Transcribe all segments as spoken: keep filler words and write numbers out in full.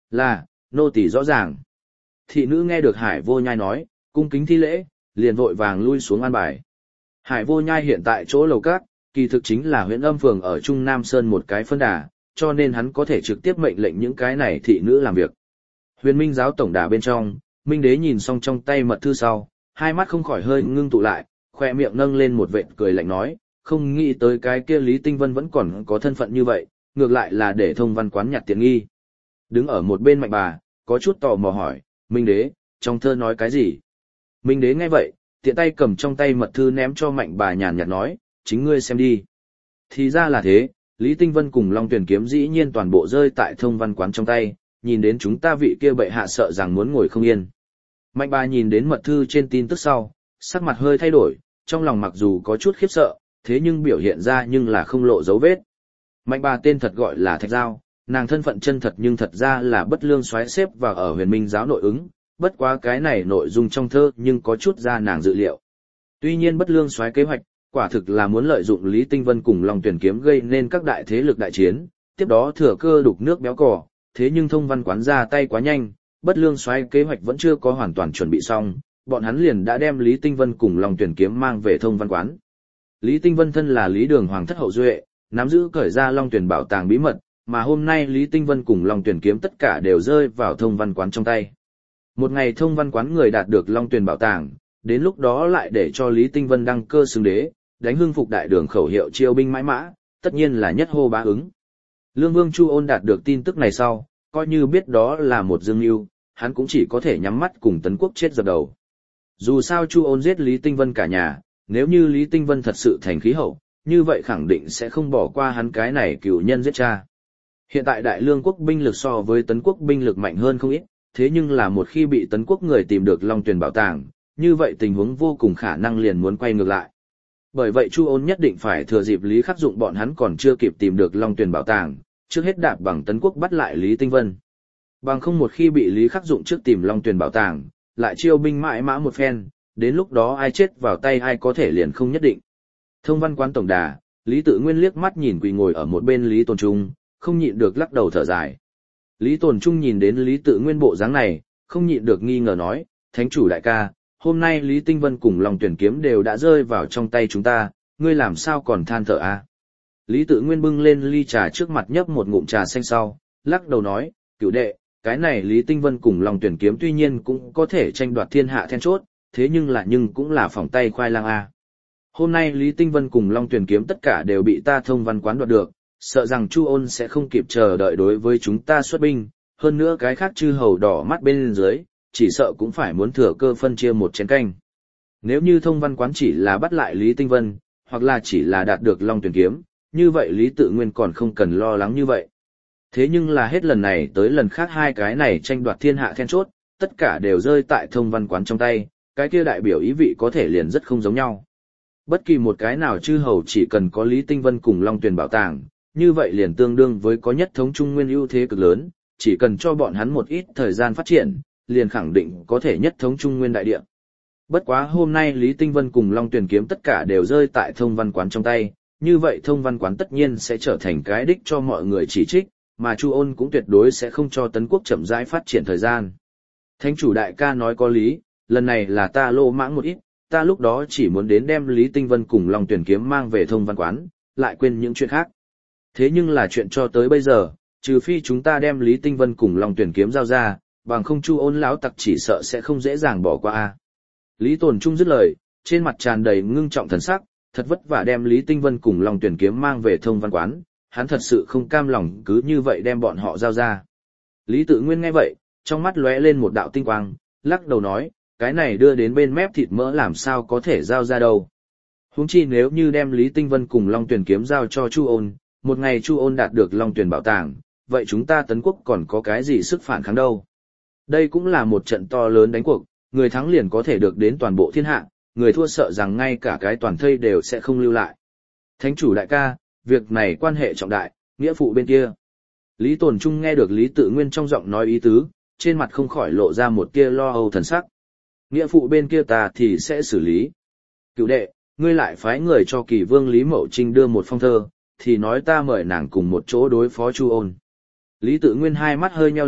Là, nô tỳ rõ ràng. Thị nữ nghe được Hải Vô Nhai nói, cung kính thi lễ, liền vội vàng lui xuống an bài. Hải Vô Nhai hiện tại chỗ lầu cát, kỳ thực chính là huyện âm phường ở Trung Nam Sơn một cái phân đà, cho nên hắn có thể trực tiếp mệnh lệnh những cái này thị nữ làm việc. Huyền Minh giáo tổng đà bên trong, Minh Đế nhìn xong trong tay mật thư sau, hai mắt không khỏi hơi ngưng tụ lại, khoe miệng nâng lên một vệt cười lạnh nói, không nghĩ tới cái kia Lý Tinh Vân vẫn còn có thân phận như vậy, ngược lại là để thông văn quán nhặt tiện nghi. Đứng ở một bên Mạnh Bà, có chút tò mò hỏi, Minh Đế, trong thơ nói cái gì? Minh Đế nghe vậy, tiện tay cầm trong tay mật thư ném cho Mạnh Bà nhàn nhạt nói, chính ngươi xem đi. Thì ra là thế, Lý Tinh Vân cùng Long Tuyển kiếm dĩ nhiên toàn bộ rơi tại thông văn quán trong tay, nhìn đến chúng ta vị kia bệ hạ sợ rằng muốn ngồi không yên. Mạnh Bà nhìn đến mật thư trên tin tức sau, sắc mặt hơi thay đổi, trong lòng mặc dù có chút khiếp sợ, thế nhưng biểu hiện ra nhưng là không lộ dấu vết. Mạnh Bà tên thật gọi là Thạch Giao, nàng thân phận chân thật nhưng thật ra là bất lương soái xếp vào ở Huyền Minh giáo nội ứng, bất quá cái này nội dung trong thơ nhưng có chút ra nàng dự liệu. Tuy nhiên bất lương soái kế hoạch, quả thực là muốn lợi dụng Lý Tinh Vân cùng Long Tuyển kiếm gây nên các đại thế lực đại chiến, tiếp đó thừa cơ đục nước béo cò, thế nhưng thông văn quán ra tay quá nhanh, bất lương soái kế hoạch vẫn chưa có hoàn toàn chuẩn bị xong, bọn hắn liền đã đem Lý Tinh Vân cùng Long Tuyển kiếm mang về thông văn quán. Lý Tinh Vân thân là Lý Đường hoàng thất hậu duệ, nắm giữ cởi ra Long Tuyển bảo tàng bí mật, mà hôm nay Lý Tinh Vân cùng Long Tuyển kiếm tất cả đều rơi vào thông văn quán trong tay. Một ngày thông văn quán người đạt được Long Tuyển bảo tàng, đến lúc đó lại để cho Lý Tinh Vân đăng cơ xưng đế, đánh hưng phục đại đường khẩu hiệu chiêu binh mãi mã, tất nhiên là nhất hô bá ứng. Lương Vương Chu Ôn đạt được tin tức này sau, coi như biết đó là một dương mưu, hắn cũng chỉ có thể nhắm mắt cùng Tấn Quốc chết dập đầu. Dù sao Chu Ôn giết Lý Tinh Vân cả nhà, nếu như Lý Tinh Vân thật sự thành khí hậu, như vậy khẳng định sẽ không bỏ qua hắn cái này cửu nhân giết cha. Hiện tại Đại Lương quốc binh lực so với Tấn Quốc binh lực mạnh hơn không ít, thế nhưng là một khi bị Tấn Quốc người tìm được Long Tuyền bảo tàng, như vậy tình huống vô cùng khả năng liền muốn quay ngược lại. Bởi vậy Chu Ôn nhất định phải thừa dịp Lý Khắc Dụng bọn hắn còn chưa kịp tìm được Long Tuyền bảo tàng, trước hết đạp bằng Tấn Quốc bắt lại Lý Tinh Vân. Bằng không một khi bị Lý Khắc Dụng trước tìm Long Tuyền bảo tàng, lại chiêu binh mãi mã một phen, đến lúc đó ai chết vào tay ai có thể liền không nhất định. Thông văn quán tổng đà, Lý Tự Nguyên liếc mắt nhìn quỳ ngồi ở một bên Lý Tồn Trung, không nhịn được lắc đầu thở dài. Lý Tồn Trung nhìn đến Lý Tự Nguyên bộ dáng này, không nhịn được nghi ngờ nói, Thánh chủ đại ca, hôm nay Lý Tinh Vân cùng Long Tuyển kiếm đều đã rơi vào trong tay chúng ta, ngươi làm sao còn than thở a? Lý Tự Nguyên bưng lên ly trà trước mặt nhấp một ngụm trà xanh sau, lắc đầu nói, cửu đệ, cái này Lý Tinh Vân cùng Long Tuyển kiếm tuy nhiên cũng có thể tranh đoạt thiên hạ then chốt, thế nhưng là nhưng cũng là phòng tay khoai lang a. Hôm nay Lý Tinh Vân cùng Long Tuyển kiếm tất cả đều bị ta thông văn quán đoạt được, sợ rằng Chu Ôn sẽ không kịp chờ đợi đối với chúng ta xuất binh, hơn nữa cái khác chư hầu đỏ mắt bên dưới, chỉ sợ cũng phải muốn thừa cơ phân chia một chén canh. Nếu như thông văn quán chỉ là bắt lại Lý Tinh Vân, hoặc là chỉ là đạt được Long Tuyển kiếm, như vậy Lý Tự Nguyên còn không cần lo lắng như vậy. Thế nhưng là hết lần này tới lần khác hai cái này tranh đoạt thiên hạ then chốt, tất cả đều rơi tại thông văn quán trong tay, cái kia đại biểu ý vị có thể liền rất không giống nhau. Bất kỳ một cái nào chư hầu chỉ cần có Lý Tinh Vân cùng Long Tuyền bảo tàng, như vậy liền tương đương với có nhất thống trung nguyên ưu thế cực lớn, chỉ cần cho bọn hắn một ít thời gian phát triển, liền khẳng định có thể nhất thống trung nguyên đại địa. Bất quá hôm nay Lý Tinh Vân cùng Long Tuyền kiếm tất cả đều rơi tại thông văn quán trong tay, như vậy thông văn quán tất nhiên sẽ trở thành cái đích cho mọi người chỉ trích, mà Chu Ôn cũng tuyệt đối sẽ không cho Tấn Quốc chậm rãi phát triển thời gian. Thánh chủ đại ca nói có lý, lần này là ta lô mãng một ít, ta lúc đó chỉ muốn đến đem Lý Tinh Vân cùng Long Tuyển kiếm mang về thông văn quán, lại quên những chuyện khác. Thế nhưng là chuyện cho tới bây giờ, trừ phi chúng ta đem Lý Tinh Vân cùng Long Tuyển kiếm giao ra, bằng không Chu Ôn lão tặc chỉ sợ sẽ không dễ dàng bỏ qua a. Lý Tồn Trung dứt lời, trên mặt tràn đầy ngưng trọng thần sắc, thật vất vả đem Lý Tinh Vân cùng Long Tuyển kiếm mang về thông văn quán, hắn thật sự không cam lòng cứ như vậy đem bọn họ giao ra. Lý Tự Nguyên nghe vậy, trong mắt lóe lên một đạo tinh quang, lắc đầu nói, cái này đưa đến bên mép thịt mỡ làm sao có thể giao ra đâu. Huống chi nếu như đem Lý Tinh Vân cùng Long Tuyển kiếm giao cho Chu Ôn, một ngày Chu Ôn đạt được Long Tuyển bảo tàng, vậy chúng ta Tấn Quốc còn có cái gì sức phản kháng đâu. Đây cũng là một trận to lớn đánh cuộc, người thắng liền có thể được đến toàn bộ thiên hạ, người thua sợ rằng ngay cả cái toàn thây đều sẽ không lưu lại. Thánh chủ đại ca, việc này quan hệ trọng đại, nghĩa phụ bên kia. Lý Tồn Trung nghe được Lý Tự Nguyên trong giọng nói ý tứ, trên mặt không khỏi lộ ra một tia lo âu thần sắc. Nghĩa phụ bên kia ta thì sẽ xử lý. Cửu đệ, ngươi lại phái người cho Kỳ Vương Lý Mậu Trinh đưa một phong thơ, thì nói ta mời nàng cùng một chỗ đối phó Chu Ôn. Lý Tự Nguyên hai mắt hơi nheo lại,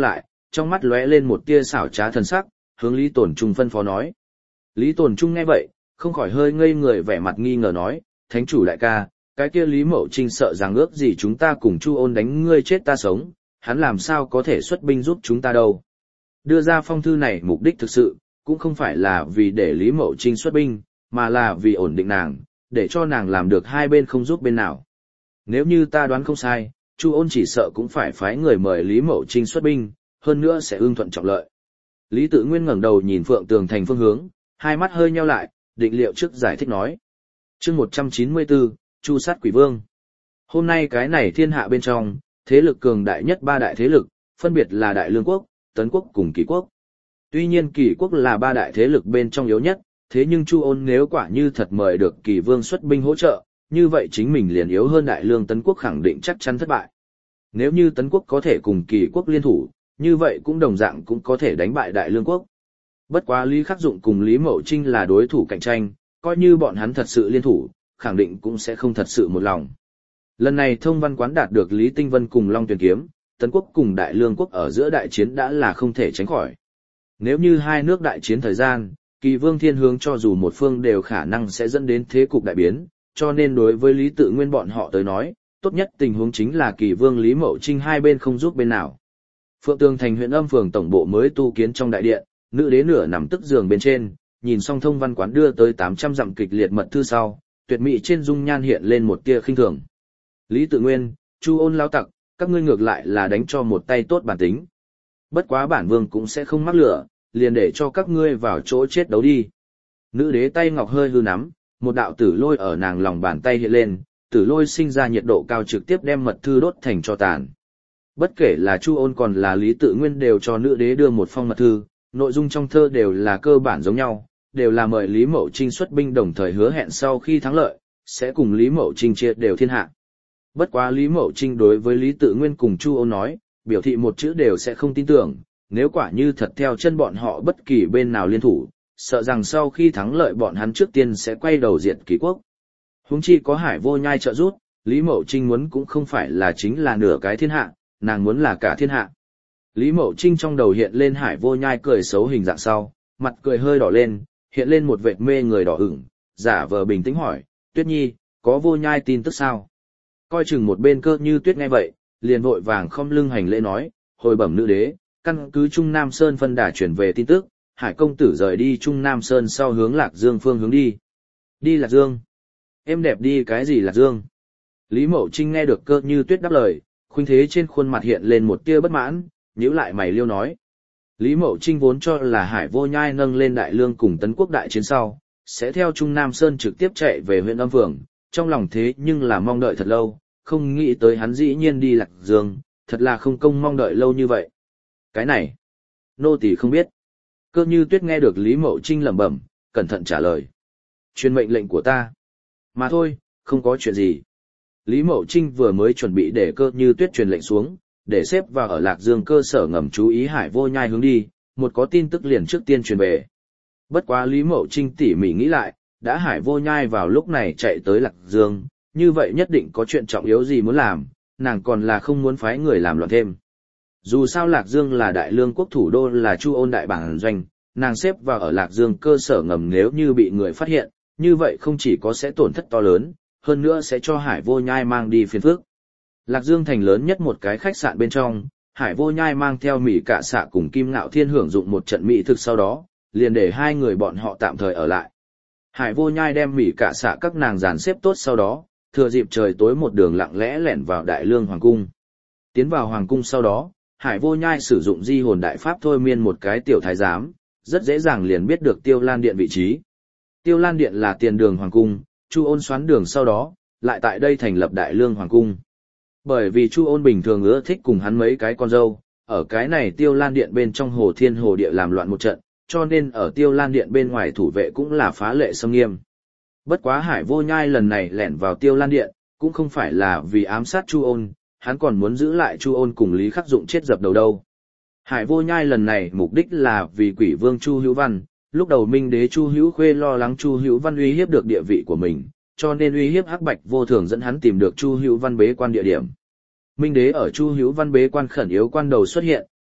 trong mắt lóe lên một tia xảo trá thần sắc, hướng Lý Tồn Trung phân phó nói. Lý Tồn Trung nghe vậy, không khỏi hơi ngây người vẻ mặt nghi ngờ nói, thánh chủ đại ca, cái kia Lý Mậu Trinh sợ rằng ước gì chúng ta cùng Chu Ôn đánh ngươi chết ta sống, hắn làm sao có thể xuất binh giúp chúng ta đâu. Đưa ra phong thư này mục đích thực sự, cũng không phải là vì để Lý Mậu Trinh xuất binh, mà là vì ổn định nàng, để cho nàng làm được hai bên không giúp bên nào. Nếu như ta đoán không sai, Chu Ôn chỉ sợ cũng phải phái người mời Lý Mậu Trinh xuất binh, hơn nữa sẽ ưng thuận trọng lợi. Lý Tự Nguyên ngẩng đầu nhìn Phượng Tường Thành phương hướng, hai mắt hơi nheo lại, định liệu trước giải thích nói. Chương một trăm chín mươi bốn, Chu sát quỷ vương. Hôm nay cái này thiên hạ bên trong, thế lực cường đại nhất ba đại thế lực, phân biệt là Đại Lương quốc, Tấn quốc cùng Kỷ quốc. Tuy nhiên Kỷ quốc là ba đại thế lực bên trong yếu nhất, thế nhưng Chu Ôn nếu quả như thật mời được Kỷ vương xuất binh hỗ trợ, như vậy chính mình liền yếu hơn Đại Lương Tấn quốc khẳng định chắc chắn thất bại. Nếu như Tấn quốc có thể cùng Kỷ quốc liên thủ, như vậy cũng đồng dạng cũng có thể đánh bại Đại Lương quốc. Bất quá Lý Khắc Dụng cùng Lý Mậu Trinh là đối thủ cạnh tranh, coi như bọn hắn thật sự liên thủ, khẳng định cũng sẽ không thật sự một lòng. Lần này Thông Văn Quán đạt được Lý Tinh Vân cùng Long Tuyền Kiếm, Tấn quốc cùng Đại Lương quốc ở giữa đại chiến đã là không thể tránh khỏi. Nếu như hai nước đại chiến thời gian, Kỳ Vương thiên hướng cho dù một phương đều khả năng sẽ dẫn đến thế cục đại biến, cho nên đối với Lý Tự Nguyên bọn họ tới nói, tốt nhất tình huống chính là Kỳ Vương Lý Mậu Trinh hai bên không giúp bên nào. Phượng Tường Thành huyện Âm phường tổng bộ mới tu kiến trong đại điện, nữ đế nửa nằm tức giường bên trên, nhìn xong Thông Văn Quán đưa tới tám trăm dặm kịch liệt mật thư sau, tuyệt mỹ trên dung nhan hiện lên một tia khinh thường. Lý Tự Nguyên, Chu Ôn lao tặc, các ngươi ngược lại là đánh cho một tay tốt bản tính. Bất quá bản vương cũng sẽ không mắc lửa, liền để cho các ngươi vào chỗ chết đấu đi. Nữ đế tay ngọc hơi hư nắm, một đạo tử lôi ở nàng lòng bàn tay hiện lên, tử lôi sinh ra nhiệt độ cao trực tiếp đem mật thư đốt thành tro tàn. Bất kể là Chu Ôn còn là Lý Tự Nguyên đều cho nữ đế đưa một phong mật thư, nội dung trong thơ đều là cơ bản giống nhau, đều là mời Lý Mậu Trinh xuất binh đồng thời hứa hẹn sau khi thắng lợi, sẽ cùng Lý Mậu Trinh chia đều thiên hạ. Bất quá Lý Mậu Trinh đối với Lý Tự Nguyên cùng Chu Ôn nói, biểu thị một chữ đều sẽ không tin tưởng, nếu quả như thật theo chân bọn họ bất kỳ bên nào liên thủ, sợ rằng sau khi thắng lợi bọn hắn trước tiên sẽ quay đầu diệt Kỷ quốc. Huống chi có Hải Vô Nhai trợ giúp, Lý Mậu Trinh muốn cũng không phải là chính là nửa cái thiên hạ, nàng muốn là cả thiên hạ. Lý Mậu Trinh trong đầu hiện lên Hải Vô Nhai cười xấu hình dạng sau, mặt cười hơi đỏ lên, hiện lên một vệt mê người đỏ ửng, giả vờ bình tĩnh hỏi, Tuyết Nhi, có Vô Nhai tin tức sao? Coi chừng một bên Cơ Như Tuyết nghe vậy, liền vội vàng khom lưng hành lễ nói, hồi bẩm nữ đế, căn cứ Trung Nam Sơn phân đà chuyển về tin tức, Hải công tử rời đi Trung Nam Sơn sau hướng Lạc Dương phương hướng đi. Đi Lạc Dương? Em đẹp đi cái gì Lạc Dương? Lý Mậu Trinh nghe được Cơ Như Tuyết đáp lời, khuynh thế trên khuôn mặt hiện lên một tia bất mãn, nhíu lại mày liêu nói. Lý Mậu Trinh vốn cho là Hải Vô Nhai nâng lên Đại Lương cùng Tấn quốc đại chiến sau, sẽ theo Trung Nam Sơn trực tiếp chạy về huyện Âm Phường, trong lòng thế nhưng là mong đợi thật lâu, không nghĩ tới hắn dĩ nhiên đi Lạc Dương, thật là không công mong đợi lâu như vậy. Cái này, nô tỳ không biết. Cơ Như Tuyết nghe được Lý Mậu Trinh lẩm bẩm, cẩn thận trả lời. Truyền mệnh lệnh của ta. Mà thôi, không có chuyện gì. Lý Mậu Trinh vừa mới chuẩn bị để Cơ Như Tuyết truyền lệnh xuống, để xếp vào ở Lạc Dương cơ sở ngầm chú ý Hải Vô Nhai hướng đi, một có tin tức liền trước tiên truyền về. Bất quá Lý Mậu Trinh tỉ mỉ nghĩ lại, đã Hải Vô Nhai vào lúc này chạy tới Lạc Dương, như vậy nhất định có chuyện trọng yếu gì muốn làm, nàng còn là không muốn phái người làm loạn thêm. Dù sao Lạc Dương là Đại Lương quốc thủ đô là Chu Ôn đại bản doanh, nàng xếp vào ở Lạc Dương cơ sở ngầm nếu như bị người phát hiện, như vậy không chỉ có sẽ tổn thất to lớn, hơn nữa sẽ cho Hải Vô Nhai mang đi phiền phức. Lạc Dương thành lớn nhất một cái khách sạn bên trong, Hải Vô Nhai mang theo Mỹ Cạ Xạ cùng Kim Ngạo Thiên hưởng dụng một trận mỹ thực sau đó, liền để hai người bọn họ tạm thời ở lại. Hải Vô Nhai đem Mỹ Cạ Xạ các nàng dàn xếp tốt sau đó, thừa dịp trời tối một đường lặng lẽ lẻn vào Đại Lương Hoàng cung. Tiến vào Hoàng cung sau đó, Hải Vô Nhai sử dụng di hồn đại pháp thôi miên một cái tiểu thái giám, rất dễ dàng liền biết được Tiêu Lan Điện vị trí. Tiêu Lan Điện là tiền đường Hoàng cung, Chu Ôn xoán đường sau đó, lại tại đây thành lập Đại Lương Hoàng cung. Bởi vì Chu Ôn bình thường ưa thích cùng hắn mấy cái con dâu, ở cái này Tiêu Lan Điện bên trong Hồ Thiên Hồ Địa làm loạn một trận, cho nên ở Tiêu Lan Điện bên ngoài thủ vệ cũng là phá lệ xâm nghiêm. Bất quá Hải Vô Nhai lần này lẻn vào Tiêu Lan Điện, cũng không phải là vì ám sát Chu Ôn, hắn còn muốn giữ lại Chu Ôn cùng Lý Khắc Dụng chết dập đầu đâu. Hải Vô Nhai lần này mục đích là vì Quỷ Vương Chu Hữu Văn, lúc đầu Minh Đế Chu Hữu Khuê lo lắng Chu Hữu Văn uy hiếp được địa vị của mình, cho nên uy hiếp Hắc Bạch Vô Thường dẫn hắn tìm được Chu Hữu Văn bế quan địa điểm. Minh Đế ở Chu Hữu Văn bế quan khẩn yếu quan đầu xuất hiện,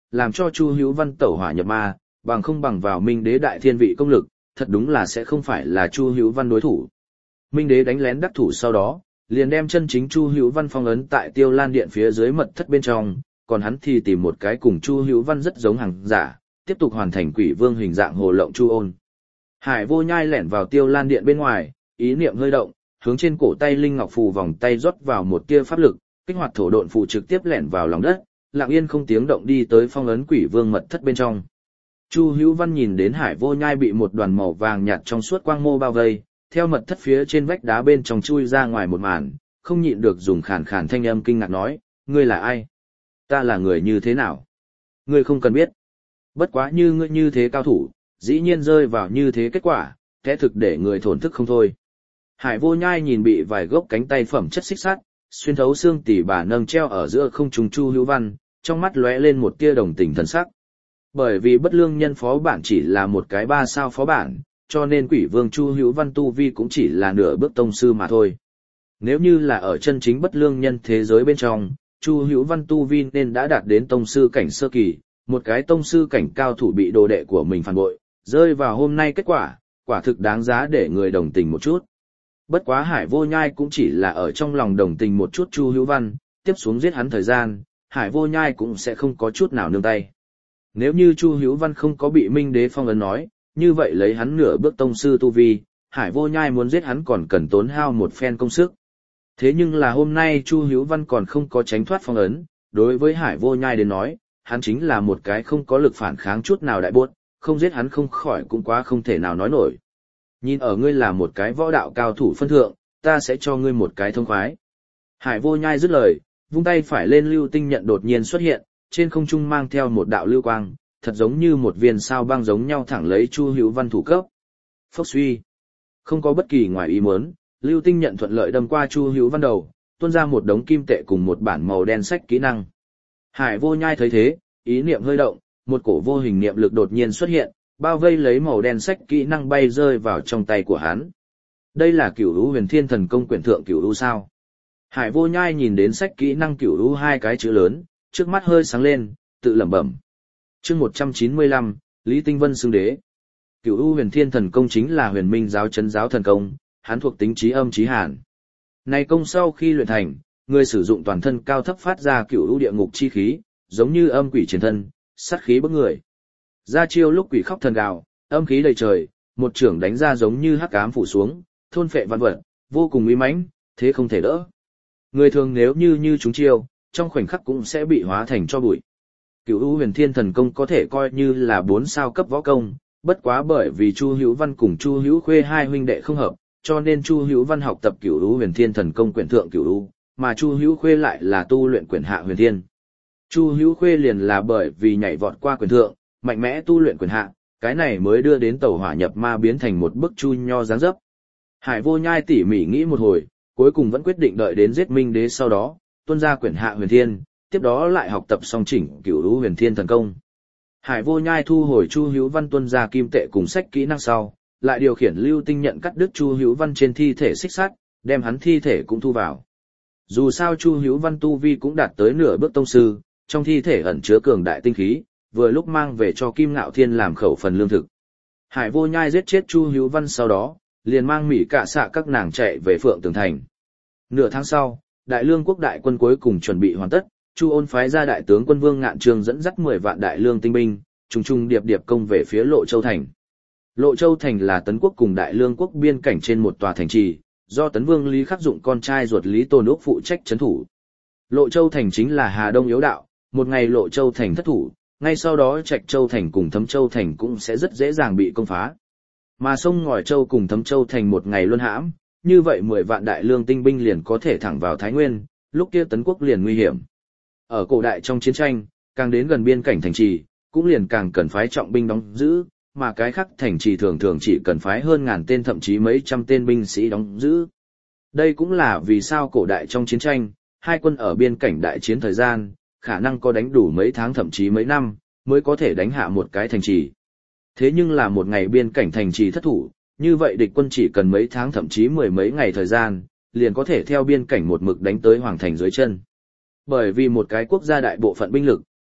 làm cho Chu Hữu Văn tẩu hỏa nhập ma, bằng không bằng vào Minh Đế đại thiên vị công lực, thật đúng là sẽ không phải là Chu Hữu Văn đối thủ. Minh Đế đánh lén đắc thủ sau đó, liền đem chân chính Chu Hữu Văn phong ấn tại Tiêu Lan Điện phía dưới mật thất bên trong, còn hắn thì tìm một cái cùng Chu Hữu Văn rất giống hàng giả, tiếp tục hoàn thành Quỷ Vương hình dạng hồ lộng Chu Ôn. Hải Vô Nhai lẻn vào Tiêu Lan Điện bên ngoài, ý niệm hơi động, hướng trên cổ tay linh ngọc phù vòng tay rót vào một tia pháp lực, kích hoạt thổ độn phù trực tiếp lẻn vào lòng đất, lặng yên không tiếng động đi tới phong ấn Quỷ Vương mật thất bên trong. Chu Hữu Văn nhìn đến Hải Vô Nhai bị một đoàn màu vàng nhạt trong suốt quang mô bao vây, theo mật thất phía trên vách đá bên trong chui ra ngoài một màn, không nhịn được dùng khàn khàn thanh âm kinh ngạc nói, ngươi là ai? Ta là người như thế nào? Ngươi không cần biết. Bất quá như ngươi như thế cao thủ, dĩ nhiên rơi vào như thế kết quả, kẻ thực để người thổn thức không thôi. Hải Vô Nhai nhìn bị vài gốc cánh tay phẩm chất xích sắt, xuyên thấu xương tỉ bà nâng treo ở giữa không trung Chu Hữu Văn, trong mắt lóe lên một tia đồng tình thần sắc. Bởi vì bất lương nhân phó bản chỉ là một cái ba sao phó bản, cho nên Quỷ Vương Chu Hữu Văn tu vi cũng chỉ là nửa bước tông sư mà thôi. Nếu như là ở chân chính bất lương nhân thế giới bên trong, Chu Hữu Văn tu vi nên đã đạt đến tông sư cảnh sơ kỳ, một cái tông sư cảnh cao thủ bị đồ đệ của mình phản bội, rơi vào hôm nay kết quả, quả thực đáng giá để người đồng tình một chút. Bất quá Hải Vô Nhai cũng chỉ là ở trong lòng đồng tình một chút Chu Hữu Văn, tiếp xuống giết hắn thời gian, Hải Vô Nhai cũng sẽ không có chút nào nương tay. Nếu như Chu Hữu Văn không có bị Minh Đế phong ấn nói, như vậy lấy hắn nửa bước tông sư tu vi, Hải Vô Nhai muốn giết hắn còn cần tốn hao một phen công sức. Thế nhưng là hôm nay Chu Hữu Văn còn không có tránh thoát phong ấn, đối với Hải Vô Nhai đến nói, hắn chính là một cái không có lực phản kháng chút nào đại bốt, không giết hắn không khỏi cũng quá không thể nào nói nổi. Nhìn ở ngươi là một cái võ đạo cao thủ phân thượng, ta sẽ cho ngươi một cái thông khoái. Hải Vô Nhai dứt lời, vung tay phải lên lưu tinh nhận đột nhiên xuất hiện, trên không trung mang theo một đạo lưu quang, thật giống như một viên sao băng giống nhau thẳng lấy Chu Hữu Văn thủ cấp. Phốc suy. Không có bất kỳ ngoài ý muốn, lưu tinh nhận thuận lợi đâm qua Chu Hữu Văn đầu, tuôn ra một đống kim tệ cùng một bản màu đen sách kỹ năng. Hải Vô Nhai thấy thế, ý niệm hơi động, một cổ vô hình niệm lực đột nhiên xuất hiện, bao vây lấy màu đen sách kỹ năng bay rơi vào trong tay của hắn. Đây là Cửu Lũ Huyền Thiên Thần Công quyển thượng Cửu Lũ sao? Hải Vô Nhai nhìn đến sách kỹ năng Cửu Lũ hai cái chữ lớn, trước mắt hơi sáng lên, tự lẩm bẩm. Chương một trăm chín mươi lăm, Lý Tinh Vân xưng đế. Cửu U Huyền Thiên Thần Công chính là Huyền Minh giáo trấn giáo thần công, hắn thuộc tính trí âm trí hàn. Này công sau khi luyện thành, người sử dụng toàn thân cao thấp phát ra Cửu U địa ngục chi khí, giống như âm quỷ chiến thân, sát khí bức người. Ra chiêu lúc quỷ khóc thần gào, âm khí đầy trời, một trưởng đánh ra giống như hắc ám phủ xuống, thôn phệ vạn vật, vô cùng uy mãnh, thế không thể đỡ. Người thường nếu như như chúng chiêu, trong khoảnh khắc cũng sẽ bị hóa thành cho bụi. Cửu U Huyền Thiên Thần Công có thể coi như là bốn sao cấp võ công, bất quá bởi vì Chu Hữu Văn cùng Chu Hữu Khuê hai huynh đệ không hợp, cho nên Chu Hữu Văn học tập Cửu U Huyền Thiên Thần Công quyển thượng Cửu U, mà Chu Hữu Khuê lại là tu luyện quyển hạ Huyền Thiên. Chu Hữu Khuê liền là bởi vì nhảy vọt qua quyển thượng, mạnh mẽ tu luyện quyển hạ, cái này mới đưa đến tẩu hỏa nhập ma biến thành một bức chu nho dáng dấp. Hải Vô Nhai tỉ mỉ nghĩ một hồi, cuối cùng vẫn quyết định đợi đến giết Minh Đế sau đó, tuân ra quyển hạ Huyền Thiên, tiếp đó lại học tập song chỉnh Cửu U Huyền Thiên Thần Công. Hải Vô Nhai thu hồi Chu Hữu Văn tuân ra kim tệ cùng sách kỹ năng sau, lại điều khiển lưu tinh nhận cắt đứt Chu Hữu Văn trên thi thể xích sắt, đem hắn thi thể cũng thu vào. Dù sao Chu Hữu Văn tu vi cũng đạt tới nửa bước tông sư, trong thi thể ẩn chứa cường đại tinh khí, vừa lúc mang về cho Kim Ngạo Thiên làm khẩu phần lương thực. Hải Vô Nhai giết chết Chu Hữu Văn sau đó, liền mang Mỹ Cạ Xạ các nàng chạy về Phượng Tường Thành. Nửa tháng sau, Đại Lương quốc đại quân cuối cùng chuẩn bị hoàn tất, Chu Ôn phái ra đại tướng quân Vương Ngạn Trường dẫn dắt mười vạn đại lương tinh binh, trùng trùng điệp điệp công về phía Lộ Châu thành. Lộ Châu thành là Tấn quốc cùng Đại Lương quốc biên cảnh trên một tòa thành trì, do Tấn Vương Lý Khắc Dụng con trai ruột Lý Tôn Úc phụ trách trấn thủ. Lộ Châu thành chính là Hà Đông yếu đạo, một ngày Lộ Châu thành thất thủ, ngay sau đó Trạch Châu thành cùng Thấm Châu thành cũng sẽ rất dễ dàng bị công phá. Mà sông Ngòi Châu cùng Thấm Châu thành một ngày luân hãm, như vậy mười vạn đại lương tinh binh liền có thể thẳng vào Thái Nguyên, lúc kia Tấn quốc liền nguy hiểm. Ở cổ đại trong chiến tranh, càng đến gần biên cảnh thành trì, cũng liền càng cần phái trọng binh đóng giữ, mà cái khác thành trì thường thường chỉ cần phái hơn ngàn tên thậm chí mấy trăm tên binh sĩ đóng giữ. Đây cũng là vì sao cổ đại trong chiến tranh, hai quân ở biên cảnh đại chiến thời gian, khả năng có đánh đủ mấy tháng thậm chí mấy năm, mới có thể đánh hạ một cái thành trì. Thế nhưng là một ngày biên cảnh thành trì thất thủ, như vậy địch quân chỉ cần mấy tháng thậm chí mười mấy ngày thời gian, liền có thể theo biên cảnh một mực đánh tới hoàng thành dưới chân. Bởi vì một cái quốc gia đại bộ phận binh lực,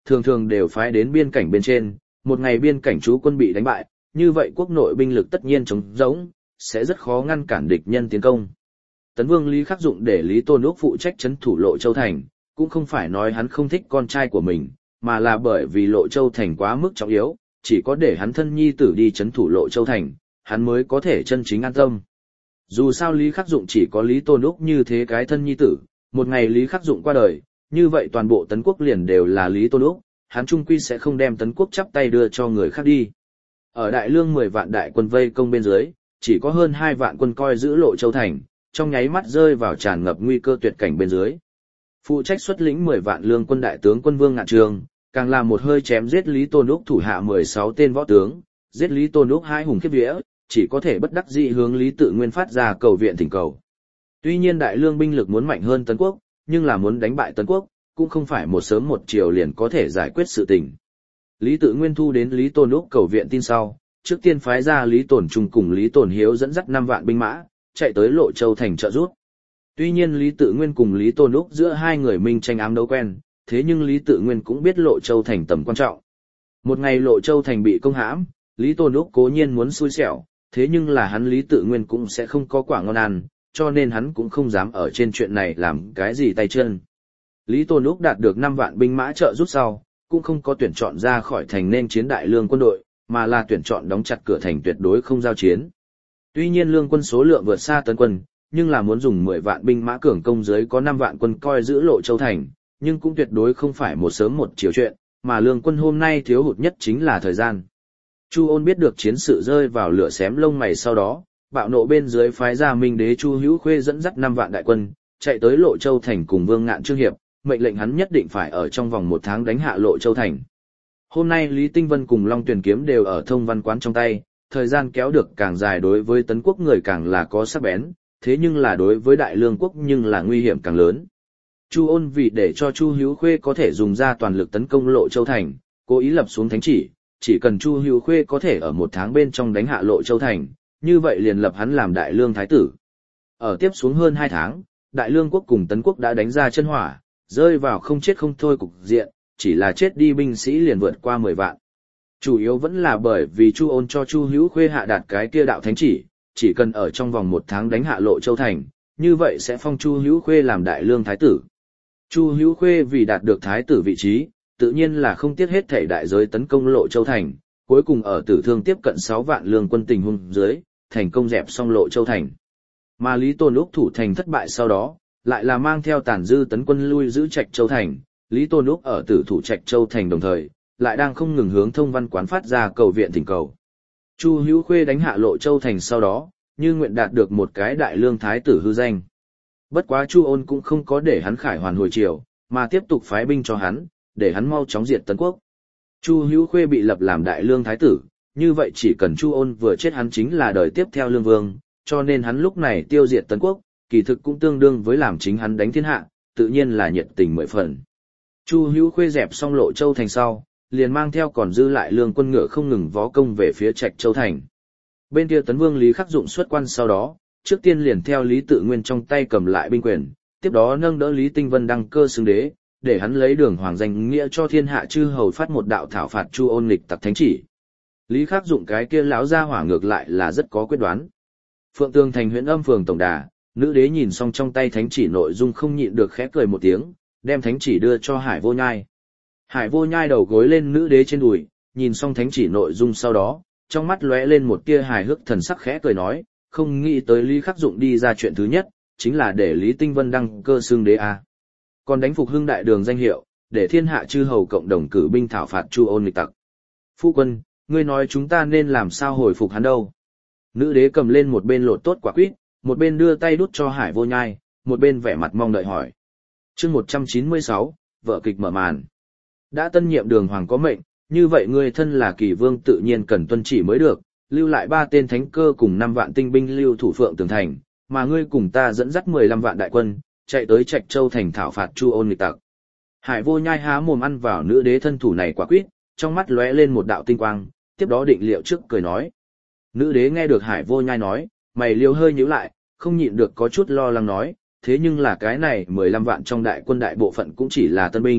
thường thường đều phái đến biên cảnh bên trên, một ngày biên cảnh trú quân bị đánh bại, như vậy quốc nội binh lực tất nhiên trống rỗng, sẽ rất khó ngăn cản địch nhân tiến công. Tấn Vương Lý Khắc Dụng để Lý Tôn Úc phụ trách trấn thủ Lộ Châu Thành, cũng không phải nói hắn không thích con trai của mình, mà là bởi vì Lộ Châu Thành quá mức trọng yếu, chỉ có để hắn thân nhi tử đi trấn thủ Lộ Châu Thành, hắn mới có thể chân chính an tâm. Dù sao Lý Khắc Dụng chỉ có Lý Tôn Úc như thế cái thân nhi tử, một ngày Lý Khắc Dụng qua đời, như vậy toàn bộ Tấn Quốc liền đều là Lý Tôn Úc, hắn trung quy sẽ không đem Tấn Quốc chắp tay đưa cho người khác đi. Ở Đại Lương mười vạn đại quân vây công bên dưới, chỉ có hơn hai vạn quân coi giữ Lộ Châu Thành, trong nháy mắt rơi vào tràn ngập nguy cơ tuyệt cảnh bên dưới. Phụ trách xuất lĩnh mười vạn lương quân đại tướng quân Vương Ngạn Trường, càng là một hơi chém giết Lý Tôn Úc thủ hạ mười sáu tên võ tướng, giết Lý Tôn Úc hai hùng khiếp vía, chỉ có thể bất đắc dĩ hướng Lý Tự Nguyên phát ra cầu viện thỉnh cầu. Tuy nhiên Đại Lương binh lực muốn mạnh hơn Tấn Quốc, nhưng là muốn đánh bại Tấn Quốc, cũng không phải một sớm một chiều liền có thể giải quyết sự tình. Lý Tự Nguyên thu đến Lý Tôn Úc cầu viện tin sau, trước tiên phái ra Lý Tổn Trung cùng Lý Tổn Hiếu dẫn dắt năm vạn binh mã, chạy tới Lộ Châu Thành trợ giúp. Tuy nhiên Lý Tự Nguyên cùng Lý Tôn Úc giữa hai người minh tranh ám đấu quen, thế nhưng Lý Tự Nguyên cũng biết Lộ Châu Thành tầm quan trọng. Một ngày Lộ Châu Thành bị công hãm, Lý Tôn Úc cố nhiên muốn xui xẻo, thế nhưng là hắn Lý Tự Nguyên cũng sẽ không có quả ngon ăn, cho nên hắn cũng không dám ở trên chuyện này làm cái gì tay chân. Lý Tôn Úc đạt được năm vạn binh mã trợ giúp sau, cũng không có tuyển chọn ra khỏi thành nên chiến Đại Lương quân đội, mà là tuyển chọn đóng chặt cửa thành tuyệt đối không giao chiến. Tuy nhiên lương quân số lượng vượt xa Tấn quân, nhưng là muốn dùng mười vạn binh mã cường công dưới có năm vạn quân coi giữ Lộ Châu Thành, nhưng cũng tuyệt đối không phải một sớm một chiều chuyện, mà lương quân hôm nay thiếu hụt nhất chính là thời gian. Chu Ôn biết được chiến sự rơi vào lửa xém lông mày sau đó, bạo nộ bên dưới phái ra Minh đế Chu Hữu Khuê dẫn dắt năm vạn đại quân, chạy tới Lộ Châu Thành cùng Vương Ngạn Trương hiệp, mệnh lệnh hắn nhất định phải ở trong vòng một tháng đánh hạ Lộ Châu Thành. Hôm nay Lý Tinh Vân cùng Long Tuyền Kiếm đều ở Thông Văn Quán trong tay, thời gian kéo được càng dài đối với Tấn Quốc người càng là có sắc bén, thế nhưng là đối với Đại Lương quốc nhưng là nguy hiểm càng lớn. Chu Ôn vì để cho Chu Hữu Khuê có thể dùng ra toàn lực tấn công Lộ Châu Thành, cố ý lập xuống thánh chỉ, chỉ cần Chu Hữu Khuê có thể ở một tháng bên trong đánh hạ Lộ Châu Thành, như vậy liền lập hắn làm Đại Lương thái tử. Ở tiếp xuống hơn hai tháng, Đại Lương quốc cùng Tấn Quốc đã đánh ra chân hỏa, rơi vào không chết không thôi cục diện, chỉ là chết đi binh sĩ liền vượt qua mười vạn. Chủ yếu vẫn là bởi vì Chu Ôn cho Chu Hữu Khuê hạ đạt cái kia đạo thánh chỉ, chỉ cần ở trong vòng một tháng đánh hạ Lộ Châu Thành, như vậy sẽ phong Chu Hữu Khuê làm Đại Lương thái tử. Chu Hữu Khuê vì đạt được thái tử vị trí, tự nhiên là không tiếc hết thảy đại giới tấn công Lộ Châu Thành, cuối cùng ở tử thương tiếp cận sáu vạn lương quân tình huống dưới, thành công dẹp xong Lộ Châu Thành. Mà Lý Tôn Úc thủ thành thất bại sau đó, lại là mang theo tàn dư tấn quân lui giữ Trạch Châu Thành, Lý Tôn Úc ở tử thủ Trạch Châu Thành đồng thời, lại đang không ngừng hướng Thông Văn Quán phát ra cầu viện thỉnh cầu. Chu Hữu Khuê đánh hạ Lộ Châu Thành sau đó, như nguyện đạt được một cái Đại Lương thái tử hư danh. Bất quá Chu Ôn cũng không có để hắn khải hoàn hồi triều, mà tiếp tục phái binh cho hắn, để hắn mau chóng diệt Tấn Quốc. Chu Hữu Khuê bị lập làm Đại Lương thái tử, như vậy chỉ cần Chu Ôn vừa chết hắn chính là đời tiếp theo Lương Vương, cho nên hắn lúc này tiêu diệt Tấn Quốc, kỳ thực cũng tương đương với làm chính hắn đánh thiên hạ, tự nhiên là nhiệt tình mười phần. Chu Hữu Khuê dẹp xong Lộ Châu Thành sau, liền mang theo còn dư lại lương quân ngựa không ngừng vó công về phía Trạch Châu Thành. Bên kia Tấn Vương Lý Khắc Dụng xuất quan sau đó, trước tiên liền theo Lý Tự Nguyên trong tay cầm lại binh quyền, tiếp đó nâng đỡ Lý Tinh Vân đăng cơ xưng đế, để hắn lấy đường hoàng danh nghĩa cho thiên hạ chư hầu phát một đạo thảo phạt Chu Ôn nghịch tặc thánh chỉ. Lý Khắc Dụng cái kia lão gia hỏa ngược lại là rất có quyết đoán. Phượng Tường Thành huyện Âm phường tổng đà, nữ đế nhìn xong trong tay thánh chỉ nội dung không nhịn được khẽ cười một tiếng, đem thánh chỉ đưa cho Hải Vô Nhai. Hải Vô Nhai đầu gối lên nữ đế trên đùi, nhìn xong thánh chỉ nội dung sau đó, trong mắt lóe lên một tia hài hước thần sắc khẽ cười nói, không nghĩ tới Lý Khắc Dụng đi ra chuyện thứ nhất, chính là để Lý Tinh Vân đăng cơ xưng đế a. Còn đánh phục Hưng Đại Đường danh hiệu, để thiên hạ chư hầu cộng đồng cử binh thảo phạt Chu Ôn nghịch tặc. Phu quân, ngươi nói chúng ta nên làm sao hồi phục hắn đâu? Nữ đế cầm lên một bên lột tốt quả quýt, một bên đưa tay đút cho Hải Vô Nhai, một bên vẻ mặt mong đợi hỏi. Chương một trăm chín mươi sáu, vở kịch mở màn. Đã tân nhiệm Đường hoàng có mệnh, như vậy ngươi thân là Kỳ Vương tự nhiên cần tuân chỉ mới được, lưu lại ba tên thánh cơ cùng năm vạn tinh binh lưu thủ Phượng Tường Thành, mà ngươi cùng ta dẫn dắt mười lăm vạn đại quân, chạy tới Trạch Châu Thành thảo phạt Chu Ôn nghịch tặc. Hải Vô Nhai há mồm ăn vào nữ đế thân thủ này quả quýt, trong mắt lóe lên một đạo tinh quang, tiếp đó định liệu trước cười nói. Nữ đế nghe được Hải Vô Nhai nói, mày liêu hơi nhíu lại, không nhịn được có chút lo lắng nói, thế nhưng là cái này mười lăm vạn trong đại quân đại bộ phận cũng chỉ là tân binh,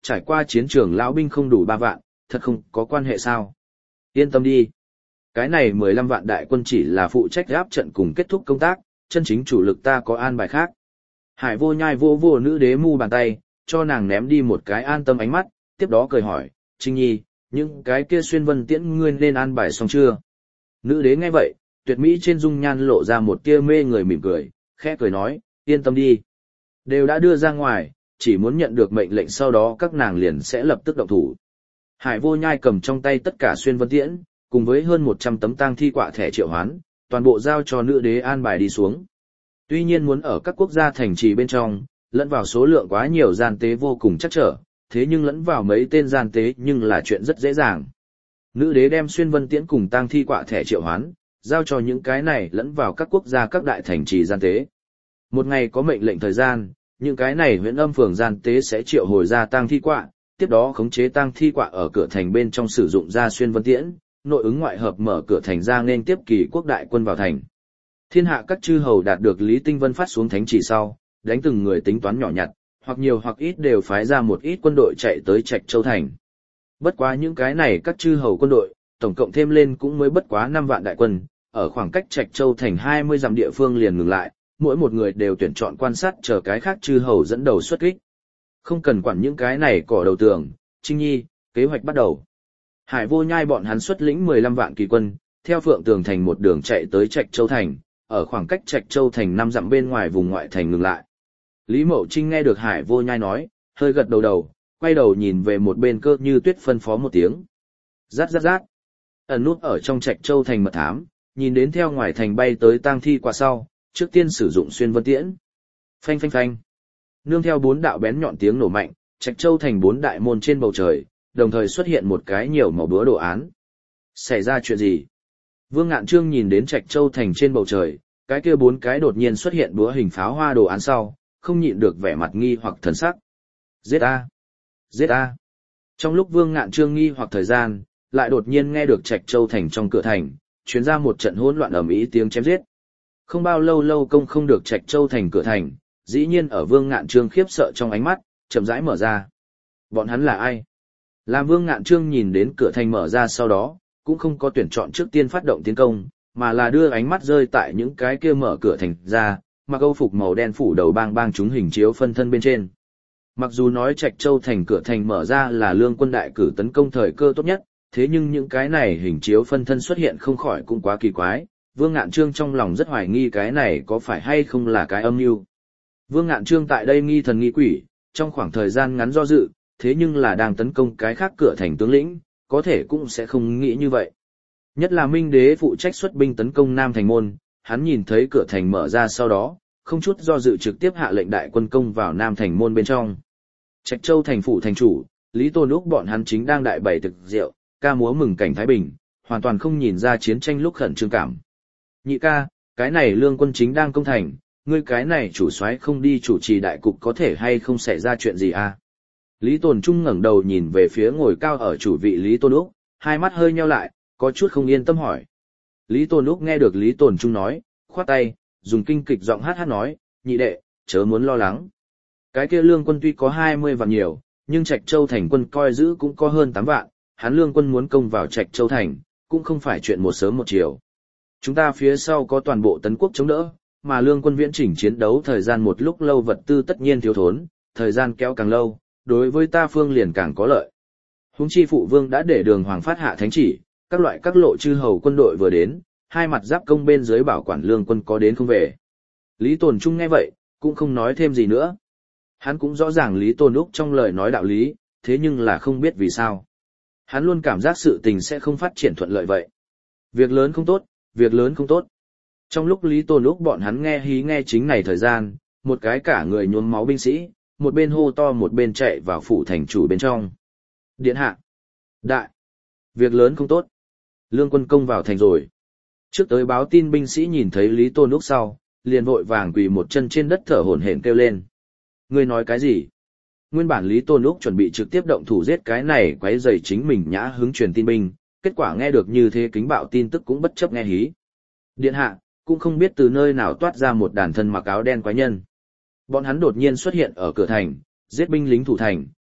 trải qua chiến trường lão binh không đủ ba vạn, thật không có quan hệ sao. Yên tâm đi. Cái này mười lăm vạn đại quân chỉ là phụ trách áp trận cùng kết thúc công tác, chân chính chủ lực ta có an bài khác. Hải vô nhai vô vô nữ đế mu bàn tay, cho nàng ném đi một cái an tâm ánh mắt, tiếp đó cười hỏi, Trinh Nhi, những cái kia xuyên vân tiễn ngươi nên an bài xong chưa? Nữ đế nghe vậy, tuyệt mỹ trên dung nhan lộ ra một tia mê người mỉm cười, khẽ cười nói, yên tâm đi. Đều đã đưa ra ngoài, chỉ muốn nhận được mệnh lệnh sau đó các nàng liền sẽ lập tức động thủ. Hải vô nhai cầm trong tay tất cả xuyên vân tiễn, cùng với hơn một trăm tấm tang thi quạ thẻ triệu hoán, toàn bộ giao cho nữ đế an bài đi xuống. Tuy nhiên muốn ở các quốc gia thành trì bên trong, lẫn vào số lượng quá nhiều gian tế vô cùng chắc trở, thế nhưng lẫn vào mấy tên gian tế nhưng là chuyện rất dễ dàng. Nữ đế đem xuyên vân tiễn cùng tang thi quạ thẻ triệu hoán, giao cho những cái này lẫn vào các quốc gia các đại thành trì gian tế. Một ngày có mệnh lệnh thời gian, những cái này huyện âm phường gian tế sẽ triệu hồi ra tang thi quạ, tiếp đó khống chế tang thi quạ ở cửa thành bên trong sử dụng ra xuyên vân tiễn, nội ứng ngoại hợp mở cửa thành ra nên tiếp kỳ quốc đại quân vào thành. Thiên hạ các chư hầu đạt được Lý Tinh Vân phát xuống thánh chỉ sau, đánh từng người tính toán nhỏ nhặt, hoặc nhiều hoặc ít đều phái ra một ít quân đội chạy tới Trạch Châu thành. Bất quá những cái này các chư hầu quân đội, tổng cộng thêm lên cũng mới bất quá năm vạn đại quân, ở khoảng cách Trạch Châu thành hai mươi dặm địa phương liền ngừng lại, mỗi một người đều tuyển chọn quan sát chờ cái khác chư hầu dẫn đầu xuất kích. Không cần quản những cái này cỏ đầu tường, Trinh Nhi, kế hoạch bắt đầu. Hải vô nhai bọn hắn xuất lĩnh mười lăm vạn kỳ quân, theo Phượng Tường thành một đường chạy tới Trạch Châu thành, ở khoảng cách Trạch Châu thành năm dặm bên ngoài vùng ngoại thành ngừng lại. Lý Mậu Trinh nghe được Hải vô nhai nói, hơi gật đầu đầu, quay đầu nhìn về một bên Cơ Như Tuyết phân phó một tiếng. Rát rát rát. Ẩn nút ở trong Trạch Châu thành mật thám, nhìn đến theo ngoài thành bay tới tang thi qua sau, trước tiên sử dụng xuyên vân tiễn. Phanh phanh phanh. Nương theo bốn đạo bén nhọn tiếng nổ mạnh, Trạch Châu thành bốn đại môn trên bầu trời, đồng thời xuất hiện một cái nhiều màu búa đồ án. Xảy ra chuyện gì? Vương Ngạn Trương nhìn đến Trạch Châu thành trên bầu trời, cái kia bốn cái đột nhiên xuất hiện búa hình pháo hoa đồ án sau, không nhịn được vẻ mặt nghi hoặc thần sắc. Giết a! Giết a! Trong lúc Vương Ngạn Trương nghi hoặc thời gian, lại đột nhiên nghe được Trạch Châu thành trong cửa thành, truyền ra một trận hỗn loạn ầm ĩ tiếng chém giết. Không bao lâu lâu công không được Trạch Châu thành cửa thành, dĩ nhiên ở Vương Ngạn Trương khiếp sợ trong ánh mắt, chậm rãi mở ra. Bọn hắn là ai? Làm Vương Ngạn Trương nhìn đến cửa thành mở ra sau đó, cũng không có tuyển chọn trước tiên phát động tiến công, mà là đưa ánh mắt rơi tại những cái kia mở cửa thành ra, mặc âu phục màu đen phủ đầu bang bang chúng hình chiếu phân thân bên trên. Mặc dù nói Trạch Châu thành cửa thành mở ra là lương quân đại cử tấn công thời cơ tốt nhất, thế nhưng những cái này hình chiếu phân thân xuất hiện không khỏi cũng quá kỳ quái, Vương Ngạn Trương trong lòng rất hoài nghi cái này có phải hay không là cái âm mưu. Vương Ngạn Trương tại đây nghi thần nghi quỷ, trong khoảng thời gian ngắn do dự, thế nhưng là đang tấn công cái khác cửa thành tướng lĩnh, có thể cũng sẽ không nghĩ như vậy. Nhất là Minh Đế phụ trách xuất binh tấn công Nam Thành Môn, hắn nhìn thấy cửa thành mở ra sau đó, không chút do dự trực tiếp hạ lệnh đại quân công vào Nam Thành Môn bên trong. Trạch Châu thành phủ thành chủ, Lý Tôn Úc bọn hắn chính đang đại bày thực rượu, ca múa mừng cảnh Thái Bình, hoàn toàn không nhìn ra chiến tranh lúc khẩn trương cảm. Nhị ca, cái này lương quân chính đang công thành, ngươi cái này chủ soái không đi chủ trì đại cục có thể hay không xảy ra chuyện gì à? Lý Tồn Trung ngẩng đầu nhìn về phía ngồi cao ở chủ vị Lý Tôn Úc, hai mắt hơi nheo lại, có chút không yên tâm hỏi. Lý Tôn Úc nghe được Lý Tồn Trung nói, khoát tay, dùng kinh kịch giọng hát hát nói, nhị đệ, chớ muốn lo lắng. Cái kia lương quân tuy có hai mươi vạn nhiều, nhưng Trạch Châu thành quân coi giữ cũng có hơn tám vạn, hắn lương quân muốn công vào Trạch Châu thành, cũng không phải chuyện một sớm một chiều. Chúng ta phía sau có toàn bộ tấn quốc chống đỡ, mà lương quân viễn chỉnh chiến đấu thời gian một lúc lâu vật tư tất nhiên thiếu thốn, thời gian kéo càng lâu, đối với ta phương liền càng có lợi. Huống chi phụ vương đã để đường hoàng phát hạ thánh chỉ, các loại các lộ chư hầu quân đội vừa đến, hai mặt giáp công bên dưới bảo quản lương quân có đến không về. Lý Tồn Trung nghe vậy, cũng không nói thêm gì nữa. Hắn cũng rõ ràng Lý Tôn Úc trong lời nói đạo lý, thế nhưng là không biết vì sao. Hắn luôn cảm giác sự tình sẽ không phát triển thuận lợi vậy. Việc lớn không tốt, việc lớn không tốt. Trong lúc Lý Tôn Úc bọn hắn nghe hí nghe chính này thời gian, một cái cả người nhuốm máu binh sĩ, một bên hô to một bên chạy vào phủ thành chủ bên trong. Điện hạ. Đại. Việc lớn không tốt. Lương quân công vào thành rồi. Trước tới báo tin binh sĩ nhìn thấy Lý Tôn Úc sau, liền vội vàng quỳ một chân trên đất thở hổn hển kêu lên. Ngươi nói cái gì? Nguyên bản Lý Tôn Úc chuẩn bị trực tiếp động thủ giết cái này quấy rầy chính mình nhã hứng truyền tin binh, kết quả nghe được như thế kính bạo tin tức cũng bất chấp nghe hí. Điện hạ, cũng không biết từ nơi nào toát ra một đàn thân mặc áo đen quái nhân. Bọn hắn đột nhiên xuất hiện ở cửa thành, giết binh lính thủ thành,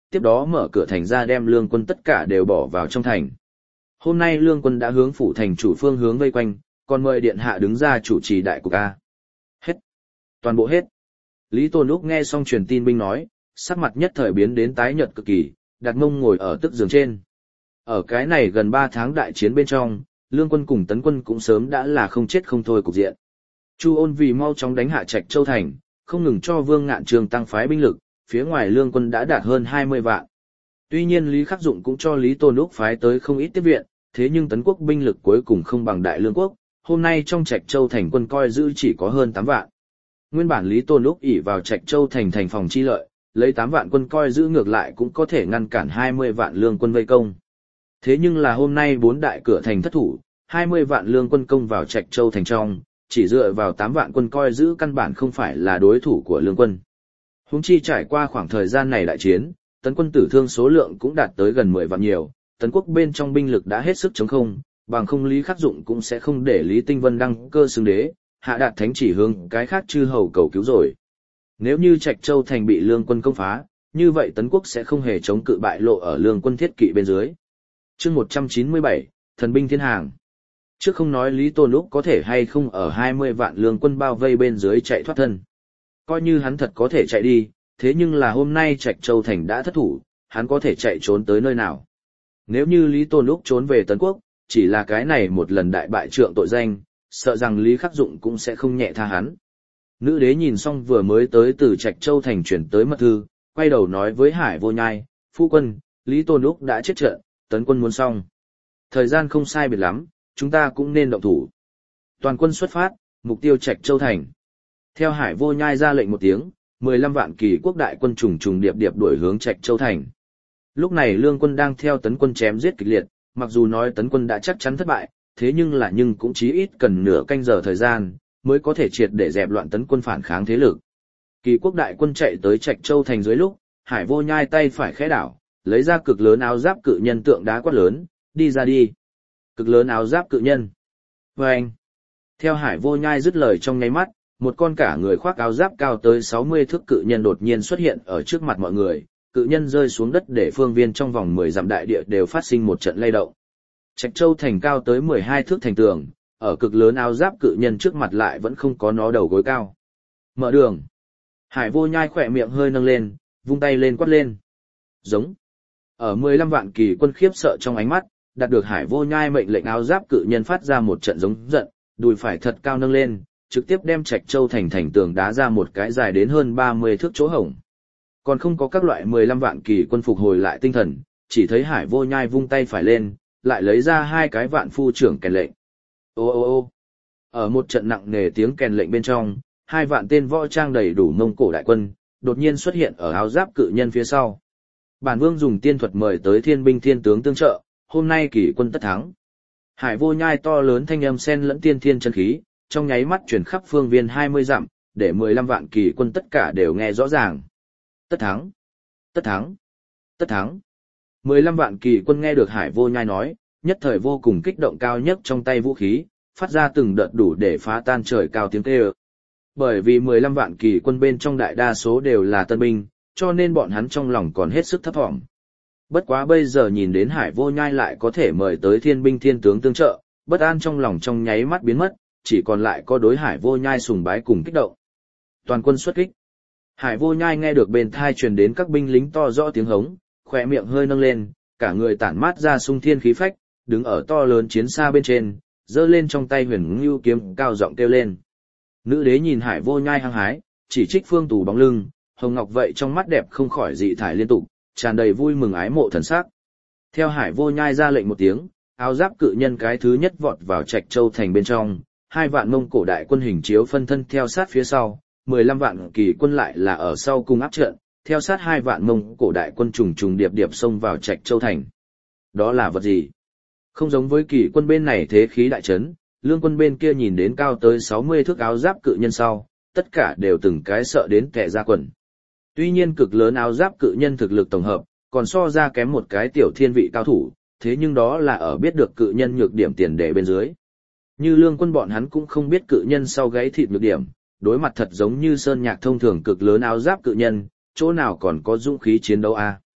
tiếp đó mở cửa thành ra đem lương quân tất cả đều bỏ vào trong thành. Hôm nay lương quân đã hướng phủ thành chủ phương hướng vây quanh, còn mời điện hạ đứng ra chủ trì đại cục a. Hết. Toàn bộ hết. Lý Tôn Úc nghe xong truyền tin binh nói, sắc mặt nhất thời biến đến tái nhợt cực kỳ, đặt mông ngồi ở tức giường trên. Ở cái này gần ba tháng đại chiến bên trong, lương quân cùng tấn quân cũng sớm đã là không chết không thôi cục diện. Chu Ôn vì mau chóng đánh hạ Trạch Châu thành, không ngừng cho Vương Ngạn Trường tăng phái binh lực, phía ngoài lương quân đã đạt hơn hai mươi vạn. Tuy nhiên Lý Khắc Dụng cũng cho Lý Tôn Úc phái tới không ít tiếp viện, thế nhưng tấn quốc binh lực cuối cùng không bằng Đại Lương quốc, hôm nay trong Trạch Châu thành quân coi giữ chỉ có hơn tám vạn. Nguyên bản Lý Tôn Úc ỷ vào Trạch Châu thành thành phòng chi lợi, lấy tám vạn quân coi giữ ngược lại cũng có thể ngăn cản hai mươi vạn lương quân vây công. Thế nhưng là hôm nay bốn đại cửa thành thất thủ, hai mươi vạn lương quân công vào Trạch Châu thành trong, chỉ dựa vào tám vạn quân coi giữ căn bản không phải là đối thủ của lương quân. Huống chi trải qua khoảng thời gian này đại chiến, tấn quân tử thương số lượng cũng đạt tới gần mười vạn nhiều, tấn quốc bên trong binh lực đã hết sức chống không, bằng không Lý Khắc Dụng cũng sẽ không để Lý Tinh Vân đăng cơ xưng đế, hạ đạt thánh chỉ hướng cái khác chư hầu cầu cứu rồi. Nếu như Trạch Châu thành bị lương quân công phá, như vậy tấn quốc sẽ không hề chống cự bại lộ ở lương quân thiết kỵ bên dưới. Chương một trăm chín mươi bảy, thần binh thiên hàng. Trước không nói Lý Tôn Úc có thể hay không ở hai mươi vạn lương quân bao vây bên dưới chạy thoát thân. Coi như hắn thật có thể chạy đi, thế nhưng là hôm nay Trạch Châu thành đã thất thủ, hắn có thể chạy trốn tới nơi nào. Nếu như Lý Tôn Úc trốn về Tấn Quốc, chỉ là cái này một lần đại bại trượng tội danh, sợ rằng Lý Khắc Dụng cũng sẽ không nhẹ tha hắn. Nữ đế nhìn xong vừa mới tới từ Trạch Châu thành chuyển tới mật thư, quay đầu nói với Hải Vô Nhai, phu quân, Lý Tôn Úc đã chết trận, tấn quân muốn xong. Thời gian không sai biệt lắm, chúng ta cũng nên động thủ. Toàn quân xuất phát, mục tiêu Trạch Châu thành. Theo Hải Vô Nhai ra lệnh một tiếng, mười lăm vạn kỳ quốc đại quân trùng trùng điệp điệp đuổi hướng Trạch Châu thành. Lúc này lương quân đang theo tấn quân chém giết kịch liệt, mặc dù nói tấn quân đã chắc chắn thất bại, thế nhưng là nhưng cũng chí ít cần nửa canh giờ thời gian, mới có thể triệt để dẹp loạn tấn quân phản kháng thế lực. Kỳ quốc đại quân chạy tới Trạch Châu thành dưới lúc, Hải Vô Nhai tay phải khẽ đảo, lấy ra cực lớn áo giáp cự nhân tượng đá quát lớn, đi ra đi. Cực lớn áo giáp cự nhân. Và anh. Theo Hải Vô Nhai dứt lời trong nháy mắt, một con cả người khoác áo giáp cao tới sáu mươi thước cự nhân đột nhiên xuất hiện ở trước mặt mọi người, cự nhân rơi xuống đất để phương viên trong vòng mười dặm đại địa đều phát sinh một trận lay động. Trạch Châu thành cao tới mười hai thước thành tường, ở cực lớn áo giáp cự nhân trước mặt lại vẫn không có nó đầu gối cao. Mở đường. Hải Vô Nhai khỏe miệng hơi nâng lên, vung tay lên quát lên. Giống. Ở mười lăm vạn kỳ quân khiếp sợ trong ánh mắt, đạt được Hải Vô Nhai mệnh lệnh áo giáp cự nhân phát ra một trận giống giận, đùi phải thật cao nâng lên, trực tiếp đem Trạch Châu thành thành tường đá ra một cái dài đến hơn ba mươi thước chỗ hổng. Còn không có các loại mười lăm vạn kỳ quân phục hồi lại tinh thần, chỉ thấy Hải Vô Nhai vung tay phải lên, lại lấy ra hai cái vạn phu trưởng kèn lệnh. Ô ô ô. Ở một trận nặng nề tiếng kèn lệnh bên trong, hai vạn tên võ trang đầy đủ Mông Cổ đại quân, đột nhiên xuất hiện ở áo giáp cự nhân phía sau. Bản vương dùng tiên thuật mời tới thiên binh thiên tướng tương trợ, hôm nay kỳ quân tất thắng. Hải Vô Nhai to lớn thanh âm xen lẫn tiên thiên chân khí, trong nháy mắt truyền khắp phương viên hai mươi dặm, để mười lăm vạn kỳ quân tất cả đều nghe rõ ràng. Tất thắng! Tất thắng! Tất thắng! mười lăm vạn kỳ quân nghe được Hải Vô Nhai nói, nhất thời vô cùng kích động cao nhất trong tay vũ khí, phát ra từng đợt đủ để phá tan trời cao tiếng kêu. Bởi vì mười lăm vạn kỳ quân bên trong đại đa số đều là tân binh, cho nên bọn hắn trong lòng còn hết sức thấp thỏm. Bất quá bây giờ nhìn đến Hải Vô Nhai lại có thể mời tới thiên binh thiên tướng tương trợ, bất an trong lòng trong nháy mắt biến mất, chỉ còn lại có đối Hải Vô Nhai sùng bái cùng kích động. Toàn quân xuất kích. Hải Vô Nhai nghe được bên tai truyền đến các binh lính to rõ tiếng hống, khóe miệng hơi nâng lên, cả người tản mát ra sung thiên khí phách, đứng ở to lớn chiến xa bên trên, giơ lên trong tay huyền ngưu kiếm cao giọng kêu lên. Nữ đế nhìn Hải Vô Nhai hăng hái, chỉ trích Phương Tú bóng lưng, hồng ngọc vậy trong mắt đẹp không khỏi dị thải liên tục, tràn đầy vui mừng ái mộ thần sắc. Theo Hải Vô Nhai ra lệnh một tiếng, áo giáp cự nhân cái thứ nhất vọt vào Trạch Châu thành bên trong, hai vạn Mông Cổ đại quân hình chiếu phân thân theo sát phía sau, mười lăm vạn kỳ quân lại là ở sau cung áp trận, theo sát hai vạn Mông Cổ đại quân trùng trùng điệp điệp xông vào Trạch Châu thành. Đó là vật gì? Không giống với kỳ quân bên này thế khí đại trấn, lương quân bên kia nhìn đến cao tới sáu mươi thước áo giáp cự nhân sau, tất cả đều từng cái sợ đến kẻ ra quần. Tuy nhiên cực lớn áo giáp cự nhân thực lực tổng hợp, còn so ra kém một cái tiểu thiên vị cao thủ, thế nhưng đó là ở biết được cự nhân nhược điểm tiền đề bên dưới. Như lương quân bọn hắn cũng không biết cự nhân sau gáy thịt nhược điểm, đối mặt thật giống như sơn nhạc thông thường cực lớn áo giáp cự nhân, chỗ nào còn có dũng khí chiến đấu a? À?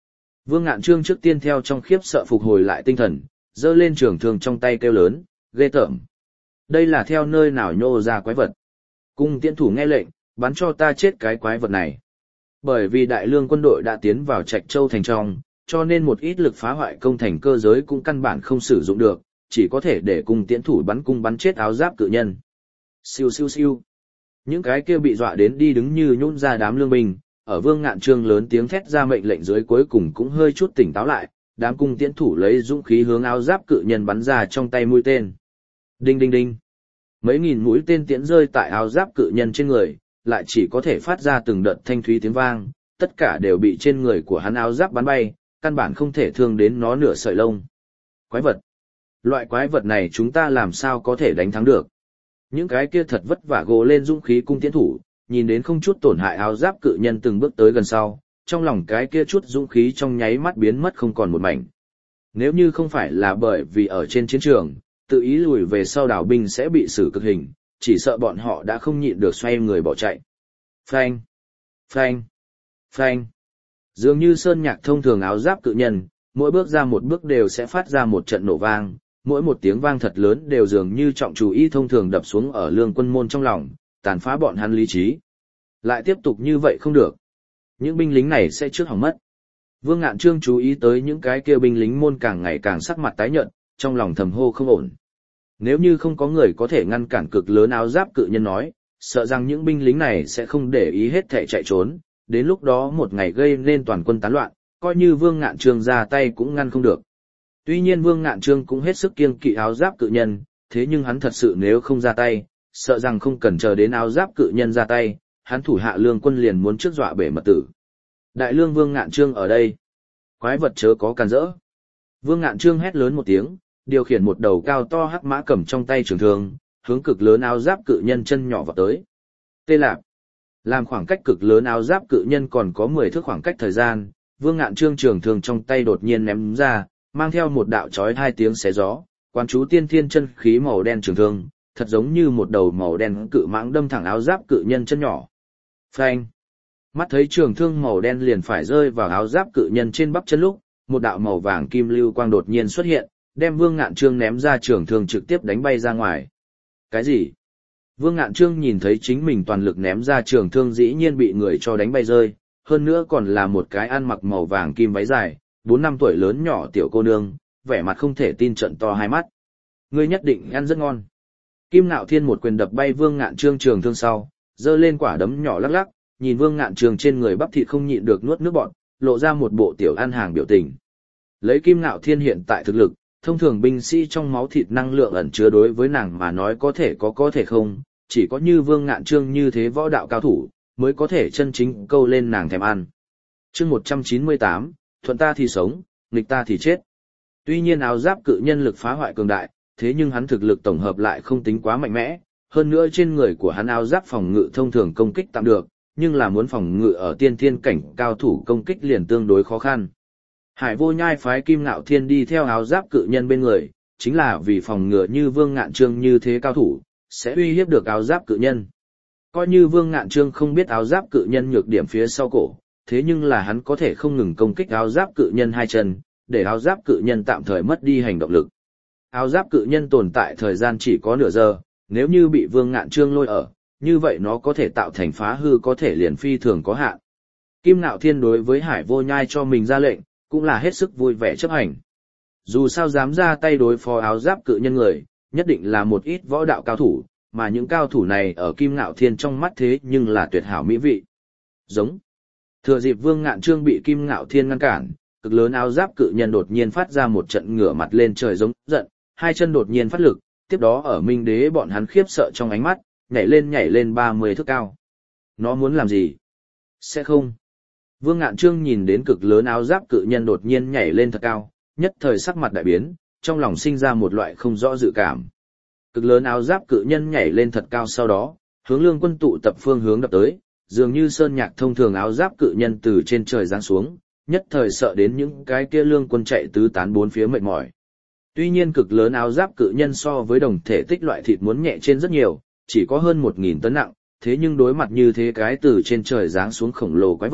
Vương Ngạn Trương trước tiên theo trong khiếp sợ phục hồi lại tinh thần, giơ lên trường thương trong tay kêu lớn, ghê tởm. Đây là theo nơi nào nhô ra quái vật. Cung tiễn thủ nghe lệnh, bắn cho ta chết cái quái vật này. Bởi vì đại lương quân đội đã tiến vào Trạch Châu thành trong, cho nên một ít lực phá hoại công thành cơ giới cũng căn bản không sử dụng được, chỉ có thể để cung tiễn thủ bắn cung bắn chết áo giáp cự nhân. Siêu siêu siêu. Những cái kia bị dọa đến đi đứng như nhũn ra đám lương binh, ở Vương Ngạn Trương lớn tiếng thét ra mệnh lệnh dưới cuối cùng cũng hơi chút tỉnh táo lại, đám cung tiễn thủ lấy dũng khí hướng áo giáp cự nhân bắn ra trong tay mũi tên. Đinh đinh đinh. Mấy nghìn mũi tên tiễn rơi tại áo giáp cự nhân trên người, lại chỉ có thể phát ra từng đợt thanh thúy tiếng vang, tất cả đều bị trên người của hắn áo giáp bắn bay, căn bản không thể thương đến nó nửa sợi lông. Quái vật. Loại quái vật này chúng ta làm sao có thể đánh thắng được? Những cái kia thật vất vả gồ lên dũng khí cung tiễn thủ, nhìn đến không chút tổn hại áo giáp cự nhân từng bước tới gần sau, trong lòng cái kia chút dũng khí trong nháy mắt biến mất không còn một mảnh. Nếu như không phải là bởi vì ở trên chiến trường, tự ý lùi về sau đảo binh sẽ bị xử cực hình, chỉ sợ bọn họ đã không nhịn được xoay người bỏ chạy. Phanh, phanh, phanh. Dường như sơn nhạc thông thường áo giáp cự nhân, mỗi bước ra một bước đều sẽ phát ra một trận nổ vang, mỗi một tiếng vang thật lớn đều dường như trọng chủ y thông thường đập xuống ở lương quân môn trong lòng, tàn phá bọn hắn lý trí. Lại tiếp tục như vậy không được. Những binh lính này sẽ trước hỏng mất. Vương Ngạn Trương chú ý tới những cái kia binh lính môn càng ngày càng sắc mặt tái nhợt, trong lòng thầm hô không ổn. Nếu như không có người có thể ngăn cản cực lớn áo giáp cự nhân nói, sợ rằng những binh lính này sẽ không để ý hết thể chạy trốn, đến lúc đó một ngày gây nên toàn quân tán loạn, coi như Vương Ngạn Trương ra tay cũng ngăn không được. Tuy nhiên Vương Ngạn Trương cũng hết sức kiêng kỵ áo giáp cự nhân, thế nhưng hắn thật sự nếu không ra tay, sợ rằng không cần chờ đến áo giáp cự nhân ra tay, hắn thủ hạ lương quân liền muốn trước dọa bể mật tử. Đại lương Vương Ngạn Trương ở đây. Quái vật chớ có càn rỡ. Vương Ngạn Trương hét lớn một tiếng, điều khiển một đầu cao to hắc mã cầm trong tay trường thương, hướng cực lớn áo giáp cự nhân chân nhỏ vào tới. Tê lạp. Làm khoảng cách cực lớn áo giáp cự nhân còn có mười thước khoảng cách thời gian, Vương Ngạn Trương trường thương trong tay đột nhiên ném ra, mang theo một đạo chói hai tiếng xé gió, quán chú tiên thiên chân khí màu đen trường thương, thật giống như một đầu màu đen cự mãng đâm thẳng áo giáp cự nhân chân nhỏ. Phanh. Mắt thấy trường thương màu đen liền phải rơi vào áo giáp cự nhân trên bắp chân lúc, một đạo màu vàng kim lưu quang đột nhiên xuất hiện, đem Vương Ngạn Trương ném ra trường thương trực tiếp đánh bay ra ngoài. Cái gì? Vương Ngạn Trương nhìn thấy chính mình toàn lực ném ra trường thương dĩ nhiên bị người cho đánh bay rơi, hơn nữa còn là một cái ăn mặc màu vàng kim váy dài, bốn năm tuổi lớn nhỏ tiểu cô nương, vẻ mặt không thể tin trận to hai mắt. Ngươi nhất định ăn rất ngon. Kim Nạo Thiên một quyền đập bay Vương Ngạn Trương trường thương sau, giơ lên quả đấm nhỏ lắc lắc, nhìn Vương Ngạn Trương trên người bắp thịt không nhịn được nuốt nước bọt, lộ ra một bộ tiểu ăn hàng biểu tình. Lấy Kim Nạo Thiên hiện tại thực lực, thông thường binh sĩ trong máu thịt năng lượng ẩn chứa đối với nàng mà nói có thể có có thể không, chỉ có như Vương Ngạn Trương như thế võ đạo cao thủ, mới có thể chân chính câu lên nàng thèm ăn. Chương một trăm chín mươi tám, thuận ta thì sống, nghịch ta thì chết. Tuy nhiên áo giáp cự nhân lực phá hoại cường đại, thế nhưng hắn thực lực tổng hợp lại không tính quá mạnh mẽ, hơn nữa trên người của hắn áo giáp phòng ngự thông thường công kích tạm được, nhưng là muốn phòng ngự ở tiên thiên cảnh cao thủ công kích liền tương đối khó khăn. Hải Vô Nhai phái Kim Nạo Thiên đi theo áo giáp cự nhân bên người, chính là vì phòng ngừa như Vương Ngạn Trương như thế cao thủ, sẽ uy hiếp được áo giáp cự nhân. Coi như Vương Ngạn Trương không biết áo giáp cự nhân nhược điểm phía sau cổ, thế nhưng là hắn có thể không ngừng công kích áo giáp cự nhân hai chân, để áo giáp cự nhân tạm thời mất đi hành động lực. Áo giáp cự nhân tồn tại thời gian chỉ có nửa giờ, nếu như bị Vương Ngạn Trương lôi ở, như vậy nó có thể tạo thành phá hư có thể liền phi thường có hạn. Kim Nạo Thiên đối với Hải Vô Nhai cho mình ra lệnh, cũng là hết sức vui vẻ chấp hành. Dù sao dám ra tay đối phó áo giáp cự nhân người, nhất định là một ít võ đạo cao thủ, mà những cao thủ này ở Kim Nạo Thiên trong mắt thế nhưng là tuyệt hảo mỹ vị. Giống. Thừa dịp Vương Ngạn Trương bị Kim Nạo Thiên ngăn cản, cực lớn áo giáp cự nhân đột nhiên phát ra một trận ngửa mặt lên trời giống giận, hai chân đột nhiên phát lực, tiếp đó ở Minh Đế bọn hắn khiếp sợ trong ánh mắt, nhảy lên nhảy lên ba mươi thước cao. Nó muốn làm gì? Sẽ không. Vương Ngạn Trương nhìn đến cực lớn áo giáp cự nhân đột nhiên nhảy lên thật cao, nhất thời sắc mặt đại biến, trong lòng sinh ra một loại không rõ dự cảm. Cực lớn áo giáp cự nhân nhảy lên thật cao sau đó, hướng lương quân tụ tập phương hướng đập tới, dường như sơn nhạc thông thường áo giáp cự nhân từ trên trời giáng xuống, nhất thời sợ đến những cái kia lương quân chạy tứ tán bốn phía mệt mỏi. Tuy nhiên cực lớn áo giáp cự nhân so với đồng thể tích loại thịt muốn nhẹ trên rất nhiều, chỉ có hơn một nghìn tấn nặng, thế nhưng đối mặt như thế cái từ trên trời giáng xuống khổng lồ quái vật,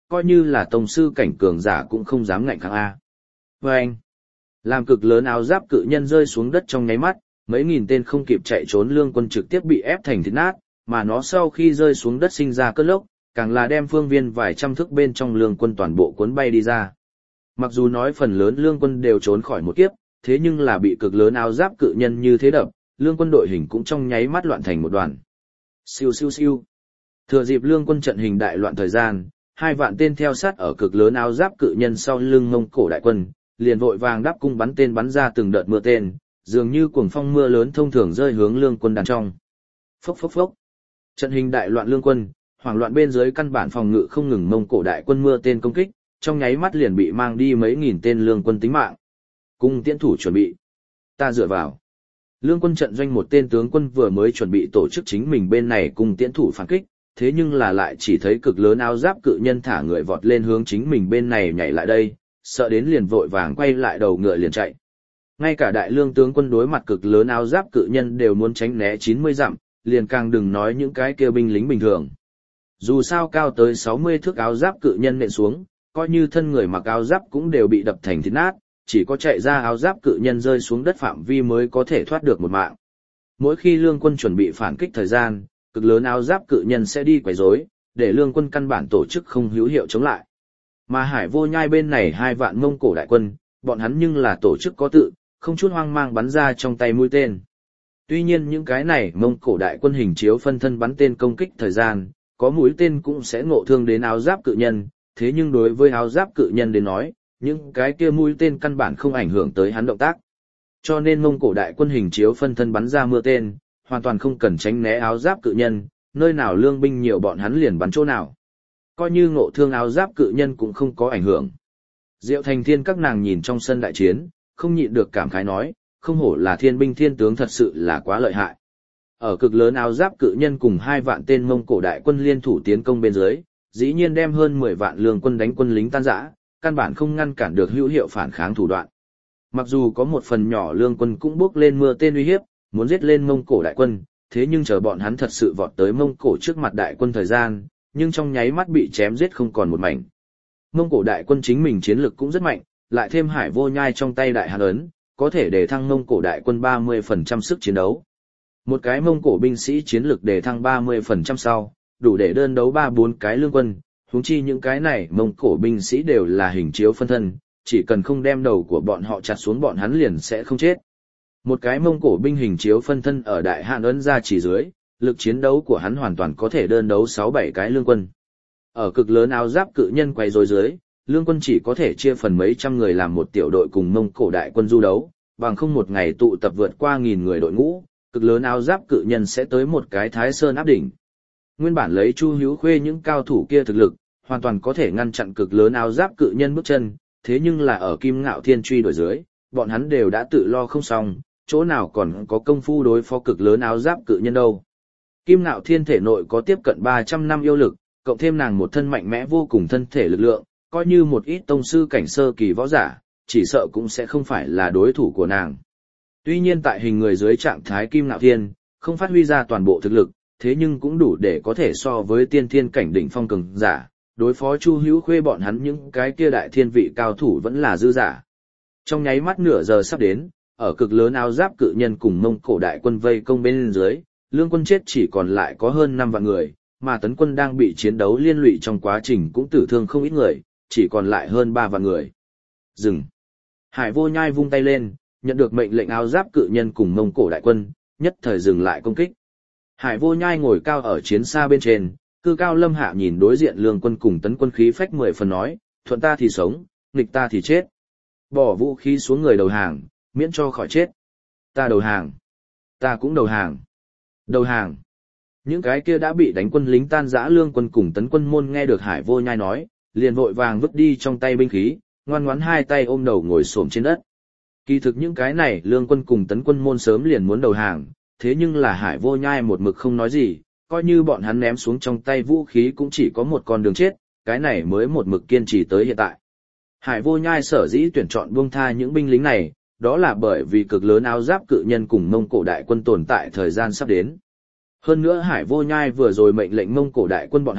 coi như là tông sư cảnh cường giả cũng không dám ngạnh kháng A. Và anh, làm cực lớn áo giáp cự nhân rơi xuống đất trong nháy mắt, mấy nghìn tên không kịp chạy trốn lương quân trực tiếp bị ép thành thịt nát, mà nó sau khi rơi xuống đất sinh ra cơn lốc, càng là đem phương viên vài trăm thước bên trong lương quân toàn bộ cuốn bay đi ra. Mặc dù nói phần lớn lương quân đều trốn khỏi một kiếp, thế nhưng là bị cực lớn áo giáp cự nhân như thế đập, lương quân đội hình cũng trong nháy mắt loạn thành một đoàn. Siêu siêu siêu. Thừa dịp lương quân trận hình đại loạn thời gian, hai vạn tên theo sát ở cực lớn áo giáp cự nhân sau lưng Mông Cổ đại quân, liền vội vàng đáp cung bắn tên bắn ra từng đợt mưa tên, dường như cuồng phong mưa lớn thông thường rơi hướng lương quân đàn trong. Phốc phốc phốc. Trận hình đại loạn lương quân, hoảng loạn bên dưới căn bản phòng ngự không ngừng Mông Cổ đại quân mưa tên công kích, trong nháy mắt liền bị mang đi mấy nghìn tên lương quân tính mạng. Cung tiễn thủ chuẩn bị. Ta dựa vào. Lương quân trận doanh một tên tướng quân vừa mới chuẩn bị tổ chức chính mình bên này cùng tiễn thủ phản kích, thế nhưng là lại chỉ thấy cực lớn áo giáp cự nhân thả người vọt lên hướng chính mình bên này nhảy lại đây, sợ đến liền vội vàng quay lại đầu ngựa liền chạy. Ngay cả đại lương tướng quân đối mặt cực lớn áo giáp cự nhân đều muốn tránh né chín mươi dặm, liền càng đừng nói những cái kia binh lính bình thường. Dù sao cao tới sáu mươi thước áo giáp cự nhân nện xuống, coi như thân người mặc áo giáp cũng đều bị đập thành thịt nát, chỉ có chạy ra áo giáp cự nhân rơi xuống đất phạm vi mới có thể thoát được một mạng. Mỗi khi lương quân chuẩn bị phản kích thời gian, cực lớn áo giáp cự nhân sẽ đi quấy rối, để lương quân căn bản tổ chức không hữu hiệu chống lại. Mà Hải Vô Nhai bên này hai vạn Mông Cổ đại quân, bọn hắn nhưng là tổ chức có tự, không chút hoang mang bắn ra trong tay mũi tên. Tuy nhiên những cái này Mông Cổ đại quân hình chiếu phân thân bắn tên công kích thời gian, có mũi tên cũng sẽ ngộ thương đến áo giáp cự nhân, thế nhưng đối với áo giáp cự nhân đến nói, những cái kia mũi tên căn bản không ảnh hưởng tới hắn động tác. Cho nên Mông Cổ đại quân hình chiếu phân thân bắn ra mưa tên, hoàn toàn không cần tránh né áo giáp cự nhân, nơi nào lương binh nhiều bọn hắn liền bắn chỗ nào. Coi như ngộ thương áo giáp cự nhân cũng không có ảnh hưởng. Diệu Thành Thiên các nàng nhìn trong sân đại chiến, không nhịn được cảm khái nói, không hổ là thiên binh thiên tướng thật sự là quá lợi hại. Ở cực lớn áo giáp cự nhân cùng hai vạn tên Mông Cổ đại quân liên thủ tiến công bên dưới, dĩ nhiên đem hơn mười vạn lương quân đánh quân lính tan rã, căn bản không ngăn cản được hữu hiệu phản kháng thủ đoạn. Mặc dù có một phần nhỏ lương quân cũng bước lên mưa tên uy hiếp, muốn giết lên Mông Cổ đại quân, thế nhưng chờ bọn hắn thật sự vọt tới Mông Cổ trước mặt đại quân thời gian, nhưng trong nháy mắt bị chém giết không còn một mảnh. Mông Cổ đại quân chính mình chiến lực cũng rất mạnh, lại thêm Hải Vô Nhai trong tay đại hàn ấn, có thể để thăng Mông Cổ đại quân ba mươi phần trăm sức chiến đấu. Một cái Mông Cổ binh sĩ chiến lực để thăng ba mươi phần trăm sau, đủ để đơn đấu ba bốn cái lương quân, huống chi những cái này Mông Cổ binh sĩ đều là hình chiếu phân thân, chỉ cần không đem đầu của bọn họ chặt xuống bọn hắn liền sẽ không chết. Một cái Mông Cổ binh hình chiếu phân thân ở đại hạn ấn ra chỉ dưới, lực chiến đấu của hắn hoàn toàn có thể đơn đấu sáu bảy cái lương quân. Ở cực lớn áo giáp cự nhân quay rối dưới, lương quân chỉ có thể chia phần mấy trăm người làm một tiểu đội cùng Mông Cổ đại quân du đấu, bằng không một ngày tụ tập vượt qua nghìn người đội ngũ, cực lớn áo giáp cự nhân sẽ tới một cái Thái Sơn áp đỉnh. Nguyên bản lấy Chu Hữu Khuê những cao thủ kia thực lực, hoàn toàn có thể ngăn chặn cực lớn áo giáp cự nhân bước chân, thế nhưng là ở Kim Ngạo Thiên truy đuổi dưới, bọn hắn đều đã tự lo không xong, chỗ nào còn có công phu đối phó cực lớn áo giáp cự nhân đâu. Kim Ngạo Thiên thể nội có tiếp cận ba trăm năm yêu lực, cộng thêm nàng một thân mạnh mẽ vô cùng thân thể lực lượng, coi như một ít tông sư cảnh sơ kỳ võ giả, chỉ sợ cũng sẽ không phải là đối thủ của nàng. Tuy nhiên tại hình người dưới trạng thái Kim Ngạo Thiên, không phát huy ra toàn bộ thực lực, thế nhưng cũng đủ để có thể so với tiên thiên cảnh đỉnh phong cường giả, đối phó Chu Hữu Khuê bọn hắn những cái kia đại thiên vị cao thủ vẫn là dư giả. Trong nháy mắt nửa giờ sắp đến, ở cực lớn áo giáp cự nhân cùng Mông Cổ đại quân vây công bên dưới, lương quân chết chỉ còn lại có hơn năm vạn người, mà tấn quân đang bị chiến đấu liên lụy trong quá trình cũng tử thương không ít người, chỉ còn lại hơn ba vạn người. Dừng. Hải Vô Nhai vung tay lên, nhận được mệnh lệnh áo giáp cự nhân cùng Mông Cổ đại quân, nhất thời dừng lại công kích. Hải Vô Nhai ngồi cao ở chiến xa bên trên, cư cao lâm hạ nhìn đối diện lương quân cùng tấn quân khí phách mười phần nói, thuận ta thì sống, nghịch ta thì chết. Bỏ vũ khí xuống người đầu hàng, miễn cho khỏi chết. Ta đầu hàng. Ta cũng đầu hàng. Đầu hàng. Những cái kia đã bị đánh quân lính tan rã lương quân cùng tấn quân môn nghe được Hải Vô Nhai nói, liền vội vàng vứt đi trong tay binh khí, ngoan ngoãn hai tay ôm đầu ngồi xổm trên đất. Kỳ thực những cái này lương quân cùng tấn quân môn sớm liền muốn đầu hàng, thế nhưng là Hải Vô Nhai một mực không nói gì, coi như bọn hắn ném xuống trong tay vũ khí cũng chỉ có một con đường chết, cái này mới một mực kiên trì tới hiện tại. Hải Vô Nhai sở dĩ tuyển chọn buông tha những binh lính này, đó là bởi vì cực lớn áo giáp cự nhân cùng Mông Cổ đại quân tồn tại thời gian sắp đến. Hơn nữa Hải Vô Nhai vừa rồi mệnh lệnh Mông Cổ đại quân bọn hắn,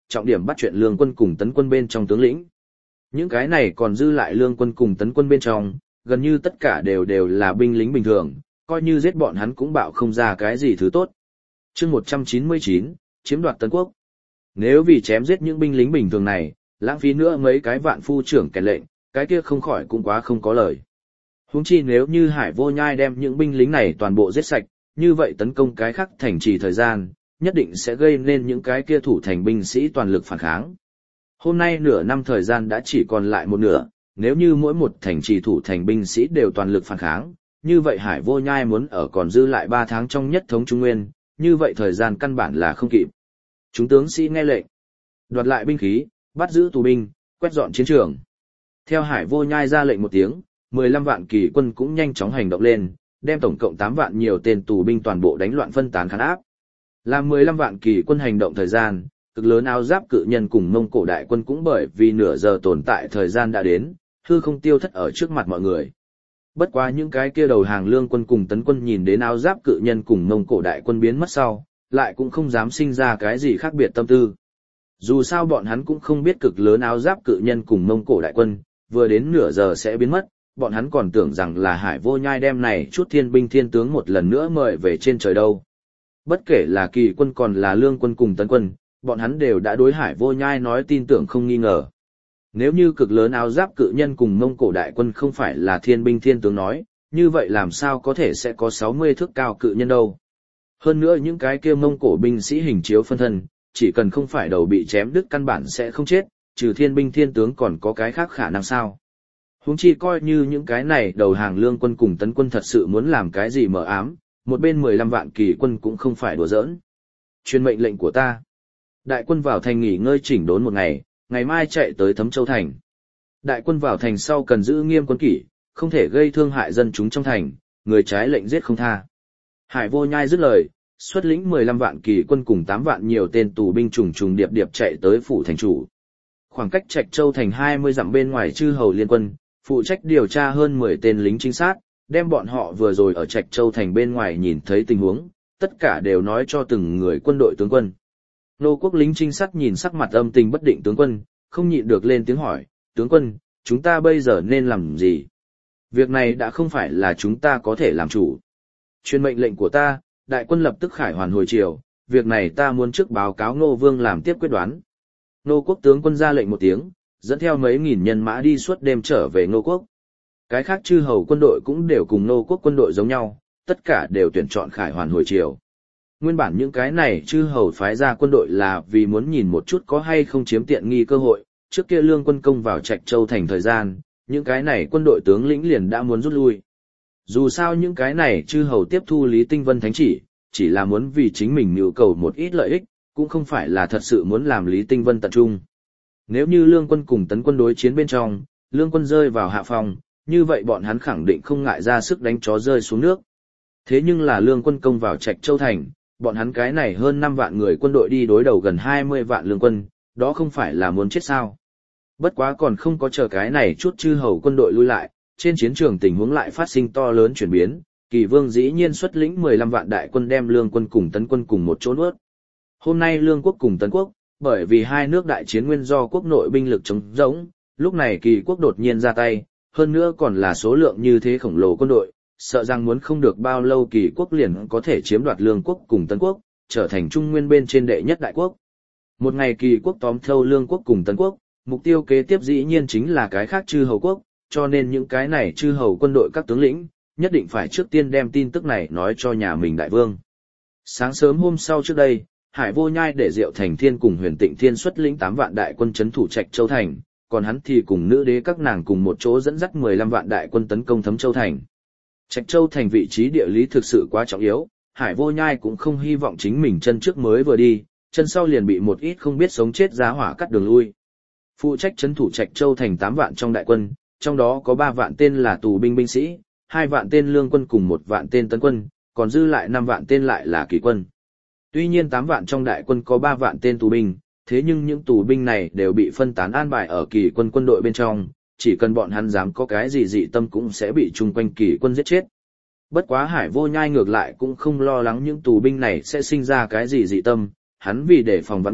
trọng điểm bắt chuyện lương quân cùng tấn quân bên trong tướng lĩnh. Những cái này còn dư lại lương quân cùng tấn quân bên trong, gần như tất cả đều đều là binh lính bình thường, coi như giết bọn hắn cũng bạo không ra cái gì thứ tốt. Chương một trăm chín mươi chín, chiếm đoạt Tấn quốc. Nếu vì chém giết những binh lính bình thường này, lãng phí nữa mấy cái vạn phu trưởng kẻ lệnh, cái kia không khỏi cũng quá không có lời. Huống chi nếu như Hải Vô Nhai đem những binh lính này toàn bộ giết sạch, như vậy tấn công cái khác thành trì thời gian, nhất định sẽ gây nên những cái kia thủ thành binh sĩ toàn lực phản kháng. Hôm nay nửa năm thời gian đã chỉ còn lại một nửa, nếu như mỗi một thành trì thủ thành binh sĩ đều toàn lực phản kháng, như vậy Hải Vô Nhai muốn ở còn dư lại ba tháng trong nhất thống Trung Nguyên, như vậy thời gian căn bản là không kịp. Chúng tướng sĩ nghe lệnh, đoạt lại binh khí, bắt giữ tù binh, quét dọn chiến trường. Theo Hải Vô Nhai ra lệnh một tiếng, mười lăm vạn kỳ quân cũng nhanh chóng hành động lên, đem tổng cộng tám vạn nhiều tên tù binh toàn bộ đánh loạn phân tán khán áp. Làm mười lăm vạn kỳ quân hành động thời gian, cực lớn áo giáp cự nhân cùng Mông Cổ đại quân cũng bởi vì nửa giờ tồn tại thời gian đã đến, hư không tiêu thất ở trước mặt mọi người. Bất quá những cái kia đầu hàng lương quân cùng tấn quân nhìn đến áo giáp cự nhân cùng Mông Cổ đại quân biến mất sau, lại cũng không dám sinh ra cái gì khác biệt tâm tư. Dù sao bọn hắn cũng không biết cực lớn áo giáp cự nhân cùng Mông Cổ đại quân, vừa đến nửa giờ sẽ biến mất, bọn hắn còn tưởng rằng là Hải Vô Nhai đem này chút thiên binh thiên tướng một lần nữa mời về trên trời đâu. Bất kể là kỳ quân còn là lương quân cùng tấn quân, bọn hắn đều đã đối Hải Vô Nhai nói tin tưởng không nghi ngờ. Nếu như cực lớn áo giáp cự nhân cùng Mông Cổ đại quân không phải là thiên binh thiên tướng nói, như vậy làm sao có thể sẽ có sáu mươi thước cao cự nhân đâu. Hơn nữa những cái kia Mông Cổ binh sĩ hình chiếu phân thân, chỉ cần không phải đầu bị chém đứt căn bản sẽ không chết, trừ thiên binh thiên tướng còn có cái khác khả năng sao. Huống chi coi như những cái này đầu hàng lương quân cùng tấn quân thật sự muốn làm cái gì mờ ám, một bên mười lăm vạn kỳ quân cũng không phải đùa giỡn. Truyền mệnh lệnh của ta. Đại quân vào thành nghỉ ngơi chỉnh đốn một ngày, ngày mai chạy tới Thấm Châu thành. Đại quân vào thành sau cần giữ nghiêm quân kỷ, không thể gây thương hại dân chúng trong thành, người trái lệnh giết không tha. Hải Vô Nhai dứt lời, xuất lĩnh mười lăm vạn kỳ quân cùng tám vạn nhiều tên tù binh trùng trùng điệp điệp chạy tới phủ thành chủ. Khoảng cách Trạch Châu thành hai mươi dặm bên ngoài chư hầu liên quân, phụ trách điều tra hơn mười tên lính trinh sát, đem bọn họ vừa rồi ở Trạch Châu thành bên ngoài nhìn thấy tình huống, tất cả đều nói cho từng người quân đội tướng quân. Nô quốc lính trinh sát nhìn sắc mặt âm tình bất định tướng quân, không nhịn được lên tiếng hỏi, tướng quân, chúng ta bây giờ nên làm gì? Việc này đã không phải là chúng ta có thể làm chủ. Truyền mệnh lệnh của ta, đại quân lập tức khải hoàn hồi chiều, việc này ta muốn trước báo cáo Nô Vương làm tiếp quyết đoán. Nô quốc tướng quân ra lệnh một tiếng, dẫn theo mấy nghìn nhân mã đi suốt đêm trở về Nô quốc. Cái khác chư hầu quân đội cũng đều cùng Nô quốc quân đội giống nhau, tất cả đều tuyển chọn khải hoàn hồi chiều. Nguyên bản những cái này chư hầu phái ra quân đội là vì muốn nhìn một chút có hay không chiếm tiện nghi cơ hội, trước kia lương quân công vào Trạch Châu thành thời gian, những cái này quân đội tướng lĩnh liền đã muốn rút lui. Dù sao những cái này chư hầu tiếp thu Lý Tinh Vân thánh chỉ, chỉ là muốn vì chính mình nhu cầu một ít lợi ích, cũng không phải là thật sự muốn làm Lý Tinh Vân tận trung. Nếu như lương quân cùng tấn quân đối chiến bên trong, lương quân rơi vào hạ phòng, như vậy bọn hắn khẳng định không ngại ra sức đánh chó rơi xuống nước. Thế nhưng là lương quân công vào Trạch Châu thành, bọn hắn cái này hơn năm vạn người quân đội đi đối đầu gần hai mươi vạn lương quân, đó không phải là muốn chết sao. Bất quá còn không có chờ cái này chút chư hầu quân đội lui lại, trên chiến trường tình huống lại phát sinh to lớn chuyển biến, Kỳ Vương dĩ nhiên xuất lĩnh mười lăm vạn đại quân đem lương quân cùng tấn quân cùng một chỗ nuốt. Hôm nay lương quốc cùng tấn quốc, bởi vì hai nước đại chiến nguyên do quốc nội binh lực chống rỗng, lúc này Kỳ quốc đột nhiên ra tay, hơn nữa còn là số lượng như thế khổng lồ quân đội, sợ rằng muốn không được bao lâu Kỳ quốc liền có thể chiếm đoạt lương quốc cùng tấn quốc, trở thành trung nguyên bên trên đệ nhất đại quốc. Một ngày Kỳ quốc tóm thâu lương quốc cùng tấn quốc, mục tiêu kế tiếp dĩ nhiên chính là cái khác chư hầu quốc, cho nên những cái này chư hầu quân đội các tướng lĩnh, nhất định phải trước tiên đem tin tức này nói cho nhà mình đại vương. Sáng sớm hôm sau trước đây, Hải Vô Nhai để Diệu Thành Thiên cùng Huyền Tịnh Thiên xuất lĩnh tám vạn đại quân trấn thủ Trạch Châu thành, còn hắn thì cùng nữ đế các nàng cùng một chỗ dẫn dắt mười lăm vạn đại quân tấn công Thấm Châu thành. Trạch Châu thành vị trí địa lý thực sự quá trọng yếu, Hải Vô Nhai cũng không hy vọng chính mình chân trước mới vừa đi, chân sau liền bị một ít không biết sống chết giá hỏa cắt đường lui. Phụ trách trấn thủ Trạch Châu thành tám vạn trong đại quân, trong đó có ba vạn tên là tù binh binh sĩ, hai vạn tên lương quân cùng một vạn tên tấn quân, còn dư lại năm vạn tên lại là kỳ quân. Tuy nhiên tám vạn trong đại quân có ba vạn tên tù binh, thế nhưng những tù binh này đều bị phân tán an bài ở kỳ quân quân đội bên trong, chỉ cần bọn hắn dám có cái gì dị tâm cũng sẽ bị chung quanh kỳ quân giết chết. Bất quá Hải Vô Nhai ngược lại cũng không lo lắng những tù binh này sẽ sinh ra cái gì dị tâm, hắn vì để phòng vạn nhất,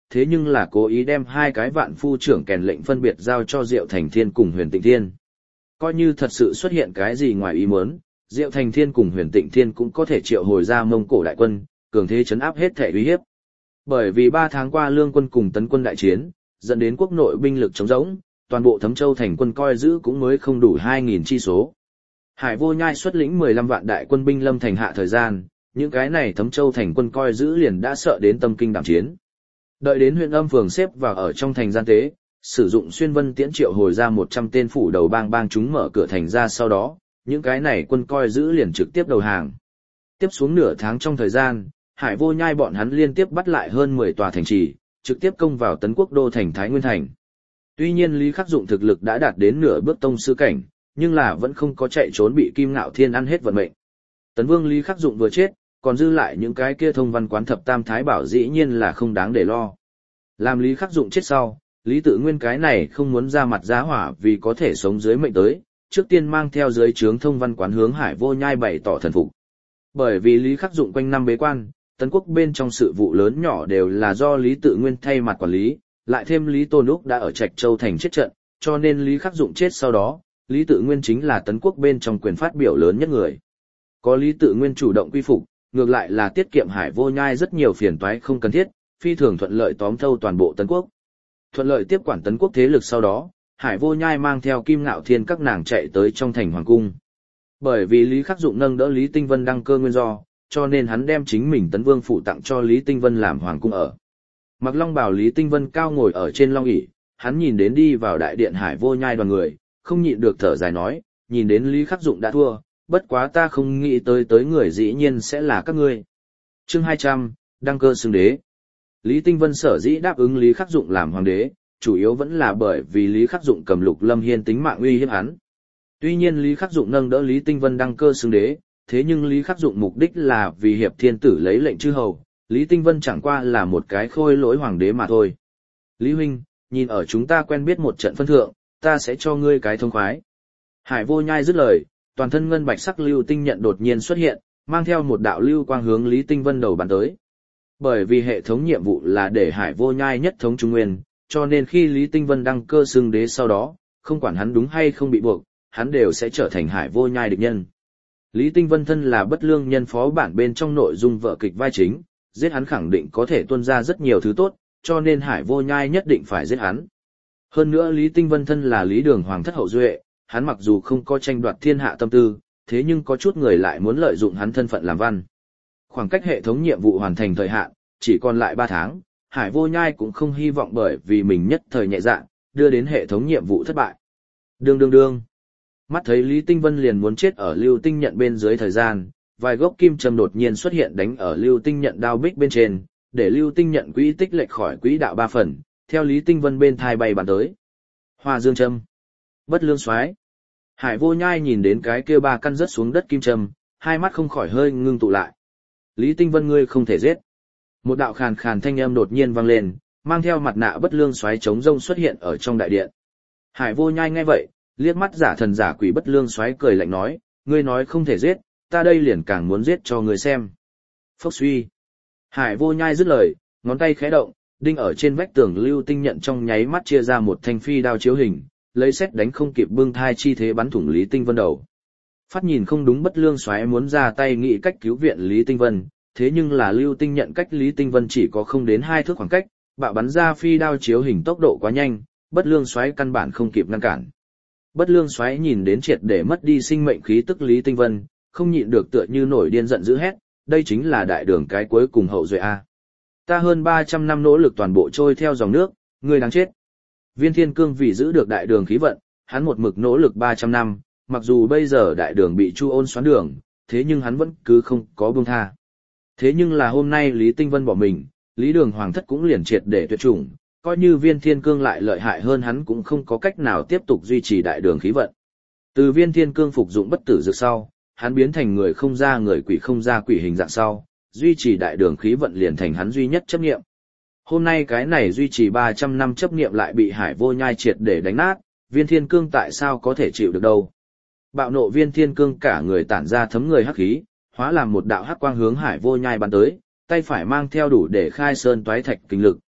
thế nhưng là cố ý đem hai cái vạn phu trưởng kèn lệnh phân biệt giao cho Diệu Thành Thiên cùng Huyền Tịnh Thiên. Coi như thật sự xuất hiện cái gì ngoài ý muốn, Diệu Thành Thiên cùng Huyền Tịnh Thiên cũng có thể triệu hồi ra Mông Cổ đại quân, cường thế chấn áp hết thể uy hiếp. Bởi vì ba tháng qua Lương quân cùng Tấn quân đại chiến, dẫn đến quốc nội binh lực trống rỗng, toàn bộ Thấm Châu thành quân coi giữ cũng mới không đủ hai nghìn chi số. Hải Vô Nhai xuất lĩnh mười lăm vạn đại quân binh lâm thành hạ thời gian, những cái này Thấm Châu thành quân coi giữ liền đã sợ đến tâm kinh đảm chiến. Đợi đến huyện Âm Phường xếp vào ở trong thành gian tế, sử dụng xuyên vân tiễn triệu hồi ra một trăm tên phủ đầu bang bang chúng mở cửa thành ra, sau đó, những cái này quân coi giữ liền trực tiếp đầu hàng. Tiếp xuống nửa tháng trong thời gian, Hải Vô Nhai bọn hắn liên tiếp bắt lại hơn mười tòa thành trì, trực tiếp công vào Tấn Quốc đô thành Thái Nguyên thành. Tuy nhiên Lý Khắc Dụng thực lực đã đạt đến nửa bước tông sư cảnh, nhưng là vẫn không có chạy trốn bị Kim Ngạo Thiên ăn hết vận mệnh. Tấn Vương Lý Khắc Dụng vừa chết, còn dư lại những cái kia thông văn quán thập tam thái bảo dĩ nhiên là không đáng để lo. Làm Lý Khắc Dụng chết sau, Lý Tự Nguyên cái này không muốn ra mặt giá hỏa vì có thể sống dưới mệnh tới, trước tiên mang theo dưới trướng thông văn quán hướng Hải Vô Nhai bày tỏ thần phục. Bởi vì Lý Khắc Dụng quanh năm bế quan, Tấn Quốc bên trong sự vụ lớn nhỏ đều là do Lý Tự Nguyên thay mặt quản lý, lại thêm Lý Tôn Úc đã ở Trạch Châu thành chết trận, cho nên Lý Khắc Dụng chết sau đó, Lý Tự Nguyên chính là Tấn Quốc bên trong quyền phát biểu lớn nhất người. Có Lý Tự Nguyên chủ động quy phục, ngược lại là tiết kiệm Hải Vô Nhai rất nhiều phiền toái không cần thiết, phi thường thuận lợi tóm thâu toàn bộ Tấn Quốc. Thuận lợi tiếp quản Tấn Quốc thế lực sau đó, Hải Vô Nhai mang theo Kim Ngạo Thiên các nàng chạy tới trong thành hoàng cung. Bởi vì Lý Khắc Dụng nâng đỡ Lý Tinh Vân đăng cơ nguyên do, cho nên hắn đem chính mình Tấn Vương phủ tặng cho Lý Tinh Vân làm hoàng cung ở. Mặc long bào Lý Tinh Vân cao ngồi ở trên long ỷ, hắn nhìn đến đi vào đại điện Hải Vô Nhai đoàn người, không nhịn được thở dài nói, nhìn đến Lý Khắc Dụng đã thua, bất quá ta không nghĩ tới tới người dĩ nhiên sẽ là các ngươi. Chương hai trăm, đăng cơ xưng đế. Lý Tinh Vân sở dĩ đáp ứng Lý Khắc Dụng làm hoàng đế, chủ yếu vẫn là bởi vì Lý Khắc Dụng cầm Lục Lâm Hiên tính mạng uy hiếp hắn. Tuy nhiên Lý Khắc Dụng nâng đỡ Lý Tinh Vân đăng cơ xưng đế, thế nhưng Lý Khắc Dụng mục đích là vì hiệp thiên tử lấy lệnh chư hầu, Lý Tinh Vân chẳng qua là một cái khôi lỗi hoàng đế mà thôi. Lý huynh, nhìn ở chúng ta quen biết một trận phân thượng, ta sẽ cho ngươi cái thông khoái. Hải Vô Nhai dứt lời, toàn thân ngân bạch sắc lưu tinh nhận đột nhiên xuất hiện, mang theo một đạo lưu quang hướng Lý Tinh Vân đầu bắn tới. Bởi vì hệ thống nhiệm vụ là để Hải Vô Nhai nhất thống Trung Nguyên, cho nên khi Lý Tinh Vân đăng cơ xưng đế sau đó, không quản hắn đúng hay không bị buộc, hắn đều sẽ trở thành Hải Vô Nhai địch nhân. Lý Tinh Vân thân là bất lương nhân phó bản bên trong nội dung vở kịch vai chính, giết hắn khẳng định có thể tuôn ra rất nhiều thứ tốt, cho nên Hải Vô Nhai nhất định phải giết hắn. Hơn nữa Lý Tinh Vân thân là Lý Đường Hoàng thất hậu duệ, hắn mặc dù không có tranh đoạt thiên hạ tâm tư, thế nhưng có chút người lại muốn lợi dụng hắn thân phận làm văn. Khoảng cách hệ thống nhiệm vụ hoàn thành thời hạn, chỉ còn lại ba tháng, Hải Vô Nhai cũng không hy vọng bởi vì mình nhất thời nhẹ dạ, đưa đến hệ thống nhiệm vụ thất bại. Đương đương đương. Mắt thấy Lý Tinh Vân liền muốn chết ở lưu tinh nhận bên dưới thời gian, vài gốc kim châm đột nhiên xuất hiện đánh ở lưu tinh nhận đao bích bên trên, để lưu tinh nhận quỹ tích lệch khỏi quỹ đạo ba phần, theo Lý Tinh Vân bên thai bay bắn tới. Hoa dương châm. Bất lương soái. Hải Vô Nhai nhìn đến cái kia ba căn rớt xuống đất kim châm, hai mắt không khỏi hơi ngưng tụ lại. Lý Tinh Vân ngươi không thể giết. Một đạo khàn khàn thanh âm đột nhiên vang lên, mang theo mặt nạ bất lương soái chống rông xuất hiện ở trong đại điện. Hải Vô Nhai nghe vậy, liếc mắt giả thần giả quỷ bất lương soái cười lạnh nói, ngươi nói không thể giết, ta đây liền càng muốn giết cho ngươi xem. Phốc suy. Hải Vô Nhai dứt lời, ngón tay khẽ động, đinh ở trên vách tường lưu tinh nhận trong nháy mắt chia ra một thanh phi đao chiếu hình, lấy xét đánh không kịp bưng thai chi thế bắn thủng Lý Tinh Vân đầu. Phát nhìn không đúng bất lương soái muốn ra tay nghĩ cách cứu viện Lý Tinh Vân, thế nhưng là lưu tinh nhận cách Lý Tinh Vân chỉ có không đến hai thước khoảng cách, bạo bắn ra phi đao chiếu hình tốc độ quá nhanh, bất lương soái căn bản không kịp ngăn cản. Bất lương soái nhìn đến triệt để mất đi sinh mệnh khí tức Lý Tinh Vân, không nhịn được tựa như nổi điên giận dữ hét, đây chính là đại đường cái cuối cùng hậu duệ a. Ta hơn ba trăm năm nỗ lực toàn bộ trôi theo dòng nước, ngươi đáng chết. Viên Thiên Cương vì giữ được đại đường khí vận, hắn một mực nỗ lực ba trăm năm, mặc dù bây giờ đại đường bị Chu Ôn xoán đường, thế nhưng hắn vẫn cứ không có buông tha. Thế nhưng là hôm nay Lý Tinh Vân bỏ mình, Lý Đường Hoàng thất cũng liền triệt để tuyệt chủng, coi như Viên Thiên Cương lại lợi hại hơn hắn cũng không có cách nào tiếp tục duy trì đại đường khí vận. Từ Viên Thiên Cương phục dụng bất tử dược sau, hắn biến thành người không ra người quỷ không ra quỷ hình dạng sau, duy trì đại đường khí vận liền thành hắn duy nhất chấp niệm. Hôm nay cái này duy trì ba trăm năm chấp niệm lại bị Hải Vô Nhai triệt để đánh nát, Viên Thiên Cương tại sao có thể chịu được đâu. Bạo nộ Viên Thiên Cương cả người tản ra thấm người hắc khí, hóa làm một đạo hắc quang hướng Hải Vô Nhai bắn tới, tay phải mang theo đủ để khai sơn toái thạch kinh lực,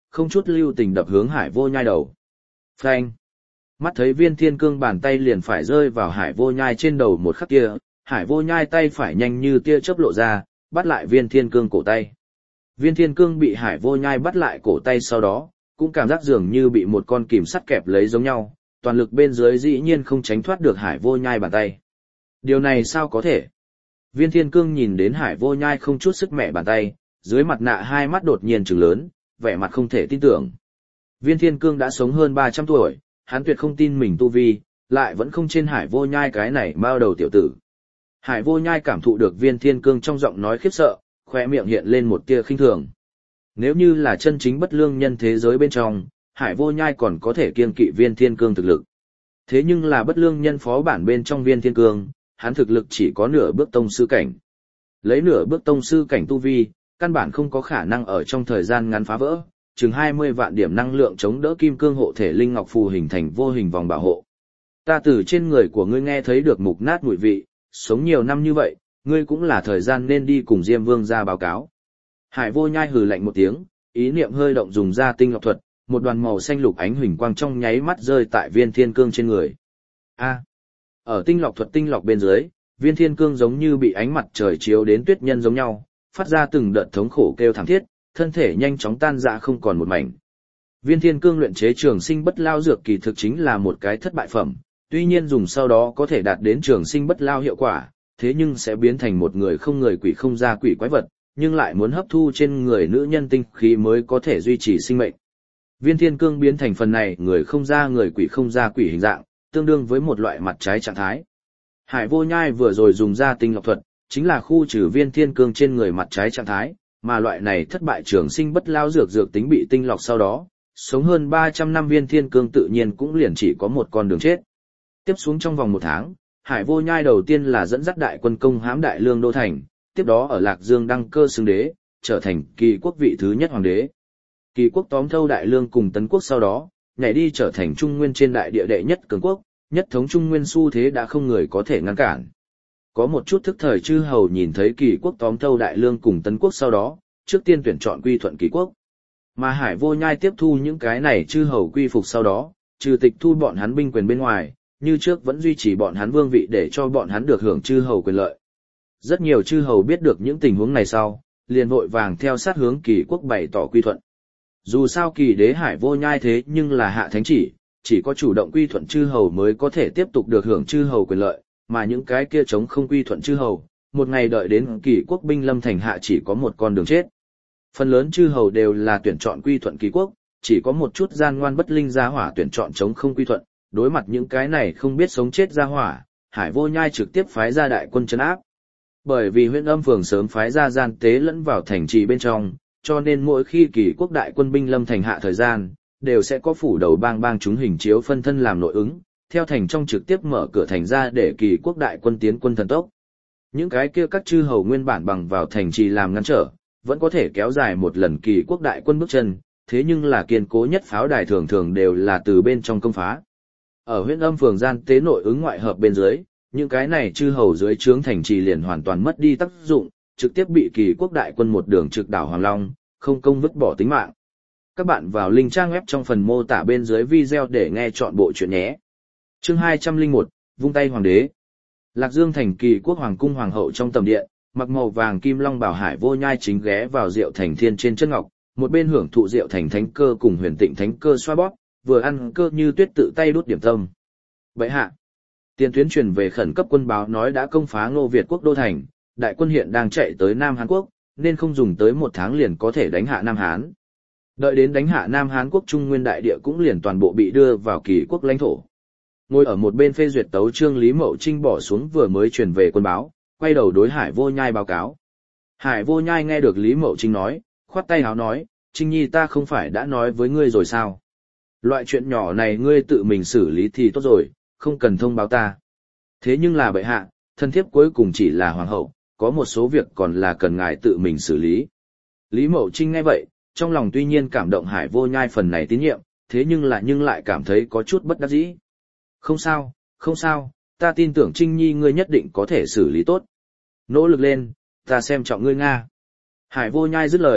không chút lưu tình đập hướng Hải Vô Nhai đầu. Phanh! Mắt thấy Viên Thiên Cương bàn tay liền phải rơi vào Hải Vô Nhai trên đầu một khắc kia, Hải Vô Nhai tay phải nhanh như tia chớp lộ ra, bắt lại Viên Thiên Cương cổ tay. Viên Thiên Cương bị Hải Vô Nhai bắt lại cổ tay sau đó, cũng cảm giác dường như bị một con kìm sắt kẹp lấy giống nhau, toàn lực bên dưới dĩ nhiên không tránh thoát được Hải Vô Nhai bàn tay. Điều này sao có thể? Viên Thiên Cương nhìn đến Hải Vô Nhai không chút sức mẻ bàn tay, dưới mặt nạ hai mắt đột nhiên trừng lớn, vẻ mặt không thể tin tưởng. Viên Thiên Cương đã sống hơn ba trăm tuổi, hắn tuyệt không tin mình tu vi, lại vẫn không trên Hải Vô Nhai cái này bao đầu tiểu tử. Hải Vô Nhai cảm thụ được Viên Thiên Cương trong giọng nói khiếp sợ, khóe miệng hiện lên một tia khinh thường. Nếu như là chân chính bất lương nhân thế giới bên trong, Hải Vô Nhai còn có thể kiêng kỵ Viên Thiên Cương thực lực. Thế nhưng là bất lương nhân phó bản bên trong Viên Thiên Cương, hắn thực lực chỉ có nửa bước tông sư cảnh. Lấy nửa bước tông sư cảnh tu vi, căn bản không có khả năng ở trong thời gian ngắn phá vỡ, chừng hai mươi vạn điểm năng lượng chống đỡ kim cương hộ thể linh ngọc phù hình thành vô hình vòng bảo hộ. Ta từ trên người của ngươi nghe thấy được mục nát mùi vị, sống nhiều năm như vậy, ngươi cũng là thời gian nên đi cùng Diêm Vương ra báo cáo. Hải Vô Nhai hừ lạnh một tiếng, ý niệm hơi động dùng ra tinh ngọc thuật, một đoàn màu xanh lục ánh huỳnh quang trong nháy mắt rơi tại Viên Thiên Cương trên người. A. Ở tinh lọc thuật tinh lọc bên dưới, Viên Thiên Cương giống như bị ánh mặt trời chiếu đến tuyết nhân giống nhau, phát ra từng đợt thống khổ kêu thảm thiết, thân thể nhanh chóng tan rã không còn một mảnh. Viên Thiên Cương luyện chế trường sinh bất lao dược kỳ thực chính là một cái thất bại phẩm, tuy nhiên dùng sau đó có thể đạt đến trường sinh bất lao hiệu quả, thế nhưng sẽ biến thành một người không người quỷ không ra quỷ quái vật, nhưng lại muốn hấp thu trên người nữ nhân tinh khí mới có thể duy trì sinh mệnh. Viên Thiên Cương biến thành phần này người không ra người quỷ không ra quỷ hình dạng, tương đương với một loại mặt trái trạng thái. Hải Vô Nhai vừa rồi dùng ra tinh ngọc thuật, chính là khu trừ Viên Thiên Cương trên người mặt trái trạng thái, mà loại này thất bại trường sinh bất lao dược dược tính bị tinh lọc sau đó, sống hơn ba trăm năm Viên Thiên Cương tự nhiên cũng liền chỉ có một con đường chết. Tiếp xuống trong vòng một tháng, Hải Vô Nhai đầu tiên là dẫn dắt đại quân công hãm Đại Lương đô thành, tiếp đó ở Lạc Dương đăng cơ xưng đế, trở thành Kỳ quốc vị thứ nhất hoàng đế. Kỳ quốc tóm thâu Đại Lương cùng Tấn quốc sau đó, nhảy đi trở thành Trung Nguyên trên đại địa đệ nhất cường quốc, nhất thống Trung Nguyên xu thế đã không người có thể ngăn cản. Có một chút thức thời chư hầu nhìn thấy Kỳ quốc tóm thâu Đại Lương cùng Tấn quốc sau đó, trước tiên tuyển chọn quy thuận Kỳ quốc. Mà Hải Vô Nhai tiếp thu những cái này chư hầu quy phục sau đó, trừ tịch thu bọn hắn binh quyền bên ngoài, như trước vẫn duy trì bọn hắn vương vị để cho bọn hắn được hưởng chư hầu quyền lợi. Rất nhiều chư hầu biết được những tình huống này sau, liền vội vàng theo sát hướng Kỳ quốc bày tỏ quy thuận. Dù sao Kỳ đế Hải Vô Nhai thế nhưng là hạ thánh chỉ, chỉ có chủ động quy thuận chư hầu mới có thể tiếp tục được hưởng chư hầu quyền lợi, mà những cái kia chống không quy thuận chư hầu, một ngày đợi đến Kỳ quốc binh lâm thành hạ chỉ có một con đường chết. Phần lớn chư hầu đều là tuyển chọn quy thuận Kỳ quốc, chỉ có một chút gian ngoan bất linh gia hỏa tuyển chọn chống không quy thuận, đối mặt những cái này không biết sống chết gia hỏa, Hải Vô Nhai trực tiếp phái ra đại quân trấn áp. Bởi vì huyện âm phường sớm phái ra gian tế lẫn vào thành trì bên trong, cho nên mỗi khi Kỳ quốc đại quân binh lâm thành hạ thời gian, đều sẽ có phủ đầu bang bang chúng hình chiếu phân thân làm nội ứng, theo thành trong trực tiếp mở cửa thành ra để Kỳ quốc đại quân tiến quân thần tốc. Những cái kia các chư hầu nguyên bản bằng vào thành trì làm ngăn trở, vẫn có thể kéo dài một lần Kỳ quốc đại quân bước chân, thế nhưng là kiên cố nhất pháo đài thường thường đều là từ bên trong công phá. Ở huyện âm phường gian tế nội ứng ngoại hợp bên dưới, những cái này chư hầu dưới trướng thành trì liền hoàn toàn mất đi tác dụng, trực tiếp bị Kỳ quốc đại quân một đường trực đảo Hoàng Long, không công vứt bỏ tính mạng. Các bạn vào link trang web trong phần mô tả bên dưới video để nghe chọn bộ chuyện nhé. Chương hai trăm lẻ một, vung tay hoàng đế. Lạc Dương thành Kỳ quốc hoàng cung hoàng hậu trong tầm điện, mặc màu vàng kim long bảo Hải Vô Nhai chính ghé vào Diệu Thành Thiên trên chân ngọc, một bên hưởng thụ Diệu Thành Thánh cơ cùng Huyền Tịnh Thánh cơ xoa bóp, vừa ăn cơ như tuyết tự tay đút điểm tâm. Bệ hạ, tiền tuyến truyền về khẩn cấp quân báo nói đã công phá Ngô Việt quốc đô thành, đại quân hiện đang chạy tới Nam Hán quốc, nên không dùng tới một tháng liền có thể đánh hạ Nam Hán. Đợi đến đánh hạ Nam Hán quốc Trung Nguyên đại địa cũng liền toàn bộ bị đưa vào Kỳ quốc lãnh thổ. Ngồi ở một bên phê duyệt tấu chương Lý Mậu Trinh bỏ xuống vừa mới truyền về quân báo, quay đầu đối Hải Vô Nhai báo cáo. Hải Vô Nhai nghe được Lý Mậu Trinh nói, khoát tay áo nói, Trinh Nhi ta không phải đã nói với ngươi rồi sao? Loại chuyện nhỏ này ngươi tự mình xử lý thì tốt rồi, không cần thông báo ta. Thế nhưng là bệ hạ, thân thiếp cuối cùng chỉ là hoàng hậu, có một số việc còn là cần ngài tự mình xử lý. Lý Mậu Trinh nghe vậy, trong lòng tuy nhiên cảm động Hải Vô Nhai phần này tín nhiệm, thế nhưng lại nhưng lại cảm thấy có chút bất đắc dĩ. Không sao, không sao, ta tin tưởng Trinh Nhi ngươi nhất định có thể xử lý tốt. Nỗ lực lên, ta xem trọng ngươi Nga. Hải Vô Nhai dứt lời,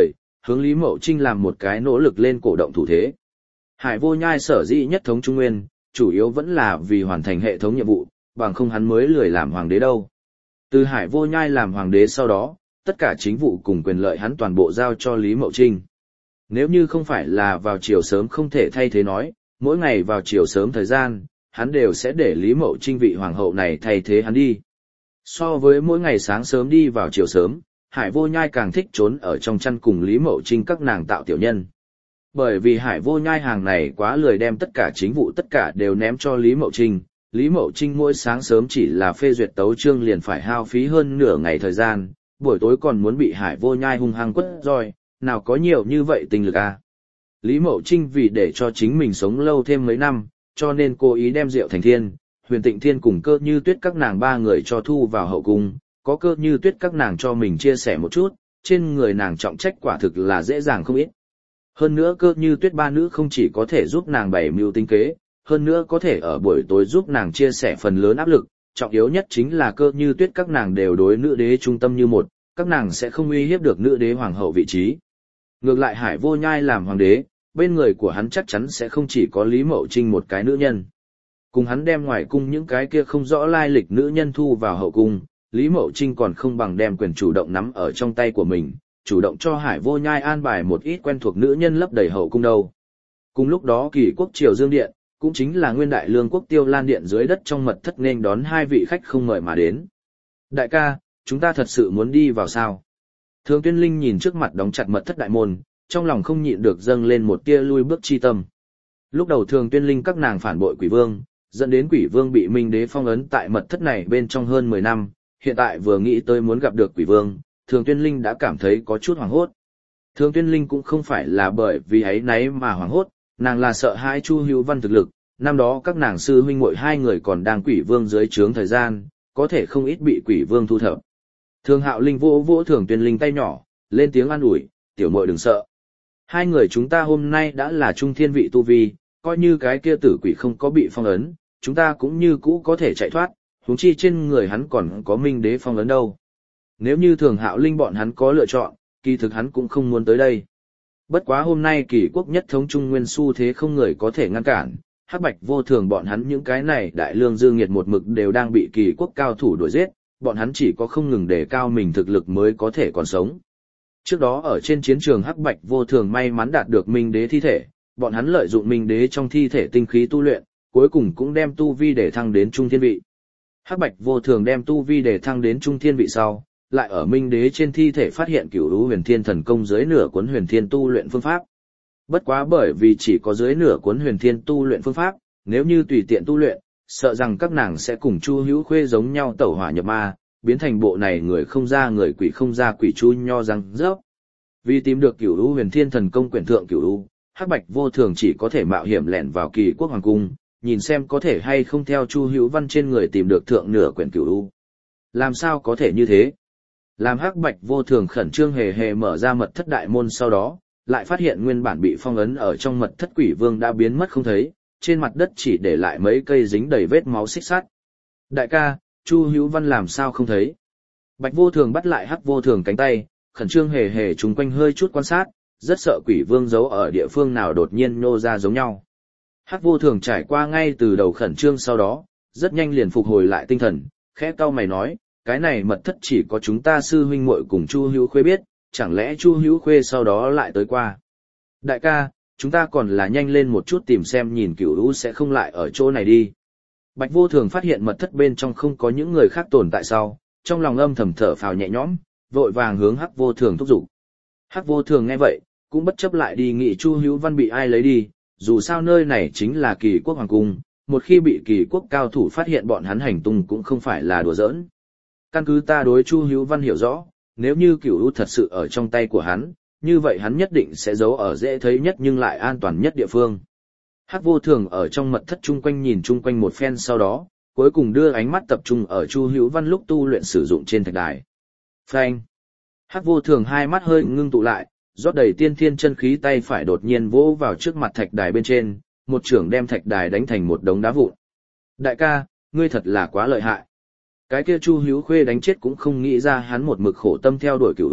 hướng Lý Mậu Trinh làm một cái nỗ lực lên cổ động thủ thế. Hải Vô Nhai sở dĩ nhất thống Trung Nguyên, chủ yếu vẫn là vì hoàn thành hệ thống nhiệm vụ, bằng không hắn mới lười làm hoàng đế đâu. Từ Hải Vô Nhai làm hoàng đế sau đó, tất cả chính vụ cùng quyền lợi hắn toàn bộ giao cho Lý Mậu Trinh. Nếu như không phải là vào chiều sớm không thể thay thế nói, mỗi ngày vào chiều sớm thời gian, hắn đều sẽ để Lý Mậu Trinh vị hoàng hậu này thay thế hắn đi. So với mỗi ngày sáng sớm đi vào chiều sớm, Hải Vô Nhai càng thích trốn ở trong chăn cùng Lý Mậu Trinh các nàng tạo tiểu nhân. Bởi vì Hải Vô Nhai hàng này quá lười đem tất cả chính vụ tất cả đều ném cho Lý Mậu Trinh. Lý Mậu Trinh mỗi sáng sớm chỉ là phê duyệt tấu chương liền phải hao phí hơn nửa ngày thời gian, buổi tối còn muốn bị Hải Vô Nhai hung hăng quất roi, nào có nhiều như vậy tinh lực à. Lý Mậu Trinh vì để cho chính mình sống lâu thêm mấy năm, cho nên cố ý đem Diệu Thành Thiên, Huyền Tịnh Thiên cùng Cơ Như Tuyết các nàng ba người cho thu vào hậu cung, có Cơ Như Tuyết các nàng cho mình chia sẻ một chút, trên người nàng trọng trách quả thực là dễ dàng không ít. Hơn nữa Cơ Như Tuyết ba nữ không chỉ có thể giúp nàng bày mưu tính kế, hơn nữa có thể ở buổi tối giúp nàng chia sẻ phần lớn áp lực, trọng yếu nhất chính là Cơ Như Tuyết các nàng đều đối nữ đế trung tâm như một, các nàng sẽ không uy hiếp được nữ đế hoàng hậu vị trí. Ngược lại Hải Vô Nhai làm hoàng đế, bên người của hắn chắc chắn sẽ không chỉ có Lý Mậu Trinh một cái nữ nhân. Cùng hắn đem ngoài cung những cái kia không rõ lai lịch nữ nhân thu vào hậu cung, Lý Mậu Trinh còn không bằng đem quyền chủ động nắm ở trong tay của mình, chủ động cho Hải Vô Nhai an bài một ít quen thuộc nữ nhân lấp đầy hậu cung đâu. Cùng lúc đó Kỳ Quốc Triều Dương Điện, cũng chính là Nguyên Đại Lương Quốc Tiêu Lan Điện dưới đất trong mật thất nên đón hai vị khách không mời mà đến. Đại ca, chúng ta thật sự muốn đi vào sao? Thường Tuyên Linh nhìn trước mặt đóng chặt mật thất đại môn, trong lòng không nhịn được dâng lên một tia lui bước chi tâm. Lúc đầu Thường Tuyên Linh các nàng phản bội Quỷ Vương, dẫn đến Quỷ Vương bị Minh Đế phong ấn tại mật thất này bên trong hơn mười năm, hiện tại vừa nghĩ tới muốn gặp được Quỷ Vương, Thường Tuyên Linh đã cảm thấy có chút hoảng hốt. Thường Tuyên Linh cũng không phải là bởi vì ấy nấy mà hoảng hốt, nàng là sợ hãi Chu Hữu Văn thực lực, năm đó các nàng sư huynh muội hai người còn đang Quỷ Vương dưới trướng thời gian, có thể không ít bị Quỷ Vương thu thập. Thường Hạo Linh vỗ vỗ Thường Tuyên Linh tay nhỏ, lên tiếng an ủi, tiểu muội đừng sợ. Hai người chúng ta hôm nay đã là trung thiên vị tu vi, coi như cái kia tử quỷ không có bị phong ấn, chúng ta cũng như cũ có thể chạy thoát, huống chi trên người hắn còn có Minh Đế phong ấn đâu. Nếu như Thường Hạo Linh bọn hắn có lựa chọn, kỳ thực hắn cũng không muốn tới đây. Bất quá hôm nay Kỳ Quốc nhất thống Trung Nguyên xu thế không người có thể ngăn cản, Hắc Bạch Vô Thường bọn hắn những cái này đại lương dương nghiệt một mực đều đang bị Kỳ Quốc cao thủ đuổi giết, bọn hắn chỉ có không ngừng đề cao mình thực lực mới có thể còn sống. Trước đó ở trên chiến trường Hắc Bạch Vô Thường may mắn đạt được Minh Đế thi thể, bọn hắn lợi dụng Minh Đế trong thi thể tinh khí tu luyện, cuối cùng cũng đem tu vi để thăng đến trung thiên vị. Hắc Bạch Vô Thường đem tu vi để thăng đến trung thiên vị sau, lại ở Minh Đế trên thi thể phát hiện Cửu Lũ Huyền Thiên Thần Công dưới nửa cuốn Huyền Thiên tu luyện phương pháp. Bất quá bởi vì chỉ có dưới nửa cuốn Huyền Thiên tu luyện phương pháp, nếu như tùy tiện tu luyện, sợ rằng các nàng sẽ cùng Chu Hữu Khuê giống nhau tẩu hỏa nhập ma, biến thành bộ này người không ra người quỷ không ra quỷ chu nho răng rớp. Vì tìm được Cửu Lũ Huyền Thiên Thần Công quyển thượng Cửu Lũ, Hắc Bạch Vô Thường chỉ có thể mạo hiểm lẻn vào Kỳ Quốc hoàng cung, nhìn xem có thể hay không theo Chu Hữu Văn trên người tìm được thượng nửa quyển Cửu Lũ. Làm sao có thể như thế? Làm Hắc Bạch Vô Thường khẩn trương hề hề mở ra mật thất đại môn sau đó, lại phát hiện nguyên bản bị phong ấn ở trong mật thất Quỷ Vương đã biến mất không thấy, trên mặt đất chỉ để lại mấy cây dính đầy vết máu xích sắt. Đại ca, Chu Hữu Văn làm sao không thấy? Bạch Vô Thường bắt lại Hắc Vô Thường cánh tay, khẩn trương hề hề chung quanh hơi chút quan sát, rất sợ Quỷ Vương giấu ở địa phương nào đột nhiên nô ra giống nhau. Hắc Vô Thường trải qua ngay từ đầu khẩn trương sau đó, rất nhanh liền phục hồi lại tinh thần, khẽ cau mày nói, cái này mật thất chỉ có chúng ta sư huynh muội cùng Chu Hữu Khuê biết, chẳng lẽ Chu Hữu Khuê sau đó lại tới qua. Đại ca, chúng ta còn là nhanh lên một chút tìm xem nhìn Cửu Lũ sẽ không lại ở chỗ này đi. Bạch Vô Thường phát hiện mật thất bên trong không có những người khác tồn tại sau, trong lòng âm thầm thở phào nhẹ nhõm, vội vàng hướng Hắc Vô Thường thúc giục. Hắc Vô Thường nghe vậy, cũng bất chấp lại đi nghị Chu Hữu Văn bị ai lấy đi, dù sao nơi này chính là Kỳ Quốc hoàng cung, một khi bị Kỳ Quốc cao thủ phát hiện bọn hắn hành tung cũng không phải là đùa giỡn. Căn cứ ta đối Chu Hữu Văn hiểu rõ, nếu như Cửu Lũ thật sự ở trong tay của hắn, như vậy hắn nhất định sẽ giấu ở dễ thấy nhất nhưng lại an toàn nhất địa phương. Hắc Vô Thường ở trong mật thất chung quanh nhìn chung quanh một phen sau đó, cuối cùng đưa ánh mắt tập trung ở Chu Hữu Văn lúc tu luyện sử dụng trên thạch đài. Phanh! Hắc Vô Thường hai mắt hơi ngưng tụ lại, rót đầy tiên thiên chân khí tay phải đột nhiên vỗ vào trước mặt thạch đài bên trên, một chưởng đem thạch đài đánh thành một đống đá vụn. Đại ca, ngươi thật là quá lợi hại. Cái kia Chu Hữu Khuê đánh chết cũng không nghĩ ra hắn một mực khổ tâm theo đuổi Cửu Lũ,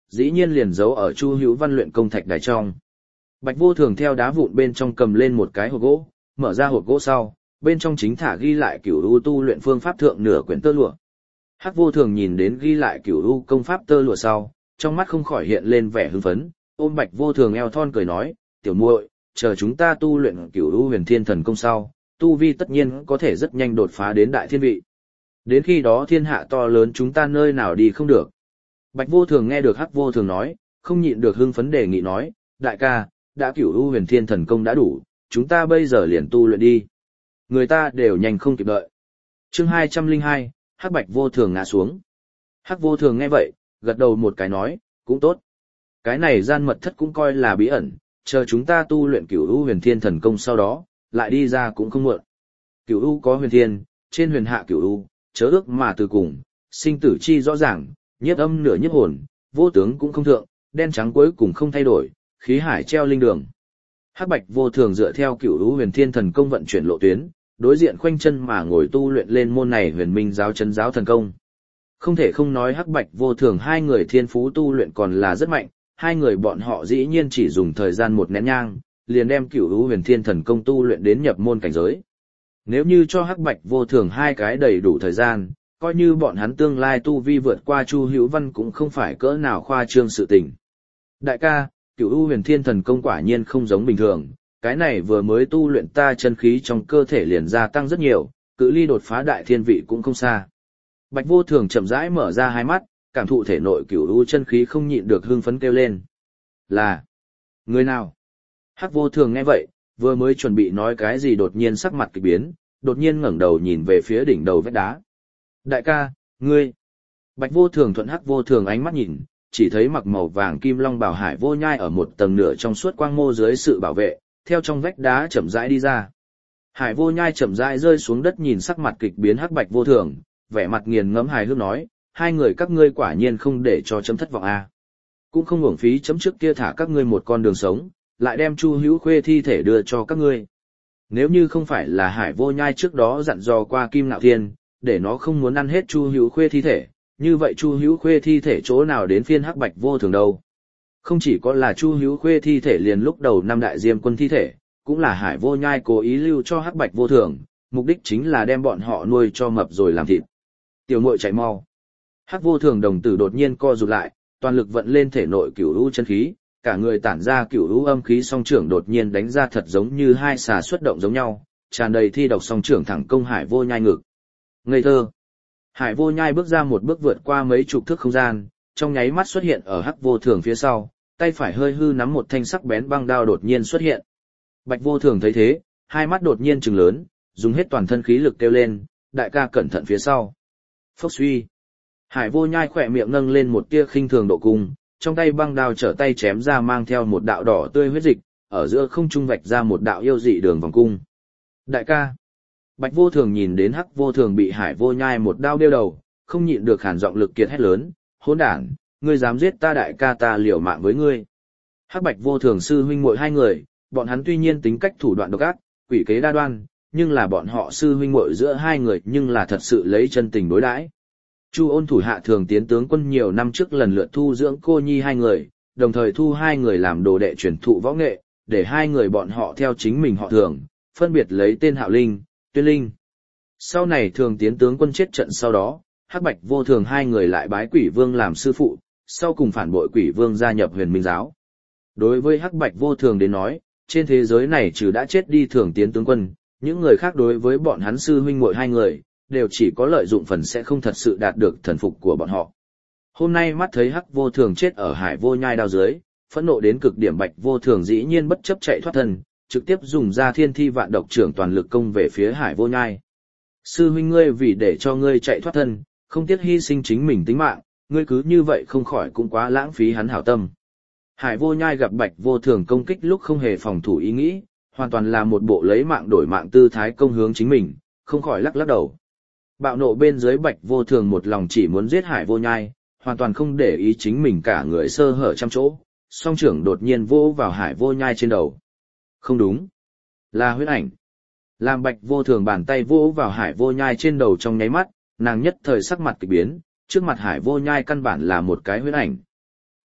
dĩ nhiên liền giấu ở Chu Hữu Văn luyện công thạch đài trong. Bạch Vô Thường theo đá vụn bên trong cầm lên một cái hộp gỗ, mở ra hộp gỗ sau, bên trong chính thả ghi lại Cửu U tu luyện phương pháp thượng nửa quyển tơ lụa. Hắc Vô Thường nhìn đến ghi lại Cửu U công pháp tơ lụa sau, trong mắt không khỏi hiện lên vẻ hưng phấn, ôm Bạch Vô Thường eo thon cười nói, "Tiểu muội, chờ chúng ta tu luyện Cửu U Huyền Thiên Thần công sau, tu vi tất nhiên có thể rất nhanh đột phá đến đại thiên vị. Đến khi đó thiên hạ to lớn chúng ta nơi nào đi không được." Bạch Vô Thường nghe được Hắc Vô Thường nói, không nhịn được hưng phấn đề nghị nói, "Đại ca, đã Cửu U Huyền Thiên Thần công đã đủ, chúng ta bây giờ liền tu luyện đi." Người ta đều nhanh không kịp đợi. Chương hai trăm lẻ hai, Hắc Bạch Vô Thường ngã xuống. Hắc Vô Thường nghe vậy, gật đầu một cái nói, cũng tốt. Cái này gian mật thất cũng coi là bí ẩn, chờ chúng ta tu luyện Cửu U Huyền Thiên Thần công sau đó, lại đi ra cũng không muộn. Cửu U có huyền thiên, trên huyền hạ Cửu U, chớ ước mà từ cùng, sinh tử chi rõ ràng, nhiếp âm nửa nhiếp hồn, vô tướng cũng không thượng, đen trắng cuối cùng không thay đổi, khí hải treo linh đường. Hắc Bạch Vô Thường dựa theo Cửu U Huyền Thiên Thần công vận chuyển lộ tuyến, đối diện khoanh chân mà ngồi tu luyện lên môn này Huyền Minh giáo chân giáo thần công. Không thể không nói Hắc Bạch Vô Thường hai người thiên phú tu luyện còn là rất mạnh, hai người bọn họ dĩ nhiên chỉ dùng thời gian một nén nhang, liền đem Cửu U Huyền Thiên Thần công tu luyện đến nhập môn cảnh giới. Nếu như cho Hắc Bạch Vô Thường hai cái đầy đủ thời gian, coi như bọn hắn tương lai tu vi vượt qua Chu Hữu Văn cũng không phải cỡ nào khoa trương sự tình. Đại ca, Cửu U Huyền Thiên Thần công quả nhiên không giống bình thường, cái này vừa mới tu luyện ta chân khí trong cơ thể liền gia tăng rất nhiều, cự ly đột phá đại thiên vị cũng không xa. Bạch Vô Thường chậm rãi mở ra hai mắt, cảm thụ thể nội Cửu U chân khí không nhịn được hưng phấn kêu lên. Là người nào? Hắc Vô Thường nghe vậy, vừa mới chuẩn bị nói cái gì đột nhiên sắc mặt kỳ biến, đột nhiên ngẩng đầu nhìn về phía đỉnh đầu vách đá. Đại ca, ngươi. Bạch Vô Thường thuận Hắc Vô Thường ánh mắt nhìn, chỉ thấy mặc màu vàng kim long bảo Hải Vô Nhai ở một tầng nửa trong suốt quang mô dưới sự bảo vệ, theo trong vách đá chậm rãi đi ra. Hải Vô Nhai chậm rãi rơi xuống đất nhìn sắc mặt kịch biến Hắc Bạch Vô Thường, vẻ mặt nghiền ngẫm hài hước nói, hai người các ngươi quả nhiên không để cho chấm thất vọng a. À. Cũng không uổng phí chấm trước kia thả các ngươi một con đường sống, lại đem Chu Hữu Khuê thi thể đưa cho các ngươi. Nếu như không phải là Hải Vô Nhai trước đó dặn dò qua Kim Nạo Thiên, để nó không muốn ăn hết Chu Hữu Khuê thi thể, như vậy Chu Hữu Khuê thi thể chỗ nào đến phiên Hắc Bạch Vô Thường đâu. Không chỉ có là Chu Hữu Khuê thi thể liền lúc đầu năm đại diêm quân thi thể, cũng là Hải Vô Nhai cố ý lưu cho Hắc Bạch Vô Thường, mục đích chính là đem bọn họ nuôi cho mập rồi làm thịt. Tiểu muội chạy mau. Hắc Vô Thường đồng tử đột nhiên co rụt lại, toàn lực vận lên thể nội Cửu U chân khí, cả người tản ra Cửu U âm khí song trưởng đột nhiên đánh ra thật giống như hai xà xuất động giống nhau, tràn đầy thi độc song trưởng thẳng công Hải Vô Nhai ngực. Ngây thơ. Hải Vô Nhai bước ra một bước vượt qua mấy chục thước không gian, trong nháy mắt xuất hiện ở Hắc Vô Thường phía sau, tay phải hơi hư nắm một thanh sắc bén băng đao đột nhiên xuất hiện. Bạch Vô Thường thấy thế, hai mắt đột nhiên trừng lớn, dùng hết toàn thân khí lực kêu lên, đại ca cẩn thận phía sau. Phốc suy. Hải Vô Nhai khỏe miệng nâng lên một tia khinh thường độ cung, trong tay băng đao trở tay chém ra mang theo một đạo đỏ tươi huyết dịch, ở giữa không trung vạch ra một đạo yêu dị đường vòng cung. Đại ca. Bạch Vô Thường nhìn đến Hắc Vô Thường bị Hải Vô Nhai một đao đeo đầu, không nhịn được hàn giọng lực kiệt hét lớn, hỗn đản, ngươi dám giết ta đại ca ta liều mạng với ngươi. Hắc Bạch Vô Thường sư huynh muội hai người, bọn hắn tuy nhiên tính cách thủ đoạn độc ác, quỷ kế đa đoan, nhưng là bọn họ sư huynh muội giữa hai người nhưng là thật sự lấy chân tình đối đãi. Chu Ôn thủ hạ Thường Tiến tướng quân nhiều năm trước lần lượt thu dưỡng cô nhi hai người, đồng thời thu hai người làm đồ đệ truyền thụ võ nghệ, để hai người bọn họ theo chính mình họ Thường, phân biệt lấy tên Hạo Linh, Tuyên Linh. Sau này Thường Tiến tướng quân chết trận sau đó, Hắc Bạch Vô Thường hai người lại bái Quỷ Vương làm sư phụ, sau cùng phản bội Quỷ Vương gia nhập Huyền Minh giáo. Đối với Hắc Bạch Vô Thường đến nói, trên thế giới này trừ đã chết đi Thường Tiến tướng quân, những người khác đối với bọn hắn sư huynh muội hai người, đều chỉ có lợi dụng phần sẽ không thật sự đạt được thần phục của bọn họ. Hôm nay mắt thấy Hắc Vô Thường chết ở Hải Vô Nhai đao dưới, phẫn nộ đến cực điểm Bạch Vô Thường dĩ nhiên bất chấp chạy thoát thân, trực tiếp dùng ra thiên thi vạn độc trưởng toàn lực công về phía Hải Vô Nhai. Sư huynh ngươi vì để cho ngươi chạy thoát thân, không tiếc hy sinh chính mình tính mạng, ngươi cứ như vậy không khỏi cũng quá lãng phí hắn hảo tâm. Hải Vô Nhai gặp Bạch Vô Thường công kích lúc không hề phòng thủ ý nghĩ, hoàn toàn là một bộ lấy mạng đổi mạng tư thái công hướng chính mình, không khỏi lắc lắc đầu. Bạo nộ bên dưới Bạch Vô Thường một lòng chỉ muốn giết Hải Vô Nhai, hoàn toàn không để ý chính mình cả người sơ hở trăm chỗ, song trưởng đột nhiên vỗ vào Hải Vô Nhai trên đầu. Không đúng, là huyết ảnh. Làm Bạch Vô Thường bàn tay vỗ vào Hải Vô Nhai trên đầu trong nháy mắt, nàng nhất thời sắc mặt kỳ biến, trước mặt Hải Vô Nhai căn bản là một cái huyết ảnh.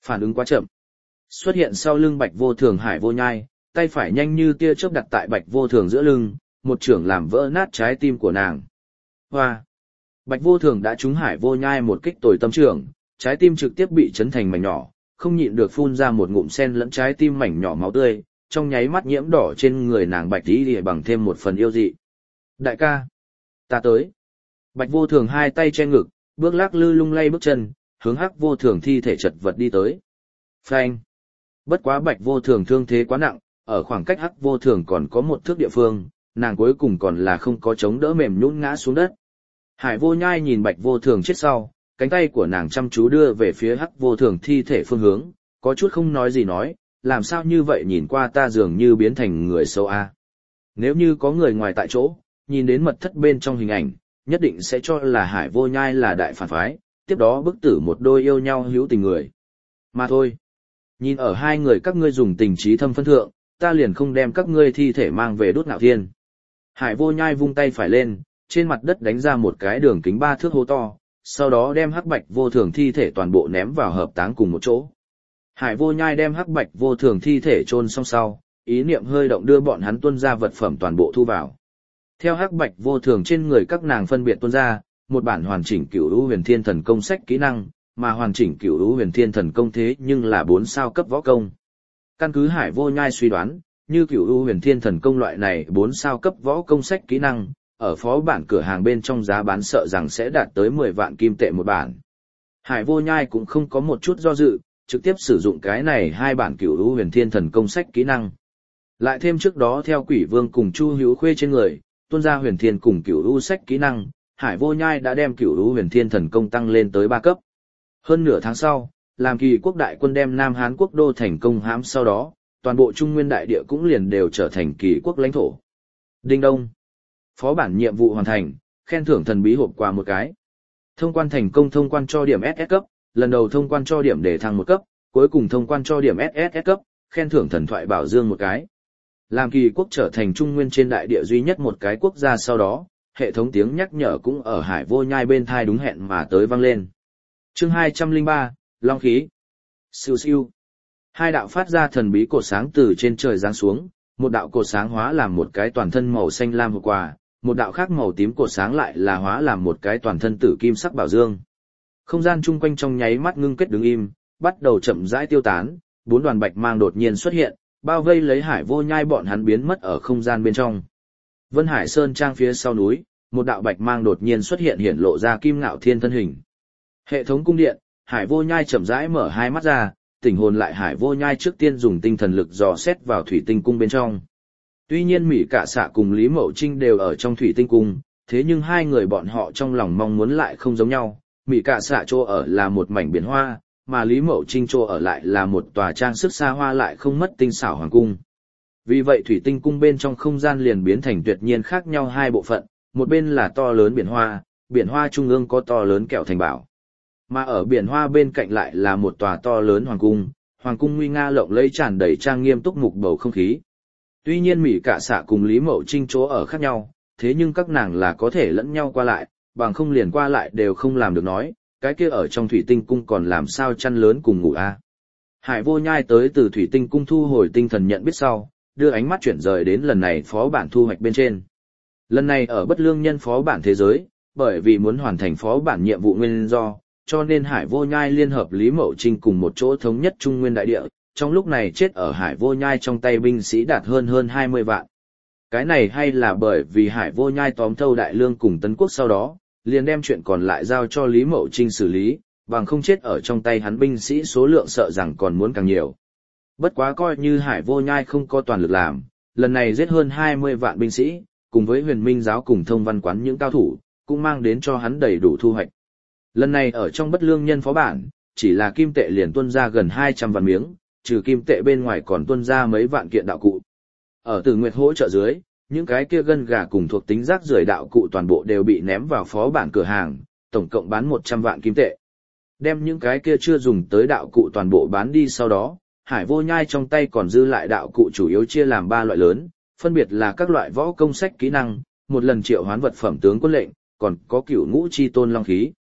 Phản ứng quá chậm. Xuất hiện sau lưng Bạch Vô Thường Hải Vô Nhai, tay phải nhanh như tia chớp đặt tại Bạch Vô Thường giữa lưng, một chưởng làm vỡ nát trái tim của nàng. Hoa! Bạch Vô Thường đã trúng Hải Vô Nhai một kích tồi tâm trưởng, trái tim trực tiếp bị chấn thành mảnh nhỏ, không nhịn được phun ra một ngụm sen lẫn trái tim mảnh nhỏ máu tươi, trong nháy mắt nhiễm đỏ trên người nàng Bạch Tí Lìa bằng thêm một phần yêu dị. Đại ca! Ta tới! Bạch Vô Thường hai tay che ngực, bước lắc lư lung lay bước chân, hướng Hắc Vô Thường thi thể chật vật đi tới. Phanh! Bất quá Bạch Vô Thường thương thế quá nặng, ở khoảng cách Hắc Vô Thường còn có một thước địa phương, nàng cuối cùng còn là không có chống đỡ mềm nhũn ngã xuống đất. Hải Vô Nhai nhìn Bạch Vô Thường chết sau, cánh tay của nàng chăm chú đưa về phía Hắc Vô Thường thi thể phương hướng, có chút không nói gì nói, làm sao như vậy nhìn qua ta dường như biến thành người xấu a. Nếu như có người ngoài tại chỗ, nhìn đến mật thất bên trong hình ảnh, nhất định sẽ cho là Hải Vô Nhai là đại phản phái, tiếp đó bức tử một đôi yêu nhau hữu tình người. Mà thôi, nhìn ở hai người các ngươi dùng tình trí thâm phân thượng, ta liền không đem các ngươi thi thể mang về đốt ngạo thiên. Hải Vô Nhai vung tay phải lên, trên mặt đất đánh ra một cái đường kính ba thước hố to, sau đó đem Hắc Bạch Vô Thường thi thể toàn bộ ném vào hợp táng cùng một chỗ. Hải Vô Nhai đem Hắc Bạch Vô Thường thi thể chôn xong sau, ý niệm hơi động đưa bọn hắn tuôn ra vật phẩm toàn bộ thu vào. Theo Hắc Bạch Vô Thường trên người các nàng phân biệt tuôn ra, một bản hoàn chỉnh Cửu Lũ Huyền Thiên Thần Công sách kỹ năng, mà hoàn chỉnh Cửu Lũ Huyền Thiên Thần Công thế nhưng là bốn sao cấp võ công. Căn cứ Hải Vô Nhai suy đoán, như Cửu Lũ Huyền Thiên Thần Công loại này bốn sao cấp võ công sách kỹ năng, ở phó bản cửa hàng bên trong giá bán sợ rằng sẽ đạt tới mười vạn kim tệ một bản. Hải Vô Nhai cũng không có một chút do dự, trực tiếp sử dụng cái này hai bản Cửu Lũ Huyền Thiên Thần Công sách kỹ năng. Lại thêm trước đó theo Quỷ Vương cùng Chu Hữu Khuê trên người, tuôn ra Huyền Thiên cùng Cửu Lũ sách kỹ năng, Hải Vô Nhai đã đem Cửu Lũ Huyền Thiên Thần Công tăng lên tới ba cấp. Hơn nửa tháng sau, làm Kỳ quốc đại quân đem Nam Hán quốc đô thành công hãm sau đó, toàn bộ Trung Nguyên đại địa cũng liền đều trở thành Kỳ quốc lãnh thổ. Đinh đông. Phó bản nhiệm vụ hoàn thành, khen thưởng thần bí hộp quà một cái. Thông quan thành công thông quan cho điểm ét ét cấp, lần đầu thông quan cho điểm để thăng một cấp, cuối cùng thông quan cho điểm ét ét cấp, khen thưởng thần thoại bảo dương một cái. Làm Kỳ quốc trở thành Trung Nguyên trên đại địa duy nhất một cái quốc gia sau đó, hệ thống tiếng nhắc nhở cũng ở Hải Vô Nhai bên thai đúng hẹn mà tới vang lên. Chương hai trăm lẻ ba, Long khí. Siêu siêu. Hai đạo phát ra thần bí cột sáng từ trên trời giáng xuống, một đạo cột sáng hóa làm một cái toàn thân màu xanh lam hộp quà, một đạo khác màu tím cột sáng lại là hóa làm một cái toàn thân tử kim sắc bảo dương. Không gian chung quanh trong nháy mắt ngưng kết đứng im, bắt đầu chậm rãi tiêu tán, bốn đoàn bạch mang đột nhiên xuất hiện, bao vây lấy Hải Vô Nhai bọn hắn biến mất ở không gian bên trong. Vân Hải Sơn trang phía sau núi, một đạo bạch mang đột nhiên xuất hiện hiển lộ ra Kim Ngạo Thiên thân hình. Hệ thống cung điện, Hải Vô Nhai chậm rãi mở hai mắt ra, tỉnh hồn lại Hải Vô Nhai trước tiên dùng tinh thần lực dò xét vào thủy tinh cung bên trong. Tuy nhiên Mỹ Cạ Xạ cùng Lý Mậu Trinh đều ở trong thủy tinh cung, thế nhưng hai người bọn họ trong lòng mong muốn lại không giống nhau. Mỹ Cạ Xạ chỗ ở là một mảnh biển hoa, mà Lý Mậu Trinh chỗ ở lại là một tòa trang sức xa hoa lại không mất tinh xảo hoàng cung. Vì vậy thủy tinh cung bên trong không gian liền biến thành tuyệt nhiên khác nhau hai bộ phận, một bên là to lớn biển hoa, biển hoa trung ương có to lớn kẹo thành bảo. Mà ở biển hoa bên cạnh lại là một tòa to lớn hoàng cung, hoàng cung nguy nga lộng lẫy tràn đầy trang nghiêm túc mục bầu không khí. Tuy nhiên Mỹ Cạ Xạ cùng Lý Mậu Trinh chỗ ở khác nhau, thế nhưng các nàng là có thể lẫn nhau qua lại, bằng không liền qua lại đều không làm được nói, cái kia ở trong thủy tinh cung còn làm sao chăn lớn cùng ngủ a. À. Hải Vô Nhai tới từ thủy tinh cung thu hồi tinh thần nhận biết sau, đưa ánh mắt chuyển rời đến lần này phó bản thu hoạch bên trên. Lần này ở bất lương nhân phó bản thế giới, bởi vì muốn hoàn thành phó bản nhiệm vụ nguyên do, cho nên Hải Vô Nhai liên hợp Lý Mậu Trinh cùng một chỗ thống nhất Trung Nguyên đại địa, trong lúc này chết ở Hải Vô Nhai trong tay binh sĩ đạt hơn hơn hai mươi vạn. Cái này hay là bởi vì Hải Vô Nhai tóm thâu Đại Lương cùng Tấn Quốc sau đó, liền đem chuyện còn lại giao cho Lý Mậu Trinh xử lý, bằng không chết ở trong tay hắn binh sĩ số lượng sợ rằng còn muốn càng nhiều. Bất quá coi như Hải Vô Nhai không có toàn lực làm, lần này giết hơn hai mươi vạn binh sĩ, cùng với Huyền Minh giáo cùng Thông Văn quán những cao thủ, cũng mang đến cho hắn đầy đủ thu hoạch. Lần này ở trong bất lương nhân phó bản, chỉ là kim tệ liền tuôn ra gần hai trăm vạn miếng, trừ kim tệ bên ngoài còn tuôn ra mấy vạn kiện đạo cụ. Ở Tử Nguyệt hỗ trợ dưới, những cái kia gân gà cùng thuộc tính rác rưởi đạo cụ toàn bộ đều bị ném vào phó bản cửa hàng, tổng cộng bán một trăm vạn kim tệ. Đem những cái kia chưa dùng tới đạo cụ toàn bộ bán đi sau đó, Hải Vô Nhai trong tay còn dư lại đạo cụ chủ yếu chia làm ba loại lớn, phân biệt là các loại võ công sách kỹ năng, một lần triệu hoán vật phẩm tướng quân lệnh, còn có cửu ngũ chi tôn long khí.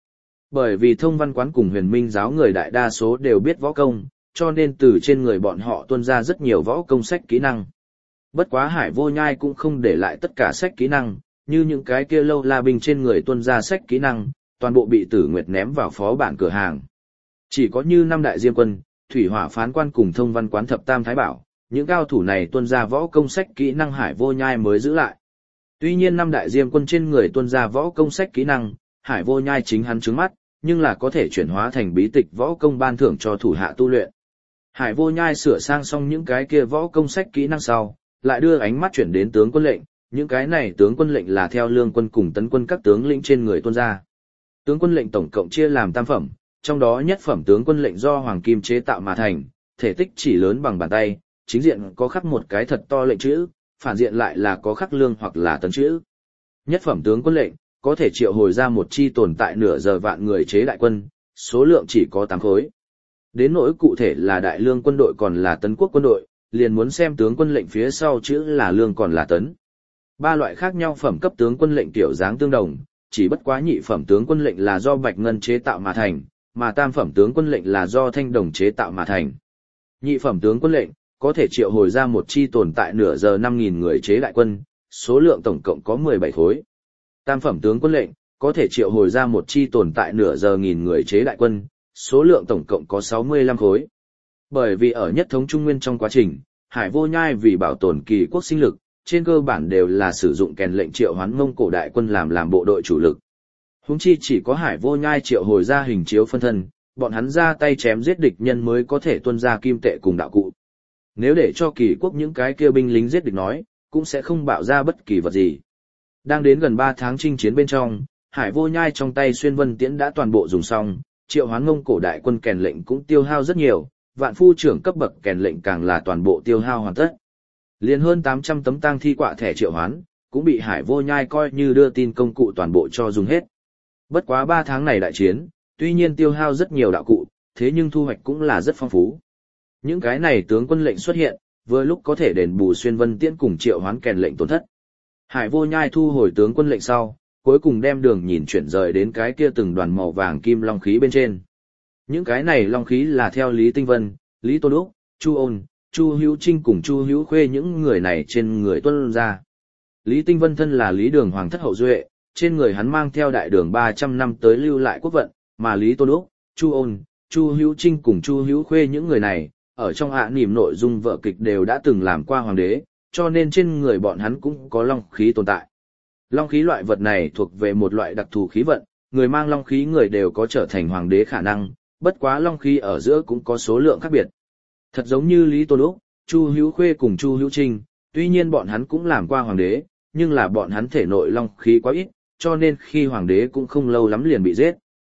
Bởi vì thông văn quán cùng huyền minh giáo người đại đa số đều biết võ công, cho nên từ trên người bọn họ tuôn ra rất nhiều võ công sách kỹ năng. Bất quá Hải Vô Nhai cũng không để lại tất cả sách kỹ năng, như những cái kia lâu la binh trên người tuôn ra sách kỹ năng, toàn bộ bị Tử Nguyệt ném vào phó bản cửa hàng. Chỉ có như năm đại diêm quân, thủy hỏa phán quan cùng thông văn quán thập tam thái bảo, những cao thủ này tuôn ra võ công sách kỹ năng Hải Vô Nhai mới giữ lại. Tuy nhiên năm đại diêm quân trên người tuôn ra võ công sách kỹ năng, Hải Vô Nhai chính hắn trứng mắt, nhưng là có thể chuyển hóa thành bí tịch võ công ban thưởng cho thủ hạ tu luyện. Hải Vô Nhai sửa sang xong những cái kia võ công sách kỹ năng sau, lại đưa ánh mắt chuyển đến tướng quân lệnh, những cái này tướng quân lệnh là theo lương quân cùng tấn quân các tướng lĩnh trên người tuôn ra. Tướng quân lệnh tổng cộng chia làm tam phẩm, trong đó nhất phẩm tướng quân lệnh do hoàng kim chế tạo mà thành, thể tích chỉ lớn bằng bàn tay, chính diện có khắc một cái thật to lệnh chữ, phản diện lại là có khắc lương hoặc là tấn chữ. Nhất phẩm tướng quân lệnh có thể triệu hồi ra một chi tồn tại nửa giờ vạn người chế đại quân, số lượng chỉ có tám khối. Đến nỗi cụ thể là đại lương quân đội còn là tấn quốc quân đội, liền muốn xem tướng quân lệnh phía sau chữ là lương còn là tấn. Ba loại khác nhau phẩm cấp tướng quân lệnh tiểu dáng tương đồng, chỉ bất quá nhị phẩm tướng quân lệnh là do bạch ngân chế tạo mà thành, mà tam phẩm tướng quân lệnh là do thanh đồng chế tạo mà thành. Nhị phẩm tướng quân lệnh có thể triệu hồi ra một chi tồn tại nửa giờ năm nghìn người chế đại quân, số lượng tổng cộng có mười bảy khối. Tam phẩm tướng quân lệnh có thể triệu hồi ra một chi tồn tại nửa giờ nghìn người chế đại quân, số lượng tổng cộng có sáu mươi lăm khối. Bởi vì ở nhất thống Trung Nguyên trong quá trình, Hải Vô Nhai vì bảo tồn kỳ quốc sinh lực, trên cơ bản đều là sử dụng kèn lệnh triệu hoán Mông Cổ đại quân làm làm bộ đội chủ lực. Huống chi chỉ có Hải Vô Nhai triệu hồi ra hình chiếu phân thân, bọn hắn ra tay chém giết địch nhân mới có thể tuân ra kim tệ cùng đạo cụ. Nếu để cho kỳ quốc những cái kia binh lính giết địch nói, cũng sẽ không bạo ra bất kỳ vật gì. Đang đến gần ba tháng chinh chiến bên trong, Hải Vô Nhai trong tay xuyên vân tiễn đã toàn bộ dùng xong, triệu hoán Mông Cổ đại quân kèn lệnh cũng tiêu hao rất nhiều, vạn phu trưởng cấp bậc kèn lệnh càng là toàn bộ tiêu hao hoàn tất. Liền hơn tám trăm tấm tang thi quạ thẻ triệu hoán, cũng bị Hải Vô Nhai coi như đưa tin công cụ toàn bộ cho dùng hết. Bất quá ba tháng này đại chiến, tuy nhiên tiêu hao rất nhiều đạo cụ, thế nhưng thu hoạch cũng là rất phong phú. Những cái này tướng quân lệnh xuất hiện, vừa lúc có thể đền bù xuyên vân tiễn cùng triệu hoán kèn lệnh tổn thất. Hải Vô Nhai thu hồi tướng quân lệnh sau, cuối cùng đem đường nhìn chuyển rời đến cái kia từng đoàn màu vàng kim long khí bên trên. Những cái này long khí là theo Lý Tinh Vân, Lý Tôn Úc, Chu Ôn, Chu Hữu Trinh cùng Chu Hữu Khuê những người này trên người tuân ra. Lý Tinh Vân thân là Lý Đường Hoàng thất hậu duệ, trên người hắn mang theo đại đường ba trăm năm tới lưu lại quốc vận, mà Lý Tôn Úc, Chu Ôn, Chu Hữu Trinh cùng Chu Hữu Khuê những người này, ở trong ạ niềm nội dung vở kịch đều đã từng làm qua hoàng đế, cho nên trên người bọn hắn cũng có long khí tồn tại. Long khí loại vật này thuộc về một loại đặc thù khí vận, người mang long khí người đều có trở thành hoàng đế khả năng, bất quá long khí ở giữa cũng có số lượng khác biệt. Thật giống như Lý Tôn Úc, Chu Hữu Khuê cùng Chu Hữu Trinh, tuy nhiên bọn hắn cũng làm qua hoàng đế, nhưng là bọn hắn thể nội long khí quá ít, cho nên khi hoàng đế cũng không lâu lắm liền bị giết.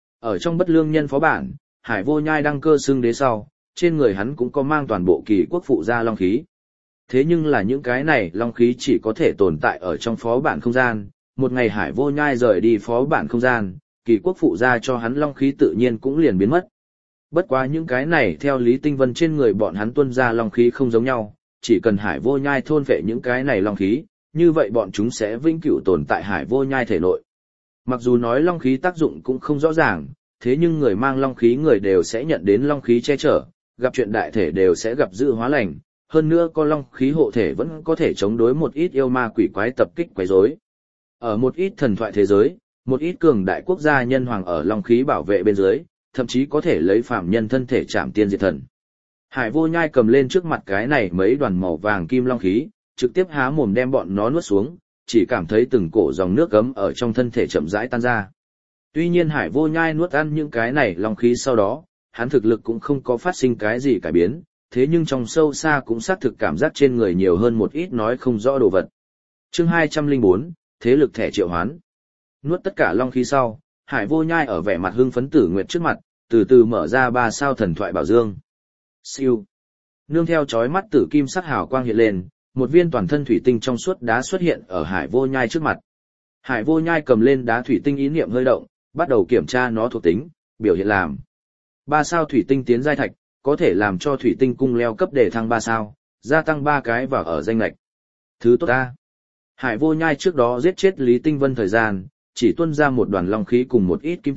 Ở trong bất lương nhân phó bản, Hải Vô Nhai đăng cơ xưng đế sau, trên người hắn cũng có mang toàn bộ kỳ quốc phụ gia long khí. Thế nhưng là những cái này long khí chỉ có thể tồn tại ở trong phó bản không gian, một ngày Hải Vô Nhai rời đi phó bản không gian, kỳ quốc phụ gia cho hắn long khí tự nhiên cũng liền biến mất. Bất quá những cái này theo Lý Tinh Vân trên người bọn hắn tuân ra long khí không giống nhau, chỉ cần Hải Vô Nhai thôn phệ những cái này long khí, như vậy bọn chúng sẽ vĩnh cửu tồn tại Hải Vô Nhai thể nội. Mặc dù nói long khí tác dụng cũng không rõ ràng, thế nhưng người mang long khí người đều sẽ nhận đến long khí che chở, gặp chuyện đại thể đều sẽ gặp dự hóa lành, hơn nữa có long khí hộ thể vẫn có thể chống đối một ít yêu ma quỷ quái tập kích quấy rối. Ở một ít thần thoại thế giới, một ít cường đại quốc gia nhân hoàng ở long khí bảo vệ bên dưới, thậm chí có thể lấy phàm nhân thân thể chạm tiên diệt thần. Hải Vô Nhai cầm lên trước mặt cái này mấy đoàn màu vàng kim long khí, trực tiếp há mồm đem bọn nó nuốt xuống, chỉ cảm thấy từng cổ dòng nước gấm ở trong thân thể chậm rãi tan ra. Tuy nhiên Hải Vô Nhai nuốt ăn những cái này long khí sau đó, hắn thực lực cũng không có phát sinh cái gì cải biến, thế nhưng trong sâu xa cũng xác thực cảm giác trên người nhiều hơn một ít nói không rõ đồ vật. Chương hai trăm lẻ bốn, thế lực thẻ triệu hoán. Nuốt tất cả long khí sau, Hải Vô Nhai ở vẻ mặt hưng phấn Tử Nguyệt trước mặt, từ từ mở ra ba sao thần thoại bảo dương. Siêu. Nương theo chói mắt tử kim sắc hào quang hiện lên, một viên toàn thân thủy tinh trong suốt đá xuất hiện ở Hải Vô Nhai trước mặt. Hải Vô Nhai cầm lên đá thủy tinh ý niệm hơi động, bắt đầu kiểm tra nó thuộc tính, biểu hiện làm. Ba sao thủy tinh tiến giai thạch, có thể làm cho thủy tinh cung leo cấp để thăng ba sao, gia tăng ba cái vào ở danh lệch. Thứ tốt ta. Hải Vô Nhai trước đó giết chết Lý Tinh Vân thời gian, chỉ tuôn ra một đoàn long khí cùng một ít kim tệ,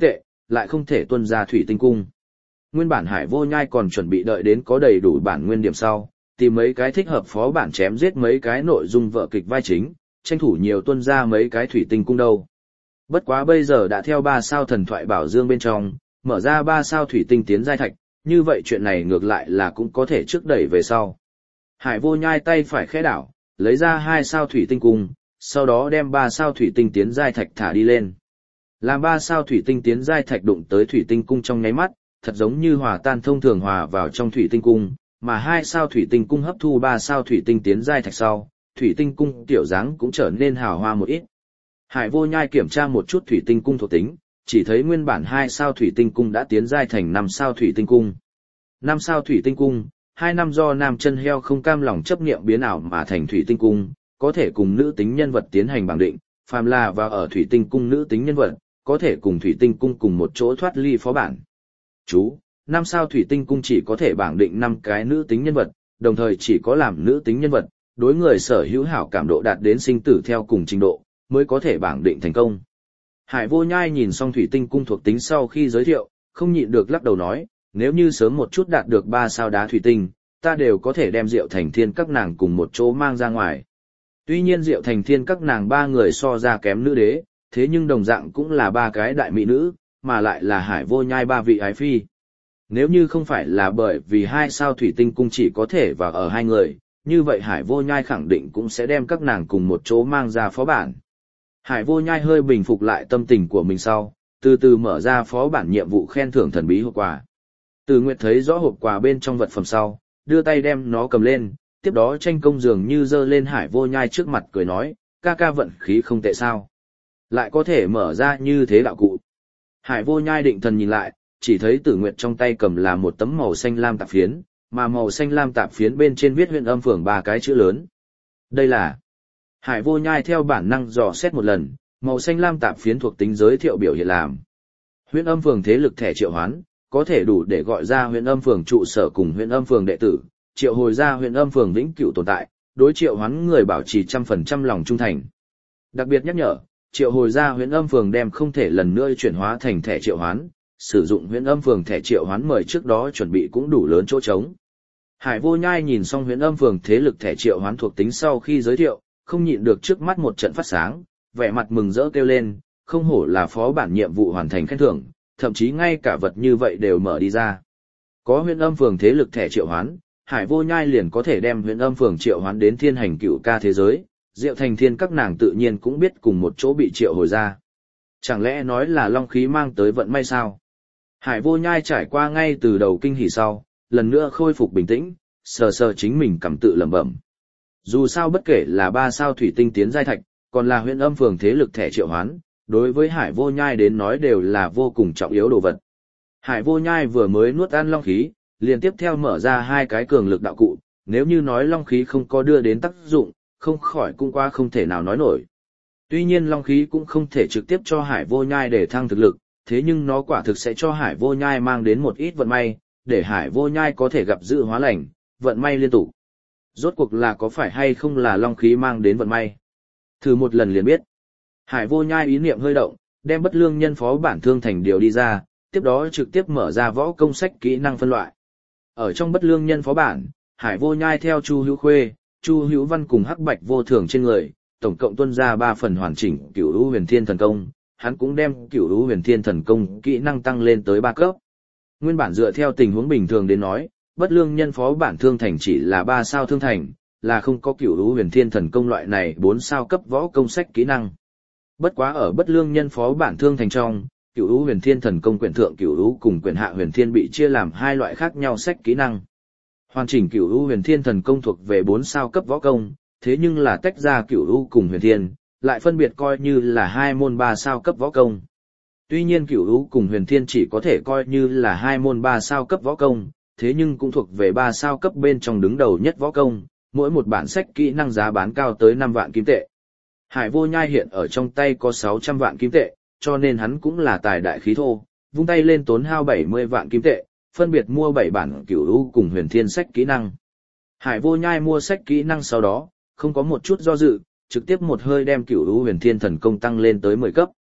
lại không thể tuân ra thủy tinh cung. Nguyên bản Hải Vô Nhai còn chuẩn bị đợi đến có đầy đủ bản nguyên điểm sau, tìm mấy cái thích hợp phó bản chém giết mấy cái nội dung vở kịch vai chính, tranh thủ nhiều tuân ra mấy cái thủy tinh cung đâu. Bất quá bây giờ đã theo ba sao thần thoại bảo dương bên trong, mở ra ba sao thủy tinh tiến giai thạch, như vậy chuyện này ngược lại là cũng có thể trước đẩy về sau. Hải Vô Nhai tay phải khẽ đảo, lấy ra hai sao thủy tinh cung, sau đó đem ba sao thủy tinh tiến giai thạch thả đi lên. Làm ba sao thủy tinh tiến giai thạch đụng tới thủy tinh cung trong nháy mắt, thật giống như hòa tan thông thường hòa vào trong thủy tinh cung, mà hai sao thủy tinh cung hấp thu ba sao thủy tinh tiến giai thạch sau, thủy tinh cung tiểu dáng cũng trở nên hào hoa một ít. Hải Vô Nhai kiểm tra một chút thủy tinh cung thuộc tính, chỉ thấy nguyên bản hai sao thủy tinh cung đã tiến giai thành năm sao thủy tinh cung. năm sao thủy tinh cung, hai năm do nam chân heo không cam lòng chấp niệm biến ảo mà thành thủy tinh cung, có thể cùng nữ tính nhân vật tiến hành bảng định, phàm là và ở thủy tinh cung nữ tính nhân vật, có thể cùng thủy tinh cung cùng một chỗ thoát ly phó bản. Chú, năm sao thủy tinh cung chỉ có thể bảng định năm cái nữ tính nhân vật, đồng thời chỉ có làm nữ tính nhân vật, đối người sở hữu hảo cảm độ đạt đến sinh tử theo cùng trình độ, mới có thể bảng định thành công. Hải Vô Nhai nhìn xong thủy tinh cung thuộc tính sau khi giới thiệu, không nhịn được lắc đầu nói, nếu như sớm một chút đạt được ba sao đá thủy tinh, ta đều có thể đem Diệu Thành Thiên các nàng cùng một chỗ mang ra ngoài. Tuy nhiên Diệu Thành Thiên các nàng ba người so ra kém nữ đế, thế nhưng đồng dạng cũng là ba cái đại mỹ nữ, mà lại là Hải Vô Nhai ba vị ái phi. Nếu như không phải là bởi vì hai sao thủy tinh cung chỉ có thể vào ở hai người, như vậy Hải Vô Nhai khẳng định cũng sẽ đem các nàng cùng một chỗ mang ra phó bản. Hải Vô Nhai hơi bình phục lại tâm tình của mình sau, từ từ mở ra phó bản nhiệm vụ khen thưởng thần bí hộp quà. Từ Nguyệt thấy rõ hộp quà bên trong vật phẩm sau, đưa tay đem nó cầm lên, tiếp đó tranh công dường như giơ lên Hải Vô Nhai trước mặt cười nói, ca ca vận khí không tệ sao. Lại có thể mở ra như thế đạo cụ. Hải Vô Nhai định thần nhìn lại, chỉ thấy Tử Nguyệt trong tay cầm là một tấm màu xanh lam tạp phiến, mà màu xanh lam tạp phiến bên trên viết huyện âm phường ba cái chữ lớn. Đây là... Hải Vô Nhai theo bản năng dò xét một lần, màu xanh lam tạp phiến thuộc tính giới thiệu biểu hiện làm. Huyện âm phường thế lực thẻ triệu hoán, có thể đủ để gọi ra huyện âm phường trụ sở cùng huyện âm phường đệ tử, triệu hồi ra huyện âm phường vĩnh cửu tồn tại, đối triệu hoán người bảo trì trăm phần trăm lòng trung thành. Đặc biệt nhắc nhở, triệu hồi ra huyện âm phường đem không thể lần nữa chuyển hóa thành thẻ triệu hoán, sử dụng huyện âm phường thẻ triệu hoán mời trước đó chuẩn bị cũng đủ lớn chỗ trống. Hải Vô Nhai nhìn xong huyện âm phường thế lực thẻ triệu hoán thuộc tính sau khi giới thiệu, không nhịn được trước mắt một trận phát sáng, vẻ mặt mừng rỡ kêu lên, không hổ là phó bản nhiệm vụ hoàn thành khen thưởng, thậm chí ngay cả vật như vậy đều mở đi ra. Có huyện âm phường thế lực thẻ triệu hoán, Hải Vô Nhai liền có thể đem huyện âm phường triệu hoán đến thiên hành cựu ca thế giới, Diệu Thành Thiên các nàng tự nhiên cũng biết cùng một chỗ bị triệu hồi ra. Chẳng lẽ nói là long khí mang tới vận may sao? Hải Vô Nhai trải qua ngay từ đầu kinh hỉ sau, lần nữa khôi phục bình tĩnh, sờ sờ chính mình cảm tự lẩm bẩm. Dù sao bất kể là ba sao thủy tinh tiến giai thạch, còn là huyện âm phường thế lực thẻ triệu hoán, đối với Hải Vô Nhai đến nói đều là vô cùng trọng yếu đồ vật. Hải Vô Nhai vừa mới nuốt ăn long khí, liền tiếp theo mở ra hai cái cường lực đạo cụ, nếu như nói long khí không có đưa đến tác dụng, không khỏi cũng qua không thể nào nói nổi. Tuy nhiên long khí cũng không thể trực tiếp cho Hải Vô Nhai để thăng thực lực, thế nhưng nó quả thực sẽ cho Hải Vô Nhai mang đến một ít vận may, để Hải Vô Nhai có thể gặp dự hóa lành, vận may liên tục. Rốt cuộc là có phải hay không là long khí mang đến vận may? Thử một lần liền biết. Hải Vô Nhai ý niệm hơi động, đem bất lương nhân phó bản thương thành điều đi ra, tiếp đó trực tiếp mở ra võ công sách kỹ năng phân loại. Ở trong bất lương nhân phó bản, Hải Vô Nhai theo Chu Hữu Khuê, Chu Hữu Văn cùng Hắc Bạch Vô Thường trên người, tổng cộng tuân ra ba phần hoàn chỉnh Cửu Vũ Huyền Thiên Thần Công, hắn cũng đem Cửu Vũ Huyền Thiên Thần Công kỹ năng tăng lên tới ba cấp. Nguyên bản dựa theo tình huống bình thường đến nói, bất lương nhân phó bản thương thành chỉ là ba sao thương thành, là không có Cửu Vũ Huyền Thiên Thần Công loại này bốn sao cấp võ công sách kỹ năng. Bất quá ở bất lương nhân phó bản thương thành trong, Cửu Vũ Huyền Thiên Thần Công quyển thượng Cửu Vũ cùng quyển hạ Huyền Thiên bị chia làm hai loại khác nhau sách kỹ năng. Hoàn chỉnh Cửu Vũ Huyền Thiên Thần Công thuộc về bốn sao cấp võ công, thế nhưng là tách ra Cửu Vũ cùng Huyền Thiên, lại phân biệt coi như là hai môn ba sao cấp võ công. Tuy nhiên Cửu Vũ cùng Huyền Thiên chỉ có thể coi như là hai môn ba sao cấp võ công, thế nhưng cũng thuộc về ba sao cấp bên trong đứng đầu nhất võ công, mỗi một bản sách kỹ năng giá bán cao tới năm vạn kim tệ. Hải Vô Nhai hiện ở trong tay có sáu trăm vạn kim tệ, cho nên hắn cũng là tài đại khí thô, vung tay lên tốn hao bảy mươi vạn kim tệ, phân biệt mua bảy bản Cửu Vũ cùng Huyền Thiên sách kỹ năng. Hải Vô Nhai mua sách kỹ năng sau đó, không có một chút do dự, trực tiếp một hơi đem Cửu Vũ Huyền Thiên Thần Công tăng lên tới mười cấp.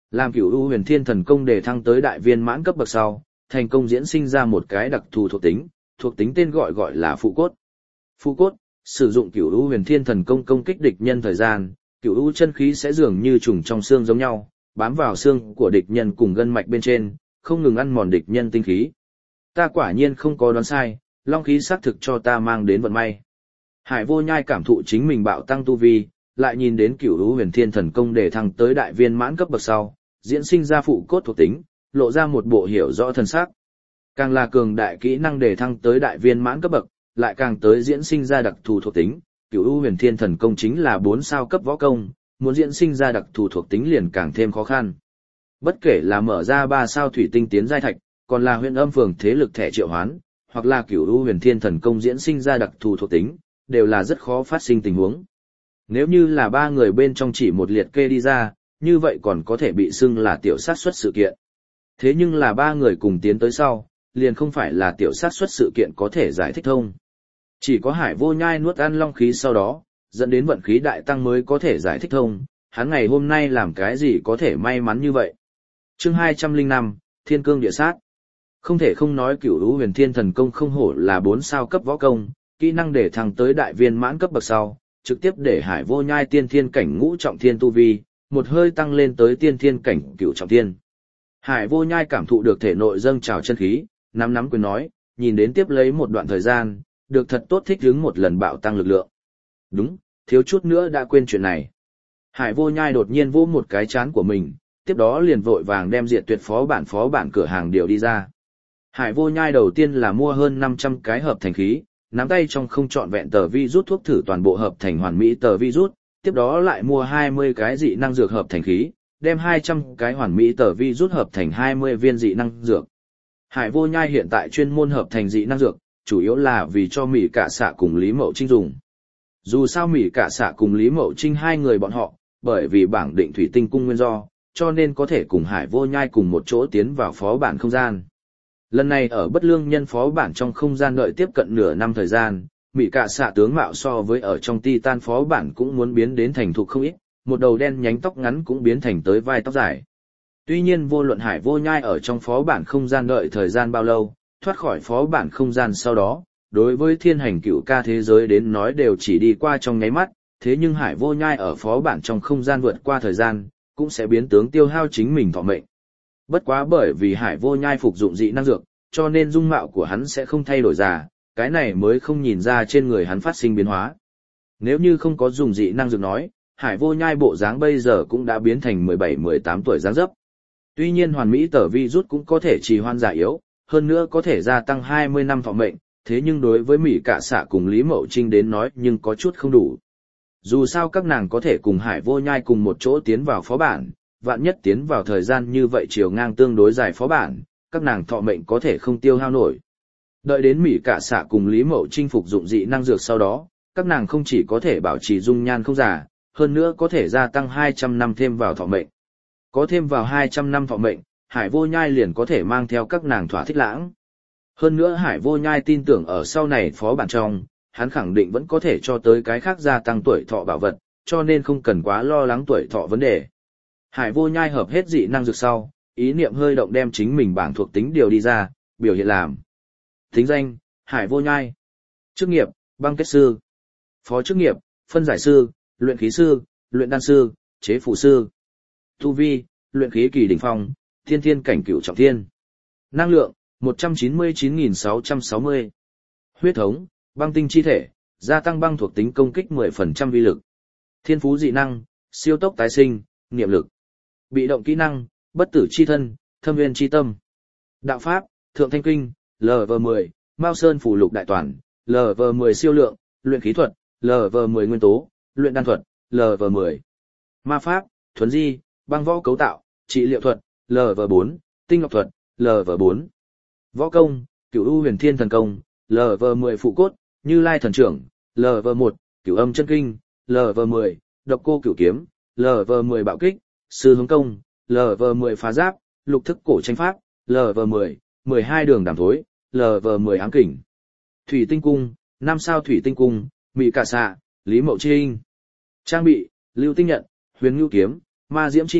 Làm Cửu U Huyền Thiên Thần Công đề thăng tới đại viên mãn cấp bậc sau, thành công diễn sinh ra một cái đặc thù thuộc tính, thuộc tính tên gọi gọi là phụ cốt. Phụ cốt, sử dụng Cửu U Huyền Thiên Thần Công công kích địch nhân thời gian, Cửu U chân khí sẽ dường như trùng trong xương giống nhau, bám vào xương của địch nhân cùng gân mạch bên trên, không ngừng ăn mòn địch nhân tinh khí. Ta quả nhiên không có đoán sai, long khí xác thực cho ta mang đến vận may. Hải Vô Nhai cảm thụ chính mình bạo tăng tu vi, lại nhìn đến Cửu U Huyền Thiên Thần Công để thăng tới đại viên mãn cấp bậc sau, diễn sinh ra phụ cốt thuộc tính, lộ ra một bộ hiểu rõ thân sắc. Càng là cường đại kỹ năng để thăng tới đại viên mãn cấp bậc, lại càng tới diễn sinh ra đặc thù thuộc tính. Cửu U Huyền Thiên Thần Công chính là bốn sao cấp võ công, muốn diễn sinh ra đặc thù thuộc tính liền càng thêm khó khăn. Bất kể là mở ra ba sao thủy tinh tiến giai thạch, còn là Huyền Âm Phường thế lực thẻ triệu hoán, hoặc là Cửu U Huyền Thiên Thần Công diễn sinh ra đặc thù thuộc tính, đều là rất khó phát sinh tình huống. Nếu như là ba người bên trong chỉ một liệt kê đi ra, như vậy còn có thể bị xưng là tiểu sát suất sự kiện. Thế nhưng là ba người cùng tiến tới sau, liền không phải là tiểu sát suất sự kiện có thể giải thích thông. Chỉ có Hải Vô Nhai nuốt ăn long khí sau đó, dẫn đến vận khí đại tăng mới có thể giải thích thông, hắn ngày hôm nay làm cái gì có thể may mắn như vậy. Chương hai trăm lẻ năm, Thiên Cương Địa Sát. Không thể không nói Cửu U Huyền Thiên Thần Công không hổ là bốn sao cấp võ công, kỹ năng để thăng tới đại viên mãn cấp bậc sau, trực tiếp để Hải Vô Nhai tiên thiên cảnh ngũ trọng thiên tu vi, một hơi tăng lên tới tiên thiên cảnh cửu trọng thiên. Hải Vô Nhai cảm thụ được thể nội dâng trào chân khí, nắm nắm quyền nói, nhìn đến tiếp lấy một đoạn thời gian, được thật tốt thích ứng một lần bạo tăng lực lượng. Đúng, thiếu chút nữa đã quên chuyện này. Hải Vô Nhai đột nhiên vỗ một cái chán của mình, tiếp đó liền vội vàng đem Diệt Tuyệt phó bản phó bản cửa hàng điều đi ra. Hải Vô Nhai đầu tiên là mua hơn năm trăm cái hợp thành khí, nắm tay trong không trọn vẹn tờ vi rút thuốc thử toàn bộ hợp thành hoàn mỹ tờ vi rút, tiếp đó lại mua hai mươi cái dị năng dược hợp thành khí, đem hai trăm cái hoàn mỹ tờ vi rút hợp thành hai mươi viên dị năng dược. Hải Vô Nhai hiện tại chuyên môn hợp thành dị năng dược, chủ yếu là vì cho Mỹ Cả Xạ cùng Lý Mậu Trinh dùng. Dù sao Mỹ Cả Xạ cùng Lý Mậu Trinh hai người bọn họ, bởi vì bảng định thủy tinh cung nguyên do, cho nên có thể cùng Hải Vô Nhai cùng một chỗ tiến vào phó bản không gian. Lần này ở bất lương nhân phó bản trong không gian đợi tiếp cận nửa năm thời gian, Mỹ Cả Xạ tướng mạo so với ở trong Titan phó bản cũng muốn biến đến thành thục không ít, một đầu đen nhánh tóc ngắn cũng biến thành tới vai tóc dài. Tuy nhiên vô luận Hải Vô Nhai ở trong phó bản không gian đợi thời gian bao lâu, thoát khỏi phó bản không gian sau đó, đối với thiên hành cựu ca thế giới đến nói đều chỉ đi qua trong nháy mắt, thế nhưng Hải Vô Nhai ở phó bản trong không gian vượt qua thời gian, cũng sẽ biến tướng tiêu hao chính mình thọ mệnh. Bất quá bởi vì Hải Vô Nhai phục dụng dị năng dược, cho nên dung mạo của hắn sẽ không thay đổi già, cái này mới không nhìn ra trên người hắn phát sinh biến hóa. Nếu như không có dùng dị năng dược nói, Hải Vô Nhai bộ dáng bây giờ cũng đã biến thành mười bảy mười tám tuổi dáng dấp. Tuy nhiên hoàn mỹ tờ vi rút cũng có thể trì hoãn già yếu, hơn nữa có thể gia tăng hai mươi năm thọ mệnh, thế nhưng đối với Mỹ Cả Xạ cùng Lý Mậu Trinh đến nói nhưng có chút không đủ. Dù sao các nàng có thể cùng Hải Vô Nhai cùng một chỗ tiến vào phó bản, vạn nhất tiến vào thời gian như vậy chiều ngang tương đối dài phó bản, các nàng thọ mệnh có thể không tiêu hao nổi. Đợi đến Mỹ Cả Xạ cùng Lý Mậu Trinh phục dụng dị năng dược sau đó, các nàng không chỉ có thể bảo trì dung nhan không già, hơn nữa có thể gia tăng hai trăm năm thêm vào thọ mệnh. Có thêm vào hai trăm năm thọ mệnh, Hải Vô Nhai liền có thể mang theo các nàng thỏa thích lãng. Hơn nữa Hải Vô Nhai tin tưởng ở sau này phó bản trong, hắn khẳng định vẫn có thể cho tới cái khác gia tăng tuổi thọ bảo vật, cho nên không cần quá lo lắng tuổi thọ vấn đề. Hải Vô Nhai hợp hết dị năng dược sau, ý niệm hơi động đem chính mình bảng thuộc tính điều đi ra, biểu hiện làm. Tính danh, Hải Vô Nhai. Chức nghiệp, băng kết sư. Phó chức nghiệp, phân giải sư, luyện khí sư, luyện đan sư, chế phù sư. Tu vi, luyện khí kỳ đỉnh phong, thiên thiên cảnh cửu trọng thiên. Năng lượng, một trăm chín mươi chín nghìn sáu trăm sáu mươi. Huyết thống, băng tinh chi thể, gia tăng băng thuộc tính công kích mười phần trăm vi lực. Thiên phú dị năng, siêu tốc tái sinh, niệm lực. Bị động kỹ năng, bất tử chi thân, thâm nguyên chi tâm. Đạo pháp, thượng thanh kinh, lờ vê mười, Mao Sơn phủ lục đại toàn, lờ vê mười siêu lượng, luyện khí thuật, lờ vê mười nguyên tố, luyện đan thuật, lờ vê mười. Ma pháp, thuấn di, băng võ cấu tạo, trị liệu thuật, lờ vê bốn, tinh ngọc thuật, lờ vê bốn. Võ công, Cửu U Huyền Thiên Thần Công, lờ vê mười phụ cốt, Như Lai Thần Trưởng, lờ vê một, Cửu Âm Chân Kinh, lờ vê mười, Độc Cô Cửu Kiếm, lờ vê mười Bạo Kích, Sư Hướng Công, lờ vê mười Phá Giáp, Lục Thức Cổ Tranh Pháp, lờ vê mười, mười hai Đường Đàm Thối, lờ vê mười Ám Kình. Thủy Tinh Cung, năm sao Thủy Tinh Cung, Mỹ Cả Xạ, Lý Mậu Trinh. Trang bị, Lưu Tinh Nhận, Huyền Ngưu Kiếm, Ma Diễm Chi Nguyệt,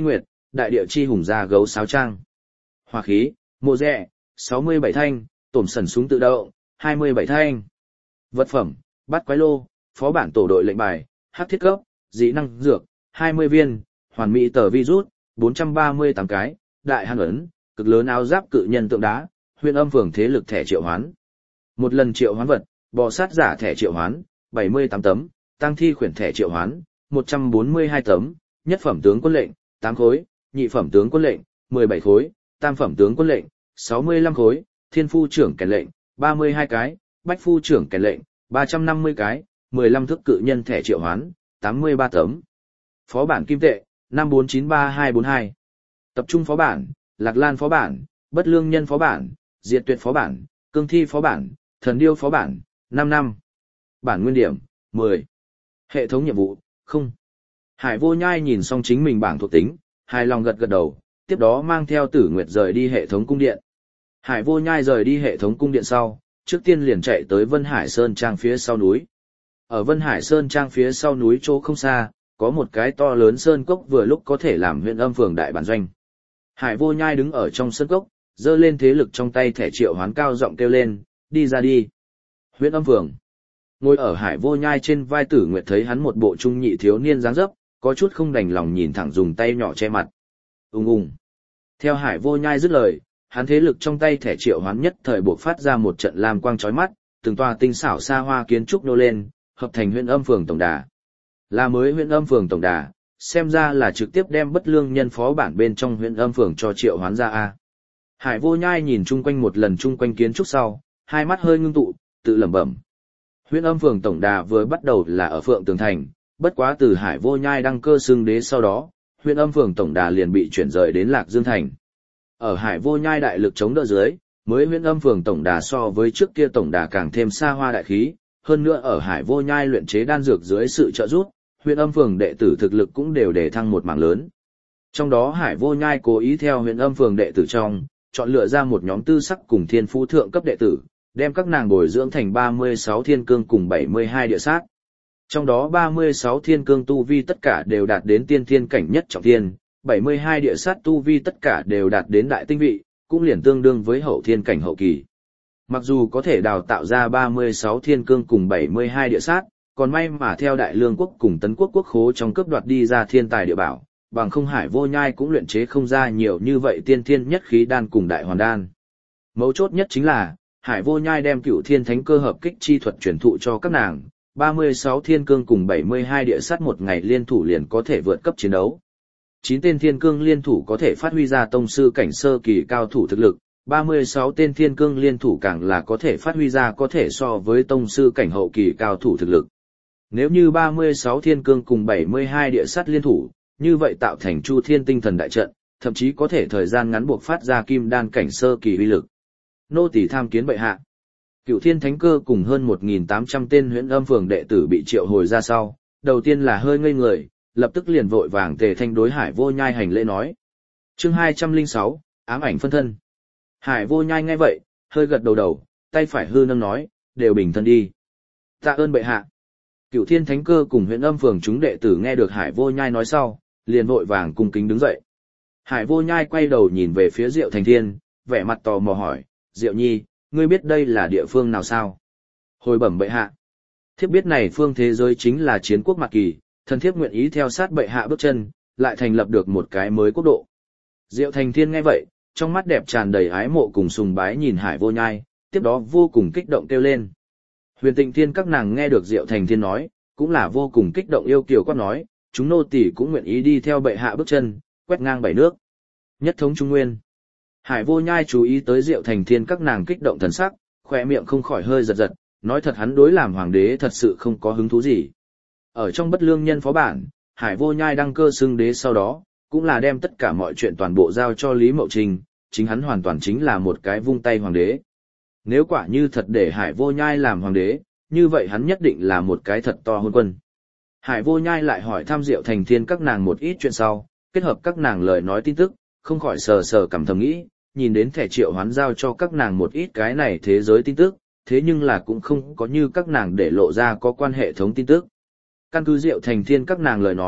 đại địa chi hùng gia gấu sáo trang. Hỏa khí, mộ rẹ, sáu mươi bảy thanh, tổm sần súng tự động, hai mươi bảy thanh. Vật phẩm, bát quái lô, phó bản tổ đội lệnh bài, hắc thiết cấp, dị năng dược, hai mươi viên, hoàn mỹ tờ virus, bốn trăm ba mươi tám cái, đại hàn ấn, cực lớn áo giáp cự nhân tượng đá, huyện âm phường thế lực thẻ triệu hoán. Một lần triệu hoán vật, bò sát giả thẻ triệu hoán, bảy mươi tám tấm, tăng thi khuyển thẻ triệu hoán, một trăm bốn mươi hai tấm, nhất phẩm tướng quân lệnh, tám khối, nhị phẩm tướng quân lệnh, mười bảy khối, tam phẩm tướng quân lệnh, sáu mươi lăm khối, thiên phu trưởng kèn lệnh, ba mươi hai cái, bách phu trưởng kèn lệnh, ba trăm năm mươi cái, mười lăm thước cự nhân thẻ triệu hoán, tám mươi ba tấm. Phó bản kim tệ, năm bốn chín ba hai bốn hai. Tập trung phó bản, Lạc Lan phó bản, Bất Lương Nhân phó bản, Diệt Tuyệt phó bản, Cương Thi phó bản, Thần Điêu phó bản, năm năm. Bản nguyên điểm, mười. Hệ thống nhiệm vụ, không. Hải Vô Nhai nhìn xong chính mình bảng thuộc tính, hài lòng gật gật đầu, tiếp đó mang theo Tử Nguyệt rời đi hệ thống cung điện. Hải Vô Nhai rời đi hệ thống cung điện sau, trước tiên liền chạy tới Vân Hải Sơn Trang phía sau núi. Ở Vân Hải Sơn Trang phía sau núi chỗ không xa, có một cái to lớn sơn cốc vừa lúc có thể làm huyện âm phường đại bản doanh. Hải Vô Nhai đứng ở trong sơn cốc, giơ lên thế lực trong tay thẻ triệu hoán cao giọng kêu lên, đi ra đi. Huyện âm phường. Ngồi ở Hải Vô Nhai trên vai Tử Nguyệt thấy hắn một bộ trung nhị thiếu niên dáng dấp, có chút không đành lòng nhìn thẳng dùng tay nhỏ che mặt. Ùng ùng. Theo Hải Vô Nhai dứt lời, hắn thế lực trong tay thẻ triệu hoán nhất thời bộc phát ra một trận lam quang chói mắt, từng tòa tinh xảo xa hoa kiến trúc nô lên, hợp thành huyện âm phường tổng đà. Là mới huyện âm phường tổng đà, xem ra là trực tiếp đem Bất Lương Nhân phó bản bên trong huyện âm phường cho triệu hoán ra a. Hải Vô Nhai nhìn chung quanh một lần chung quanh kiến trúc sau, hai mắt hơi ngưng tụ, tự lẩm bẩm. Huyện âm phường tổng đà vừa bắt đầu là ở Phượng Tường Thành, bất quá từ Hải Vô Nhai đăng cơ xưng đế sau đó, huyện âm phường tổng đà liền bị chuyển rời đến Lạc Dương Thành. Ở Hải Vô Nhai đại lực chống đỡ dưới, mới huyện âm phường tổng đà so với trước kia tổng đà càng thêm xa hoa đại khí, hơn nữa ở Hải Vô Nhai luyện chế đan dược dưới sự trợ giúp, huyện âm phường đệ tử thực lực cũng đều đề thăng một mảng lớn. Trong đó Hải Vô Nhai cố ý theo huyện âm phường đệ tử trong, chọn lựa ra một nhóm tư sắc cùng thiên phú thượng cấp đệ tử, đem các nàng bồi dưỡng thành ba mươi sáu thiên cương cùng bảy mươi hai địa sát. Trong đó ba mươi sáu thiên cương tu vi tất cả đều đạt đến tiên thiên cảnh nhất trọng thiên, bảy mươi hai địa sát tu vi tất cả đều đạt đến đại tinh vị, cũng liền tương đương với hậu thiên cảnh hậu kỳ. Mặc dù có thể đào tạo ra ba mươi sáu thiên cương cùng bảy mươi hai địa sát, còn may mà theo Đại Lương quốc cùng Tấn quốc quốc khố trong cướp đoạt đi ra thiên tài địa bảo, bằng không Hải Vô Nhai cũng luyện chế không ra nhiều như vậy tiên thiên nhất khí đan cùng đại hoàn đan. Mấu chốt nhất chính là, Hải Vô Nhai đem Cửu Thiên Thánh Cơ hợp kích chi thuật truyền thụ cho các nàng, ba mươi sáu thiên cương cùng bảy mươi hai địa sát một ngày liên thủ liền có thể vượt cấp chiến đấu. chín tên thiên cương liên thủ có thể phát huy ra tông sư cảnh sơ kỳ cao thủ thực lực, ba mươi sáu tên thiên cương liên thủ càng là có thể phát huy ra có thể so với tông sư cảnh hậu kỳ cao thủ thực lực. Nếu như ba mươi sáu thiên cương cùng bảy mươi hai địa sát liên thủ, như vậy tạo thành Chu Thiên Tinh Thần đại trận, thậm chí có thể thời gian ngắn buộc phát ra kim đan cảnh sơ kỳ uy lực. Nô tỳ tham kiến bệ hạ. Cửu Thiên Thánh Cơ cùng hơn một nghìn tám trăm tên huyễn âm phường đệ tử bị triệu hồi ra sau, đầu tiên là hơi ngây người, lập tức liền vội vàng tề thanh đối Hải Vô Nhai hành lễ nói. Chương hai trăm lẻ sáu, ám ảnh phân thân. Hải Vô Nhai nghe vậy, hơi gật đầu đầu, tay phải hư nâng nói, đều bình thân đi. Tạ ơn bệ hạ. Cửu Thiên Thánh Cơ cùng huyễn âm phường chúng đệ tử nghe được Hải Vô Nhai nói sau, liền vội vàng cung kính đứng dậy. Hải Vô Nhai quay đầu nhìn về phía Diệu Thành Thiên, vẻ mặt tò mò hỏi, Diệu Nhi, ngươi biết đây là địa phương nào sao? Hồi bẩm bệ hạ. Thiếp biết này phương thế giới chính là chiến quốc Mạc Kỳ, thần thiếp nguyện ý theo sát bệ hạ bước chân, lại thành lập được một cái mới quốc độ. Diệu Thành Thiên nghe vậy, trong mắt đẹp tràn đầy ái mộ cùng sùng bái nhìn Hải Vô Nhai, tiếp đó vô cùng kích động kêu lên. Huyền Tịnh Thiên các nàng nghe được Diệu Thành Thiên nói, cũng là vô cùng kích động yêu kiều quát nói, chúng nô tỳ cũng nguyện ý đi theo bệ hạ bước chân, quét ngang bảy nước. Nhất thống Trung Nguyên. Hải Vô Nhai chú ý tới Diệu Thành Thiên các nàng kích động thần sắc, khỏe miệng không khỏi hơi giật giật, nói thật hắn đối làm hoàng đế thật sự không có hứng thú gì. Ở trong Bất Lương Nhân phó bản, Hải Vô Nhai đăng cơ xưng đế sau đó, cũng là đem tất cả mọi chuyện toàn bộ giao cho Lý Mậu Trinh, chính hắn hoàn toàn chính là một cái vung tay hoàng đế. Nếu quả như thật để Hải Vô Nhai làm hoàng đế, như vậy hắn nhất định là một cái thật to hôn quân. Hải Vô Nhai lại hỏi thăm Diệu Thành Thiên các nàng một ít chuyện sau, kết hợp các nàng lời nói tin tức, không khỏi sờ sờ cảm thầm nghĩ, nhìn đến thẻ triệu hoán giao cho các nàng một ít cái này thế giới tin tức, thế nhưng là cũng không có như các nàng để lộ ra có quan hệ thống tin tức. Căn cứ Diệu Thành Thiên các nàng lời nói,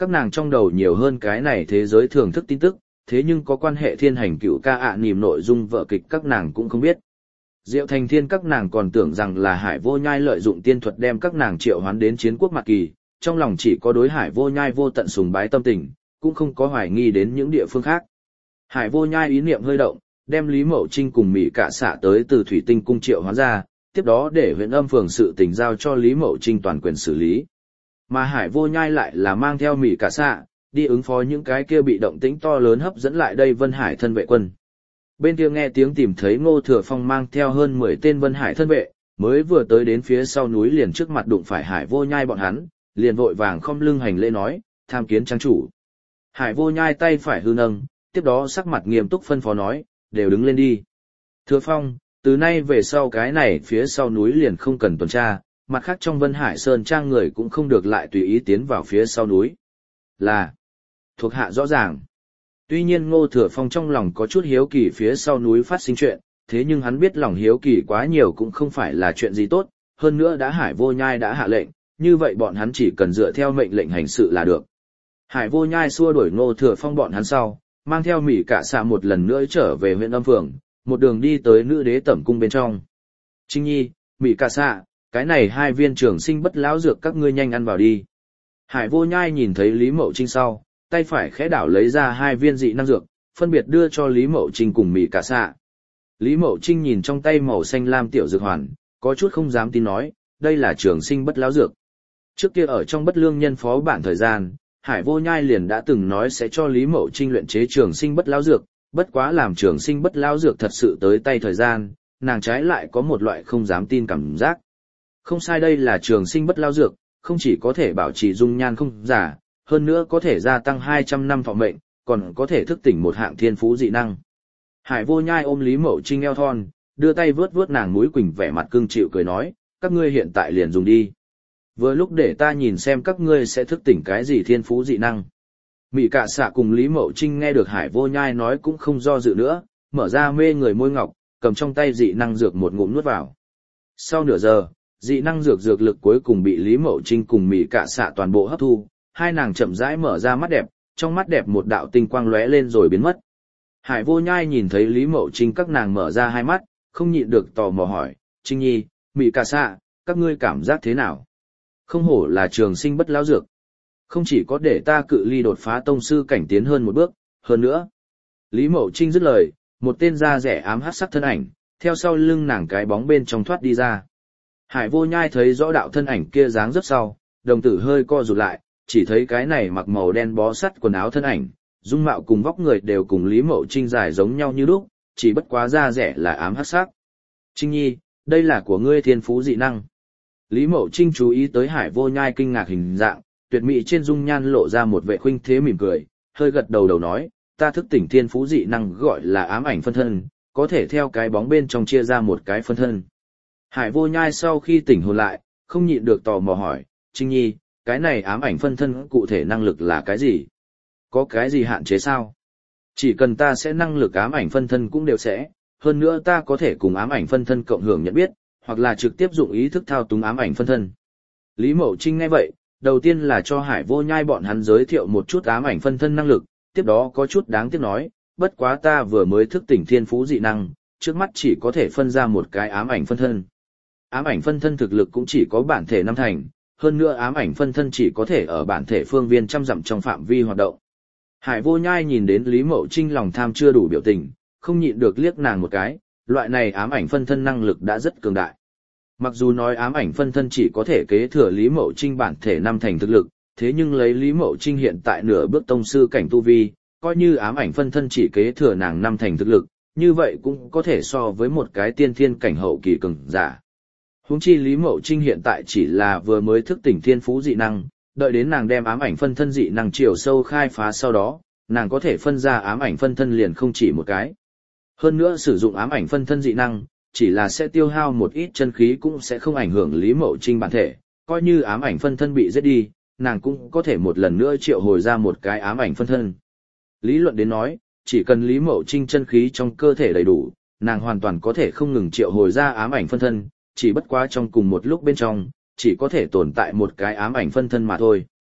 Các nàng trong đầu nhiều hơn cái này thế giới thưởng thức tin tức, thế nhưng có quan hệ thiên hành cựu ca ạ à nìm nội dung vợ kịch các nàng cũng không biết. Diệu Thành Thiên các nàng còn tưởng rằng là Hải Vô Nhai lợi dụng tiên thuật đem các nàng triệu hoán đến chiến quốc mặt kỳ, trong lòng chỉ có đối Hải Vô Nhai vô tận sùng bái tâm tình, cũng không có hoài nghi đến những địa phương khác. Hải Vô Nhai ý niệm hơi động, đem Lý Mậu Trinh cùng Mỹ Cạ Xạ tới từ Thủy Tinh cung triệu hoán ra, tiếp đó để huyện âm phường sự tình giao cho Lý Mậu Trinh toàn quyền xử lý. Mà Hải Vô Nhai lại là mang theo Mỹ Cạ Xạ, đi ứng phó những cái kia bị động tĩnh to lớn hấp dẫn lại đây Vân Hải thân vệ quân. Bên kia nghe tiếng tìm thấy Ngô Thừa Phong mang theo hơn mười tên Vân Hải thân vệ, mới vừa tới đến phía sau núi liền trước mặt đụng phải Hải Vô Nhai bọn hắn, liền vội vàng khom lưng hành lễ nói, tham kiến trang chủ. Hải Vô Nhai tay phải hư nâng, tiếp đó sắc mặt nghiêm túc phân phó nói, đều đứng lên đi. Thừa Phong, từ nay về sau cái này phía sau núi liền không cần tuần tra, mặt khác trong Vân Hải Sơn trang người cũng không được lại tùy ý tiến vào phía sau núi. Là, thuộc hạ rõ ràng. Tuy nhiên Ngô Thừa Phong trong lòng có chút hiếu kỳ phía sau núi phát sinh chuyện, thế nhưng hắn biết lòng hiếu kỳ quá nhiều cũng không phải là chuyện gì tốt, hơn nữa đã Hải Vô Nhai đã hạ lệnh, như vậy bọn hắn chỉ cần dựa theo mệnh lệnh hành sự là được. Hải Vô Nhai xua đuổi Ngô Thừa Phong bọn hắn sau, mang theo Mỹ Cạ Xạ một lần nữa trở về huyện âm phường, một đường đi tới nữ đế tẩm cung bên trong. Trinh Nhi, Mỹ Cạ Xạ, cái này hai viên trường sinh bất lão dược các ngươi nhanh ăn vào đi. Hải Vô Nhai nhìn thấy Lý Mậu Trinh sau, tay phải khẽ đảo lấy ra hai viên dị năng dược, phân biệt đưa cho Lý Mậu Trinh cùng Mỹ Cạ Xạ. Lý Mậu Trinh nhìn trong tay màu xanh lam tiểu dược hoàn, có chút không dám tin nói, đây là trường sinh bất lão dược. Trước kia ở trong bất lương nhân phó bản thời gian, Hải Vô Nhai liền đã từng nói sẽ cho Lý Mậu Trinh luyện chế trường sinh bất lão dược, bất quá làm trường sinh bất lão dược thật sự tới tay thời gian, nàng trái lại có một loại không dám tin cảm giác. Không sai, đây là trường sinh bất lão dược, không chỉ có thể bảo trì dung nhan không giả, hơn nữa có thể gia tăng hai trăm năm thọ mệnh, còn có thể thức tỉnh một hạng thiên phú dị năng. Hải Vô Nhai ôm Lý Mậu Trinh eo thon, đưa tay vướt vướt nàng mũi quỳnh vẻ mặt cưng chịu cười nói, các ngươi hiện tại liền dùng đi. Vừa lúc để ta nhìn xem các ngươi sẽ thức tỉnh cái gì thiên phú dị năng. Mỹ Cạ Xạ cùng Lý Mậu Trinh nghe được Hải Vô Nhai nói cũng không do dự nữa, mở ra mê người môi ngọc, cầm trong tay dị năng dược một ngụm nuốt vào. Sau nửa giờ, dị năng dược dược lực cuối cùng bị Lý Mậu Trinh cùng Mỹ Cạ Xạ toàn bộ hấp thu, hai nàng chậm rãi mở ra mắt đẹp, trong mắt đẹp một đạo tinh quang lóe lên rồi biến mất. Hải Vô Nhai nhìn thấy Lý Mậu Trinh các nàng mở ra hai mắt, không nhịn được tò mò hỏi, Trinh Nhi, Mỹ Cạ Xạ, các ngươi cảm giác thế nào? Không hổ là trường sinh bất lão dược. Không chỉ có để ta cự ly đột phá tông sư cảnh tiến hơn một bước, hơn nữa. Lý Mậu Trinh dứt lời, một tên da rẻ ám hắc sắc thân ảnh, theo sau lưng nàng cái bóng bên trong thoát đi ra. Hải Vô Nhai thấy rõ đạo thân ảnh kia dáng rất sau, đồng tử hơi co rụt lại, chỉ thấy cái này mặc màu đen bó sắt quần áo thân ảnh, dung mạo cùng vóc người đều cùng Lý Mậu Trinh dài giống nhau như lúc, chỉ bất quá da rẻ là ám hắc sắc. Trinh Nhi, đây là của ngươi thiên phú dị năng. Lý Mậu Trinh chú ý tới Hải Vô Nhai kinh ngạc hình dạng, tuyệt mỹ trên dung nhan lộ ra một vẻ khuynh thế mỉm cười, hơi gật đầu đầu nói, ta thức tỉnh thiên phú dị năng gọi là ám ảnh phân thân, có thể theo cái bóng bên trong chia ra một cái phân thân. Hải Vô Nhai sau khi tỉnh hồn lại, không nhịn được tò mò hỏi, Trinh Nhi, cái này ám ảnh phân thân cụ thể năng lực là cái gì? Có cái gì hạn chế sao? Chỉ cần ta sẽ năng lực ám ảnh phân thân cũng đều sẽ, hơn nữa ta có thể cùng ám ảnh phân thân cộng hưởng nhận biết, hoặc là trực tiếp dụng ý thức thao túng ám ảnh phân thân. Lý Mậu Trinh nghe vậy, đầu tiên là cho Hải Vô Nhai bọn hắn giới thiệu một chút ám ảnh phân thân năng lực, tiếp đó có chút đáng tiếc nói, bất quá ta vừa mới thức tỉnh thiên phú dị năng, trước mắt chỉ có thể phân ra một cái ám ảnh phân thân. Ám ảnh phân thân thực lực cũng chỉ có bản thể năm thành, hơn nữa ám ảnh phân thân chỉ có thể ở bản thể phương viên trăm dặm trong phạm vi hoạt động. Hải Vô Nhai nhìn đến Lý Mậu Trinh lòng tham chưa đủ biểu tình, không nhịn được liếc nàng một cái, loại này ám ảnh phân thân năng lực đã rất cường đại. Mặc dù nói ám ảnh phân thân chỉ có thể kế thừa Lý Mậu Trinh bản thể năm thành thực lực, thế nhưng lấy Lý Mậu Trinh hiện tại nửa bước tông sư cảnh tu vi, coi như ám ảnh phân thân chỉ kế thừa nàng năm thành thực lực, như vậy cũng có thể so với một cái tiên thiên cảnh hậu kỳ cường giả. Huống chi Lý Mậu Trinh hiện tại chỉ là vừa mới thức tỉnh thiên phú dị năng, đợi đến nàng đem ám ảnh phân thân dị năng chiều sâu khai phá sau đó, nàng có thể phân ra ám ảnh phân thân liền không chỉ một cái. Hơn nữa sử dụng ám ảnh phân thân dị năng, chỉ là sẽ tiêu hao một ít chân khí cũng sẽ không ảnh hưởng Lý Mậu Trinh bản thể, coi như ám ảnh phân thân bị giết đi, nàng cũng có thể một lần nữa triệu hồi ra một cái ám ảnh phân thân. Lý luận đến nói, chỉ cần Lý Mậu Trinh chân khí trong cơ thể đầy đủ, nàng hoàn toàn có thể không ngừng triệu hồi ra ám ảnh phân thân, chỉ bất quá trong cùng một lúc bên trong, chỉ có thể tồn tại một cái ám ảnh phân thân mà thôi.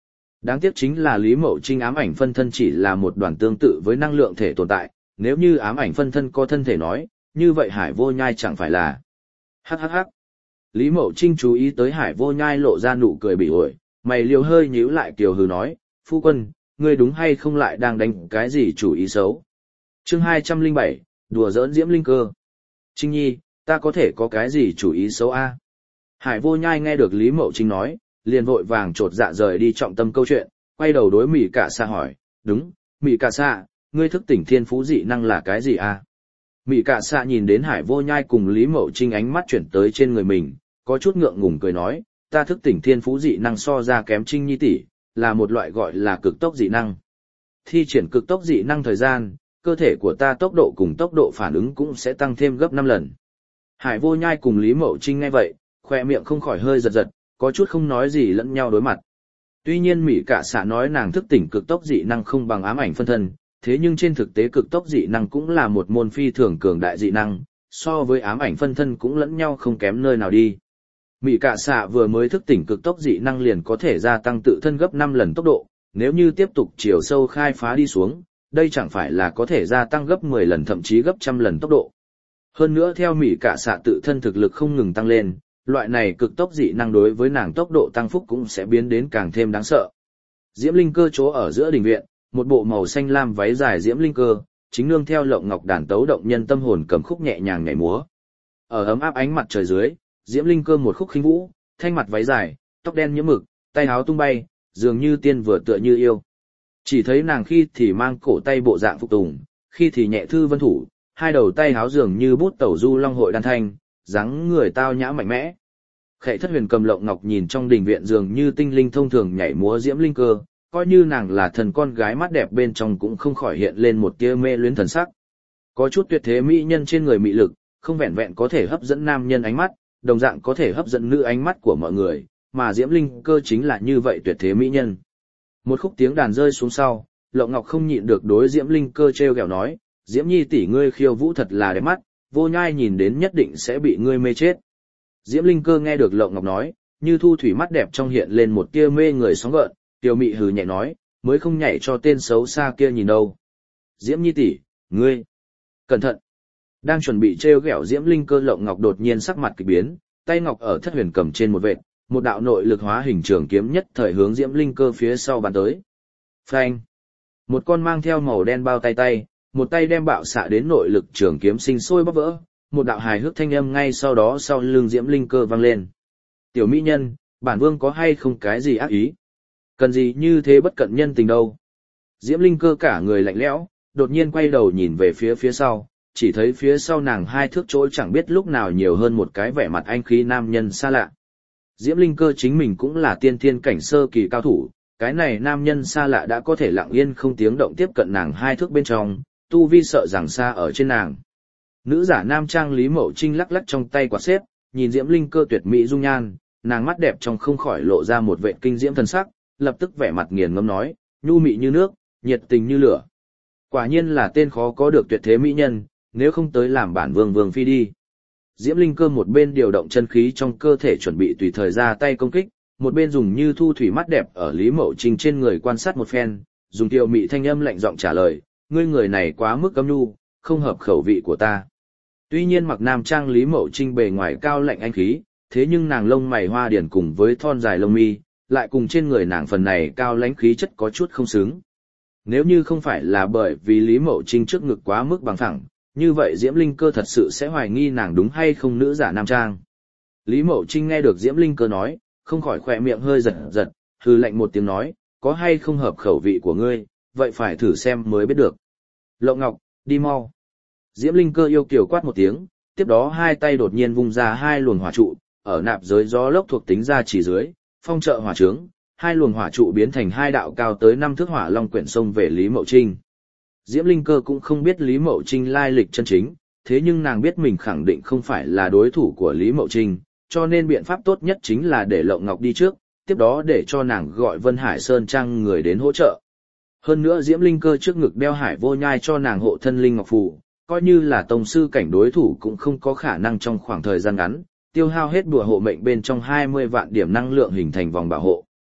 Đáng tiếc chính là Lý Mậu Trinh ám ảnh phân thân chỉ là một đoàn tương tự với năng lượng thể tồn tại, nếu như ám ảnh phân thân có thân thể nói, như vậy Hải Vô Nhai chẳng phải là... Hắc hắc hắc. Lý Mậu Trinh chú ý tới Hải Vô Nhai lộ ra nụ cười bị ổi, mày liều hơi nhíu lại kiều hừ nói, phu quân, ngươi đúng hay không lại đang đánh cái gì chủ ý xấu. Chương hai trăm lẻ bảy, đùa giỡn Diễm Linh Cơ. Trinh Nhi, ta có thể có cái gì chủ ý xấu a? Hải Vô Nhai nghe được Lý Mậu Trinh nói, liền vội vàng trột dạ rời đi trọng tâm câu chuyện, quay đầu đối Mị Cả Xạ hỏi, đúng, Mị Cả Xạ, ngươi thức tỉnh thiên phú dị năng là cái gì a? Mị Cả Xạ nhìn đến Hải Vô Nhai cùng Lý Mậu Trinh ánh mắt chuyển tới trên người mình, có chút ngượng ngùng cười nói, ta thức tỉnh thiên phú dị năng so ra kém Trinh Nhi tỷ, là một loại gọi là cực tốc dị năng. Thi triển cực tốc dị năng thời gian, cơ thể của ta tốc độ cùng tốc độ phản ứng cũng sẽ tăng thêm gấp năm lần. Hải Vô Nhai cùng Lý Mậu Trinh nghe vậy, khoe miệng không khỏi hơi giật giật, có chút không nói gì lẫn nhau đối mặt. Tuy nhiên Mị Cả Xạ nói nàng thức tỉnh cực tốc dị năng không bằng ám ảnh phân thân, thế nhưng trên thực tế cực tốc dị năng cũng là một môn phi thường cường đại dị năng, so với ám ảnh phân thân cũng lẫn nhau không kém nơi nào đi. Mị Cả Xạ vừa mới thức tỉnh cực tốc dị năng liền có thể gia tăng tự thân gấp năm lần tốc độ, nếu như tiếp tục chiều sâu khai phá đi xuống, đây chẳng phải là có thể gia tăng gấp mười lần thậm chí gấp trăm lần tốc độ. Hơn nữa theo Mị Cả Xạ tự thân thực lực không ngừng tăng lên, loại này cực tốc dị năng đối với nàng tốc độ tăng phúc cũng sẽ biến đến càng thêm đáng sợ. Diễm Linh Cơ chỗ ở giữa đình viện, một bộ màu xanh lam váy dài Diễm Linh Cơ, chính nương theo Lộng Ngọc đàn tấu động nhân tâm hồn cầm khúc nhẹ nhàng nhảy múa. Ở ấm áp ánh mặt trời dưới, Diễm Linh Cơ một khúc khinh vũ, thanh mặt váy dài, tóc đen nhiễm mực, tay áo tung bay, dường như tiên vừa tựa như yêu. Chỉ thấy nàng khi thì mang cổ tay bộ dạng phục tùng, khi thì nhẹ thư vân thủ, hai đầu tay áo dường như bút tẩu du long hội đan thanh, dáng người tao nhã mạnh mẽ. Khệ Thất Huyền cầm Lộng Ngọc nhìn trong đình viện dường như tinh linh thông thường nhảy múa Diễm Linh Cơ, coi như nàng là thần con gái mắt đẹp bên trong cũng không khỏi hiện lên một tia mê luyến thần sắc. Có chút tuyệt thế mỹ nhân trên người mị lực, không vẹn vẹn có thể hấp dẫn nam nhân ánh mắt, đồng dạng có thể hấp dẫn nữ ánh mắt của mọi người, mà Diễm Linh Cơ chính là như vậy tuyệt thế mỹ nhân. Một khúc tiếng đàn rơi xuống sau, Lộng Ngọc không nhịn được đối Diễm Linh Cơ trêu ghẹo nói, Diễm Nhi tỷ ngươi khiêu vũ thật là đẹp mắt, Vô Nhai nhìn đến nhất định sẽ bị ngươi mê chết. Diễm Linh Cơ nghe được Lộng Ngọc nói, như thu thủy mắt đẹp trong hiện lên một tia mê người sóng gợn, tiểu mị hừ nhẹ nói, mới không nhảy cho tên xấu xa kia nhìn đâu. Diễm Nhi tỷ, ngươi, cẩn thận. Đang chuẩn bị trêu ghẹo Diễm Linh Cơ, Lộng Ngọc đột nhiên sắc mặt kỳ biến, tay ngọc ở Thất Huyền cầm trên một vệt, một đạo nội lực hóa hình trường kiếm nhất thời hướng Diễm Linh Cơ phía sau bắn tới. Phanh! Một con mang theo màu đen bao tay tay, một tay đem bạo xạ đến nội lực trường kiếm sinh sôi bóc vỡ, một đạo hài hước thanh âm ngay sau đó sau lưng Diễm Linh Cơ vang lên. Tiểu mỹ nhân, bản vương có hay không cái gì ác ý? Cần gì như thế bất cận nhân tình đâu? Diễm Linh Cơ cả người lạnh lẽo, đột nhiên quay đầu nhìn về phía phía sau, chỉ thấy phía sau nàng hai thước chỗ chẳng biết lúc nào nhiều hơn một cái vẻ mặt anh khí nam nhân xa lạ. Diễm Linh Cơ chính mình cũng là tiên thiên cảnh sơ kỳ cao thủ, cái này nam nhân xa lạ đã có thể lặng yên không tiếng động tiếp cận nàng hai thước bên trong, tu vi sợ rằng xa ở trên nàng. Nữ giả nam trang Lý Mậu Trinh lắc lắc trong tay quạt xếp, nhìn Diễm Linh Cơ tuyệt mỹ dung nhan, nàng mắt đẹp trong không khỏi lộ ra một vẻ kinh diễm thần sắc, lập tức vẻ mặt nghiền ngẫm nói, nhu mị như nước, nhiệt tình như lửa. Quả nhiên là tên khó có được tuyệt thế mỹ nhân, nếu không tới làm bản vương vương phi đi. Diễm Linh Cơ một bên điều động chân khí trong cơ thể chuẩn bị tùy thời ra tay công kích, một bên dùng như thu thủy mắt đẹp ở Lý Mậu Trinh trên người quan sát một phen, dùng tiêu mị thanh âm lạnh giọng trả lời, ngươi người này quá mức cấm nhu, không hợp khẩu vị của ta. Tuy nhiên mặc nam trang Lý Mậu Trinh bề ngoài cao lạnh anh khí, thế nhưng nàng lông mày hoa điển cùng với thon dài lông mi, lại cùng trên người nàng phần này cao lãnh khí chất có chút không xứng. Nếu như không phải là bởi vì Lý Mậu Trinh trước ngực quá mức bằng phẳng, như vậy Diễm Linh Cơ thật sự sẽ hoài nghi nàng đúng hay không nữ giả nam trang. Lý Mậu Trinh nghe được Diễm Linh Cơ nói, không khỏi khỏe miệng hơi giật giật, hừ lạnh một tiếng nói, có hay không hợp khẩu vị của ngươi, vậy phải thử xem mới biết được. Lộng Ngọc, đi mau. Diễm Linh Cơ yêu kiều quát một tiếng, tiếp đó hai tay đột nhiên vung ra hai luồng hỏa trụ, ở nạp giới gió lốc thuộc tính ra chỉ dưới, phong trợ hỏa trướng, hai luồng hỏa trụ biến thành hai đạo cao tới năm thước hỏa long quyển sông về Lý Mậu Trinh. Diễm Linh Cơ cũng không biết Lý Mậu Trinh lai lịch chân chính, thế nhưng nàng biết mình khẳng định không phải là đối thủ của Lý Mậu Trinh, cho nên biện pháp tốt nhất chính là để Lộng Ngọc đi trước, tiếp đó để cho nàng gọi Vân Hải Sơn Trang người đến hỗ trợ. Hơn nữa Diễm Linh Cơ trước ngực đeo Hải Vô Nhai cho nàng hộ thân linh ngọc phù, coi như là tông sư cảnh đối thủ cũng không có khả năng trong khoảng thời gian ngắn tiêu hao hết bùa hộ mệnh bên trong hai mươi vạn điểm năng lượng hình thành vòng bảo hộ.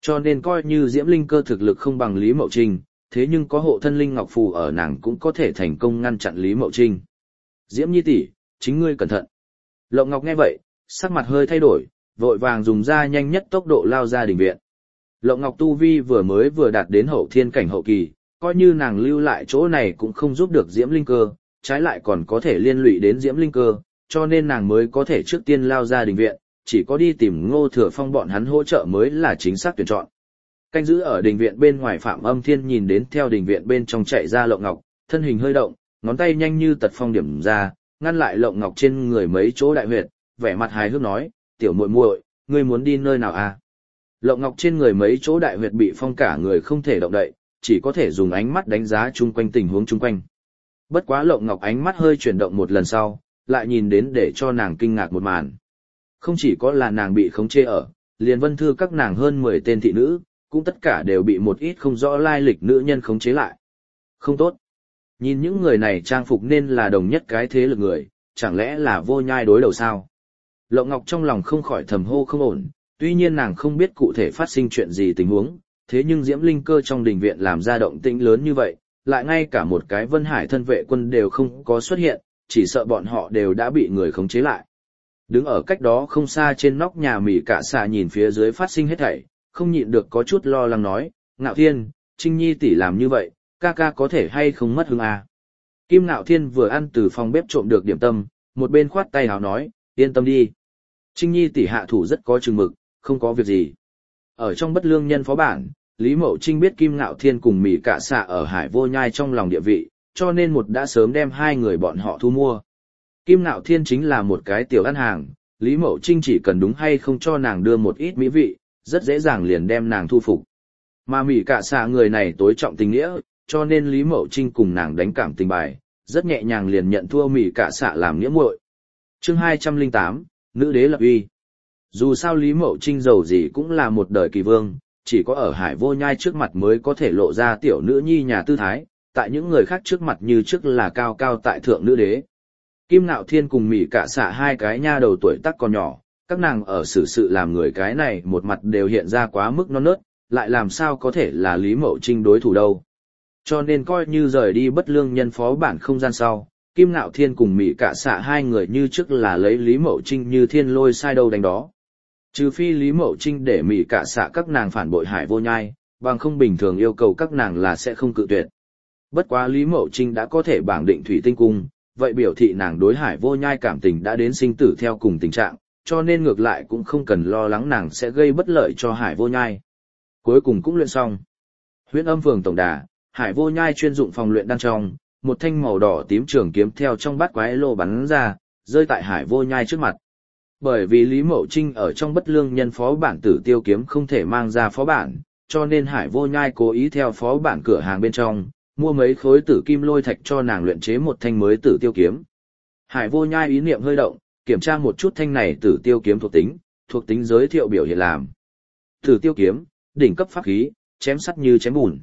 Cho nên coi như Diễm Linh Cơ thực lực không bằng Lý Mậu Trinh, thế nhưng có hộ thân linh ngọc phù ở nàng cũng có thể thành công ngăn chặn Lý Mậu Trinh. Diễm Nhi tỷ, chính ngươi cẩn thận. Lộng Ngọc nghe vậy, sắc mặt hơi thay đổi, vội vàng dùng ra nhanh nhất tốc độ lao ra đình viện. Lộng Ngọc tu vi vừa mới vừa đạt đến hậu thiên cảnh hậu kỳ, coi như nàng lưu lại chỗ này cũng không giúp được Diễm Linh Cơ, trái lại còn có thể liên lụy đến Diễm Linh Cơ, cho nên nàng mới có thể trước tiên lao ra đình viện, chỉ có đi tìm Ngô Thừa Phong bọn hắn hỗ trợ mới là chính xác tuyển chọn. Canh giữ ở đình viện bên ngoài Phạm Âm Thiên nhìn đến theo đình viện bên trong chạy ra Lộng Ngọc, thân hình hơi động, ngón tay nhanh như tật phong điểm ra, ngăn lại Lộng Ngọc trên người mấy chỗ đại huyệt, vẻ mặt hài hước nói, "Tiểu muội muội, ngươi muốn đi nơi nào à?" Lộng Ngọc trên người mấy chỗ đại huyệt bị phong cả người không thể động đậy, chỉ có thể dùng ánh mắt đánh giá chung quanh tình huống chung quanh. Bất quá Lộng Ngọc ánh mắt hơi chuyển động một lần sau, lại nhìn đến để cho nàng kinh ngạc một màn. Không chỉ có là nàng bị khống chế ở, liền Vân Thư các nàng hơn mười tên thị nữ, cũng tất cả đều bị một ít không rõ lai lịch nữ nhân khống chế lại. Không tốt. Nhìn những người này trang phục nên là đồng nhất cái thế lực người, chẳng lẽ là Vô Nhai đối đầu sao? Lộng Ngọc trong lòng không khỏi thầm hô không ổn, tuy nhiên nàng không biết cụ thể phát sinh chuyện gì tình huống, thế nhưng Diễm Linh Cơ trong đình viện làm ra động tĩnh lớn như vậy, lại ngay cả một cái Vân Hải thân vệ quân đều không có xuất hiện, chỉ sợ bọn họ đều đã bị người khống chế lại. Đứng ở cách đó không xa trên nóc nhà Mị Cả Xạ nhìn phía dưới phát sinh hết thảy, không nhịn được có chút lo lắng nói, "Ngạo Thiên, Trinh Nhi tỷ làm như vậy, ca ca có thể hay không mất hứng à?" Kim Ngạo Thiên vừa ăn từ phòng bếp trộm được điểm tâm, một bên khoát tay hào nói, "Yên tâm đi. Trinh Nhi tỷ hạ thủ rất có chừng mực, không có việc gì." Ở trong Bất Lương Nhân phó bản, Lý Mậu Trinh biết Kim Ngạo Thiên cùng Mị Cả Xạ ở Hải Vô Nhai trong lòng địa vị, cho nên một đã sớm đem hai người bọn họ thu mua. Kim Ngạo Thiên chính là một cái tiểu ăn hàng, Lý Mậu Trinh chỉ cần đúng hay không cho nàng đưa một ít mỹ vị, rất dễ dàng liền đem nàng thu phục. Mà Mị Cả Xạ người này tối trọng tình nghĩa, cho nên Lý Mậu Trinh cùng nàng đánh cảm tình bài, rất nhẹ nhàng liền nhận thua Mị Cả Xạ làm nghĩa muội. Chương hai trăm lẻ tám, Nữ đế lập uy. Dù sao Lý Mậu Trinh giàu gì cũng là một đời kỳ vương, chỉ có ở Hải Vô Nhai trước mặt mới có thể lộ ra tiểu nữ nhi nhà tư thái, tại những người khác trước mặt như trước là cao cao tại thượng nữ đế. Kim Ngạo Thiên cùng Mị Cả Xạ hai cái nha đầu tuổi tác còn nhỏ, các nàng ở xử sự làm người cái này một mặt đều hiện ra quá mức non nớt, lại làm sao có thể là Lý Mậu Trinh đối thủ đâu. Cho nên coi như rời đi Bất Lương Nhân phó bản không gian sau, Kim Ngạo Thiên cùng Mị Cả Xạ hai người như trước là lấy Lý Mậu Trinh như thiên lôi sai đâu đánh đó. Trừ phi Lý Mậu Trinh để Mị Cả Xạ các nàng phản bội Hải Vô Nhai, bằng không bình thường yêu cầu các nàng là sẽ không cự tuyệt. Bất quá Lý Mậu Trinh đã có thể bảng định Thủy Tinh Cung, vậy biểu thị nàng đối Hải Vô Nhai cảm tình đã đến sinh tử theo cùng tình trạng, cho nên ngược lại cũng không cần lo lắng nàng sẽ gây bất lợi cho Hải Vô Nhai. Cuối cùng cũng luyện xong. Huyễn Âm Phường tổng đà, Hải Vô Nhai chuyên dụng phòng luyện đang trong, một thanh màu đỏ tím trường kiếm theo trong bát quái lô bắn ra, rơi tại Hải Vô Nhai trước mặt. Bởi vì Lý Mậu Trinh ở trong Bất Lương Nhân phó bản Tử Tiêu kiếm không thể mang ra phó bản, cho nên Hải Vô Nhai cố ý theo phó bản cửa hàng bên trong, mua mấy khối tử kim lôi thạch cho nàng luyện chế một thanh mới Tử Tiêu kiếm. Hải Vô Nhai ý niệm hơi động, kiểm tra một chút thanh này Tử Tiêu kiếm thuộc tính, thuộc tính giới thiệu biểu hiện làm. Tử Tiêu kiếm, đỉnh cấp pháp khí, chém sắt như chém bùn.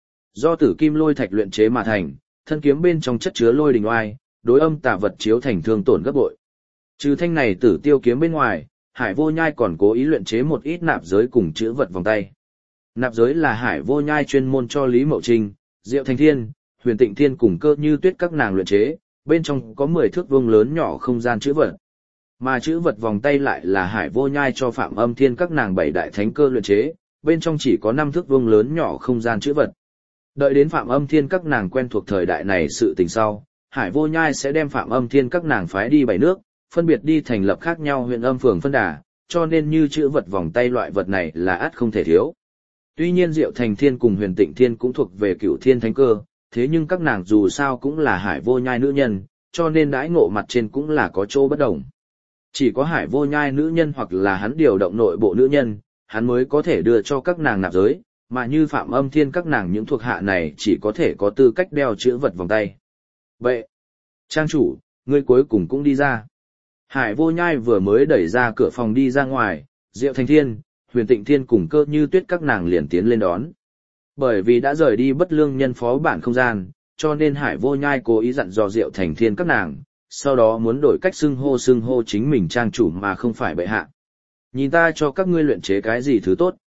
Do tử kim lôi thạch luyện chế mà thành, thân kiếm bên trong chất chứa lôi đình oai, đối âm tà vật chiếu thành thương tổn gấp bội. Trừ thanh này Tử Tiêu kiếm bên ngoài, Hải Vô Nhai còn cố ý luyện chế một ít nạp giới cùng chữ vật vòng tay. Nạp giới là Hải Vô Nhai chuyên môn cho Lý Mậu Trinh, Diệu Thành Thiên, Huyền Tịnh Thiên cùng Cơ Như Tuyết các nàng luyện chế, bên trong có mười thước vuông lớn nhỏ không gian chữ vật. Mà chữ vật vòng tay lại là Hải Vô Nhai cho Phạm Âm Thiên các nàng bảy đại thánh cơ luyện chế, bên trong chỉ có năm thước vuông lớn nhỏ không gian chữ vật. Đợi đến Phạm Âm Thiên các nàng quen thuộc thời đại này sự tình sau, Hải Vô Nhai sẽ đem Phạm Âm Thiên các nàng phái đi bảy nước, phân biệt đi thành lập khác nhau huyện âm phường phân đà, cho nên như chữ vật vòng tay loại vật này là ắt không thể thiếu. Tuy nhiên Diệu Thành Thiên cùng Huyền Tịnh Thiên cũng thuộc về Cửu Thiên Thánh Cơ, thế nhưng các nàng dù sao cũng là Hải Vô Nhai nữ nhân, cho nên đãi ngộ mặt trên cũng là có chỗ bất đồng. Chỉ có Hải Vô Nhai nữ nhân hoặc là hắn điều động nội bộ nữ nhân, hắn mới có thể đưa cho các nàng nạp giới, mà như Phạm Âm Thiên các nàng những thuộc hạ này chỉ có thể có tư cách đeo chữ vật vòng tay. Vậy, trang chủ, ngươi cuối cùng cũng đi ra. Hải Vô Nhai vừa mới đẩy ra cửa phòng đi ra ngoài, Diệu Thành Thiên, Huyền Tịnh Thiên cùng Cơ Như Tuyết các nàng liền tiến lên đón. Bởi vì đã rời đi Bất Lương Nhân phó bản không gian, cho nên Hải Vô Nhai cố ý dặn dò Diệu Thành Thiên các nàng, sau đó muốn đổi cách xưng hô xưng hô chính mình trang chủ mà không phải bệ hạ. Nhìn ta cho các ngươi luyện chế cái gì thứ tốt.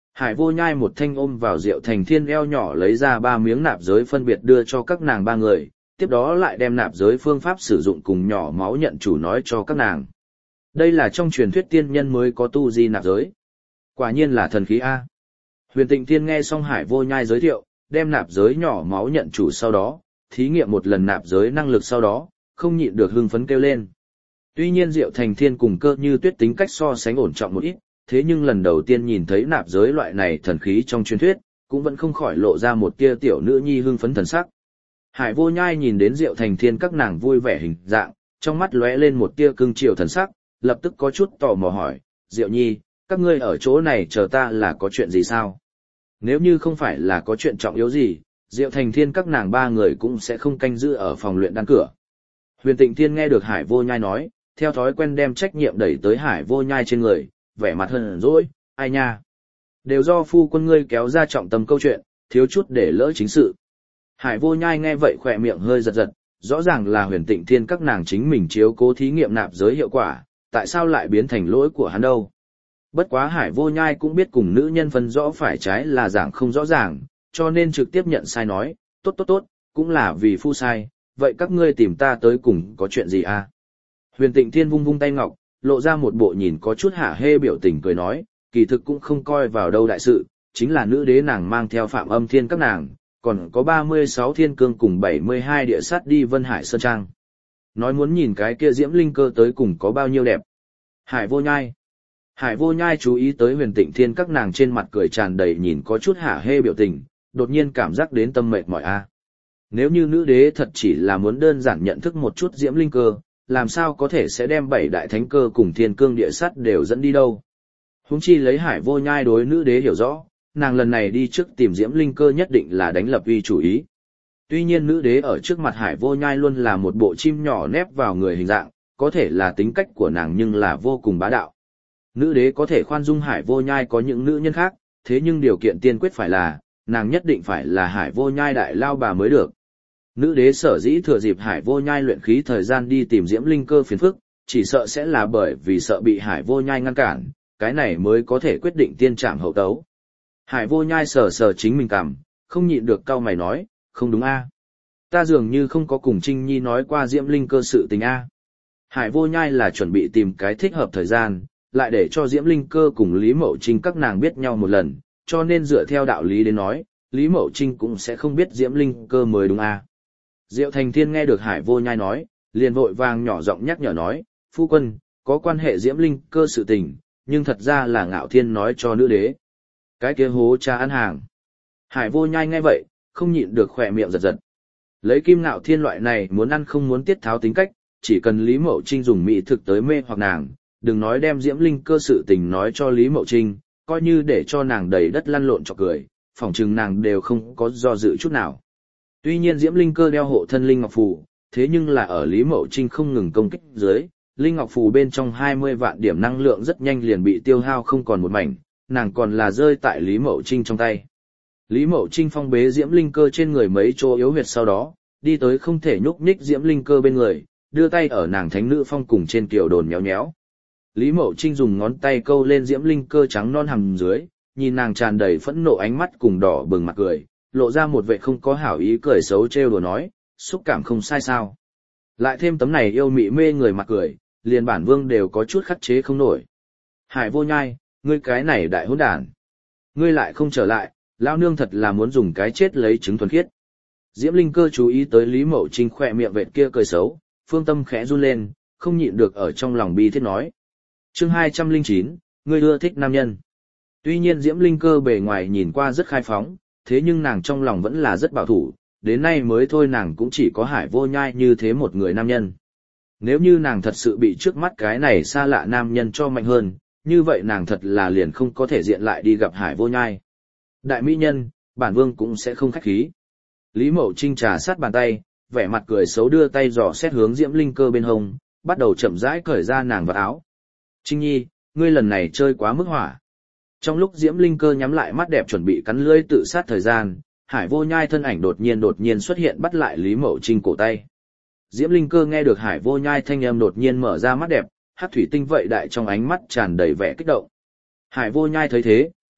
Hải Vô Nhai một thanh ôm vào Diệu Thành Thiên eo nhỏ lấy ra ba miếng nạp giới phân biệt đưa cho các nàng ba người, tiếp đó lại đem nạp giới phương pháp sử dụng cùng nhỏ máu nhận chủ nói cho các nàng. Đây là trong truyền thuyết tiên nhân mới có tu di nạp giới. Quả nhiên là thần khí A. Huyền Tịnh Thiên nghe xong Hải Vô Nhai giới thiệu, đem nạp giới nhỏ máu nhận chủ sau đó, thí nghiệm một lần nạp giới năng lực sau đó, không nhịn được hưng phấn kêu lên. Tuy nhiên Diệu Thành Thiên cùng Cơ Như Tuyết tính cách so sánh ổn trọng một ít, thế nhưng lần đầu tiên nhìn thấy nạp giới loại này thần khí trong truyền thuyết, cũng vẫn không khỏi lộ ra một tia tiểu nữ nhi hưng phấn thần sắc. Hải Vô Nhai nhìn đến Diệu Thành Thiên các nàng vui vẻ hình dạng, trong mắt lóe lên một tia cưng chiều thần sắc, lập tức có chút tò mò hỏi, Diệu Nhi, các ngươi ở chỗ này chờ ta là có chuyện gì sao? Nếu như không phải là có chuyện trọng yếu gì, Diệu Thành Thiên các nàng ba người cũng sẽ không canh giữ ở phòng luyện đan cửa. Huyền Tịnh Thiên nghe được Hải Vô Nhai nói, theo thói quen đem trách nhiệm đẩy tới Hải Vô Nhai trên người, vẻ mặt hờn dỗi, ai nha. Đều do phu quân ngươi kéo ra trọng tâm câu chuyện, thiếu chút để lỡ chính sự. Hải Vô Nhai nghe vậy khỏe miệng hơi giật giật, rõ ràng là Huyền Tịnh Thiên các nàng chính mình chiếu cố thí nghiệm nạp giới hiệu quả, tại sao lại biến thành lỗi của hắn đâu. Bất quá Hải Vô Nhai cũng biết cùng nữ nhân phân rõ phải trái là giảng không rõ ràng, cho nên trực tiếp nhận sai nói, tốt tốt tốt, cũng là vì phu sai, vậy các ngươi tìm ta tới cùng có chuyện gì à? Huyền Tịnh Thiên vung vung tay ngọc, lộ ra một bộ nhìn có chút hả hê biểu tình cười nói, kỳ thực cũng không coi vào đâu đại sự, chính là nữ đế nàng mang theo Phạm Âm Thiên các nàng, còn có ba mươi sáu thiên cương cùng bảy mươi hai địa sát đi Vân Hải Sơn Trang. Nói muốn nhìn cái kia diễm linh cơ tới cùng có bao nhiêu đẹp. Hải Vô Nhai. Hải Vô Nhai chú ý tới Huyền Tịnh Thiên các nàng trên mặt cười tràn đầy nhìn có chút hả hê biểu tình, đột nhiên cảm giác đến tâm mệt mỏi a. Nếu như nữ đế thật chỉ là muốn đơn giản nhận thức một chút diễm linh cơ, làm sao có thể sẽ đem bảy đại thánh cơ cùng thiên cương địa sát đều dẫn đi đâu. Huống chi lấy Hải Vô Nhai đối nữ đế hiểu rõ, nàng lần này đi trước tìm diễm linh cơ nhất định là đánh lập uy chủ ý. Tuy nhiên nữ đế ở trước mặt Hải Vô Nhai luôn là một bộ chim nhỏ nép vào người hình dạng, có thể là tính cách của nàng nhưng là vô cùng bá đạo. Nữ đế có thể khoan dung Hải Vô Nhai có những nữ nhân khác, thế nhưng điều kiện tiên quyết phải là, nàng nhất định phải là Hải Vô Nhai đại lao bà mới được. Nữ đế sở dĩ thừa dịp Hải Vô Nhai luyện khí thời gian đi tìm diễm linh cơ phiền phức, chỉ sợ sẽ là bởi vì sợ bị Hải Vô Nhai ngăn cản, cái này mới có thể quyết định tiên trảm hậu tấu. Hải Vô Nhai sờ sờ chính mình cằm, không nhịn được cau mày nói, không đúng a, ta dường như không có cùng Trinh Nhi nói qua diễm linh cơ sự tình a. Hải Vô Nhai là chuẩn bị tìm cái thích hợp thời gian, lại để cho diễm linh cơ cùng Lý Mậu Trinh các nàng biết nhau một lần, cho nên dựa theo đạo lý đến nói, Lý Mậu Trinh cũng sẽ không biết diễm linh cơ mới đúng a. Diệu Thành Thiên nghe được Hải Vô Nhai nói, liền vội vàng nhỏ giọng nhắc nhở nói, phu quân, có quan hệ diễm linh cơ sự tình, nhưng thật ra là Ngạo Thiên nói cho nữ đế. Cái kia hố cha ăn hàng. Hải Vô Nhai nghe vậy, không nhịn được khỏe miệng giật giật. Lấy Kim Ngạo Thiên loại này muốn ăn không muốn tiết tháo tính cách, chỉ cần Lý Mậu Trinh dùng mỹ thực tới mê hoặc nàng, đừng nói đem diễm linh cơ sự tình nói cho Lý Mậu Trinh, coi như để cho nàng đầy đất lăn lộn cho cười, phỏng chừng nàng đều không có do dự chút nào. Tuy nhiên diễm linh cơ đeo hộ thân linh ngọc phù, thế nhưng là ở Lý Mậu Trinh không ngừng công kích dưới, linh ngọc phù bên trong hai mươi vạn điểm năng lượng rất nhanh liền bị tiêu hao không còn một mảnh, nàng còn là rơi tại Lý Mậu Trinh trong tay. Lý Mậu Trinh phong bế diễm linh cơ trên người mấy chỗ yếu huyệt sau đó, đi tới không thể nhúc nhích diễm linh cơ bên người, đưa tay ở nàng thánh nữ phong cùng trên kiều đồn nhéo nhéo. Lý Mậu Trinh dùng ngón tay câu lên diễm linh cơ trắng non hằng dưới, nhìn nàng tràn đầy phẫn nộ ánh mắt cùng đỏ bừng mặt cười, lộ ra một vẻ không có hảo ý cười xấu trêu đùa nói, xúc cảm không sai sao. Lại thêm tấm này yêu mị mê người mặt cười, liền bản vương đều có chút khắc chế không nổi. Hải Vô Nhai, ngươi cái này đại hỗn đản. Ngươi lại không trở lại, lão nương thật là muốn dùng cái chết lấy trứng thuần khiết. Diễm linh cơ chú ý tới Lý Mậu Trinh khỏe miệng vệt kia cười xấu, phương tâm khẽ run lên, không nhịn được ở trong lòng bi thiết nói. Chương hai trăm lẻ chín, ngươi ưa thích nam nhân. Tuy nhiên Diễm linh cơ bề ngoài nhìn qua rất khai phóng, thế nhưng nàng trong lòng vẫn là rất bảo thủ, đến nay mới thôi nàng cũng chỉ có Hải Vô Nhai như thế một người nam nhân. Nếu như nàng thật sự bị trước mắt cái này xa lạ nam nhân cho mạnh hơn, như vậy nàng thật là liền không có thể diện lại đi gặp Hải Vô Nhai. Đại mỹ nhân, bản vương cũng sẽ không khách khí. Lý Mậu Trinh trà sát bàn tay, vẻ mặt cười xấu đưa tay dò xét hướng Diễm linh cơ bên hông, bắt đầu chậm rãi cởi ra nàng vật áo. Trinh Nhi, ngươi lần này chơi quá mức hỏa. Trong lúc Diễm linh cơ nhắm lại mắt đẹp chuẩn bị cắn lưỡi tự sát thời gian, Hải Vô Nhai thân ảnh đột nhiên đột nhiên xuất hiện bắt lại Lý Mậu Trinh cổ tay. Diễm linh cơ nghe được Hải Vô Nhai thanh âm đột nhiên mở ra mắt đẹp, hắc thủy tinh vậy đại trong ánh mắt tràn đầy vẻ kích động. Hải Vô Nhai thấy thế,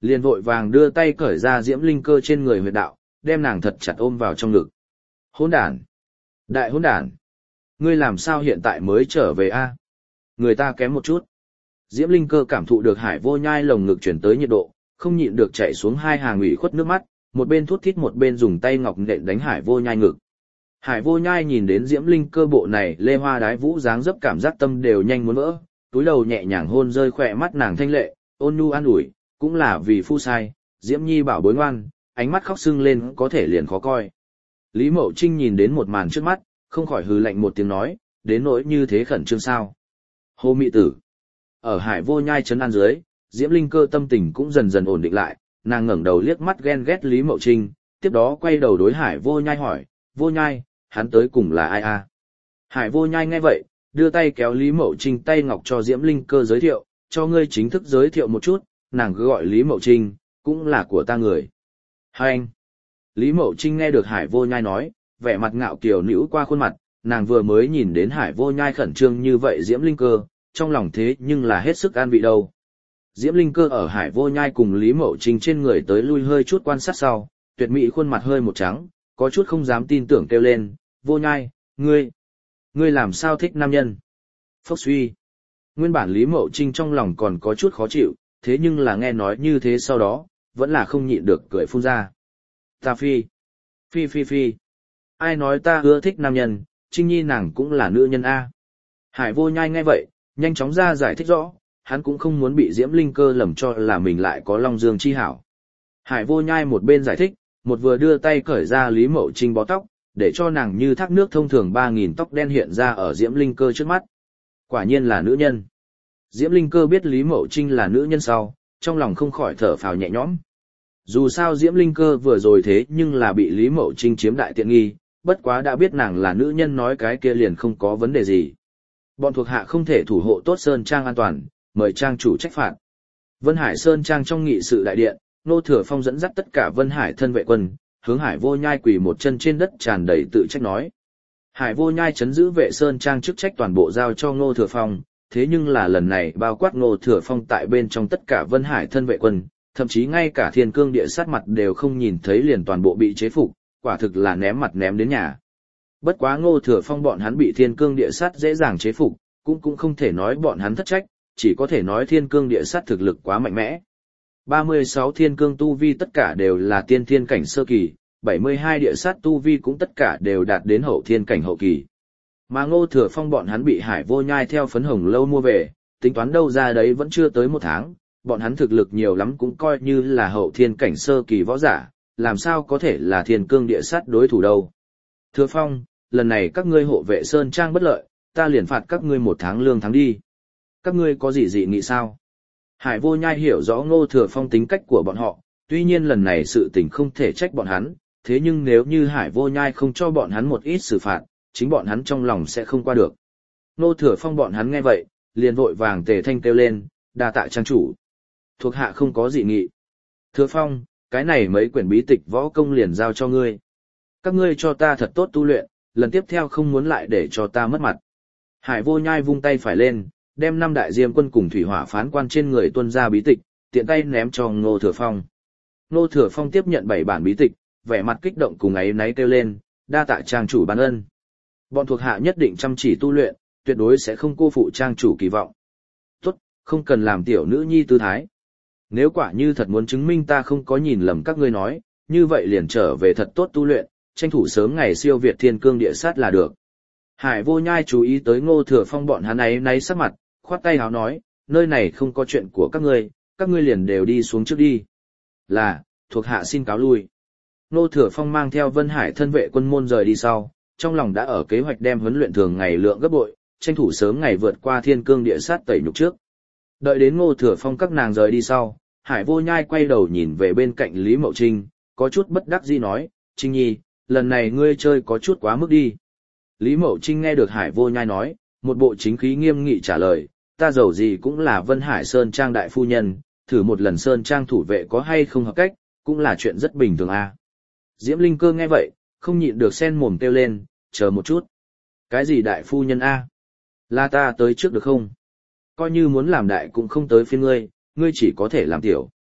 liền vội vàng đưa tay cởi ra diễm linh cơ trên người huyệt đạo, đem nàng thật chặt ôm vào trong ngực. Hỗn đản! Đại hỗn đản! Ngươi làm sao hiện tại mới trở về a? Người ta kém một chút. Diễm linh cơ cảm thụ được Hải Vô Nhai lồng ngực chuyển tới nhiệt độ, không nhịn được chạy xuống hai hàng ủy khuất nước mắt, một bên thút thít một bên dùng tay ngọc nện đánh Hải Vô Nhai ngực. Hải Vô Nhai nhìn đến Diễm linh cơ bộ này lê hoa đái vũ dáng dấp, cảm giác tâm đều nhanh muốn vỡ, túi đầu nhẹ nhàng hôn rơi khỏe mắt nàng thanh lệ, ôn nhu an ủi, cũng là vì phu sai, Diễm Nhi bảo bối ngoan, ánh mắt khóc sưng lên có thể liền khó coi. Lý Mậu Trinh nhìn đến một màn trước mắt, không khỏi hừ lạnh một tiếng nói, đến nỗi như thế khẩn trương sao. Hô mị tử. Ở Hải Vô Nhai trấn an dưới, Diễm linh cơ tâm tình cũng dần dần ổn định lại, nàng ngẩng đầu liếc mắt ghen ghét Lý Mậu Trinh, tiếp đó quay đầu đối Hải Vô Nhai hỏi, Vô Nhai, hắn tới cùng là ai a? Hải Vô Nhai nghe vậy, đưa tay kéo Lý Mậu Trinh tay ngọc cho Diễm linh cơ giới thiệu, cho ngươi chính thức giới thiệu một chút, nàng cứ gọi Lý Mậu Trinh, cũng là của ta người. Hai anh. Lý Mậu Trinh nghe được Hải Vô Nhai nói, vẻ mặt ngạo kiều nữu qua khuôn mặt, nàng vừa mới nhìn đến Hải Vô Nhai khẩn trương như vậy Diễm linh cơ, trong lòng thế nhưng là hết sức an vị đâu. Diễm linh cơ ở Hải Vô Nhai cùng Lý Mậu Trinh trên người tới lui hơi chút quan sát sau, tuyệt mỹ khuôn mặt hơi một trắng, có chút không dám tin tưởng kêu lên, Vô Nhai, ngươi, ngươi làm sao thích nam nhân? Phốc suy. Nguyên bản Lý Mậu Trinh trong lòng còn có chút khó chịu, thế nhưng là nghe nói như thế sau đó, vẫn là không nhịn được cười phun ra. Ta phi, phi phi phi, ai nói ta ưa thích nam nhân, Trinh Nhi nàng cũng là nữ nhân A. Hải Vô Nhai nghe vậy, nhanh chóng ra giải thích rõ, hắn cũng không muốn bị Diễm linh cơ lầm cho là mình lại có Long Dương chi hảo. Hải Vô Nhai một bên giải thích, một vừa đưa tay cởi ra Lý Mậu Trinh bó tóc, để cho nàng như thác nước thông thường ba nghìn tóc đen hiện ra ở Diễm linh cơ trước mắt. Quả nhiên là nữ nhân. Diễm linh cơ biết Lý Mậu Trinh là nữ nhân sau, trong lòng không khỏi thở phào nhẹ nhõm. Dù sao Diễm linh cơ vừa rồi thế nhưng là bị Lý Mậu Trinh chiếm đại tiện nghi, bất quá đã biết nàng là nữ nhân nói cái kia liền không có vấn đề gì. Bọn thuộc hạ không thể thủ hộ tốt Sơn Trang an toàn, mời Trang chủ trách phạt. Vân Hải Sơn Trang trong nghị sự đại điện, Nô Thừa Phong dẫn dắt tất cả Vân Hải thân vệ quân, hướng Hải Vô Nhai quỳ một chân trên đất tràn đầy tự trách nói. Hải Vô Nhai chấn giữ vệ Sơn Trang chức trách toàn bộ giao cho Nô Thừa Phong, thế nhưng là lần này bao quát Nô Thừa Phong tại bên trong tất cả Vân Hải thân vệ quân, thậm chí ngay cả Thiên Cương địa sát mặt đều không nhìn thấy liền toàn bộ bị chế phục, quả thực là ném mặt ném đến nhà. Bất quá Ngô Thừa Phong bọn hắn bị Thiên Cương địa sát dễ dàng chế phục, cũng cũng không thể nói bọn hắn thất trách, chỉ có thể nói Thiên Cương địa sát thực lực quá mạnh mẽ. ba mươi sáu Thiên Cương tu vi tất cả đều là tiên thiên cảnh sơ kỳ, bảy mươi hai địa sát tu vi cũng tất cả đều đạt đến hậu thiên cảnh hậu kỳ. Mà Ngô Thừa Phong bọn hắn bị Hải Vô Nhai theo phấn hồng lâu mua về, tính toán đâu ra đấy vẫn chưa tới một tháng, bọn hắn thực lực nhiều lắm cũng coi như là hậu thiên cảnh sơ kỳ võ giả, làm sao có thể là Thiên Cương địa sát đối thủ đâu. Thừa Phong, lần này các ngươi hộ vệ Sơn Trang bất lợi, ta liền phạt các ngươi một tháng lương tháng đi. Các ngươi có gì dị nghị sao? Hải Vô Nhai hiểu rõ Ngô Thừa Phong tính cách của bọn họ, tuy nhiên lần này sự tình không thể trách bọn hắn, thế nhưng nếu như Hải Vô Nhai không cho bọn hắn một ít xử phạt, chính bọn hắn trong lòng sẽ không qua được. Ngô Thừa Phong bọn hắn nghe vậy, liền vội vàng tề thanh kêu lên, đa tạ trang chủ. Thuộc hạ không có dị nghị. Thừa Phong, cái này mấy quyển bí tịch võ công liền giao cho ngươi. Các ngươi cho ta thật tốt tu luyện, lần tiếp theo không muốn lại để cho ta mất mặt. Hải Vô Nhai vung tay phải lên, đem năm đại diêm quân cùng thủy hỏa phán quan trên người tuân ra bí tịch, tiện tay ném cho Ngô Thừa Phong. Ngô Thừa Phong tiếp nhận bảy bản bí tịch, vẻ mặt kích động cùng ấy náy kêu lên, đa tạ trang chủ ban ân. Bọn thuộc hạ nhất định chăm chỉ tu luyện, tuyệt đối sẽ không cô phụ trang chủ kỳ vọng. Tốt, không cần làm tiểu nữ nhi tư thái. Nếu quả như thật muốn chứng minh ta không có nhìn lầm các ngươi nói, như vậy liền trở về thật tốt tu luyện, tranh thủ sớm ngày siêu việt Thiên Cương địa sát là được. Hải Vô Nhai chú ý tới Ngô Thừa Phong bọn hắn ấy náy sắc mặt, khoát tay háo nói, nơi này không có chuyện của các ngươi, các ngươi liền đều đi xuống trước đi. Là, thuộc hạ xin cáo lui. Ngô Thừa Phong mang theo Vân Hải thân vệ quân môn rời đi sau, trong lòng đã ở kế hoạch đem huấn luyện thường ngày lượng gấp bội, tranh thủ sớm ngày vượt qua Thiên Cương địa sát tẩy nhục trước. Đợi đến Ngô Thừa Phong các nàng rời đi sau, Hải Vô Nhai quay đầu nhìn về bên cạnh Lý Mậu Trinh, có chút bất đắc dĩ nói, Trinh Nhi, lần này ngươi chơi có chút quá mức đi. Lý Mậu Trinh nghe được Hải Vô Nhai nói, một bộ chính khí nghiêm nghị trả lời, ta giàu gì cũng là Vân Hải Sơn Trang đại phu nhân, thử một lần Sơn Trang thủ vệ có hay không hợp cách, cũng là chuyện rất bình thường à. Diễm Linh Cơ nghe vậy, không nhịn được sen mồm kêu lên, chờ một chút. Cái gì đại phu nhân a? À? Là ta tới trước được không? Coi như muốn làm đại cũng không tới phiên ngươi, ngươi chỉ có thể làm tiểu.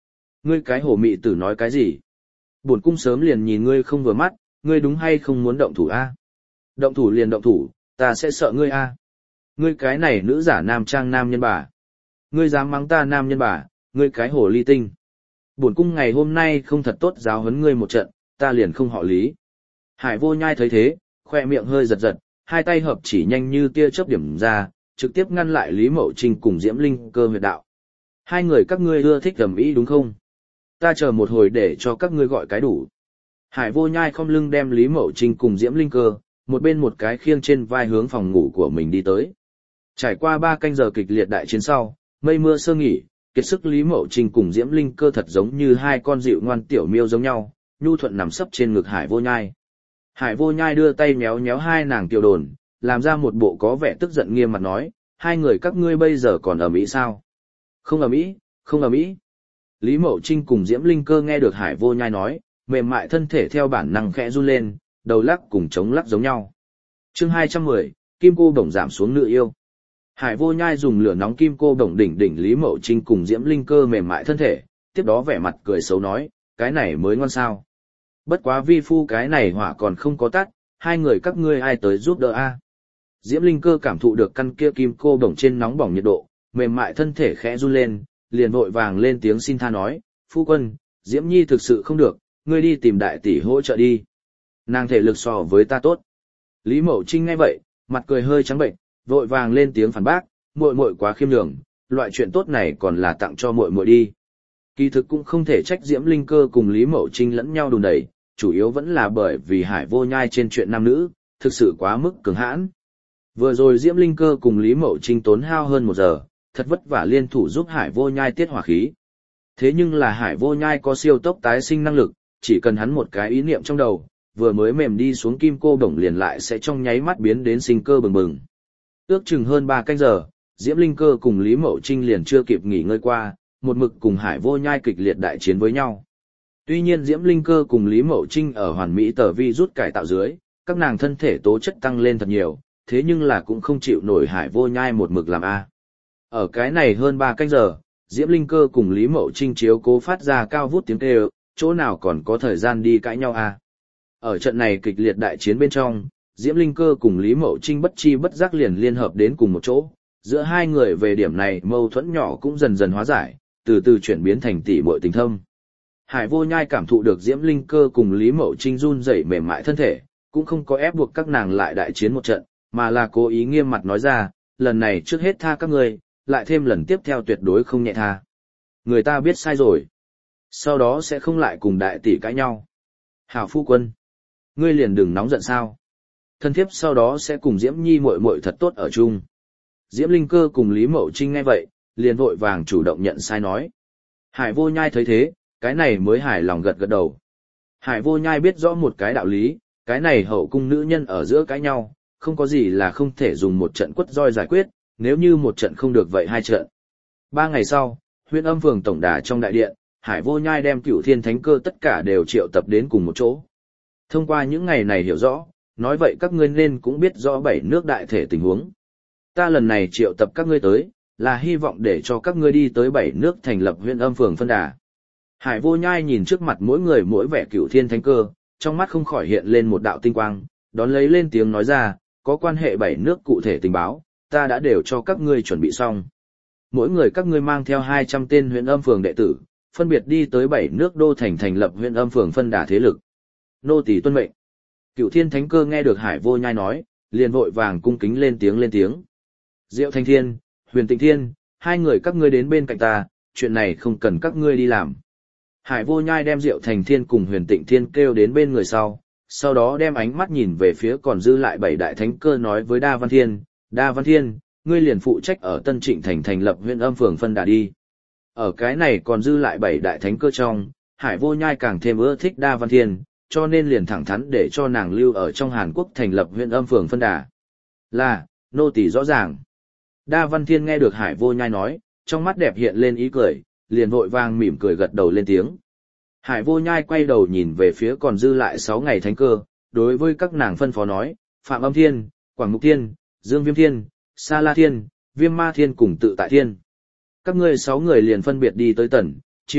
Ngươi cái hổ mị tử nói cái gì? Bổn cung sớm liền nhìn ngươi không vừa mắt, ngươi đúng hay không muốn động thủ a? Động thủ liền động thủ, ta sẽ sợ ngươi a. Ngươi cái này nữ giả nam trang nam nhân bà. Ngươi dám mắng ta nam nhân bà, ngươi cái hổ ly tinh. Bổn cung ngày hôm nay không thật tốt giáo huấn ngươi một trận, ta liền không họ Lý. Hải Vô Nhai thấy thế, khoe miệng hơi giật giật, hai tay hợp chỉ nhanh như tia chớp điểm ra, trực tiếp ngăn lại Lý Mậu Trinh cùng Diễm Linh Cơ huyệt đạo. Hai người các ngươi ưa thích ầm ĩ đúng không? Ta chờ một hồi để cho các ngươi gọi cái đủ. Hải Vô Nhai khom lưng đem Lý Mậu Trinh cùng Diễm Linh Cơ, một bên một cái khiêng trên vai hướng phòng ngủ của mình đi tới. Trải qua ba canh giờ kịch liệt đại chiến sau, mây mưa sơ nghỉ, kiệt sức Lý Mậu Trinh cùng Diễm Linh Cơ thật giống như hai con dịu ngoan tiểu miêu giống nhau, nhu thuận nằm sấp trên ngực Hải Vô Nhai. Hải Vô Nhai đưa tay méo méo hai nàng tiểu đồn, làm ra một bộ có vẻ tức giận nghiêm mặt nói, hai người các ngươi bây giờ còn ở Mỹ sao? Không ở Mỹ, không ở Mỹ. Lý Mậu Trinh cùng Diễm Linh Cơ nghe được Hải Vô Nhai nói, mềm mại thân thể theo bản năng khẽ run lên, đầu lắc cùng chống lắc giống nhau. Chương hai trăm mười, Kim Cô Bổng giảm xuống nữ yêu. Hải Vô Nhai dùng lửa nóng kim cô bổng đỉnh đỉnh Lý Mậu Trinh cùng Diễm Linh Cơ mềm mại thân thể, tiếp đó vẻ mặt cười xấu nói, cái này mới ngon sao. Bất quá vi phu cái này hỏa còn không có tắt, hai người các ngươi ai tới giúp đỡ a? Diễm Linh Cơ cảm thụ được căn kia kim cô bổng trên nóng bỏng nhiệt độ, mềm mại thân thể khẽ run lên, liền vội vàng lên tiếng xin tha nói, phu quân, Diễm Nhi thực sự không được, ngươi đi tìm đại tỷ hỗ trợ đi. Nàng thể lực so với ta tốt. Lý Mậu Trinh nghe vậy, mặt cười hơi trắng bệnh, vội vàng lên tiếng phản bác, muội muội quá khiêm nhường, loại chuyện tốt này còn là tặng cho muội muội đi. Kỳ thực cũng không thể trách Diễm Linh Cơ cùng Lý Mậu Trinh lẫn nhau đùn đẩy, chủ yếu vẫn là bởi vì Hải Vô Nhai trên chuyện nam nữ, thực sự quá mức cường hãn. Vừa rồi Diễm Linh Cơ cùng Lý Mậu Trinh tốn hao hơn một giờ, thật vất vả liên thủ giúp Hải Vô Nhai tiết hỏa khí. Thế nhưng là Hải Vô Nhai có siêu tốc tái sinh năng lực, chỉ cần hắn một cái ý niệm trong đầu, vừa mới mềm đi xuống kim cô bổng liền lại sẽ trong nháy mắt biến đến sinh cơ bừng bừng. Ước chừng hơn ba canh giờ, Diễm Linh Cơ cùng Lý Mậu Trinh liền chưa kịp nghỉ ngơi qua, một mực cùng Hải Vô Nhai kịch liệt đại chiến với nhau. Tuy nhiên Diễm Linh Cơ cùng Lý Mậu Trinh ở hoàn mỹ tờ vi rút cải tạo dưới, các nàng thân thể tố chất tăng lên thật nhiều, thế nhưng là cũng không chịu nổi Hải Vô Nhai một mực làm A. Ở cái này hơn ba canh giờ, Diễm Linh Cơ cùng Lý Mậu Trinh chiếu cố phát ra cao vút tiếng kêu, chỗ nào còn có thời gian đi cãi nhau A. Ở trận này kịch liệt đại chiến bên trong, Diễm Linh Cơ cùng Lý Mậu Trinh bất chi bất giác liền liên hợp đến cùng một chỗ, giữa hai người về điểm này mâu thuẫn nhỏ cũng dần dần hóa giải, từ từ chuyển biến thành tỷ muội tình thâm. Hải Vô Nhai cảm thụ được Diễm Linh Cơ cùng Lý Mậu Trinh run rẩy mềm mại thân thể, cũng không có ép buộc các nàng lại đại chiến một trận, mà là cố ý nghiêm mặt nói ra, lần này trước hết tha các ngươi, lại thêm lần tiếp theo tuyệt đối không nhẹ tha. Người ta biết sai rồi, sau đó sẽ không lại cùng đại tỷ cãi nhau. Hảo phu quân, ngươi liền đừng nóng giận sao? Thân thiếp sau đó sẽ cùng Diễm Nhi muội muội thật tốt ở chung. Diễm Linh Cơ cùng Lý Mậu Trinh nghe vậy, liền vội vàng chủ động nhận sai nói. Hải Vô Nhai thấy thế, cái này mới hài lòng gật gật đầu. Hải Vô Nhai biết rõ một cái đạo lý, cái này hậu cung nữ nhân ở giữa cãi nhau, không có gì là không thể dùng một trận quất roi giải quyết, nếu như một trận không được vậy hai trận. Ba ngày sau, huyện Âm Phường tổng đà trong đại điện, Hải Vô Nhai đem Cửu Thiên Thánh Cơ tất cả đều triệu tập đến cùng một chỗ. Thông qua những ngày này hiểu rõ, nói vậy các ngươi nên cũng biết rõ bảy nước đại thể tình huống. Ta lần này triệu tập các ngươi tới, là hy vọng để cho các ngươi đi tới bảy nước thành lập huyện Âm Phường phân đà. Hải Vô Nhai nhìn trước mặt mỗi người mỗi vẻ Cửu Thiên Thánh Cơ, trong mắt không khỏi hiện lên một đạo tinh quang, đón lấy lên tiếng nói ra, có quan hệ bảy nước cụ thể tình báo, ta đã đều cho các ngươi chuẩn bị xong. Mỗi người các ngươi mang theo hai trăm tên huyện Âm Phường đệ tử, phân biệt đi tới bảy nước đô thành thành lập huyện Âm Phường phân đà thế lực. Nô tỳ tuân mệnh. Cửu Thiên Thánh Cơ nghe được Hải Vô Nhai nói, liền vội vàng cung kính lên tiếng lên tiếng. Diệu Thanh Thiên, Huyền Tịnh Thiên, hai người các ngươi đến bên cạnh ta, chuyện này không cần các ngươi đi làm. Hải Vô Nhai đem Diệu Thành Thiên cùng Huyền Tịnh Thiên kêu đến bên người sau, sau đó đem ánh mắt nhìn về phía còn dư lại bảy đại thánh cơ nói với Đa Văn Thiên, Đa Văn Thiên, ngươi liền phụ trách ở Tân Trịnh Thành thành lập huyện Âm Phường phân đà đi. Ở cái này còn dư lại bảy đại thánh cơ trong, Hải Vô Nhai càng thêm ưa thích Đa Văn Thiên, cho nên liền thẳng thắn để cho nàng lưu ở trong Hàn Quốc thành lập huyện Âm Phường phân đà. Là, nô tỳ rõ ràng. Đa Văn Thiên nghe được Hải Vô Nhai nói, trong mắt đẹp hiện lên ý cười, liền vội vàng mỉm cười gật đầu lên tiếng. Hải Vô Nhai quay đầu nhìn về phía còn dư lại sáu ngày thánh cơ, đối với các nàng phân phó nói, Phạm Âm Thiên, Quảng Mục Thiên, Dương Viêm Thiên, Sa La Thiên, Viêm Ma Thiên cùng Tự Tại Thiên. Các ngươi sáu người liền phân biệt đi tới Tần, Triệu,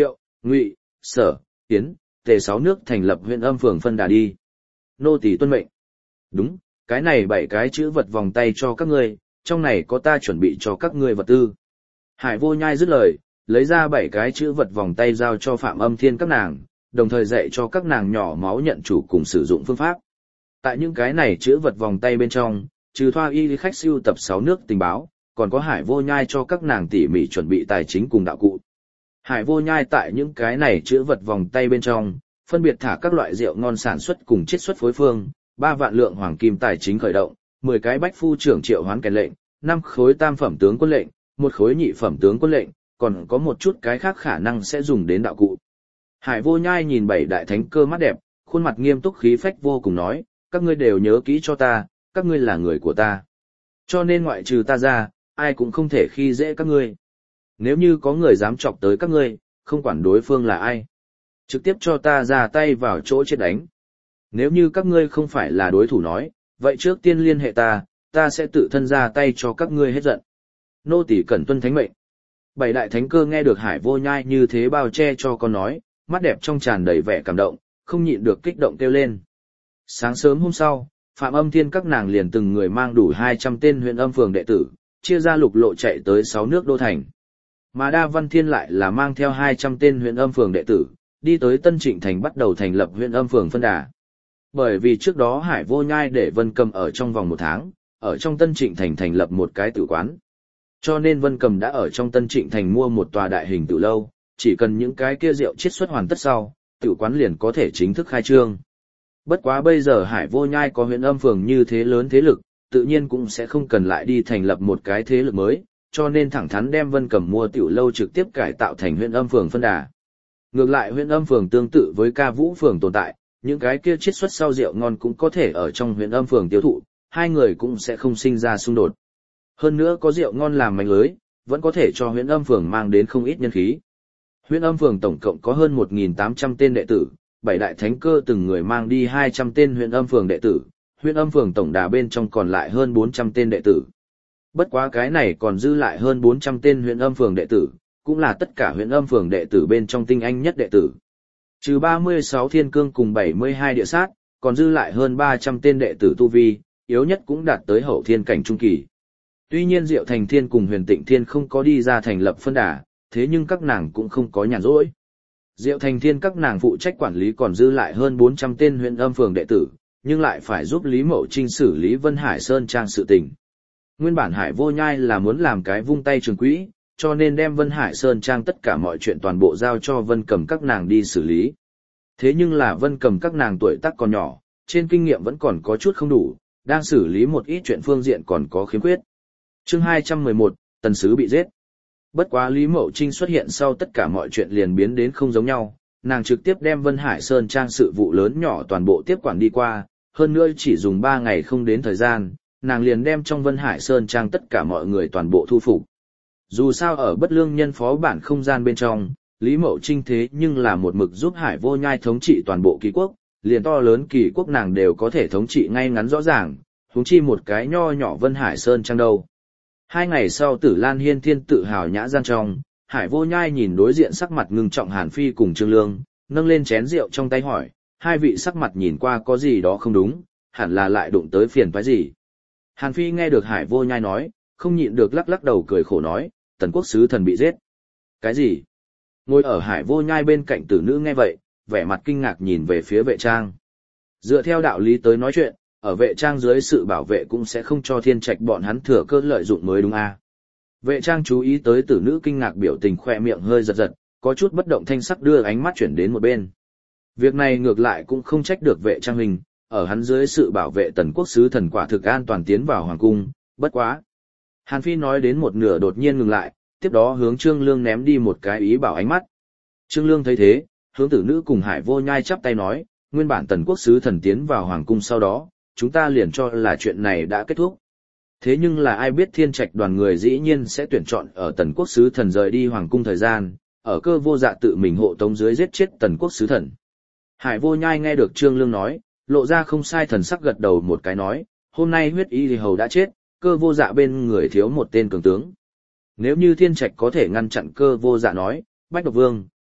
Ngụy, Sở, Tiến, Tề sáu nước thành lập huyện âm phường phân đà đi. Nô tỳ tuân mệnh. Đúng, cái này bảy cái chữ vật vòng tay cho các ngươi, trong này có ta chuẩn bị cho các ngươi vật tư. Hải Vô Nhai dứt lời, lấy ra bảy cái chữ vật vòng tay giao cho Phạm Âm Thiên các nàng, đồng thời dạy cho các nàng nhỏ máu nhận chủ cùng sử dụng phương pháp. Tại những cái này chữ vật vòng tay bên trong, trừ Thoa Y khách siêu tập sáu nước tình báo, còn có Hải Vô Nhai cho các nàng tỉ mỉ chuẩn bị tài chính cùng đạo cụ. Hải Vô Nhai tại những cái này chữ vật vòng tay bên trong, phân biệt thả các loại rượu ngon sản xuất cùng chiết xuất phối phương, ba vạn lượng hoàng kim tài chính khởi động, mười cái bách phu trưởng triệu hoán kèn lệnh, năm khối tam phẩm tướng quân lệnh, một khối nhị phẩm tướng quân lệnh, còn có một chút cái khác khả năng sẽ dùng đến đạo cụ. Hải Vô Nhai nhìn bảy đại thánh cơ mắt đẹp, khuôn mặt nghiêm túc khí phách vô cùng nói, các ngươi đều nhớ kỹ cho ta, các ngươi là người của ta. Cho nên ngoại trừ ta ra, ai cũng không thể khi dễ các ngươi. Nếu như có người dám chọc tới các ngươi, không quản đối phương là ai, trực tiếp cho ta ra tay vào chỗ chết đánh. Nếu như các ngươi không phải là đối thủ nói, vậy trước tiên liên hệ ta, ta sẽ tự thân ra tay cho các ngươi hết giận. Nô tỳ cẩn tuân thánh mệnh. Bảy đại thánh cơ nghe được Hải Vô Nhai như thế bao che cho con nói, mắt đẹp trong tràn đầy vẻ cảm động, không nhịn được kích động kêu lên. Sáng sớm hôm sau, Phạm Âm Thiên các nàng liền từng người mang đủ hai trăm tên huyện âm phường đệ tử, chia ra lục lộ chạy tới sáu nước đô thành. Mà Đa Văn Thiên lại là mang theo hai trăm tên huyện âm phường đệ tử, đi tới Tân Trịnh Thành bắt đầu thành lập huyện âm phường phân đà. Bởi vì trước đó Hải Vô Nhai để Vân Cầm ở trong vòng một tháng, ở trong Tân Trịnh Thành thành lập một cái tử quán. Cho nên Vân Cầm đã ở trong Tân Trịnh Thành mua một tòa đại hình tử lâu, chỉ cần những cái kia rượu chiết xuất hoàn tất sau, tử quán liền có thể chính thức khai trương. Bất quá bây giờ Hải Vô Nhai có huyện âm phường như thế lớn thế lực, tự nhiên cũng sẽ không cần lại đi thành lập một cái thế lực mới, cho nên thẳng thắn đem Vân Cầm mua tiểu lâu trực tiếp cải tạo thành huyện âm phường phân đà. Ngược lại huyện âm phường tương tự với Ca Vũ phường tồn tại, những cái kia chiết xuất sau rượu ngon cũng có thể ở trong huyện âm phường tiêu thụ, hai người cũng sẽ không sinh ra xung đột. Hơn nữa có rượu ngon làm mánh lưới, vẫn có thể cho huyện âm phường mang đến không ít nhân khí. Huyện âm phường tổng cộng có hơn một nghìn tám trăm tên đệ tử, bảy đại thánh cơ từng người mang đi hai trăm tên huyện âm phường đệ tử, huyện âm phường tổng đà bên trong còn lại hơn bốn trăm tên đệ tử. Bất quá cái này còn dư lại hơn bốn trăm tên huyện âm phường đệ tử, cũng là tất cả huyện âm phường đệ tử bên trong tinh anh nhất đệ tử. Trừ ba mươi sáu thiên cương cùng bảy mươi hai địa sát, còn dư lại hơn ba trăm tên đệ tử tu vi, yếu nhất cũng đạt tới hậu thiên cảnh trung kỳ. Tuy nhiên Diệu Thành Thiên cùng Huyền Tịnh Thiên không có đi ra thành lập phân đà, thế nhưng các nàng cũng không có nhàn rỗi. Diệu Thành Thiên các nàng phụ trách quản lý còn dư lại hơn bốn trăm tên huyện âm phường đệ tử, nhưng lại phải giúp Lý Mậu Trinh xử lý Vân Hải Sơn Trang sự tình. Nguyên bản Hải Vô Nhai là muốn làm cái vung tay trường quỹ, cho nên đem Vân Hải Sơn Trang tất cả mọi chuyện toàn bộ giao cho Vân Cầm các nàng đi xử lý. Thế nhưng là Vân Cầm các nàng tuổi tác còn nhỏ, trên kinh nghiệm vẫn còn có chút không đủ, đang xử lý một ít chuyện phương diện còn có khiếm khuyết. Chương hai trăm mười một, Tần Sứ bị giết. Bất quá Lý Mậu Trinh xuất hiện sau tất cả mọi chuyện liền biến đến không giống nhau, nàng trực tiếp đem Vân Hải Sơn Trang sự vụ lớn nhỏ toàn bộ tiếp quản đi qua, hơn nữa chỉ dùng ba ngày không đến thời gian, nàng liền đem trong Vân Hải Sơn Trang tất cả mọi người toàn bộ thu phục. Dù sao ở bất lương nhân phó bản không gian bên trong, Lý Mậu Trinh thế nhưng là một mực giúp Hải Vô Nhai thống trị toàn bộ kỳ quốc, liền to lớn kỳ quốc nàng đều có thể thống trị ngay ngắn rõ ràng, huống chi một cái nho nhỏ Vân Hải Sơn Trang đâu. Hai ngày sau Tử Lan Hiên Thiên tự hào nhã gian trong, Hải Vô Nhai nhìn đối diện sắc mặt ngưng trọng Hàn Phi cùng Trương Lương, nâng lên chén rượu trong tay hỏi, hai vị sắc mặt nhìn qua có gì đó không đúng, hẳn là lại đụng tới phiền toái gì. Hàn Phi nghe được Hải Vô Nhai nói, không nhịn được lắc lắc đầu cười khổ nói, Tần quốc sứ thần bị giết. Cái gì? Ngồi ở Hải Vô Nhai bên cạnh tử nữ nghe vậy, vẻ mặt kinh ngạc nhìn về phía vệ trang. Dựa theo đạo lý tới nói chuyện, ở vệ trang dưới sự bảo vệ cũng sẽ không cho thiên trạch bọn hắn thừa cơ lợi dụng mới đúng à. Vệ trang chú ý tới tử nữ kinh ngạc biểu tình khoe miệng hơi giật giật, có chút bất động thanh sắc đưa ánh mắt chuyển đến một bên. Việc này ngược lại cũng không trách được vệ trang hình, ở hắn dưới sự bảo vệ Tần quốc sứ thần quả thực an toàn tiến vào hoàng cung, bất quá. Hàn Phi nói đến một nửa đột nhiên ngừng lại, tiếp đó hướng Trương Lương ném đi một cái ý bảo ánh mắt. Trương Lương thấy thế, hướng tử nữ cùng Hải Vô Nhai chắp tay nói, nguyên bản Tần quốc sứ thần tiến vào hoàng cung sau đó, chúng ta liền cho là chuyện này đã kết thúc. Thế nhưng là ai biết thiên trạch đoàn người dĩ nhiên sẽ tuyển chọn ở Tần quốc sứ thần rời đi hoàng cung thời gian, ở Cơ Vô Dạ tự mình hộ tống dưới giết chết Tần quốc sứ thần. Hải Vô Nhai nghe được Trương Lương nói, lộ ra không sai thần sắc gật đầu một cái nói, hôm nay huyết y thì hầu đã chết, Cơ Vô Dạ bên người thiếu một tên cường tướng. Nếu như thiên trạch có thể ngăn chặn Cơ Vô Dạ nói, Bách Độc Vương,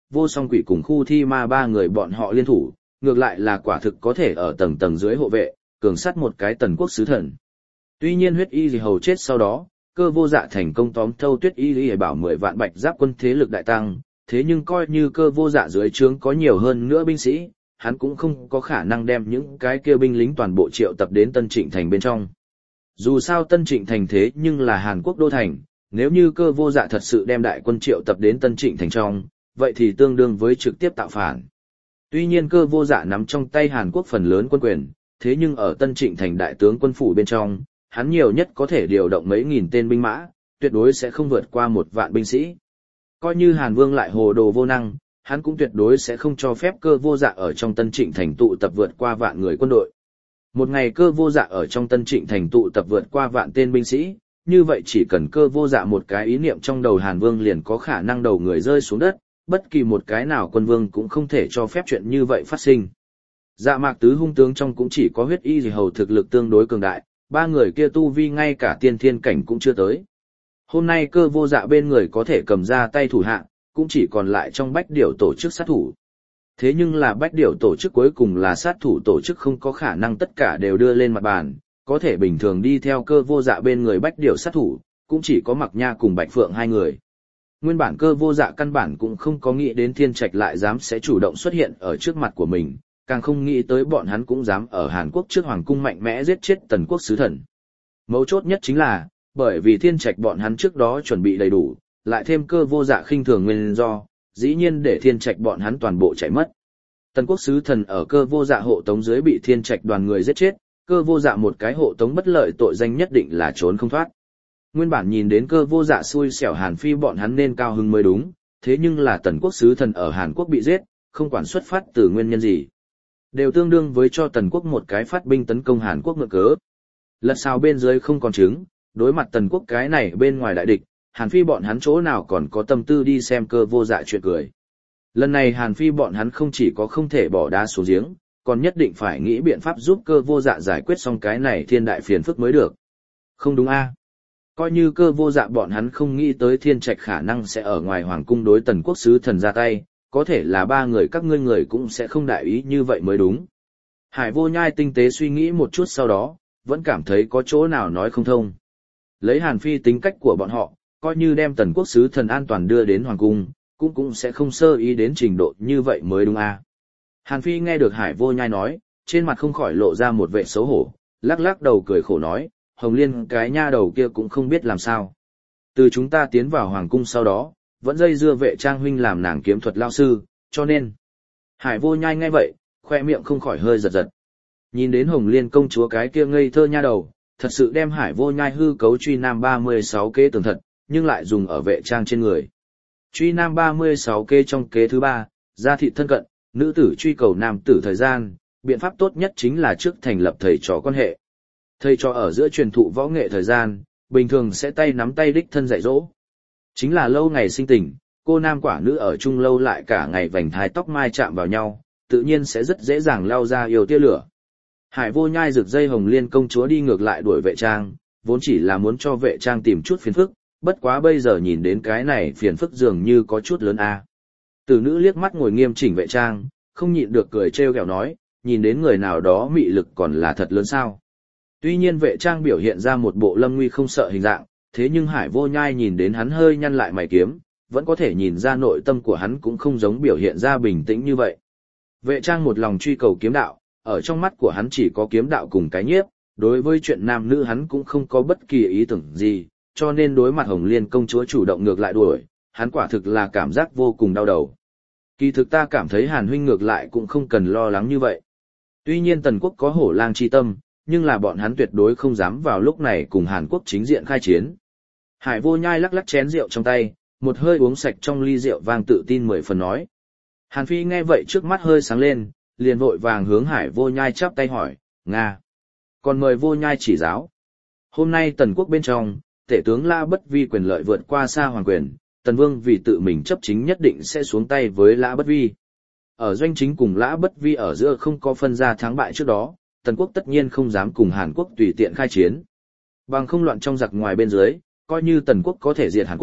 vô song quỷ cùng khu thi ma ba người bọn họ liên thủ, ngược lại là quả thực có thể ở tầng tầng dưới hộ vệ, cường sát một cái tần quốc sứ thần. Tuy nhiên huyết y gì hầu chết sau đó, Cơ Vô Dạ thành công tóm thâu tuyết y lý bảo mười vạn bạch giáp quân thế lực đại tăng, thế nhưng coi như Cơ Vô Dạ dưới trướng có nhiều hơn nữa binh sĩ, hắn cũng không có khả năng đem những cái kia binh lính toàn bộ triệu tập đến Tân Trịnh thành bên trong. Dù sao Tân Trịnh thành thế nhưng là Hàn Quốc đô thành, nếu như Cơ Vô Dạ thật sự đem đại quân triệu tập đến Tân Trịnh thành trong, vậy thì tương đương với trực tiếp tạo phản. Tuy nhiên Cơ Vô Dạ nắm trong tay Hàn Quốc phần lớn quân quyền, thế nhưng ở Tân Trịnh thành đại tướng quân phủ bên trong, hắn nhiều nhất có thể điều động mấy nghìn tên binh mã, tuyệt đối sẽ không vượt qua một vạn binh sĩ. Coi như Hàn Vương lại hồ đồ vô năng, hắn cũng tuyệt đối sẽ không cho phép Cơ Vô Dạ ở trong Tân Trịnh thành tụ tập vượt qua vạn người quân đội. Một ngày Cơ Vô Dạ ở trong Tân Trịnh thành tụ tập vượt qua vạn tên binh sĩ, như vậy chỉ cần Cơ Vô Dạ một cái ý niệm trong đầu Hàn Vương liền có khả năng đầu người rơi xuống đất, bất kỳ một cái nào quân vương cũng không thể cho phép chuyện như vậy phát sinh. Dạ Mạc Tứ hung tướng trong cũng chỉ có huyết y gì hầu thực lực tương đối cường đại, ba người kia tu vi ngay cả tiên thiên cảnh cũng chưa tới. Hôm nay Cơ Vô Dạ bên người có thể cầm ra tay thủ hạ, cũng chỉ còn lại trong bách điểu tổ chức sát thủ. Thế nhưng là bách điểu tổ chức cuối cùng là sát thủ tổ chức không có khả năng tất cả đều đưa lên mặt bàn, có thể bình thường đi theo Cơ Vô Dạ bên người bách điểu sát thủ, cũng chỉ có Mặc Nha cùng Bạch Phượng hai người. Nguyên bản Cơ Vô Dạ căn bản cũng không có nghĩ đến Thiên Trạch lại dám sẽ chủ động xuất hiện ở trước mặt của mình, càng không nghĩ tới bọn hắn cũng dám ở Hàn Quốc trước hoàng cung mạnh mẽ giết chết tần quốc sứ thần. Mấu chốt nhất chính là, bởi vì Thiên Trạch bọn hắn trước đó chuẩn bị đầy đủ, lại thêm Cơ Vô Dạ khinh thường nguyên do, dĩ nhiên để Thiên Trạch bọn hắn toàn bộ chạy mất. Tần quốc sứ thần ở Cơ Vô Dạ hộ tống dưới bị Thiên Trạch đoàn người giết chết, Cơ Vô Dạ một cái hộ tống bất lợi tội danh nhất định là trốn không thoát. Nguyên bản nhìn đến Cơ Vô Dạ xui xẻo Hàn Phi bọn hắn nên cao hứng mới đúng, thế nhưng là tần quốc sứ thần ở Hàn Quốc bị giết, không quản xuất phát từ nguyên nhân gì, đều tương đương với cho tần quốc một cái phát binh tấn công Hàn Quốc ngựa cớ. Lật sao bên dưới không còn trứng, đối mặt tần quốc cái này bên ngoài đại địch, Hàn Phi bọn hắn chỗ nào còn có tâm tư đi xem Cơ Vô Dạ chuyện cười. Lần này Hàn Phi bọn hắn không chỉ có không thể bỏ đá xuống giếng, còn nhất định phải nghĩ biện pháp giúp Cơ Vô Dạ giải quyết xong cái này thiên đại phiền phức mới được. Không đúng a? Coi như Cơ Vô Dạ bọn hắn không nghĩ tới Thiên Trạch khả năng sẽ ở ngoài hoàng cung đối tần quốc sứ thần ra tay, có thể là ba người các ngươi người cũng sẽ không đại ý như vậy mới đúng. Hải Vô Nhai tinh tế suy nghĩ một chút sau đó, vẫn cảm thấy có chỗ nào nói không thông. Lấy Hàn Phi tính cách của bọn họ, coi như đem tần quốc sứ thần an toàn đưa đến hoàng cung, cũng cũng sẽ không sơ ý đến trình độ như vậy mới đúng a. Hàn Phi nghe được Hải Vô Nhai nói, trên mặt không khỏi lộ ra một vẻ xấu hổ, lắc lắc đầu cười khổ nói, Hồng Liên cái nha đầu kia cũng không biết làm sao. Từ chúng ta tiến vào hoàng cung sau đó, vẫn dây dưa Vệ Trang huynh làm nàng kiếm thuật lao sư, cho nên. Hải Vô Nhai nghe vậy, khoe miệng không khỏi hơi giật giật. Nhìn đến Hồng Liên công chúa cái kia ngây thơ nha đầu, thật sự đem Hải Vô Nhai hư cấu truy nam ba mươi sáu kế tường thật, nhưng lại dùng ở Vệ Trang trên người. Truy nam ba mươi sáu kế trong kế thứ ba, gia thị thân cận, nữ tử truy cầu nam tử thời gian, biện pháp tốt nhất chính là trước thành lập thầy trò quan hệ. Thầy trò ở giữa truyền thụ võ nghệ thời gian, bình thường sẽ tay nắm tay đích thân dạy dỗ. Chính là lâu ngày sinh tình, cô nam quả nữ ở chung lâu lại cả ngày vành thái tóc mai chạm vào nhau, tự nhiên sẽ rất dễ dàng lao ra yêu tia lửa. Hải Vô Nhai rực dây Hồng Liên công chúa đi ngược lại đuổi Vệ Trang, vốn chỉ là muốn cho Vệ Trang tìm chút phiền phức, bất quá bây giờ nhìn đến cái này phiền phức dường như có chút lớn a. Tử nữ liếc mắt ngồi nghiêm chỉnh Vệ Trang, không nhịn được cười trêu ghẹo nói, nhìn đến người nào đó mị lực còn là thật lớn sao. Tuy nhiên Vệ Trang biểu hiện ra một bộ lâm nguy không sợ hình dạng, thế nhưng Hải Vô Nhai nhìn đến hắn hơi nhăn lại mày kiếm, vẫn có thể nhìn ra nội tâm của hắn cũng không giống biểu hiện ra bình tĩnh như vậy. Vệ Trang một lòng truy cầu kiếm đạo, ở trong mắt của hắn chỉ có kiếm đạo cùng cái nhiếp, đối với chuyện nam nữ hắn cũng không có bất kỳ ý tưởng gì, cho nên đối mặt Hồng Liên công chúa chủ động ngược lại đuổi, hắn quả thực là cảm giác vô cùng đau đầu. Kỳ thực ta cảm thấy Hàn huynh ngược lại cũng không cần lo lắng như vậy. Tuy nhiên Tần quốc có hổ lang chi tâm, nhưng là bọn hắn tuyệt đối không dám vào lúc này cùng Hàn Quốc chính diện khai chiến. Hải Vô Nhai lắc lắc chén rượu trong tay, một hơi uống sạch trong ly rượu vang tự tin mười phần nói. Hàn Phi nghe vậy trước mắt hơi sáng lên, liền vội vàng hướng Hải Vô Nhai chắp tay hỏi, Nga. Còn mời Vô Nhai chỉ giáo. Hôm nay Tần quốc bên trong, tể tướng Lã Bất Vi quyền lợi vượt qua xa hoàng quyền, Tần Vương vì tự mình chấp chính nhất định sẽ xuống tay với Lã Bất Vi. Ở doanh chính cùng Lã Bất Vi ở giữa không có phân ra thắng bại trước đó, Tần quốc tất nhiên không dám cùng Hàn Quốc tùy tiện khai chiến. Bằng không loạn trong giặc ngoài bên dưới, coi như Tần quốc có thể diệt Hàn Quốc,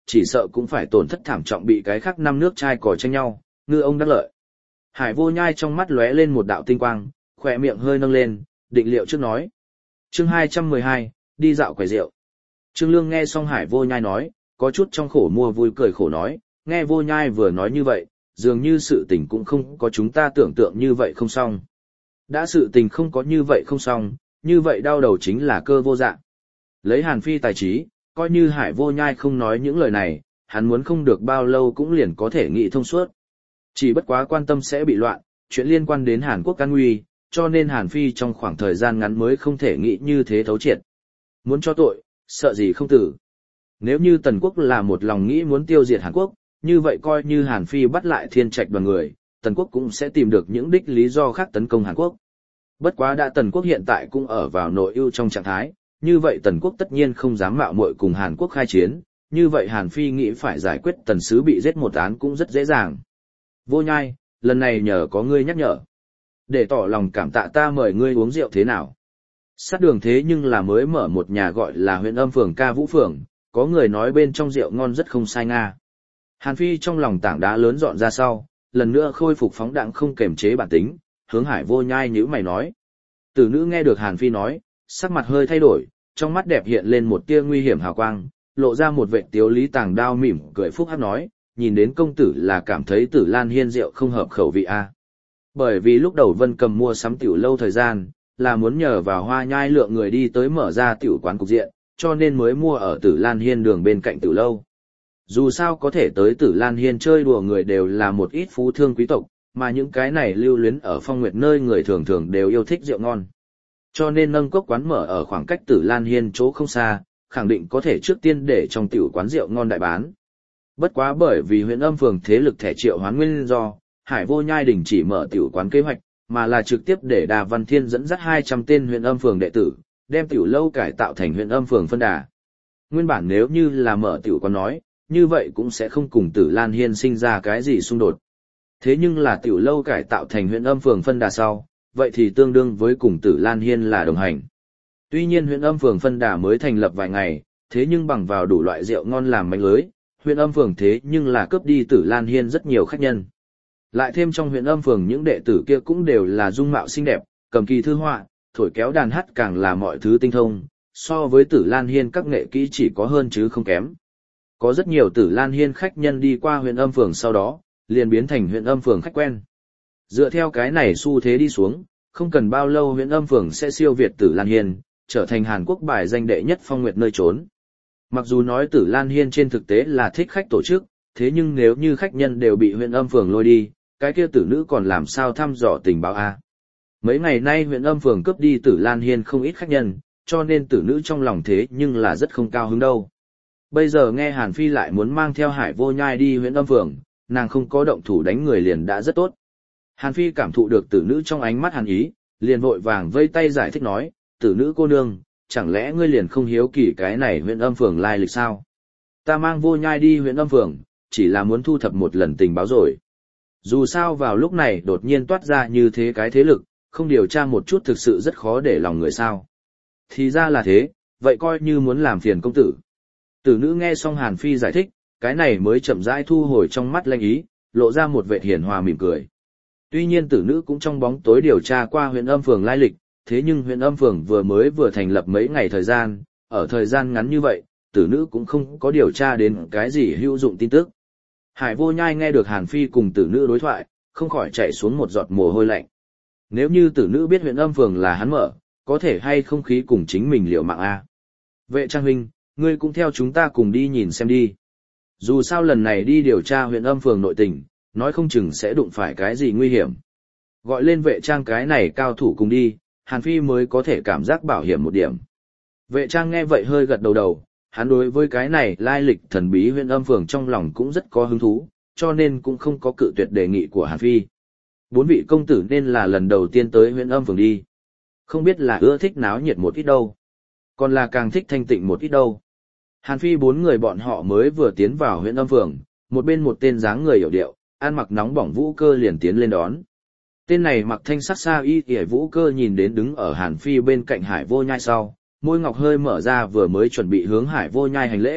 chỉ sợ cũng phải tổn thất thảm trọng bị cái khác năm nước trai cò tranh nhau, ngư ông đắc lợi. Hải Vô Nhai trong mắt lóe lên một đạo tinh quang, khỏe miệng hơi nâng lên, định liệu trước nói. Chương hai trăm mười hai, đi dạo quầy rượu. Trương Lương nghe xong Hải Vô Nhai nói, có chút trong khổ mua vui cười khổ nói, nghe Vô Nhai vừa nói như vậy, dường như sự tình cũng không có chúng ta tưởng tượng như vậy không xong. Đã sự tình không có như vậy không xong, như vậy đau đầu chính là cơ vô dạng. Lấy Hàn Phi tài trí, coi như Hải Vô Nhai không nói những lời này, hắn muốn không được bao lâu cũng liền có thể nghĩ thông suốt. Chỉ bất quá quan tâm sẽ bị loạn, chuyện liên quan đến Hàn Quốc can nguy, cho nên Hàn Phi trong khoảng thời gian ngắn mới không thể nghĩ như thế thấu triệt. Muốn cho tội, sợ gì không tử. Nếu như Tần Quốc là một lòng nghĩ muốn tiêu diệt Hàn Quốc, như vậy coi như Hàn Phi bắt lại Thiên Trạch đoàn người, Tần Quốc cũng sẽ tìm được những đích lý do khác tấn công Hàn Quốc. Bất quá đã Tần Quốc hiện tại cũng ở vào nội ưu trong trạng thái, như vậy Tần Quốc tất nhiên không dám mạo muội cùng Hàn Quốc khai chiến, như vậy Hàn Phi nghĩ phải giải quyết Tần Sứ bị giết một án cũng rất dễ dàng. Vô Nhai, lần này nhờ có ngươi nhắc nhở. Để tỏ lòng cảm tạ ta mời ngươi uống rượu thế nào? Sát đường thế nhưng là mới mở một nhà gọi là huyện âm phường ca vũ phường, có người nói bên trong rượu ngon rất không sai nga. Hàn Phi trong lòng tảng đá lớn dọn ra sau, lần nữa khôi phục phóng đãng không kềm chế bản tính, hướng Hải Vô Nhai nhíu mày nói. Tử nữ nghe được Hàn Phi nói, sắc mặt hơi thay đổi, trong mắt đẹp hiện lên một tia nguy hiểm hào quang, lộ ra một vệ tiếu lý tàng đao mỉm cười phúc hắc nói, nhìn đến công tử là cảm thấy Tử Lan Hiên rượu không hợp khẩu vị a. Bởi vì lúc đầu Vân Cầm mua sắm tiểu lâu thời gian, là muốn nhờ vào Hoa Nhai lượng người đi tới mở ra tiểu quán cục diện, cho nên mới mua ở Tử Lan Hiên đường bên cạnh tiểu lâu. Dù sao có thể tới Tử Lan Hiên chơi đùa người đều là một ít phú thương quý tộc, mà những cái này lưu luyến ở phong nguyệt nơi người thường thường đều yêu thích rượu ngon. Cho nên nâng cốc quán mở ở khoảng cách Tử Lan Hiên chỗ không xa, khẳng định có thể trước tiên để trong tiểu quán rượu ngon đại bán. Bất quá bởi vì huyện âm phường thế lực thẻ triệu hoán nguyên do, Hải Vô Nhai đình chỉ mở tiểu quán kế hoạch, mà là trực tiếp để Đà Văn Thiên dẫn dắt hai trăm tên huyện âm phường đệ tử, đem tiểu lâu cải tạo thành huyện âm phường phân đà. Nguyên bản nếu như là mở tiểu quán nói, như vậy cũng sẽ không cùng Tử Lan Hiên sinh ra cái gì xung đột. Thế nhưng là tiểu lâu cải tạo thành huyện âm phường phân đà sau, vậy thì tương đương với cùng Tử Lan Hiên là đồng hành. Tuy nhiên huyện âm phường phân đà mới thành lập vài ngày, thế nhưng bằng vào đủ loại rượu ngon làm manh lưới, huyện âm phường thế nhưng là cướp đi Tử Lan Hiên rất nhiều khách nhân. Lại thêm trong huyện âm phường những đệ tử kia cũng đều là dung mạo xinh đẹp, cầm kỳ thư họa, thổi kéo đàn hát càng là mọi thứ tinh thông, so với Tử Lan Hiên các nghệ kỹ chỉ có hơn chứ không kém. Có rất nhiều Tử Lan Hiên khách nhân đi qua huyện âm phường sau đó, liền biến thành huyện âm phường khách quen. Dựa theo cái này xu thế đi xuống, không cần bao lâu huyện âm phường sẽ siêu việt Tử Lan Hiên, trở thành Hàn Quốc bài danh đệ nhất phong nguyệt nơi trốn. Mặc dù nói Tử Lan Hiên trên thực tế là thích khách tổ chức, thế nhưng nếu như khách nhân đều bị huyện âm phường lôi đi, cái kia tử nữ còn làm sao thăm dò tình báo a? Mấy ngày nay huyện âm phường cướp đi Tử Lan Hiên không ít khách nhân, cho nên tử nữ trong lòng thế nhưng là rất không cao hứng đâu. Bây giờ nghe Hàn Phi lại muốn mang theo Hải Vô Nhai đi huyện âm phường, nàng không có động thủ đánh người liền đã rất tốt. Hàn Phi cảm thụ được tử nữ trong ánh mắt hàn ý, liền vội vàng vây tay giải thích nói, tử nữ cô nương, chẳng lẽ ngươi liền không hiếu kỳ cái này huyện âm phường lai lịch sao? Ta mang Vô Nhai đi huyện âm phường, chỉ là muốn thu thập một lần tình báo rồi. Dù sao vào lúc này đột nhiên toát ra như thế cái thế lực, không điều tra một chút thực sự rất khó để lòng người sao. Thì ra là thế, vậy coi như muốn làm phiền công tử. Tử nữ nghe xong Hàn Phi giải thích, cái này mới chậm rãi thu hồi trong mắt lanh ý, lộ ra một vẻ hiền hòa mỉm cười. Tuy nhiên tử nữ cũng trong bóng tối điều tra qua huyện âm phường lai lịch, thế nhưng huyện âm phường vừa mới vừa thành lập mấy ngày thời gian, ở thời gian ngắn như vậy, tử nữ cũng không có điều tra đến cái gì hữu dụng tin tức. Hải Vô Nhai nghe được Hàn Phi cùng tử nữ đối thoại, không khỏi chạy xuống một giọt mồ hôi lạnh. Nếu như tử nữ biết huyện âm phường là hắn mở, có thể hay không khí cùng chính mình liệu mạng a? Vệ Trang huynh, ngươi cũng theo chúng ta cùng đi nhìn xem đi. Dù sao lần này đi điều tra huyện âm phường nội tình, nói không chừng sẽ đụng phải cái gì nguy hiểm. Gọi lên Vệ Trang cái này cao thủ cùng đi, Hàn Phi mới có thể cảm giác bảo hiểm một điểm. Vệ Trang nghe vậy hơi gật đầu đầu, hắn đối với cái này lai lịch thần bí huyện âm phường trong lòng cũng rất có hứng thú, cho nên cũng không có cự tuyệt đề nghị của Hàn Phi. Bốn vị công tử nên là lần đầu tiên tới huyện âm phường đi. Không biết là ưa thích náo nhiệt một ít đâu, còn là càng thích thanh tịnh một ít đâu. Hàn Phi bốn người bọn họ mới vừa tiến vào huyện âm phường, một bên một tên dáng người hiểu điệu, ăn mặc nóng bỏng Vũ Cơ liền tiến lên đón. Tên này mặc thanh sắc sa y y Vũ Cơ nhìn đến đứng ở Hàn Phi bên cạnh Hải Vô Nhai sau, môi ngọc hơi mở ra vừa mới chuẩn bị hướng Hải Vô Nhai hành lễ,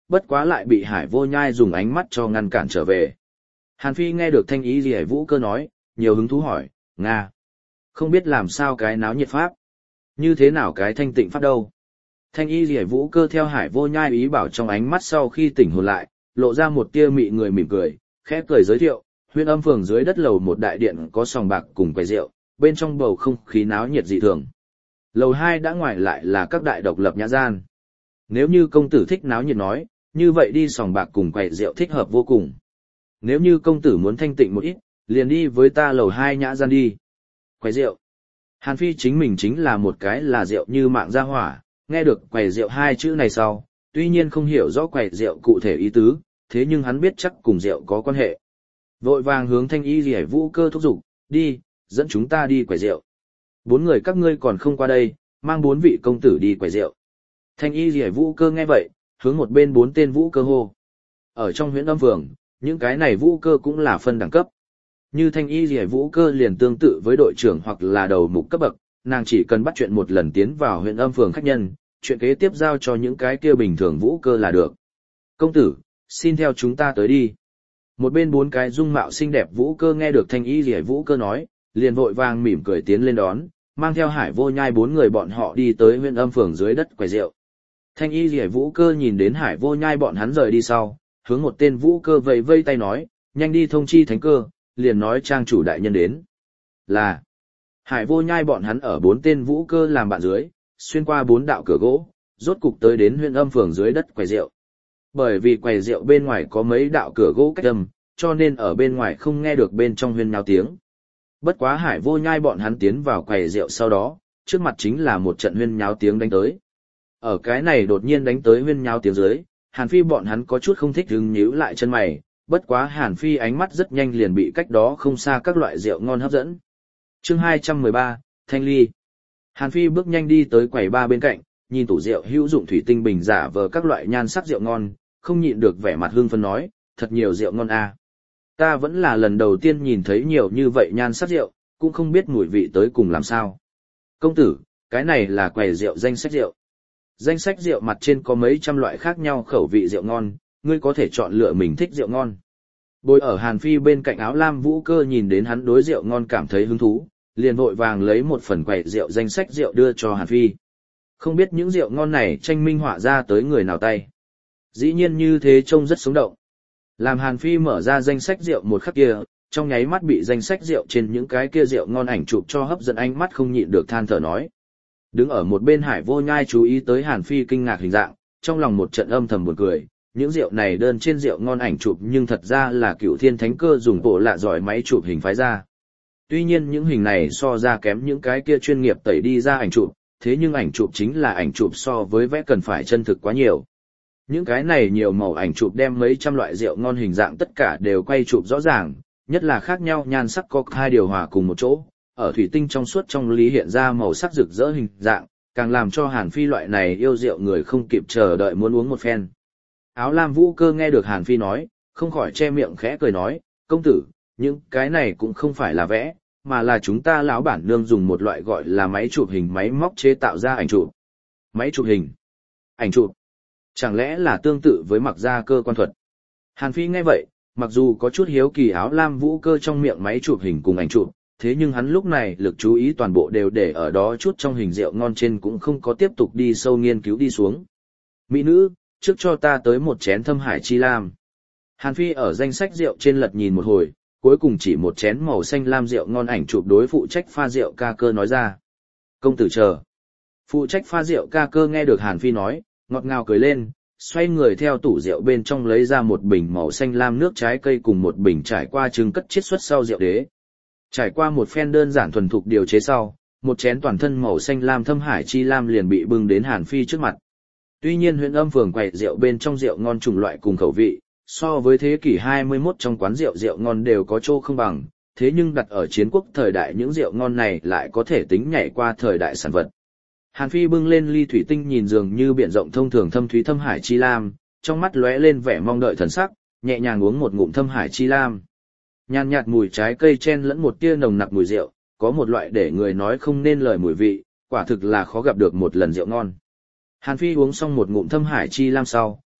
bất quá lại bị Hải Vô Nhai dùng ánh mắt cho ngăn cản trở về. Hàn Phi nghe được Thanh Y Liễu Vũ Cơ nói, nhiều hứng thú hỏi, Nga, không biết làm sao cái náo nhiệt pháp, như thế nào cái thanh tịnh pháp đâu. Thanh Y Liễu Vũ Cơ theo Hải Vô Nhai ý bảo trong ánh mắt sau khi tỉnh hồn lại, lộ ra một tia mị người mỉm cười, khẽ cười giới thiệu, Huyên Âm phường dưới đất lầu một đại điện có sòng bạc cùng quầy rượu, bên trong bầu không khí náo nhiệt dị thường. Lầu hai đã ngoài lại là các đại độc lập nhã gian. Nếu như công tử thích náo nhiệt nói, như vậy đi sòng bạc cùng quầy rượu thích hợp vô cùng. Nếu như công tử muốn thanh tịnh một ít, liền đi với ta lầu hai nhã gian đi. Quầy rượu. Hàn Phi chính mình chính là một cái là rượu như mạng gia hỏa, nghe được quầy rượu hai chữ này sau, tuy nhiên không hiểu rõ quầy rượu cụ thể ý tứ, thế nhưng hắn biết chắc cùng rượu có quan hệ. Vội vàng hướng Thanh Y Liễu Vũ Cơ thúc giục, đi, dẫn chúng ta đi quầy rượu. Bốn người các ngươi còn không qua đây, mang bốn vị công tử đi quầy rượu. Thanh Y Liễu Vũ Cơ nghe vậy, hướng một bên bốn tên vũ cơ hô. Ở trong Huyễn Âm phường, những cái này vũ cơ cũng là phân đẳng cấp. Như Thanh Y Liễu Vũ Cơ liền tương tự với đội trưởng hoặc là đầu mục cấp bậc, nàng chỉ cần bắt chuyện một lần tiến vào Huyễn Âm phường khách nhân, chuyện kế tiếp giao cho những cái kia bình thường vũ cơ là được. Công tử, xin theo chúng ta tới đi. Một bên bốn cái dung mạo xinh đẹp vũ cơ nghe được Thanh Y Liễu Vũ Cơ nói, liền vội vàng mỉm cười tiến lên đón, mang theo Hải Vô Nhai bốn người bọn họ đi tới Huyễn Âm phường dưới đất quầy rượu. Thanh Y Liễu Vũ Cơ nhìn đến Hải Vô Nhai bọn hắn rời đi sau, hướng một tên vũ cơ vẫy vây tay nói, nhanh đi thông chi thánh cơ, liền nói trang chủ đại nhân đến. Là, Hải Vô Nhai bọn hắn ở bốn tên vũ cơ làm bạn dưới, xuyên qua bốn đạo cửa gỗ, rốt cục tới đến Huyễn Âm phường dưới đất quầy rượu. Bởi vì quầy rượu bên ngoài có mấy đạo cửa gỗ cách âm, cho nên ở bên ngoài không nghe được bên trong huyên nháo tiếng. Bất quá Hải Vô Nhai bọn hắn tiến vào quầy rượu sau đó, trước mặt chính là một trận huyên nháo tiếng đánh tới. Ở cái này đột nhiên đánh tới huyên nháo tiếng dưới, Hàn Phi bọn hắn có chút không thích hứng nhíu lại chân mày, bất quá Hàn Phi ánh mắt rất nhanh liền bị cách đó không xa các loại rượu ngon hấp dẫn. Chương hai trăm mười ba, Thanh Ly. Hàn Phi bước nhanh đi tới quầy ba bên cạnh, nhìn tủ rượu hữu dụng thủy tinh bình giả vờ các loại nhan sắc rượu ngon, không nhịn được vẻ mặt hưng phấn nói, thật nhiều rượu ngon a. Ta vẫn là lần đầu tiên nhìn thấy nhiều như vậy nhan sắc rượu, cũng không biết mùi vị tới cùng làm sao. Công tử, cái này là quầy rượu danh sách rượu. Danh sách rượu mặt trên có mấy trăm loại khác nhau khẩu vị rượu ngon, ngươi có thể chọn lựa mình thích rượu ngon. Bồi ở Hàn Phi bên cạnh Áo Lam Vũ Cơ nhìn đến hắn đối rượu ngon cảm thấy hứng thú, liền vội vàng lấy một phần quầy rượu danh sách rượu đưa cho Hàn Phi. Không biết những rượu ngon này tranh minh họa ra tới người nào tay. Dĩ nhiên như thế trông rất sống động. Làm Hàn Phi mở ra danh sách rượu một khắc kia, trong nháy mắt bị danh sách rượu trên những cái kia rượu ngon ảnh chụp cho hấp dẫn ánh mắt không nhịn được than thở nói. Đứng ở một bên Hải Vô Nhai chú ý tới Hàn Phi kinh ngạc hình dạng, trong lòng một trận âm thầm buồn cười, những rượu này đơn trên rượu ngon ảnh chụp nhưng thật ra là Cửu Thiên Thánh Cơ dùng bộ lạ giỏi máy chụp hình phái ra. Tuy nhiên những hình này so ra kém những cái kia chuyên nghiệp tẩy đi ra ảnh chụp, thế nhưng ảnh chụp chính là ảnh chụp so với vẽ cần phải chân thực quá nhiều. Những cái này nhiều màu ảnh chụp đem mấy trăm loại rượu ngon hình dạng tất cả đều quay chụp rõ ràng, nhất là khác nhau nhan sắc có hai điều hòa cùng một chỗ, ở thủy tinh trong suốt trong lý hiện ra màu sắc rực rỡ hình dạng, càng làm cho Hàn Phi loại này yêu rượu người không kịp chờ đợi muốn uống một phen. Áo Lam Vũ Cơ nghe được Hàn Phi nói, không khỏi che miệng khẽ cười nói, công tử, những cái này cũng không phải là vẽ, mà là chúng ta lão bản nương dùng một loại gọi là máy chụp hình máy móc chế tạo ra ảnh chụp. Máy chụp hình, ảnh chụp, chẳng lẽ là tương tự với mặc gia cơ quan thuật? Hàn Phi nghe vậy, mặc dù có chút hiếu kỳ Áo Lam Vũ Cơ trong miệng máy chụp hình cùng ảnh chụp, thế nhưng hắn lúc này lực chú ý toàn bộ đều để ở đó chút trong hình rượu ngon trên cũng không có tiếp tục đi sâu nghiên cứu đi xuống. Mỹ nữ, trước cho ta tới một chén Thâm Hải Chi Lam. Hàn Phi ở danh sách rượu trên lật nhìn một hồi, cuối cùng chỉ một chén màu xanh lam rượu ngon ảnh chụp đối phụ trách pha rượu ca cơ nói ra. Công tử chờ. Phụ trách pha rượu ca cơ nghe được Hàn Phi nói, ngọt ngào cười lên, xoay người theo tủ rượu bên trong lấy ra một bình màu xanh lam nước trái cây cùng một bình trải qua trứng cất chiết xuất sau rượu đế. Trải qua một phen đơn giản thuần thục điều chế sau, một chén toàn thân màu xanh lam Thâm Hải Chi Lam liền bị bưng đến Hàn Phi trước mặt. Tuy nhiên Huyễn Âm phường quầy rượu bên trong rượu ngon chủng loại cùng khẩu vị, so với thế kỷ hai mươi mốt trong quán rượu rượu ngon đều có chỗ không bằng, thế nhưng đặt ở chiến quốc thời đại những rượu ngon này lại có thể tính nhảy qua thời đại sản vật. Hàn Phi bưng lên ly thủy tinh nhìn dường như biển rộng thông thường thâm thúy Thâm Hải Chi Lam, trong mắt lóe lên vẻ mong đợi thần sắc, nhẹ nhàng uống một ngụm Thâm Hải Chi Lam. Nhàn nhạt mùi trái cây chen lẫn một tia nồng nặc mùi rượu, có một loại để người nói không nên lời mùi vị, quả thực là khó gặp được một lần rượu ngon. Hàn Phi uống xong một ngụm Thâm Hải Chi Lam sau,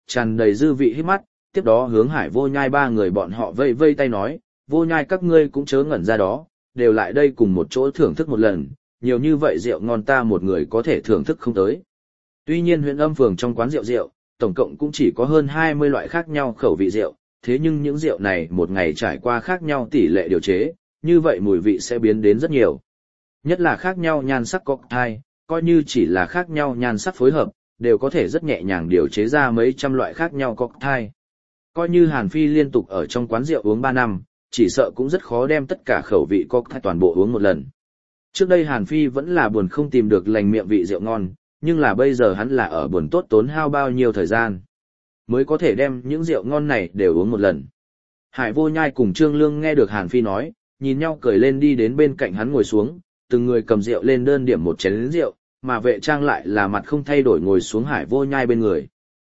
tràn đầy dư vị hít mắt, tiếp đó hướng Hải Vô Nhai ba người bọn họ vây vây tay nói, Vô Nhai các ngươi cũng chớ ngẩn ra đó, đều lại đây cùng một chỗ thưởng thức một lần, nhiều như vậy rượu ngon ta một người có thể thưởng thức không tới. Tuy nhiên huyện âm phường trong quán rượu rượu, tổng cộng cũng chỉ có hơn hai mươi loại khác nhau khẩu vị rượu, thế nhưng những rượu này một ngày trải qua khác nhau tỷ lệ điều chế, như vậy mùi vị sẽ biến đến rất nhiều. Nhất là khác nhau nhan sắc cocktail, coi như chỉ là khác nhau nhan sắc phối hợp, đều có thể rất nhẹ nhàng điều chế ra mấy trăm loại khác nhau cocktail. Coi như Hàn Phi liên tục ở trong quán rượu uống ba năm, chỉ sợ cũng rất khó đem tất cả khẩu vị cocktail toàn bộ uống một lần. Trước đây Hàn Phi vẫn là buồn không tìm được lành miệng vị rượu ngon, nhưng là bây giờ hắn là ở buồn tốt tốn hao bao nhiêu thời gian, mới có thể đem những rượu ngon này đều uống một lần. Hải Vô Nhai cùng Trương Lương nghe được Hàn Phi nói, nhìn nhau cười lên đi đến bên cạnh hắn ngồi xuống, từng người cầm rượu lên đơn điểm một chén rượu, mà Vệ Trang lại là mặt không thay đổi ngồi xuống Hải Vô Nhai bên người.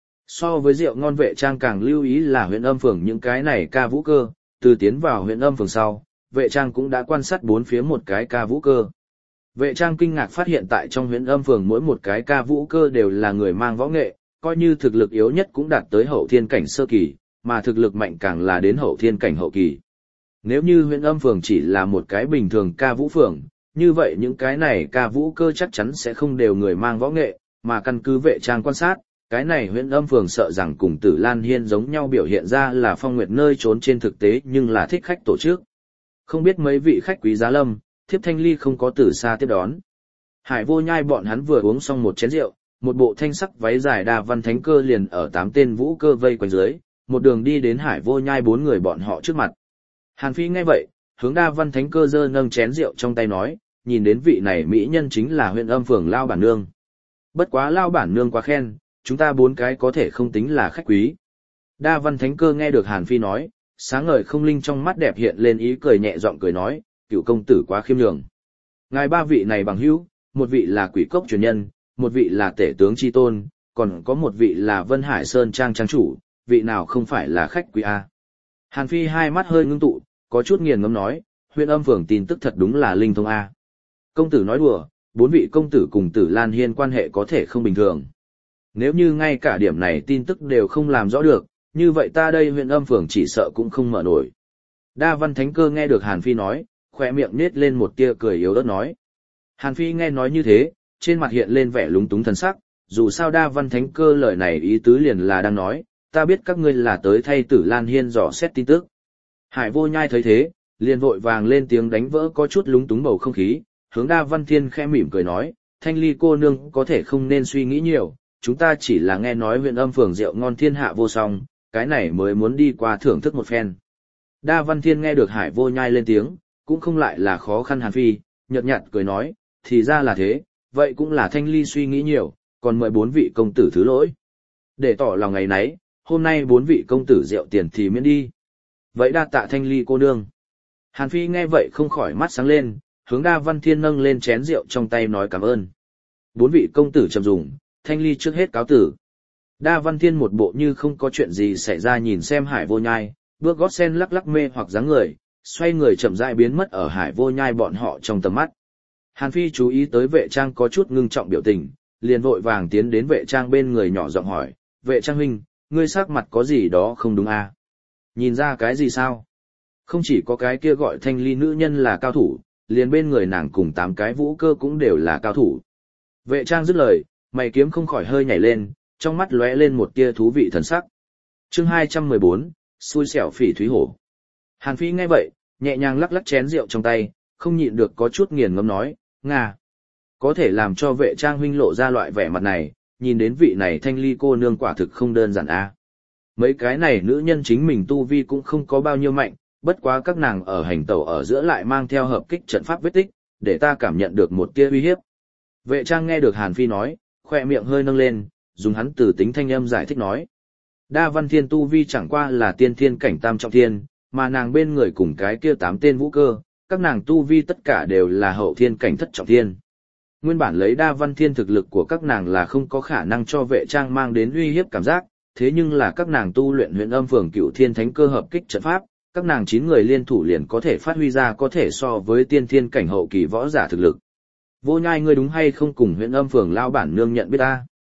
So với rượu ngon Vệ Trang càng lưu ý là huyện âm phường những cái này ca vũ cơ, từ tiến vào huyện âm phường sau, Vệ Trang cũng đã quan sát bốn phía một cái ca vũ cơ. Vệ Trang kinh ngạc phát hiện tại trong huyện âm phường mỗi một cái ca vũ cơ đều là người mang võ nghệ, coi như thực lực yếu nhất cũng đạt tới hậu thiên cảnh sơ kỳ, mà thực lực mạnh càng là đến hậu thiên cảnh hậu kỳ. Nếu như huyện âm phường chỉ là một cái bình thường ca vũ phường, như vậy những cái này ca vũ cơ chắc chắn sẽ không đều người mang võ nghệ, mà căn cứ Vệ Trang quan sát, cái này huyện âm phường sợ rằng cùng Tử Lan Hiên giống nhau biểu hiện ra là phong nguyệt nơi trốn trên thực tế nhưng là thích khách tổ chức. Không biết mấy vị khách quý giá lâm, thiếp Thanh Ly không có từ xa tiếp đón. Hải Vô Nhai bọn hắn vừa uống xong một chén rượu, một bộ thanh sắc váy dài đa văn thánh cơ liền ở tám tên vũ cơ vây quanh dưới, một đường đi đến Hải Vô Nhai bốn người bọn họ trước mặt. Hàn Phi nghe vậy, hướng đa văn thánh cơ giơ nâng chén rượu trong tay nói, nhìn đến vị này mỹ nhân chính là huyện âm phường Lao Bản Nương. Bất quá Lao Bản Nương quá khen, chúng ta bốn cái có thể không tính là khách quý. Đa văn thánh cơ nghe được Hàn Phi nói, sáng ngời không linh trong mắt đẹp hiện lên ý cười nhẹ giọng cười nói, cựu công tử quá khiêm nhường. Ngài ba vị này bằng hữu, một vị là quỷ cốc truyền nhân, một vị là tể tướng chi tôn, còn có một vị là Vân Hải Sơn Trang trang chủ, vị nào không phải là khách quý A. Hàn Phi hai mắt hơi ngưng tụ, có chút nghiền ngẫm nói, huyện âm phường tin tức thật đúng là linh thông A. Công tử nói đùa, bốn vị công tử cùng Tử Lan Hiên quan hệ có thể không bình thường. Nếu như ngay cả điểm này tin tức đều không làm rõ được, như vậy ta đây huyện âm phường chỉ sợ cũng không mở nổi. Đa văn thánh cơ nghe được Hàn Phi nói, khỏe miệng nết lên một tia cười yếu ớt nói. Hàn Phi nghe nói như thế, trên mặt hiện lên vẻ lúng túng thần sắc, dù sao đa văn thánh cơ lời này ý tứ liền là đang nói, ta biết các ngươi là tới thay Tử Lan Hiên dò xét tin tức. Hải Vô Nhai thấy thế, liền vội vàng lên tiếng đánh vỡ có chút lúng túng bầu không khí, hướng đa văn thiên khẽ mỉm cười nói, Thanh Ly cô nương có thể không nên suy nghĩ nhiều, chúng ta chỉ là nghe nói huyện âm phường rượu ngon thiên hạ vô song, cái này mới muốn đi qua thưởng thức một phen. Đa văn thiên nghe được Hải Vô Nhai lên tiếng, cũng không lại là khó khăn Hàn Phi, nhợt nhạt cười nói, thì ra là thế, vậy cũng là Thanh Ly suy nghĩ nhiều, còn mời bốn vị công tử thứ lỗi. Để tỏ lòng ngày nấy, hôm nay bốn vị công tử rượu tiền thì miễn đi. Vậy đa tạ Thanh Ly cô nương. Hàn Phi nghe vậy không khỏi mắt sáng lên, hướng Đa Văn Thiên nâng lên chén rượu trong tay nói cảm ơn. Bốn vị công tử trầm dùng, Thanh Ly trước hết cáo tử. Đa Văn Thiên một bộ như không có chuyện gì xảy ra nhìn xem Hải Vô Nhai, bước gót sen lắc lắc mê hoặc dáng người, xoay người chậm rãi biến mất ở Hải Vô Nhai bọn họ trong tầm mắt. Hàn Phi chú ý tới Vệ Trang có chút ngưng trọng biểu tình, liền vội vàng tiến đến Vệ Trang bên người nhỏ giọng hỏi, Vệ Trang huynh, ngươi sắc mặt có gì đó không đúng à? Nhìn ra cái gì sao? Không chỉ có cái kia gọi Thanh Ly nữ nhân là cao thủ, liền bên người nàng cùng tám cái vũ cơ cũng đều là cao thủ. Vệ Trang dứt lời, mày kiếm không khỏi hơi nhảy lên, trong mắt lóe lên một tia thú vị thần sắc. Chương hai trăm mười bốn, xui xẻo phỉ thúy hổ. Hàn Phi nghe vậy, nhẹ nhàng lắc lắc chén rượu trong tay, không nhịn được có chút nghiền ngẫm nói, Nga. Có thể làm cho Vệ Trang huynh lộ ra loại vẻ mặt này, nhìn đến vị này Thanh Ly cô nương quả thực không đơn giản a. À. Mấy cái này nữ nhân chính mình tu vi cũng không có bao nhiêu mạnh, bất quá các nàng ở hành tẩu ở giữa lại mang theo hợp kích trận pháp vết tích, để ta cảm nhận được một tia uy hiếp. Vệ Trang nghe được Hàn Phi nói, khoe miệng hơi nâng lên, dùng hắn từ tính thanh âm giải thích nói. Đa Văn Thiên tu vi chẳng qua là tiên thiên cảnh tam trọng thiên, mà nàng bên người cùng cái kia tám tên vũ cơ, các nàng tu vi tất cả đều là hậu thiên cảnh thất trọng thiên. Nguyên bản lấy Đa Văn Thiên thực lực của các nàng là không có khả năng cho Vệ Trang mang đến uy hiếp cảm giác, thế nhưng là các nàng tu luyện Huyền Âm Phường Cựu Thiên Thánh Cơ hợp kích trận pháp, các nàng chín người liên thủ liền có thể phát huy ra có thể so với tiên thiên cảnh hậu kỳ võ giả thực lực. Vô Nhai ngươi đúng hay không cùng Huyền Âm Phường lão bản nương nhận biết ta?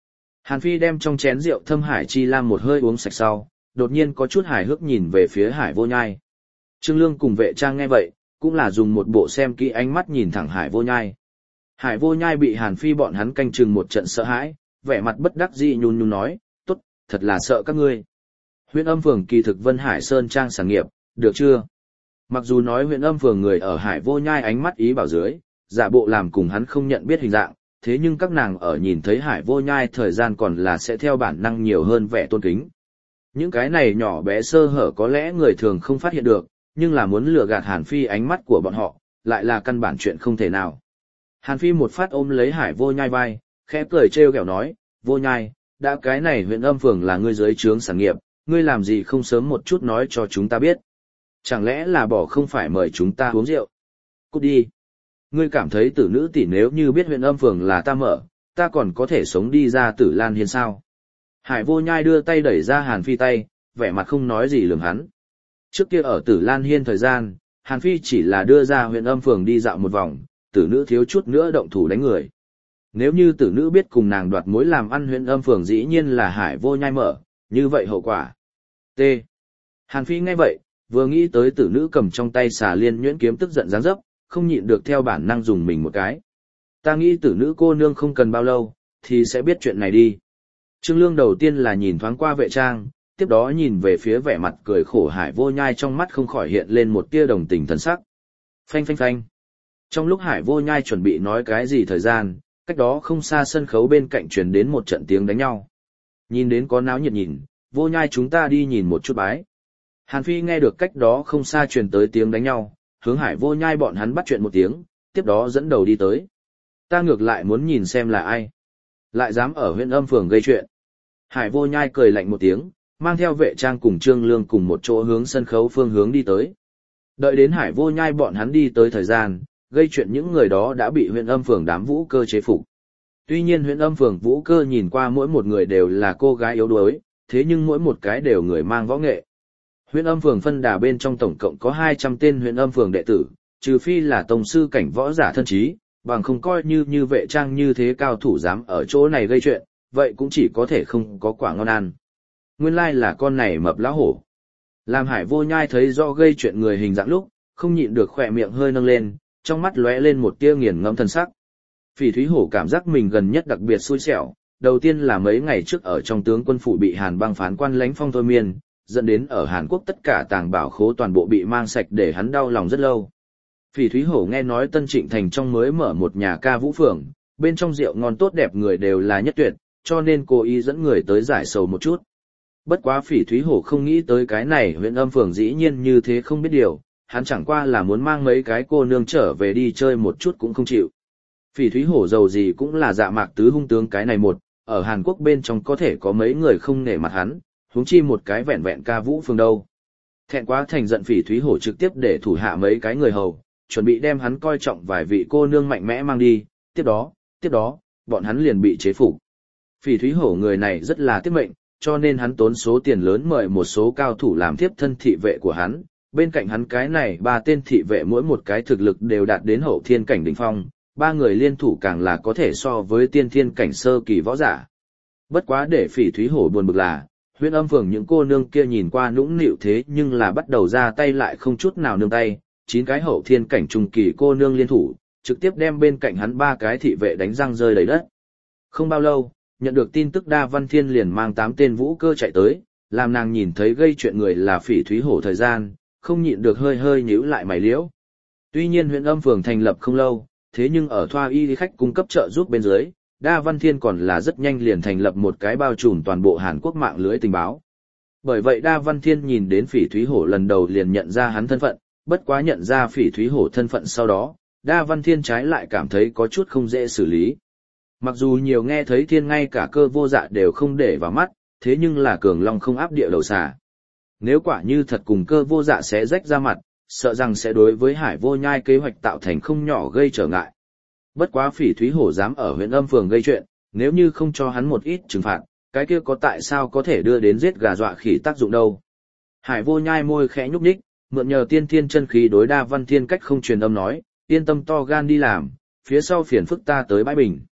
Hàn Phi đem trong chén rượu thâm hải chi lam một hơi uống sạch sau, đột nhiên có chút hài hước nhìn về phía Hải Vô Nhai. Trương Lương cùng vệ trang nghe vậy, cũng là dùng một bộ xem kỹ ánh mắt nhìn thẳng Hải Vô Nhai. Hải Vô Nhai bị Hàn Phi bọn hắn canh chừng một trận sợ hãi, vẻ mặt bất đắc dĩ nhún nhún nói, tốt, thật là sợ các ngươi. Huyện Âm Phường kỳ thực Vân Hải Sơn Trang sản nghiệp, được chưa? Mặc dù nói huyện Âm Phường người ở Hải Vô Nhai ánh mắt ý bảo dưới, giả bộ làm cùng hắn không nhận biết hình dạng, thế nhưng các nàng ở nhìn thấy Hải Vô Nhai thời gian còn là sẽ theo bản năng nhiều hơn vẻ tôn kính. Những cái này nhỏ bé sơ hở có lẽ người thường không phát hiện được, nhưng là muốn lừa gạt Hàn Phi ánh mắt của bọn họ, lại là căn bản chuyện không thể nào. Hàn Phi một phát ôm lấy Hải Vô Nhai vai, khẽ cười trêu ghẹo nói, Vô Nhai, đã cái này huyện Âm Phường là ngươi dưới trướng sản nghiệp, ngươi làm gì không sớm một chút nói cho chúng ta biết. Chẳng lẽ là bỏ không phải mời chúng ta uống rượu? Cút đi. Ngươi cảm thấy tử nữ tỷ nếu như biết huyện Âm Phường là ta mở, ta còn có thể sống đi ra Tử Lan Hiên sao? Hải Vô Nhai đưa tay đẩy ra Hàn Phi tay, vẻ mặt không nói gì lườm hắn. Trước kia ở Tử Lan Hiên thời gian, Hàn Phi chỉ là đưa ra huyện Âm Phường đi dạo một vòng, tử nữ thiếu chút nữa động thủ đánh người. Nếu như tử nữ biết cùng nàng đoạt mối làm ăn huyện Âm Phường dĩ nhiên là Hải Vô Nhai mở, như vậy hậu quả. T. Hàn Phi nghe vậy, vừa nghĩ tới tử nữ cầm trong tay xà liên nhuyễn kiếm tức giận giáng dấp, không nhịn được theo bản năng dùng mình một cái. Ta nghĩ tử nữ cô nương không cần bao lâu, thì sẽ biết chuyện này đi. Trương Lương đầu tiên là nhìn thoáng qua vệ trang, tiếp đó nhìn về phía vẻ mặt cười khổ Hải Vô Nhai, trong mắt không khỏi hiện lên một tia đồng tình thần sắc. Phanh phanh phanh. Trong lúc Hải Vô Nhai chuẩn bị nói cái gì thời gian, cách đó không xa sân khấu bên cạnh truyền đến một trận tiếng đánh nhau. Nhìn đến có náo nhiệt nhìn, Vô Nhai chúng ta đi nhìn một chút bái. Hàn Phi nghe được cách đó không xa truyền tới tiếng đánh nhau, hướng Hải Vô Nhai bọn hắn bắt chuyện một tiếng, tiếp đó dẫn đầu đi tới. Ta ngược lại muốn nhìn xem là ai. Lại dám ở huyện Âm Phường gây chuyện. Hải Vô Nhai cười lạnh một tiếng, mang theo vệ trang cùng Trương Lương cùng một chỗ hướng sân khấu phương hướng đi tới. Đợi đến Hải Vô Nhai bọn hắn đi tới thời gian, gây chuyện những người đó đã bị huyện Âm Phường đám vũ cơ chế phục. Tuy nhiên huyện Âm Phường vũ cơ nhìn qua mỗi một người đều là cô gái yếu đuối, thế nhưng mỗi một cái đều người mang võ nghệ. Huyện Âm Phường phân đà bên trong tổng cộng có hai trăm tên huyện Âm Phường đệ tử, trừ phi là tông sư cảnh võ giả thân trí, bằng không coi như như vệ trang như thế cao thủ dám ở chỗ này gây chuyện, vậy cũng chỉ có thể không có quả ngon ăn. Nguyên lai là con này mập lão hổ. Làm Hải Vô Nhai thấy rõ gây chuyện người hình dạng lúc, không nhịn được khỏe miệng hơi nâng lên, trong mắt lóe lên một tia nghiền ngẫm thần sắc. Phỉ Thúy Hổ cảm giác mình gần nhất đặc biệt xui xẻo, đầu tiên là mấy ngày trước ở trong tướng quân phủ bị Hàn Băng phán quan lãnh phong thôi miên, dẫn đến ở Hàn Quốc tất cả tàng bảo khố toàn bộ bị mang sạch để hắn đau lòng rất lâu. Phỉ Thúy Hổ nghe nói Tân Trịnh Thành trong mới mở một nhà ca vũ phường, bên trong rượu ngon tốt đẹp người đều là nhất tuyệt, cho nên cố ý dẫn người tới giải sầu một chút. Bất quá Phỉ Thúy Hổ không nghĩ tới cái này huyện Âm Phường dĩ nhiên như thế không biết điều, hắn chẳng qua là muốn mang mấy cái cô nương trở về đi chơi một chút cũng không chịu. Phỉ Thúy Hổ giàu gì cũng là dạ mạc tứ hung tướng cái này một, ở Hàn Quốc bên trong có thể có mấy người không nể mặt hắn, huống chi một cái vẹn vẹn ca vũ phường đâu. Thẹn quá thành giận Phỉ Thúy Hổ trực tiếp để thủ hạ mấy cái người hầu, chuẩn bị đem hắn coi trọng vài vị cô nương mạnh mẽ mang đi, tiếp đó, tiếp đó, bọn hắn liền bị chế phục. Phỉ Thúy Hổ người này rất là tiết mệnh, cho nên hắn tốn số tiền lớn mời một số cao thủ làm tiếp thân thị vệ của hắn, bên cạnh hắn cái này ba tên thị vệ mỗi một cái thực lực đều đạt đến hậu thiên cảnh đỉnh phong, ba người liên thủ càng là có thể so với tiên thiên cảnh sơ kỳ võ giả. Bất quá để Phỉ Thúy Hổ buồn bực là, huyện Âm Phường những cô nương kia nhìn qua nũng nịu thế nhưng là bắt đầu ra tay lại không chút nào nương tay, chín cái hậu thiên cảnh trung kỳ cô nương liên thủ, trực tiếp đem bên cạnh hắn ba cái thị vệ đánh răng rơi đầy đất. Không bao lâu, nhận được tin tức Đa Văn Thiên liền mang tám tên vũ cơ chạy tới, làm nàng nhìn thấy gây chuyện người là Phỉ Thúy Hổ thời gian, không nhịn được hơi hơi nhíu lại mày liễu. Tuy nhiên huyện Âm Phường thành lập không lâu, thế nhưng ở Thoa Y khách cung cấp trợ giúp bên dưới, Đa Văn Thiên còn là rất nhanh liền thành lập một cái bao trùm toàn bộ Hàn Quốc mạng lưới tình báo. Bởi vậy Đa Văn Thiên nhìn đến Phỉ Thúy Hổ lần đầu liền nhận ra hắn thân phận, bất quá nhận ra Phỉ Thúy Hổ thân phận sau đó, Đa Văn Thiên trái lại cảm thấy có chút không dễ xử lý. Mặc dù nhiều nghe thấy thiên ngay cả Cơ Vô Dạ đều không để vào mắt, thế nhưng là cường long không áp địa đầu xà. Nếu quả như thật cùng Cơ Vô Dạ sẽ rách ra mặt, sợ rằng sẽ đối với Hải Vô Nhai kế hoạch tạo thành không nhỏ gây trở ngại. Bất quá Phỉ Thúy Hổ dám ở huyện Âm Phường gây chuyện, nếu như không cho hắn một ít trừng phạt, cái kia có tại sao có thể đưa đến giết gà dọa khỉ tác dụng đâu. Hải Vô Nhai môi khẽ nhúc nhích, mượn nhờ tiên thiên chân khí đối Đa Văn Thiên cách không truyền âm nói, yên tâm to gan đi làm, phía sau phiền phức ta tới bãi bình.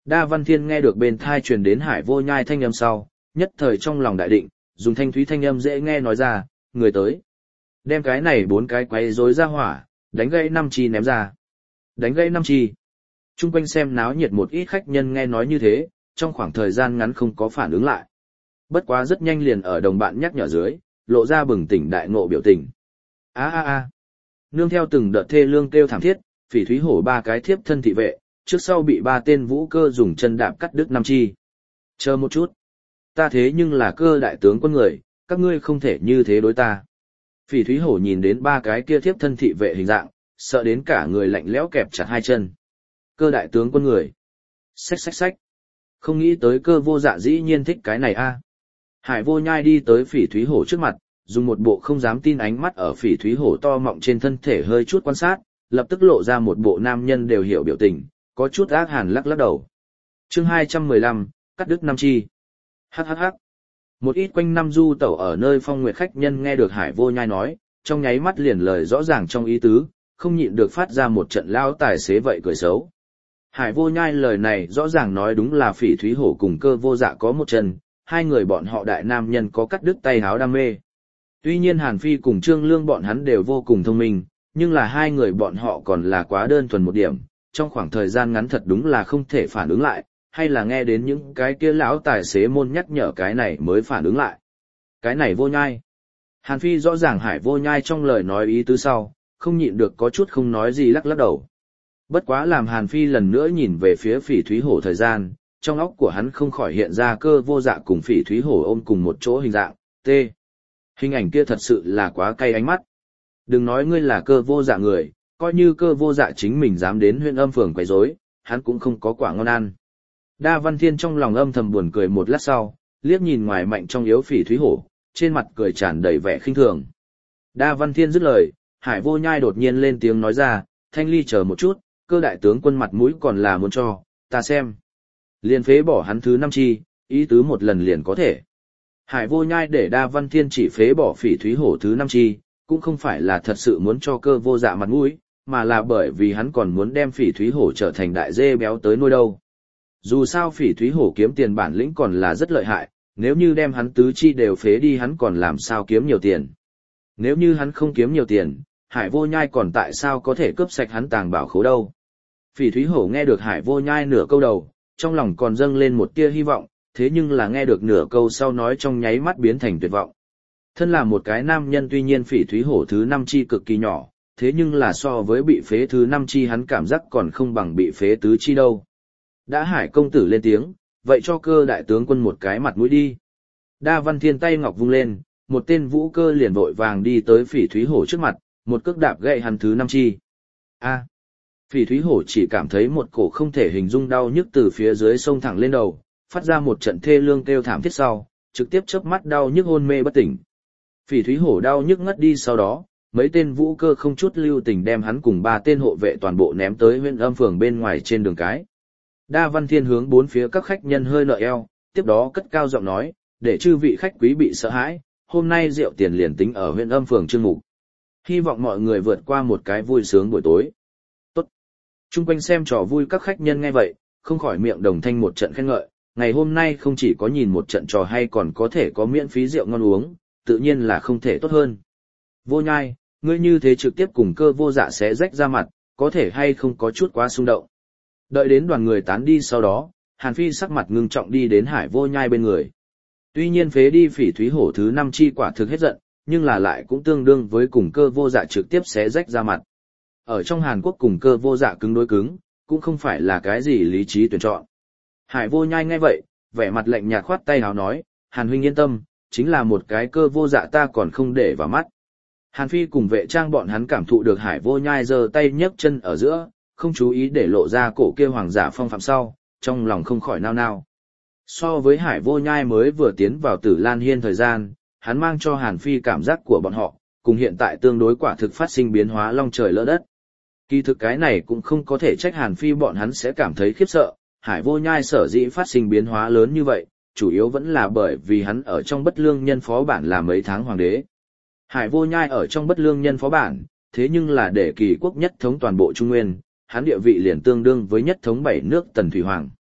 Đa Văn Thiên nghe được bên thai truyền đến Hải Vô Nhai thanh âm sau, nhất thời trong lòng đại định, dùng thanh thúy thanh âm dễ nghe nói ra, người tới. Đem cái này bốn cái quấy rối ra hỏa, đánh gãy năm chi ném ra. Đánh gãy năm chi. Trung quanh xem náo nhiệt một ít khách nhân nghe nói như thế, trong khoảng thời gian ngắn không có phản ứng lại. Bất quá rất nhanh liền ở đồng bạn nhắc nhở dưới, lộ ra bừng tỉnh đại ngộ biểu tình. A a a. Nương theo từng đợt thê lương kêu thảm thiết, Phỉ Thúy Hổ ba cái thiếp thân thị vệ, trước sau bị ba tên vũ cơ dùng chân đạp cắt đứt năm chi. Chờ một chút. Ta thế nhưng là cơ đại tướng quân người, các ngươi không thể như thế đối ta. Phỉ Thúy Hổ nhìn đến ba cái kia thiếp thân thị vệ hình dạng, sợ đến cả người lạnh lẽo kẹp chặt hai chân. Cơ đại tướng quân người. Xách xách xách. Không nghĩ tới Cơ Vô Dạ dĩ nhiên thích cái này a. Hải Vô Nhai đi tới Phỉ Thúy Hổ trước mặt, dùng một bộ không dám tin ánh mắt ở Phỉ Thúy Hổ to mọng trên thân thể hơi chút quan sát, lập tức lộ ra một bộ nam nhân đều hiểu biểu tình, có chút ác hàn lắc lắc đầu. Chương hai trăm mười lăm, cắt đứt năm chi. Hắc hắc hắc. Một ít quanh năm du tẩu ở nơi phong nguyệt khách nhân nghe được Hải Vô Nhai nói, trong nháy mắt liền lời rõ ràng trong ý tứ, không nhịn được phát ra một trận lao tài xế vậy cười xấu. Hải Vô Nhai lời này rõ ràng nói đúng là Phỉ Thúy Hổ cùng Cơ Vô Dạ có một chân, hai người bọn họ đại nam nhân có cắt đứt tay háo đam mê. Tuy nhiên Hàn Phi cùng Trương Lương bọn hắn đều vô cùng thông minh, nhưng là hai người bọn họ còn là quá đơn thuần một điểm, trong khoảng thời gian ngắn thật đúng là không thể phản ứng lại, hay là nghe đến những cái kia lão tài xế môn nhắc nhở cái này mới phản ứng lại. Cái này Vô Nhai. Hàn Phi rõ ràng Hải Vô Nhai trong lời nói ý tứ sau, không nhịn được có chút không nói gì lắc lắc đầu. Bất quá làm Hàn Phi lần nữa nhìn về phía Phỉ Thúy Hổ thời gian, trong óc của hắn không khỏi hiện ra Cơ Vô Dạ cùng Phỉ Thúy Hổ ôm cùng một chỗ hình dạng, t. Hình ảnh kia thật sự là quá cay ánh mắt. Đừng nói ngươi là Cơ Vô Dạ người, coi như Cơ Vô Dạ chính mình dám đến huyện âm phường quấy rối, hắn cũng không có quả ngon ăn. Đa Văn Thiên trong lòng âm thầm buồn cười một lát sau, liếc nhìn ngoài mạnh trong yếu Phỉ Thúy Hổ, trên mặt cười tràn đầy vẻ khinh thường. Đa Văn Thiên dứt lời, Hải Vô Nhai đột nhiên lên tiếng nói ra, Thanh Ly chờ một chút, Cơ đại tướng quân mặt mũi còn là muốn cho, ta xem. Liền phế bỏ hắn thứ năm chi, ý tứ một lần liền có thể. Hải Vô Nhai để Đa Văn Thiên chỉ phế bỏ Phỉ Thúy Hổ thứ năm chi, cũng không phải là thật sự muốn cho Cơ Vô Dạ mặt mũi, mà là bởi vì hắn còn muốn đem Phỉ Thúy Hổ trở thành đại dê béo tới nuôi đâu. Dù sao Phỉ Thúy Hổ kiếm tiền bản lĩnh còn là rất lợi hại, nếu như đem hắn tứ chi đều phế đi hắn còn làm sao kiếm nhiều tiền. Nếu như hắn không kiếm nhiều tiền, Hải Vô Nhai còn tại sao có thể cướp sạch hắn tàng bảo khố đâu. Phỉ Thúy Hổ nghe được Hải Vô Nhai nửa câu đầu, trong lòng còn dâng lên một tia hy vọng, thế nhưng là nghe được nửa câu sau nói trong nháy mắt biến thành tuyệt vọng. Thân là một cái nam nhân tuy nhiên Phỉ Thúy Hổ thứ năm chi cực kỳ nhỏ, thế nhưng là so với bị phế thứ năm chi hắn cảm giác còn không bằng bị phế tứ chi đâu. Đã Hải công tử lên tiếng, vậy cho Cơ đại tướng quân một cái mặt mũi đi. Đa Văn Thiên tay ngọc vung lên, một tên vũ cơ liền vội vàng đi tới Phỉ Thúy Hổ trước mặt, một cước đạp gậy hắn thứ năm chi. A. Phỉ Thúy Hổ chỉ cảm thấy một cổ không thể hình dung đau nhức từ phía dưới sông thẳng lên đầu, phát ra một trận thê lương kêu thảm thiết sau, trực tiếp chớp mắt đau nhức hôn mê bất tỉnh. Phỉ Thúy Hổ đau nhức ngất đi sau đó, mấy tên vũ cơ không chút lưu tình đem hắn cùng ba tên hộ vệ toàn bộ ném tới huyện âm phường bên ngoài trên đường cái. Đa Văn Thiên hướng bốn phía các khách nhân hơi nợ eo, tiếp đó cất cao giọng nói, để chư vị khách quý bị sợ hãi, hôm nay rượu tiền liền tính ở huyện âm phường chương mục. Hy vọng mọi người vượt qua một cái vui sướng buổi tối. Tốt. Trung quanh xem trò vui các khách nhân nghe vậy, không khỏi miệng đồng thanh một trận khen ngợi, ngày hôm nay không chỉ có nhìn một trận trò hay còn có thể có miễn phí rượu ngon uống, tự nhiên là không thể tốt hơn. Vô Nhai, ngươi như thế trực tiếp cùng Cơ Vô Dạ sẽ rách ra mặt, có thể hay không có chút quá xung động. Đợi đến đoàn người tán đi sau đó, Hàn Phi sắc mặt ngưng trọng đi đến Hải Vô Nhai bên người. Tuy nhiên phế đi Phỉ Thúy Hổ thứ năm chi quả thực hết giận, nhưng là lại cũng tương đương với cùng Cơ Vô Dạ trực tiếp xé rách ra mặt. Ở trong Hàn Quốc cùng Cơ Vô Dạ cứng đối cứng, cũng không phải là cái gì lý trí tuyển chọn. Hải Vô Nhai nghe vậy, vẻ mặt lạnh nhạt khoát tay hào nói, Hàn huynh yên tâm, chính là một cái Cơ Vô Dạ ta còn không để vào mắt. Hàn Phi cùng vệ trang bọn hắn cảm thụ được Hải Vô Nhai giơ tay nhấc chân ở giữa, không chú ý để lộ ra cổ kia hoàng giả phong phạm sau, trong lòng không khỏi nao nao. So với Hải Vô Nhai mới vừa tiến vào Tử Lan Hiên thời gian, hắn mang cho Hàn Phi cảm giác của bọn họ, cùng hiện tại tương đối quả thực phát sinh biến hóa long trời lỡ đất. Kỳ thực cái này cũng không có thể trách Hàn Phi bọn hắn sẽ cảm thấy khiếp sợ, Hải Vô Nhai sở dĩ phát sinh biến hóa lớn như vậy, chủ yếu vẫn là bởi vì hắn ở trong bất lương nhân phó bản là mấy tháng hoàng đế. Hải Vô Nhai ở trong bất lương nhân phó bản, thế nhưng là để kỳ quốc nhất thống toàn bộ Trung Nguyên, hắn địa vị liền tương đương với nhất thống bảy nước Tần Thủy Hoàng.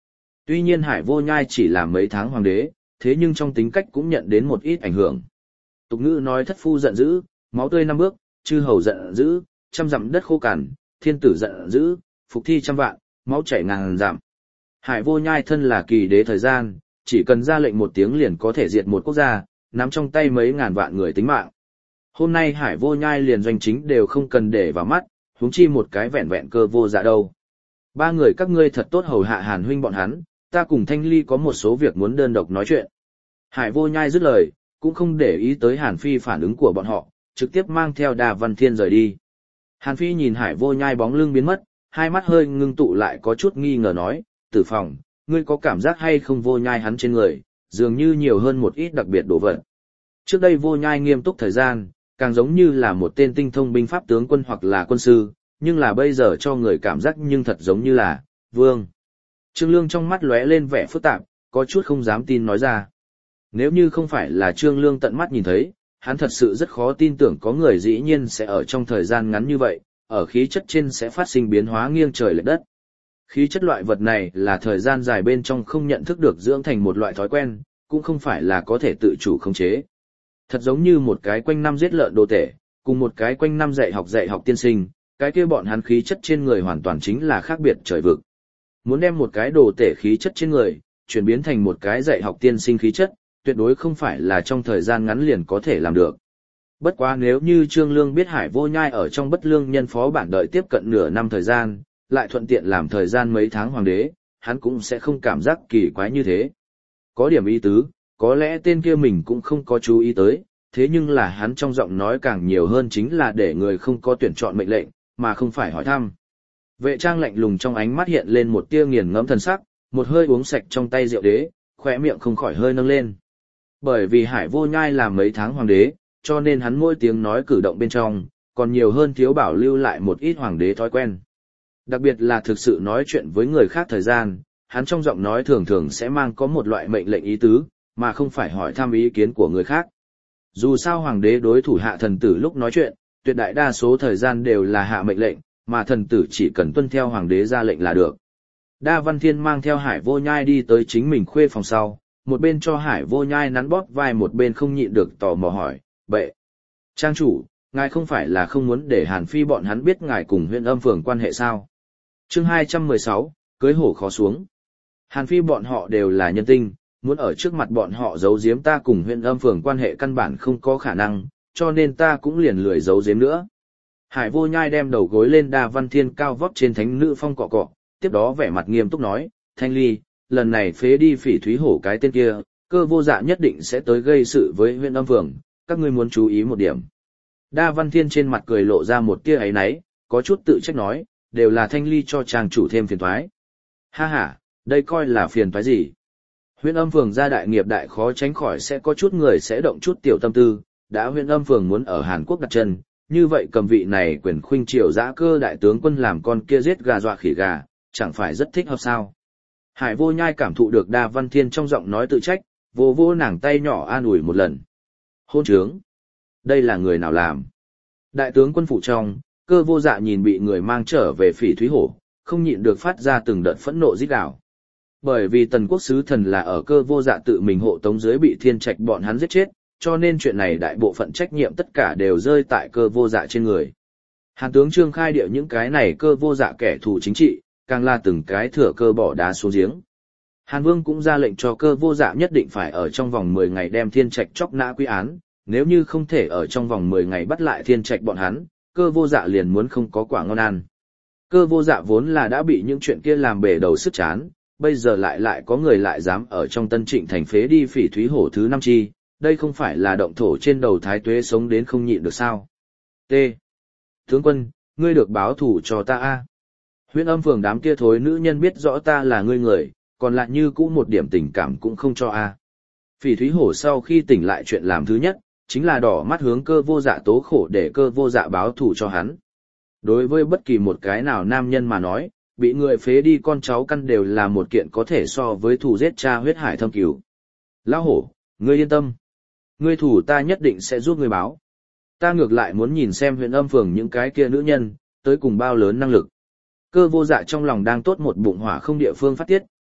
Tuy nhiên Hải Vô Nhai chỉ là mấy tháng hoàng đế, thế nhưng trong tính cách cũng nhận đến một ít ảnh hưởng. Tục ngữ nói thất phu giận dữ, máu tươi năm bước, chư hầu giận dữ, trăm dặm đất khô cằn, thiên tử giận dữ, phục thi trăm vạn, máu chảy ngàn dặm. Hải Vô Nhai thân là kỳ đế thời gian, chỉ cần ra lệnh một tiếng liền có thể diệt một quốc gia, nắm trong tay mấy ngàn vạn người tính mạng. Hôm nay Hải Vô Nhai liền doanh chính đều không cần để vào mắt, huống chi một cái vẹn vẹn Cơ Vô Dạ đâu. Ba người các ngươi thật tốt hầu hạ Hàn huynh bọn hắn, ta cùng Thanh Ly có một số việc muốn đơn độc nói chuyện. Hải Vô Nhai dứt lời, cũng không để ý tới Hàn Phi phản ứng của bọn họ, trực tiếp mang theo Đa Văn Thiên rời đi. Hàn Phi nhìn Hải Vô Nhai bóng lưng biến mất, hai mắt hơi ngưng tụ lại có chút nghi ngờ nói, Tử Phòng, ngươi có cảm giác hay không Vô Nhai hắn trên người, dường như nhiều hơn một ít đặc biệt đồ vật. Trước đây Vô Nhai nghiêm túc thời gian, càng giống như là một tên tinh thông binh pháp tướng quân hoặc là quân sư, nhưng là bây giờ cho người cảm giác nhưng thật giống như là, vương. Trương Lương trong mắt lóe lên vẻ phức tạp, có chút không dám tin nói ra. Nếu như không phải là Trương Lương tận mắt nhìn thấy, hắn thật sự rất khó tin tưởng có người dĩ nhiên sẽ ở trong thời gian ngắn như vậy, ở khí chất trên sẽ phát sinh biến hóa nghiêng trời lệch đất. Khí chất loại vật này là thời gian dài bên trong không nhận thức được dưỡng thành một loại thói quen, cũng không phải là có thể tự chủ khống chế. Thật giống như một cái quanh năm giết lợn đồ tể, cùng một cái quanh năm dạy học dạy học tiên sinh, cái kia bọn hắn khí chất trên người hoàn toàn chính là khác biệt trời vực. Muốn đem một cái đồ tể khí chất trên người, chuyển biến thành một cái dạy học tiên sinh khí chất, tuyệt đối không phải là trong thời gian ngắn liền có thể làm được. Bất quá nếu như Trương Lương biết Hải Vô Nhai ở trong bất lương nhân phó bản đợi tiếp cận nửa năm thời gian, lại thuận tiện làm thời gian mấy tháng hoàng đế, hắn cũng sẽ không cảm giác kỳ quái như thế. Có điểm ý tứ, có lẽ tên kia mình cũng không có chú ý tới, thế nhưng là hắn trong giọng nói càng nhiều hơn chính là để người không có tuyển chọn mệnh lệnh, mà không phải hỏi thăm. Vệ trang lạnh lùng trong ánh mắt hiện lên một tia nghiền ngẫm thần sắc, một hơi uống sạch trong tay rượu đế, khỏe miệng không khỏi hơi nâng lên. Bởi vì Hải Vô Nhai làm mấy tháng hoàng đế, cho nên hắn mỗi tiếng nói cử động bên trong, còn nhiều hơn thiếu bảo lưu lại một ít hoàng đế thói quen. Đặc biệt là thực sự nói chuyện với người khác thời gian, hắn trong giọng nói thường thường sẽ mang có một loại mệnh lệnh ý tứ, mà không phải hỏi thăm ý kiến của người khác. Dù sao hoàng đế đối thủ hạ thần tử lúc nói chuyện, tuyệt đại đa số thời gian đều là hạ mệnh lệnh, mà thần tử chỉ cần tuân theo hoàng đế ra lệnh là được. Đa Văn Thiên mang theo Hải Vô Nhai đi tới chính mình khuê phòng sau, một bên cho Hải Vô Nhai nắn bóp vai, một bên không nhịn được tò mò hỏi, bệ, trang chủ, ngài không phải là không muốn để Hàn Phi bọn hắn biết ngài cùng huyện âm phường quan hệ sao? Chương hai trăm mười sáu, cưới hổ khó xuống. Hàn Phi bọn họ đều là nhân tinh, muốn ở trước mặt bọn họ giấu giếm ta cùng huyện âm phường quan hệ căn bản không có khả năng, cho nên ta cũng liền lười giấu giếm nữa. Hải Vô Nhai đem đầu gối lên Đa Văn Thiên cao vót trên thánh nữ phong cọ cọ, tiếp đó vẻ mặt nghiêm túc nói, Thanh Ly, lần này phế đi Phỉ Thúy Hổ cái tên kia, Cơ Vô Dạ nhất định sẽ tới gây sự với huyện âm phường, các ngươi muốn chú ý một điểm. Đa Văn Thiên trên mặt cười lộ ra một tia áy náy, có chút tự trách nói, đều là Thanh Ly cho trang chủ thêm phiền toái. Ha ha, đây coi là phiền toái gì? Huyện âm phường gia đại nghiệp đại khó tránh khỏi sẽ có chút người sẽ động chút tiểu tâm tư, đã huyện âm phường muốn ở Hàn Quốc đặt chân, như vậy cầm vị này quyền khuynh triều dã cơ đại tướng quân làm con kia giết gà dọa khỉ gà, chẳng phải rất thích hợp sao? Hải Vô Nhai cảm thụ được Đa Văn Thiên trong giọng nói tự trách, vô vô nàng tay nhỏ an ủi một lần. Hôn trướng! Đây là người nào làm? Đại tướng quân phụ trong, Cơ Vô Dạ nhìn bị người mang trở về Phỉ Thúy Hổ, không nhịn được phát ra từng đợt phẫn nộ rít gào. Bởi vì Tần Quốc sứ thần là ở Cơ Vô Dạ tự mình hộ tống dưới bị Thiên Trạch bọn hắn giết chết, cho nên chuyện này đại bộ phận trách nhiệm tất cả đều rơi tại Cơ Vô Dạ trên người. Hàn tướng Trương khai địa những cái này Cơ Vô Dạ kẻ thù chính trị, càng là từng cái thừa cơ bỏ đá xuống giếng. Hàn Vương cũng ra lệnh cho Cơ Vô Dạ nhất định phải ở trong vòng mười ngày đem Thiên Trạch chóc nã quy án, nếu như không thể ở trong vòng mười ngày bắt lại Thiên Trạch bọn hắn, Cơ Vô Dạ liền muốn không có quả ngon ăn. Cơ Vô Dạ vốn là đã bị những chuyện kia làm bể đầu sức chán, bây giờ lại lại có người lại dám ở trong Tân Trịnh thành phế đi Phỉ Thúy Hổ thứ năm chi, đây không phải là động thổ trên đầu Thái Tuế sống đến không nhịn được sao? T. Tướng quân, ngươi được báo thủ cho ta a. Huyện âm phường đám kia thối nữ nhân biết rõ ta là ngươi người, còn lại như cũ một điểm tình cảm cũng không cho a. Phỉ Thúy Hổ sau khi tỉnh lại chuyện làm thứ nhất, chính là đỏ mắt hướng Cơ Vô Dạ tố khổ để Cơ Vô Dạ báo thù cho hắn. Đối với bất kỳ một cái nào nam nhân mà nói, bị người phế đi con cháu căn đều là một kiện có thể so với thù giết cha huyết hải thâm cửu. Lão hổ, ngươi yên tâm. Ngươi thủ ta nhất định sẽ giúp ngươi báo. Ta ngược lại muốn nhìn xem huyện âm phường những cái kia nữ nhân, tới cùng bao lớn năng lực. Cơ Vô Dạ trong lòng đang tốt một bụng hỏa không địa phương phát tiết,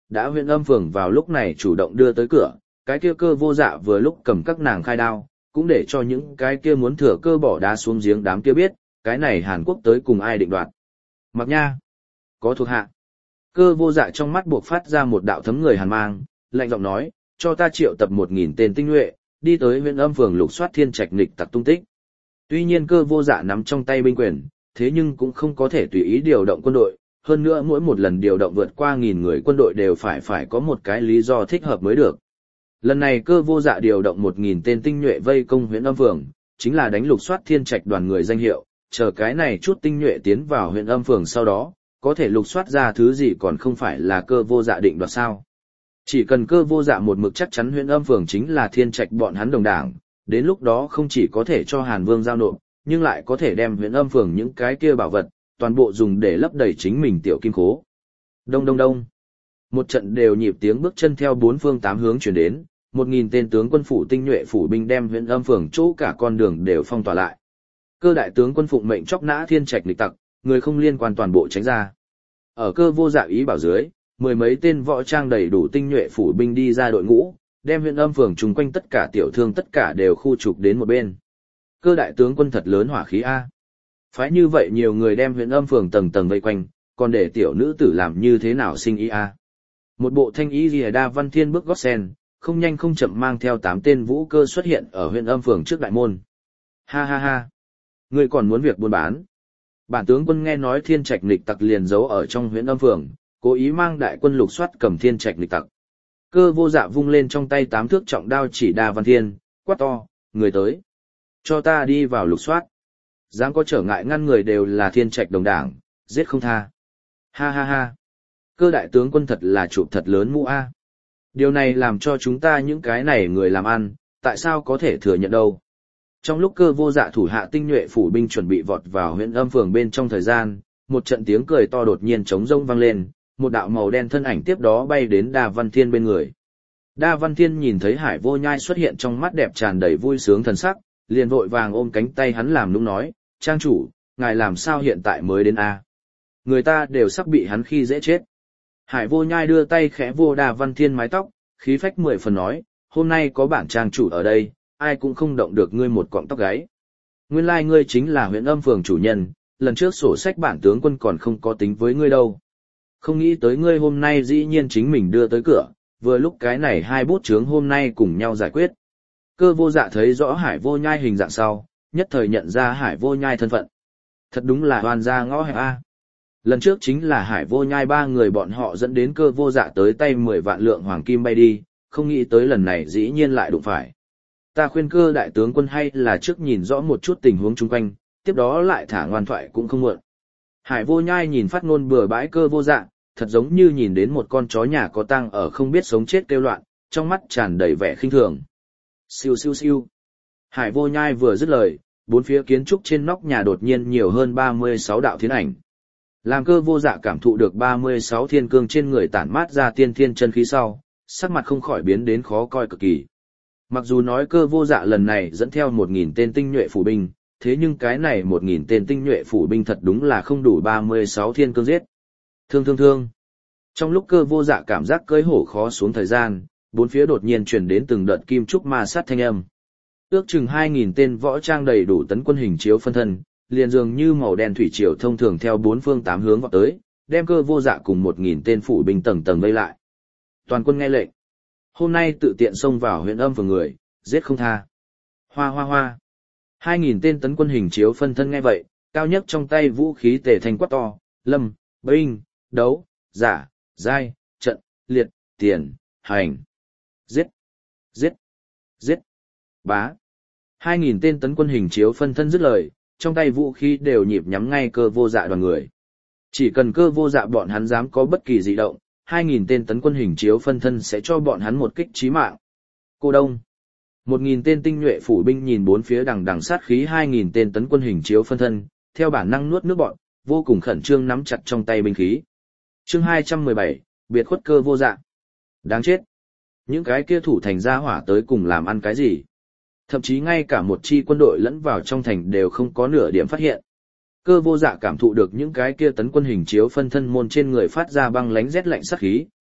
đã huyện âm phường vào lúc này chủ động đưa tới cửa, cái kia Cơ Vô Dạ vừa lúc cầm các nàng khai đao, cũng để cho những cái kia muốn thừa cơ bỏ đá xuống giếng đám kia biết, cái này Hàn Quốc tới cùng ai định đoạt. Mặc nha, có thuộc hạ. Cơ Vô Dạ trong mắt buộc phát ra một đạo thấm người hàn mang, lạnh giọng nói, cho ta triệu tập một nghìn tên tinh nhuệ, đi tới huyện âm phường lục soát thiên trạch nghịch tặc tung tích. Tuy nhiên Cơ Vô Dạ nắm trong tay binh quyền, thế nhưng cũng không có thể tùy ý điều động quân đội, hơn nữa mỗi một lần điều động vượt qua nghìn người quân đội đều phải phải có một cái lý do thích hợp mới được. Lần này Cơ Vô Dạ điều động một nghìn tên tinh nhuệ vây công huyện âm phường, chính là đánh lục soát thiên trạch đoàn người danh hiệu, chờ cái này chút tinh nhuệ tiến vào huyện âm phường sau đó, có thể lục soát ra thứ gì còn không phải là Cơ Vô Dạ định đoạt sao. Chỉ cần Cơ Vô Dạ một mực chắc chắn huyện âm phường chính là thiên trạch bọn hắn đồng đảng, đến lúc đó không chỉ có thể cho Hàn Vương giao nộp, nhưng lại có thể đem huyện âm phường những cái kia bảo vật, toàn bộ dùng để lấp đầy chính mình tiểu kim khố. Đông đông đông. Một trận đều nhịp tiếng bước chân theo bốn phương tám hướng chuyển đến, một nghìn tên tướng quân phủ tinh nhuệ phủ binh đem huyện âm phường chỗ cả con đường đều phong tỏa lại. Cơ đại tướng quân phụng mệnh chóc nã thiên trạch nghịch tặc, người không liên quan toàn bộ tránh ra. Ở Cơ Vô Dạ ý bảo dưới, mười mấy tên võ trang đầy đủ tinh nhuệ phủ binh đi ra đội ngũ, đem huyện âm phường chung quanh tất cả tiểu thương tất cả đều khu trục đến một bên. Cơ đại tướng quân thật lớn hỏa khí a. Phái như vậy nhiều người đem huyện âm phường tầng tầng vây quanh, còn để tiểu nữ tử làm như thế nào sinh ý a. Một bộ thanh ý Lìa Đa Văn Thiên bước gót sen, không nhanh không chậm mang theo tám tên vũ cơ xuất hiện ở huyện âm phường trước đại môn. Ha ha ha. Ngươi còn muốn việc buôn bán. Bản tướng quân nghe nói thiên trạch nghịch tặc liền giấu ở trong huyện âm phường, cố ý mang đại quân lục soát cầm thiên trạch nghịch tặc. Cơ Vô Dạ vung lên trong tay tám thước trọng đao chỉ Đa Văn Thiên, quát to, người tới. Cho ta đi vào lục soát. Dám có trở ngại ngăn người đều là thiên trạch đồng đảng, giết không tha. Ha ha ha. Cơ đại tướng quân thật là chụp thật lớn mũ a. Điều này làm cho chúng ta những cái này người làm ăn, tại sao có thể thừa nhận đâu. Trong lúc Cơ Vô Dạ thủ hạ tinh nhuệ phủ binh chuẩn bị vọt vào huyện âm phường bên trong thời gian, một trận tiếng cười to đột nhiên trống rông vang lên, một đạo màu đen thân ảnh tiếp đó bay đến Đa Văn Thiên bên người. Đa Văn Thiên nhìn thấy Hải Vô Nhai xuất hiện trong mắt đẹp tràn đầy vui sướng thần sắc, liền vội vàng ôm cánh tay hắn làm nũng nói, trang chủ, ngài làm sao hiện tại mới đến a? Người ta đều sắp bị hắn khi dễ chết. Hải Vô Nhai đưa tay khẽ vô Đa Văn Thiên mái tóc, khí phách mười phần nói, hôm nay có bản trang chủ ở đây, ai cũng không động được ngươi một cọng tóc gáy. Nguyên lai ngươi chính là huyện âm phường chủ nhân, lần trước sổ sách bản tướng quân còn không có tính với ngươi đâu. Không nghĩ tới ngươi hôm nay dĩ nhiên chính mình đưa tới cửa, vừa lúc cái này hai bút chướng hôm nay cùng nhau giải quyết. Cơ Vô Dạ thấy rõ Hải Vô Nhai hình dạng sau, nhất thời nhận ra Hải Vô Nhai thân phận. Thật đúng là hoàn gia ngõ hẹp a. Lần trước chính là Hải Vô Nhai ba người bọn họ dẫn đến Cơ Vô Dạ tới tay mười vạn lượng hoàng kim bay đi, không nghĩ tới lần này dĩ nhiên lại đụng phải. Ta khuyên Cơ đại tướng quân hay là trước nhìn rõ một chút tình huống chung quanh, tiếp đó lại thả ngoan thoại cũng không muộn. Hải Vô Nhai nhìn phát ngôn bừa bãi Cơ Vô Dạ, thật giống như nhìn đến một con chó nhà có tang ở không biết sống chết kêu loạn, trong mắt tràn đầy vẻ khinh thường. Siêu siêu siêu. Hải Vô Nhai vừa dứt lời, bốn phía kiến trúc trên nóc nhà đột nhiên nhiều hơn ba mươi sáu đạo thiên ảnh. Làm Cơ Vô Dạ cảm thụ được ba mươi sáu thiên cương trên người tản mát ra tiên thiên chân khí sau, sắc mặt không khỏi biến đến khó coi cực kỳ. Mặc dù nói Cơ Vô Dạ lần này dẫn theo một nghìn tên tinh nhuệ phủ binh, thế nhưng cái này một nghìn tên tinh nhuệ phủ binh thật đúng là không đủ ba mươi sáu thiên cương giết. Thương thương thương. Trong lúc Cơ Vô Dạ cảm giác cưỡi hổ khó xuống thời gian, bốn phía đột nhiên truyền đến từng đợt kim trúc ma sát thanh âm. Ước chừng hai nghìn tên võ trang đầy đủ tấn quân hình chiếu phân thân, liền dường như màu đen thủy triều thông thường theo bốn phương tám hướng vọt tới, đem Cơ Vô Dạ cùng một nghìn tên phủ binh tầng tầng vây lại. Toàn quân nghe lệnh. Hôm nay tự tiện xông vào huyện âm phường người, giết không tha. Hoa hoa hoa. Hai nghìn tên tấn quân hình chiếu phân thân nghe vậy, cao nhất trong tay vũ khí tề thành quát to, lâm, binh, đấu, giả, giai, trận, liệt, tiền, hành. Giết, giết, giết, bá. Hai nghìn tên tấn quân hình chiếu phân thân dứt lời, trong tay vũ khí đều nhịp nhắm ngay Cơ Vô Dạ đoàn người. Chỉ cần Cơ Vô Dạ bọn hắn dám có bất kỳ dị động, hai nghìn tên tấn quân hình chiếu phân thân sẽ cho bọn hắn một kích chí mạng. Cô Đông. Một nghìn tên tinh nhuệ phủ binh nhìn bốn phía đằng đằng sát khí hai nghìn tên tấn quân hình chiếu phân thân, theo bản năng nuốt nước bọt, vô cùng khẩn trương nắm chặt trong tay binh khí. Chương hai trăm mười bảy, biệt khuất Cơ Vô Dạ. Đáng chết. Những cái kia thủ thành gia hỏa tới cùng làm ăn cái gì? Thậm chí ngay cả một chi quân đội lẫn vào trong thành đều không có nửa điểm phát hiện. Cơ Vô Dạ cảm thụ được những cái kia tấn quân hình chiếu phân thân môn trên người phát ra băng lánh rét lạnh sát khí,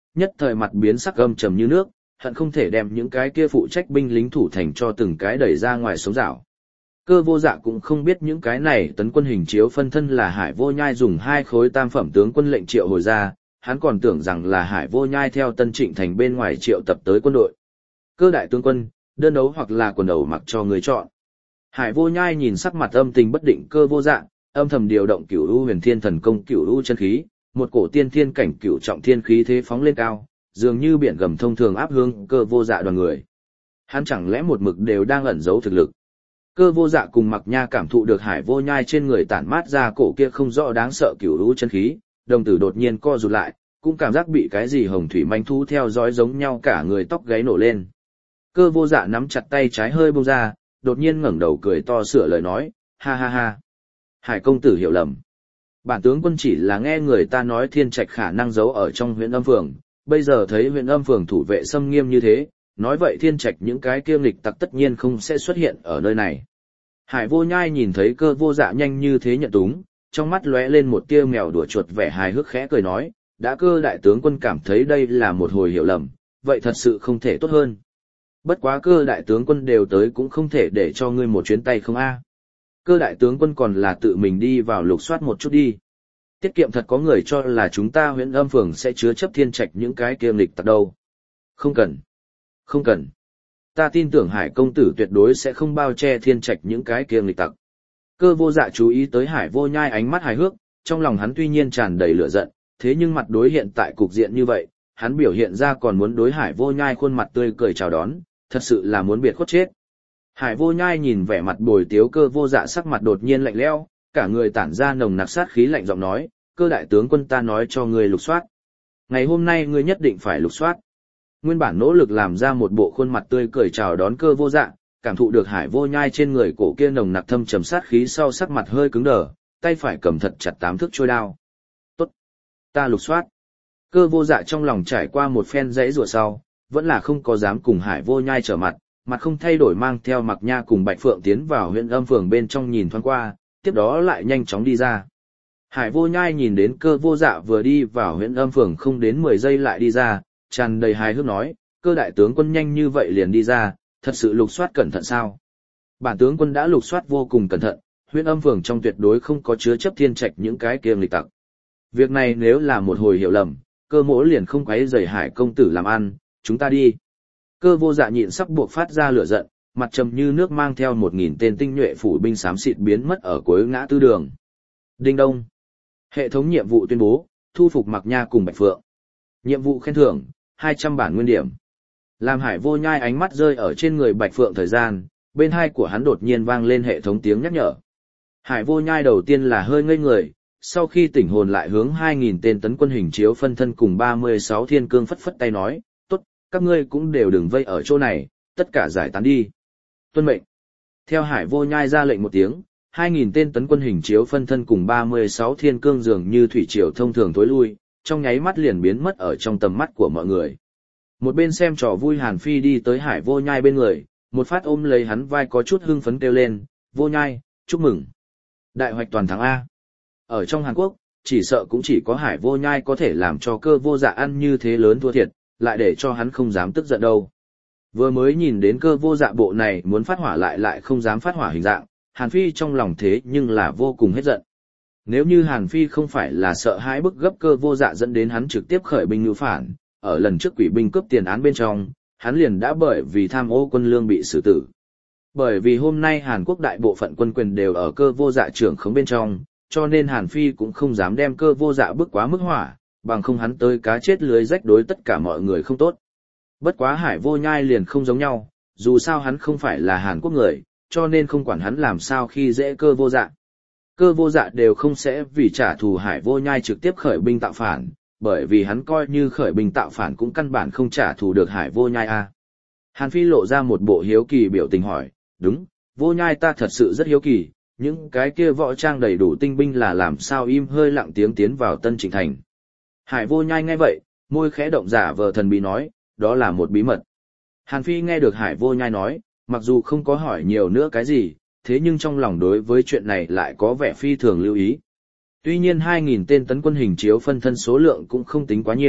nhất thời mặt biến sắc âm trầm như nước, hận không thể đem những cái kia phụ trách binh lính thủ thành cho từng cái đẩy ra ngoài sống rảo. Cơ Vô Dạ cũng không biết những cái này tấn quân hình chiếu phân thân là Hải Vô Nhai dùng hai khối tam phẩm tướng quân lệnh triệu hồi ra, hắn còn tưởng rằng là Hải Vô Nhai theo Tân Trịnh thành bên ngoài triệu tập tới quân đội. Cơ đại tướng quân, đơn đấu hoặc là quần đầu mặc cho người chọn. Hải Vô Nhai nhìn sắc mặt âm tình bất định Cơ Vô Dạ, âm thầm điều động Cửu U Huyền Thiên Thần Công Cửu U chân khí, một cổ tiên thiên cảnh cửu trọng thiên khí thế phóng lên cao, dường như biển gầm thông thường áp hướng Cơ Vô Dạ đoàn người. Hắn chẳng lẽ một mực đều đang ẩn giấu thực lực? Cơ Vô Dạ cùng Mặc Nha cảm thụ được Hải Vô Nhai trên người tản mát ra cổ kia không rõ đáng sợ Cửu U chân khí, đồng tử đột nhiên co rụt lại, cũng cảm giác bị cái gì hồng thủy manh thú theo dõi giống nhau, cả người tóc gáy nổ lên. Cơ Vô Dạ nắm chặt tay trái hơi buông ra, đột nhiên ngẩng đầu cười to sửa lời nói, ha ha ha. Hải công tử hiểu lầm. Bản tướng quân chỉ là nghe người ta nói Thiên Trạch khả năng giấu ở trong huyện âm phường, bây giờ thấy huyện âm phường thủ vệ xâm nghiêm như thế, nói vậy Thiên Trạch những cái kiêm lịch tặc tất nhiên không sẽ xuất hiện ở nơi này. Hải Vô Nhai nhìn thấy Cơ Vô Dạ nhanh như thế nhận túng, trong mắt lóe lên một tia mèo đùa chuột vẻ hài hước khẽ cười nói, đã Cơ đại tướng quân cảm thấy đây là một hồi hiểu lầm, vậy thật sự không thể tốt hơn. Bất quá Cơ đại tướng quân đều tới cũng không thể để cho ngươi một chuyến tay không a. Cơ đại tướng quân còn là tự mình đi vào lục soát một chút đi. Tiết kiệm thật có người cho là chúng ta huyện âm phường sẽ chứa chấp Thiên Trạch những cái kiêm lịch tặc đâu. Không cần. Không cần. Ta tin tưởng Hải công tử tuyệt đối sẽ không bao che Thiên Trạch những cái kiêm lịch tặc. Cơ Vô Dạ chú ý tới Hải Vô Nhai ánh mắt hài hước, trong lòng hắn tuy nhiên tràn đầy lửa giận, thế nhưng mặt đối hiện tại cục diện như vậy, hắn biểu hiện ra còn muốn đối Hải Vô Nhai khuôn mặt tươi cười chào đón, thật sự là muốn biệt khuất chết. Hải Vô Nhai nhìn vẻ mặt bồi tiếu Cơ Vô Dạ sắc mặt đột nhiên lạnh lẽo, cả người tản ra nồng nặc sát khí lạnh giọng nói, Cơ đại tướng quân ta nói cho ngươi lục soát. Ngày hôm nay ngươi nhất định phải lục soát. Nguyên bản nỗ lực làm ra một bộ khuôn mặt tươi cười chào đón Cơ Vô Dạ, cảm thụ được Hải Vô Nhai trên người cổ kia nồng nặc thâm trầm sát khí sau sắc mặt hơi cứng đờ, tay phải cầm thật chặt tám thước trôi đao. Tốt, ta lục soát. Cơ Vô Dạ trong lòng trải qua một phen dãy rủa sau, vẫn là không có dám cùng Hải Vô Nhai trở mặt, mặt không thay đổi mang theo Mặc Nha cùng Bạch Phượng tiến vào huyện âm phường bên trong nhìn thoáng qua, tiếp đó lại nhanh chóng đi ra. Hải Vô Nhai nhìn đến Cơ Vô Dạ vừa đi vào huyện âm phường không đến mười giây lại đi ra, tràn đầy hài hước nói, Cơ đại tướng quân nhanh như vậy liền đi ra, thật sự lục soát cẩn thận sao? Bản tướng quân đã lục soát vô cùng cẩn thận, huyện âm phường trong tuyệt đối không có chứa chấp Thiên Trạch những cái kiêm lịch tặc. Việc này nếu là một hồi hiểu lầm, Cơ mỗ liền không quấy rầy Hải công tử làm ăn, chúng ta đi. Cơ Vô Dạ nhịn sắp buộc phát ra lửa giận, mặt trầm như nước mang theo một nghìn tên tinh nhuệ phủ binh xám xịt biến mất ở cuối ngã tư đường. Đinh đông. Hệ thống nhiệm vụ tuyên bố, thu phục Mặc Nha cùng Bạch Phượng. Nhiệm vụ khen thưởng, hai trăm bản nguyên điểm. Làm Hải Vô Nhai ánh mắt rơi ở trên người Bạch Phượng thời gian, bên hai của hắn đột nhiên vang lên hệ thống tiếng nhắc nhở. Hải Vô Nhai đầu tiên là hơi ngây người, sau khi tỉnh hồn lại hướng hai nghìn tên tấn quân hình chiếu phân thân cùng ba mươi sáu thiên cương phất phất tay nói, tốt, các ngươi cũng đều đừng vây ở chỗ này, tất cả giải tán đi. Tuân mệnh. Theo Hải Vô Nhai ra lệnh một tiếng, hai nghìn tên tấn quân hình chiếu phân thân cùng ba mươi sáu thiên cương dường như thủy triều thông thường tối lui, trong nháy mắt liền biến mất ở trong tầm mắt của mọi người. Một bên xem trò vui Hàn Phi đi tới Hải Vô Nhai bên người, một phát ôm lấy hắn vai có chút hưng phấn kêu lên, Vô Nhai, chúc mừng. Đại hoạch toàn thắng A. Ở trong Hàn Quốc, chỉ sợ cũng chỉ có Hải Vô Nhai có thể làm cho Cơ Vô Dạ ăn như thế lớn thua thiệt, lại để cho hắn không dám tức giận đâu. Vừa mới nhìn đến Cơ Vô Dạ bộ này muốn phát hỏa lại lại không dám phát hỏa hình dạng, Hàn Phi trong lòng thế nhưng là vô cùng hết giận. Nếu như Hàn Phi không phải là sợ hãi bức gấp Cơ Vô Dạ dẫn đến hắn trực tiếp khởi binh ngữ phản, ở lần trước quỷ binh cướp tiền án bên trong, hắn liền đã bởi vì tham ô quân lương bị xử tử. Bởi vì hôm nay Hàn Quốc đại bộ phận quân quyền đều ở Cơ Vô Dạ trưởng khống bên trong, cho nên Hàn Phi cũng không dám đem Cơ Vô Dạ bức quá mức hỏa, bằng không hắn tới cá chết lưới rách đối tất cả mọi người không tốt. Bất quá Hải Vô Nhai liền không giống nhau, dù sao hắn không phải là Hàn Quốc người, cho nên không quản hắn làm sao khi dễ Cơ Vô Dạ. Cơ Vô Dạ đều không sẽ vì trả thù Hải Vô Nhai trực tiếp khởi binh tạo phản, bởi vì hắn coi như khởi binh tạo phản cũng căn bản không trả thù được Hải Vô Nhai a. Hàn Phi lộ ra một bộ hiếu kỳ biểu tình hỏi, đúng, Vô Nhai ta thật sự rất hiếu kỳ, những cái kia võ trang đầy đủ tinh binh là làm sao im hơi lặng tiếng tiến vào Tân Trịnh Thành. Hải Vô Nhai nghe vậy, môi khẽ động giả vờ thần bí nói, đó là một bí mật. Hàn Phi nghe được Hải Vô Nhai nói, mặc dù không có hỏi nhiều nữa cái gì, thế nhưng trong lòng đối với chuyện này lại có vẻ phi thường lưu ý. Tuy nhiên hai nghìn tên tấn quân hình chiếu phân thân số lượng cũng không tính quá nhiều,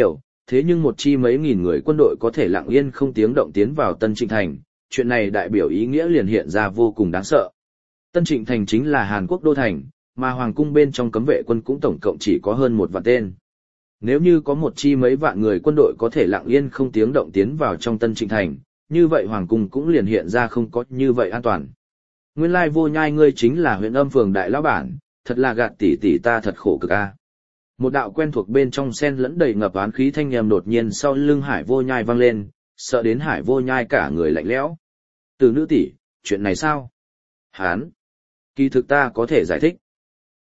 Thế nhưng một chi mấy nghìn người quân đội có thể lặng yên không tiếng động tiến vào Tân Trịnh Thành, chuyện này đại biểu ý nghĩa liền hiện ra vô cùng đáng sợ. Tân Trịnh Thành chính là Hàn Quốc đô thành, mà hoàng cung bên trong cấm vệ quân cũng tổng cộng chỉ có hơn một vạn tên. Nếu như có một chi mấy vạn người quân đội có thể lặng yên không tiếng động tiến vào trong Tân Trịnh Thành, như vậy hoàng cung cũng liền hiện ra không có như vậy an toàn. Nguyên lai Vô Nhai ngươi chính là huyện âm phường đại lão bản, thật là gạt tỷ tỷ ta thật khổ cực a. Một đạo quen thuộc bên trong sen lẫn đầy ngập oán khí thanh âm đột nhiên sau lưng Hải Vô Nhai vang lên, sợ đến Hải Vô Nhai cả người lạnh lẽo. Từ nữ tỷ, chuyện này sao? Hán, kỳ thực ta có thể giải thích.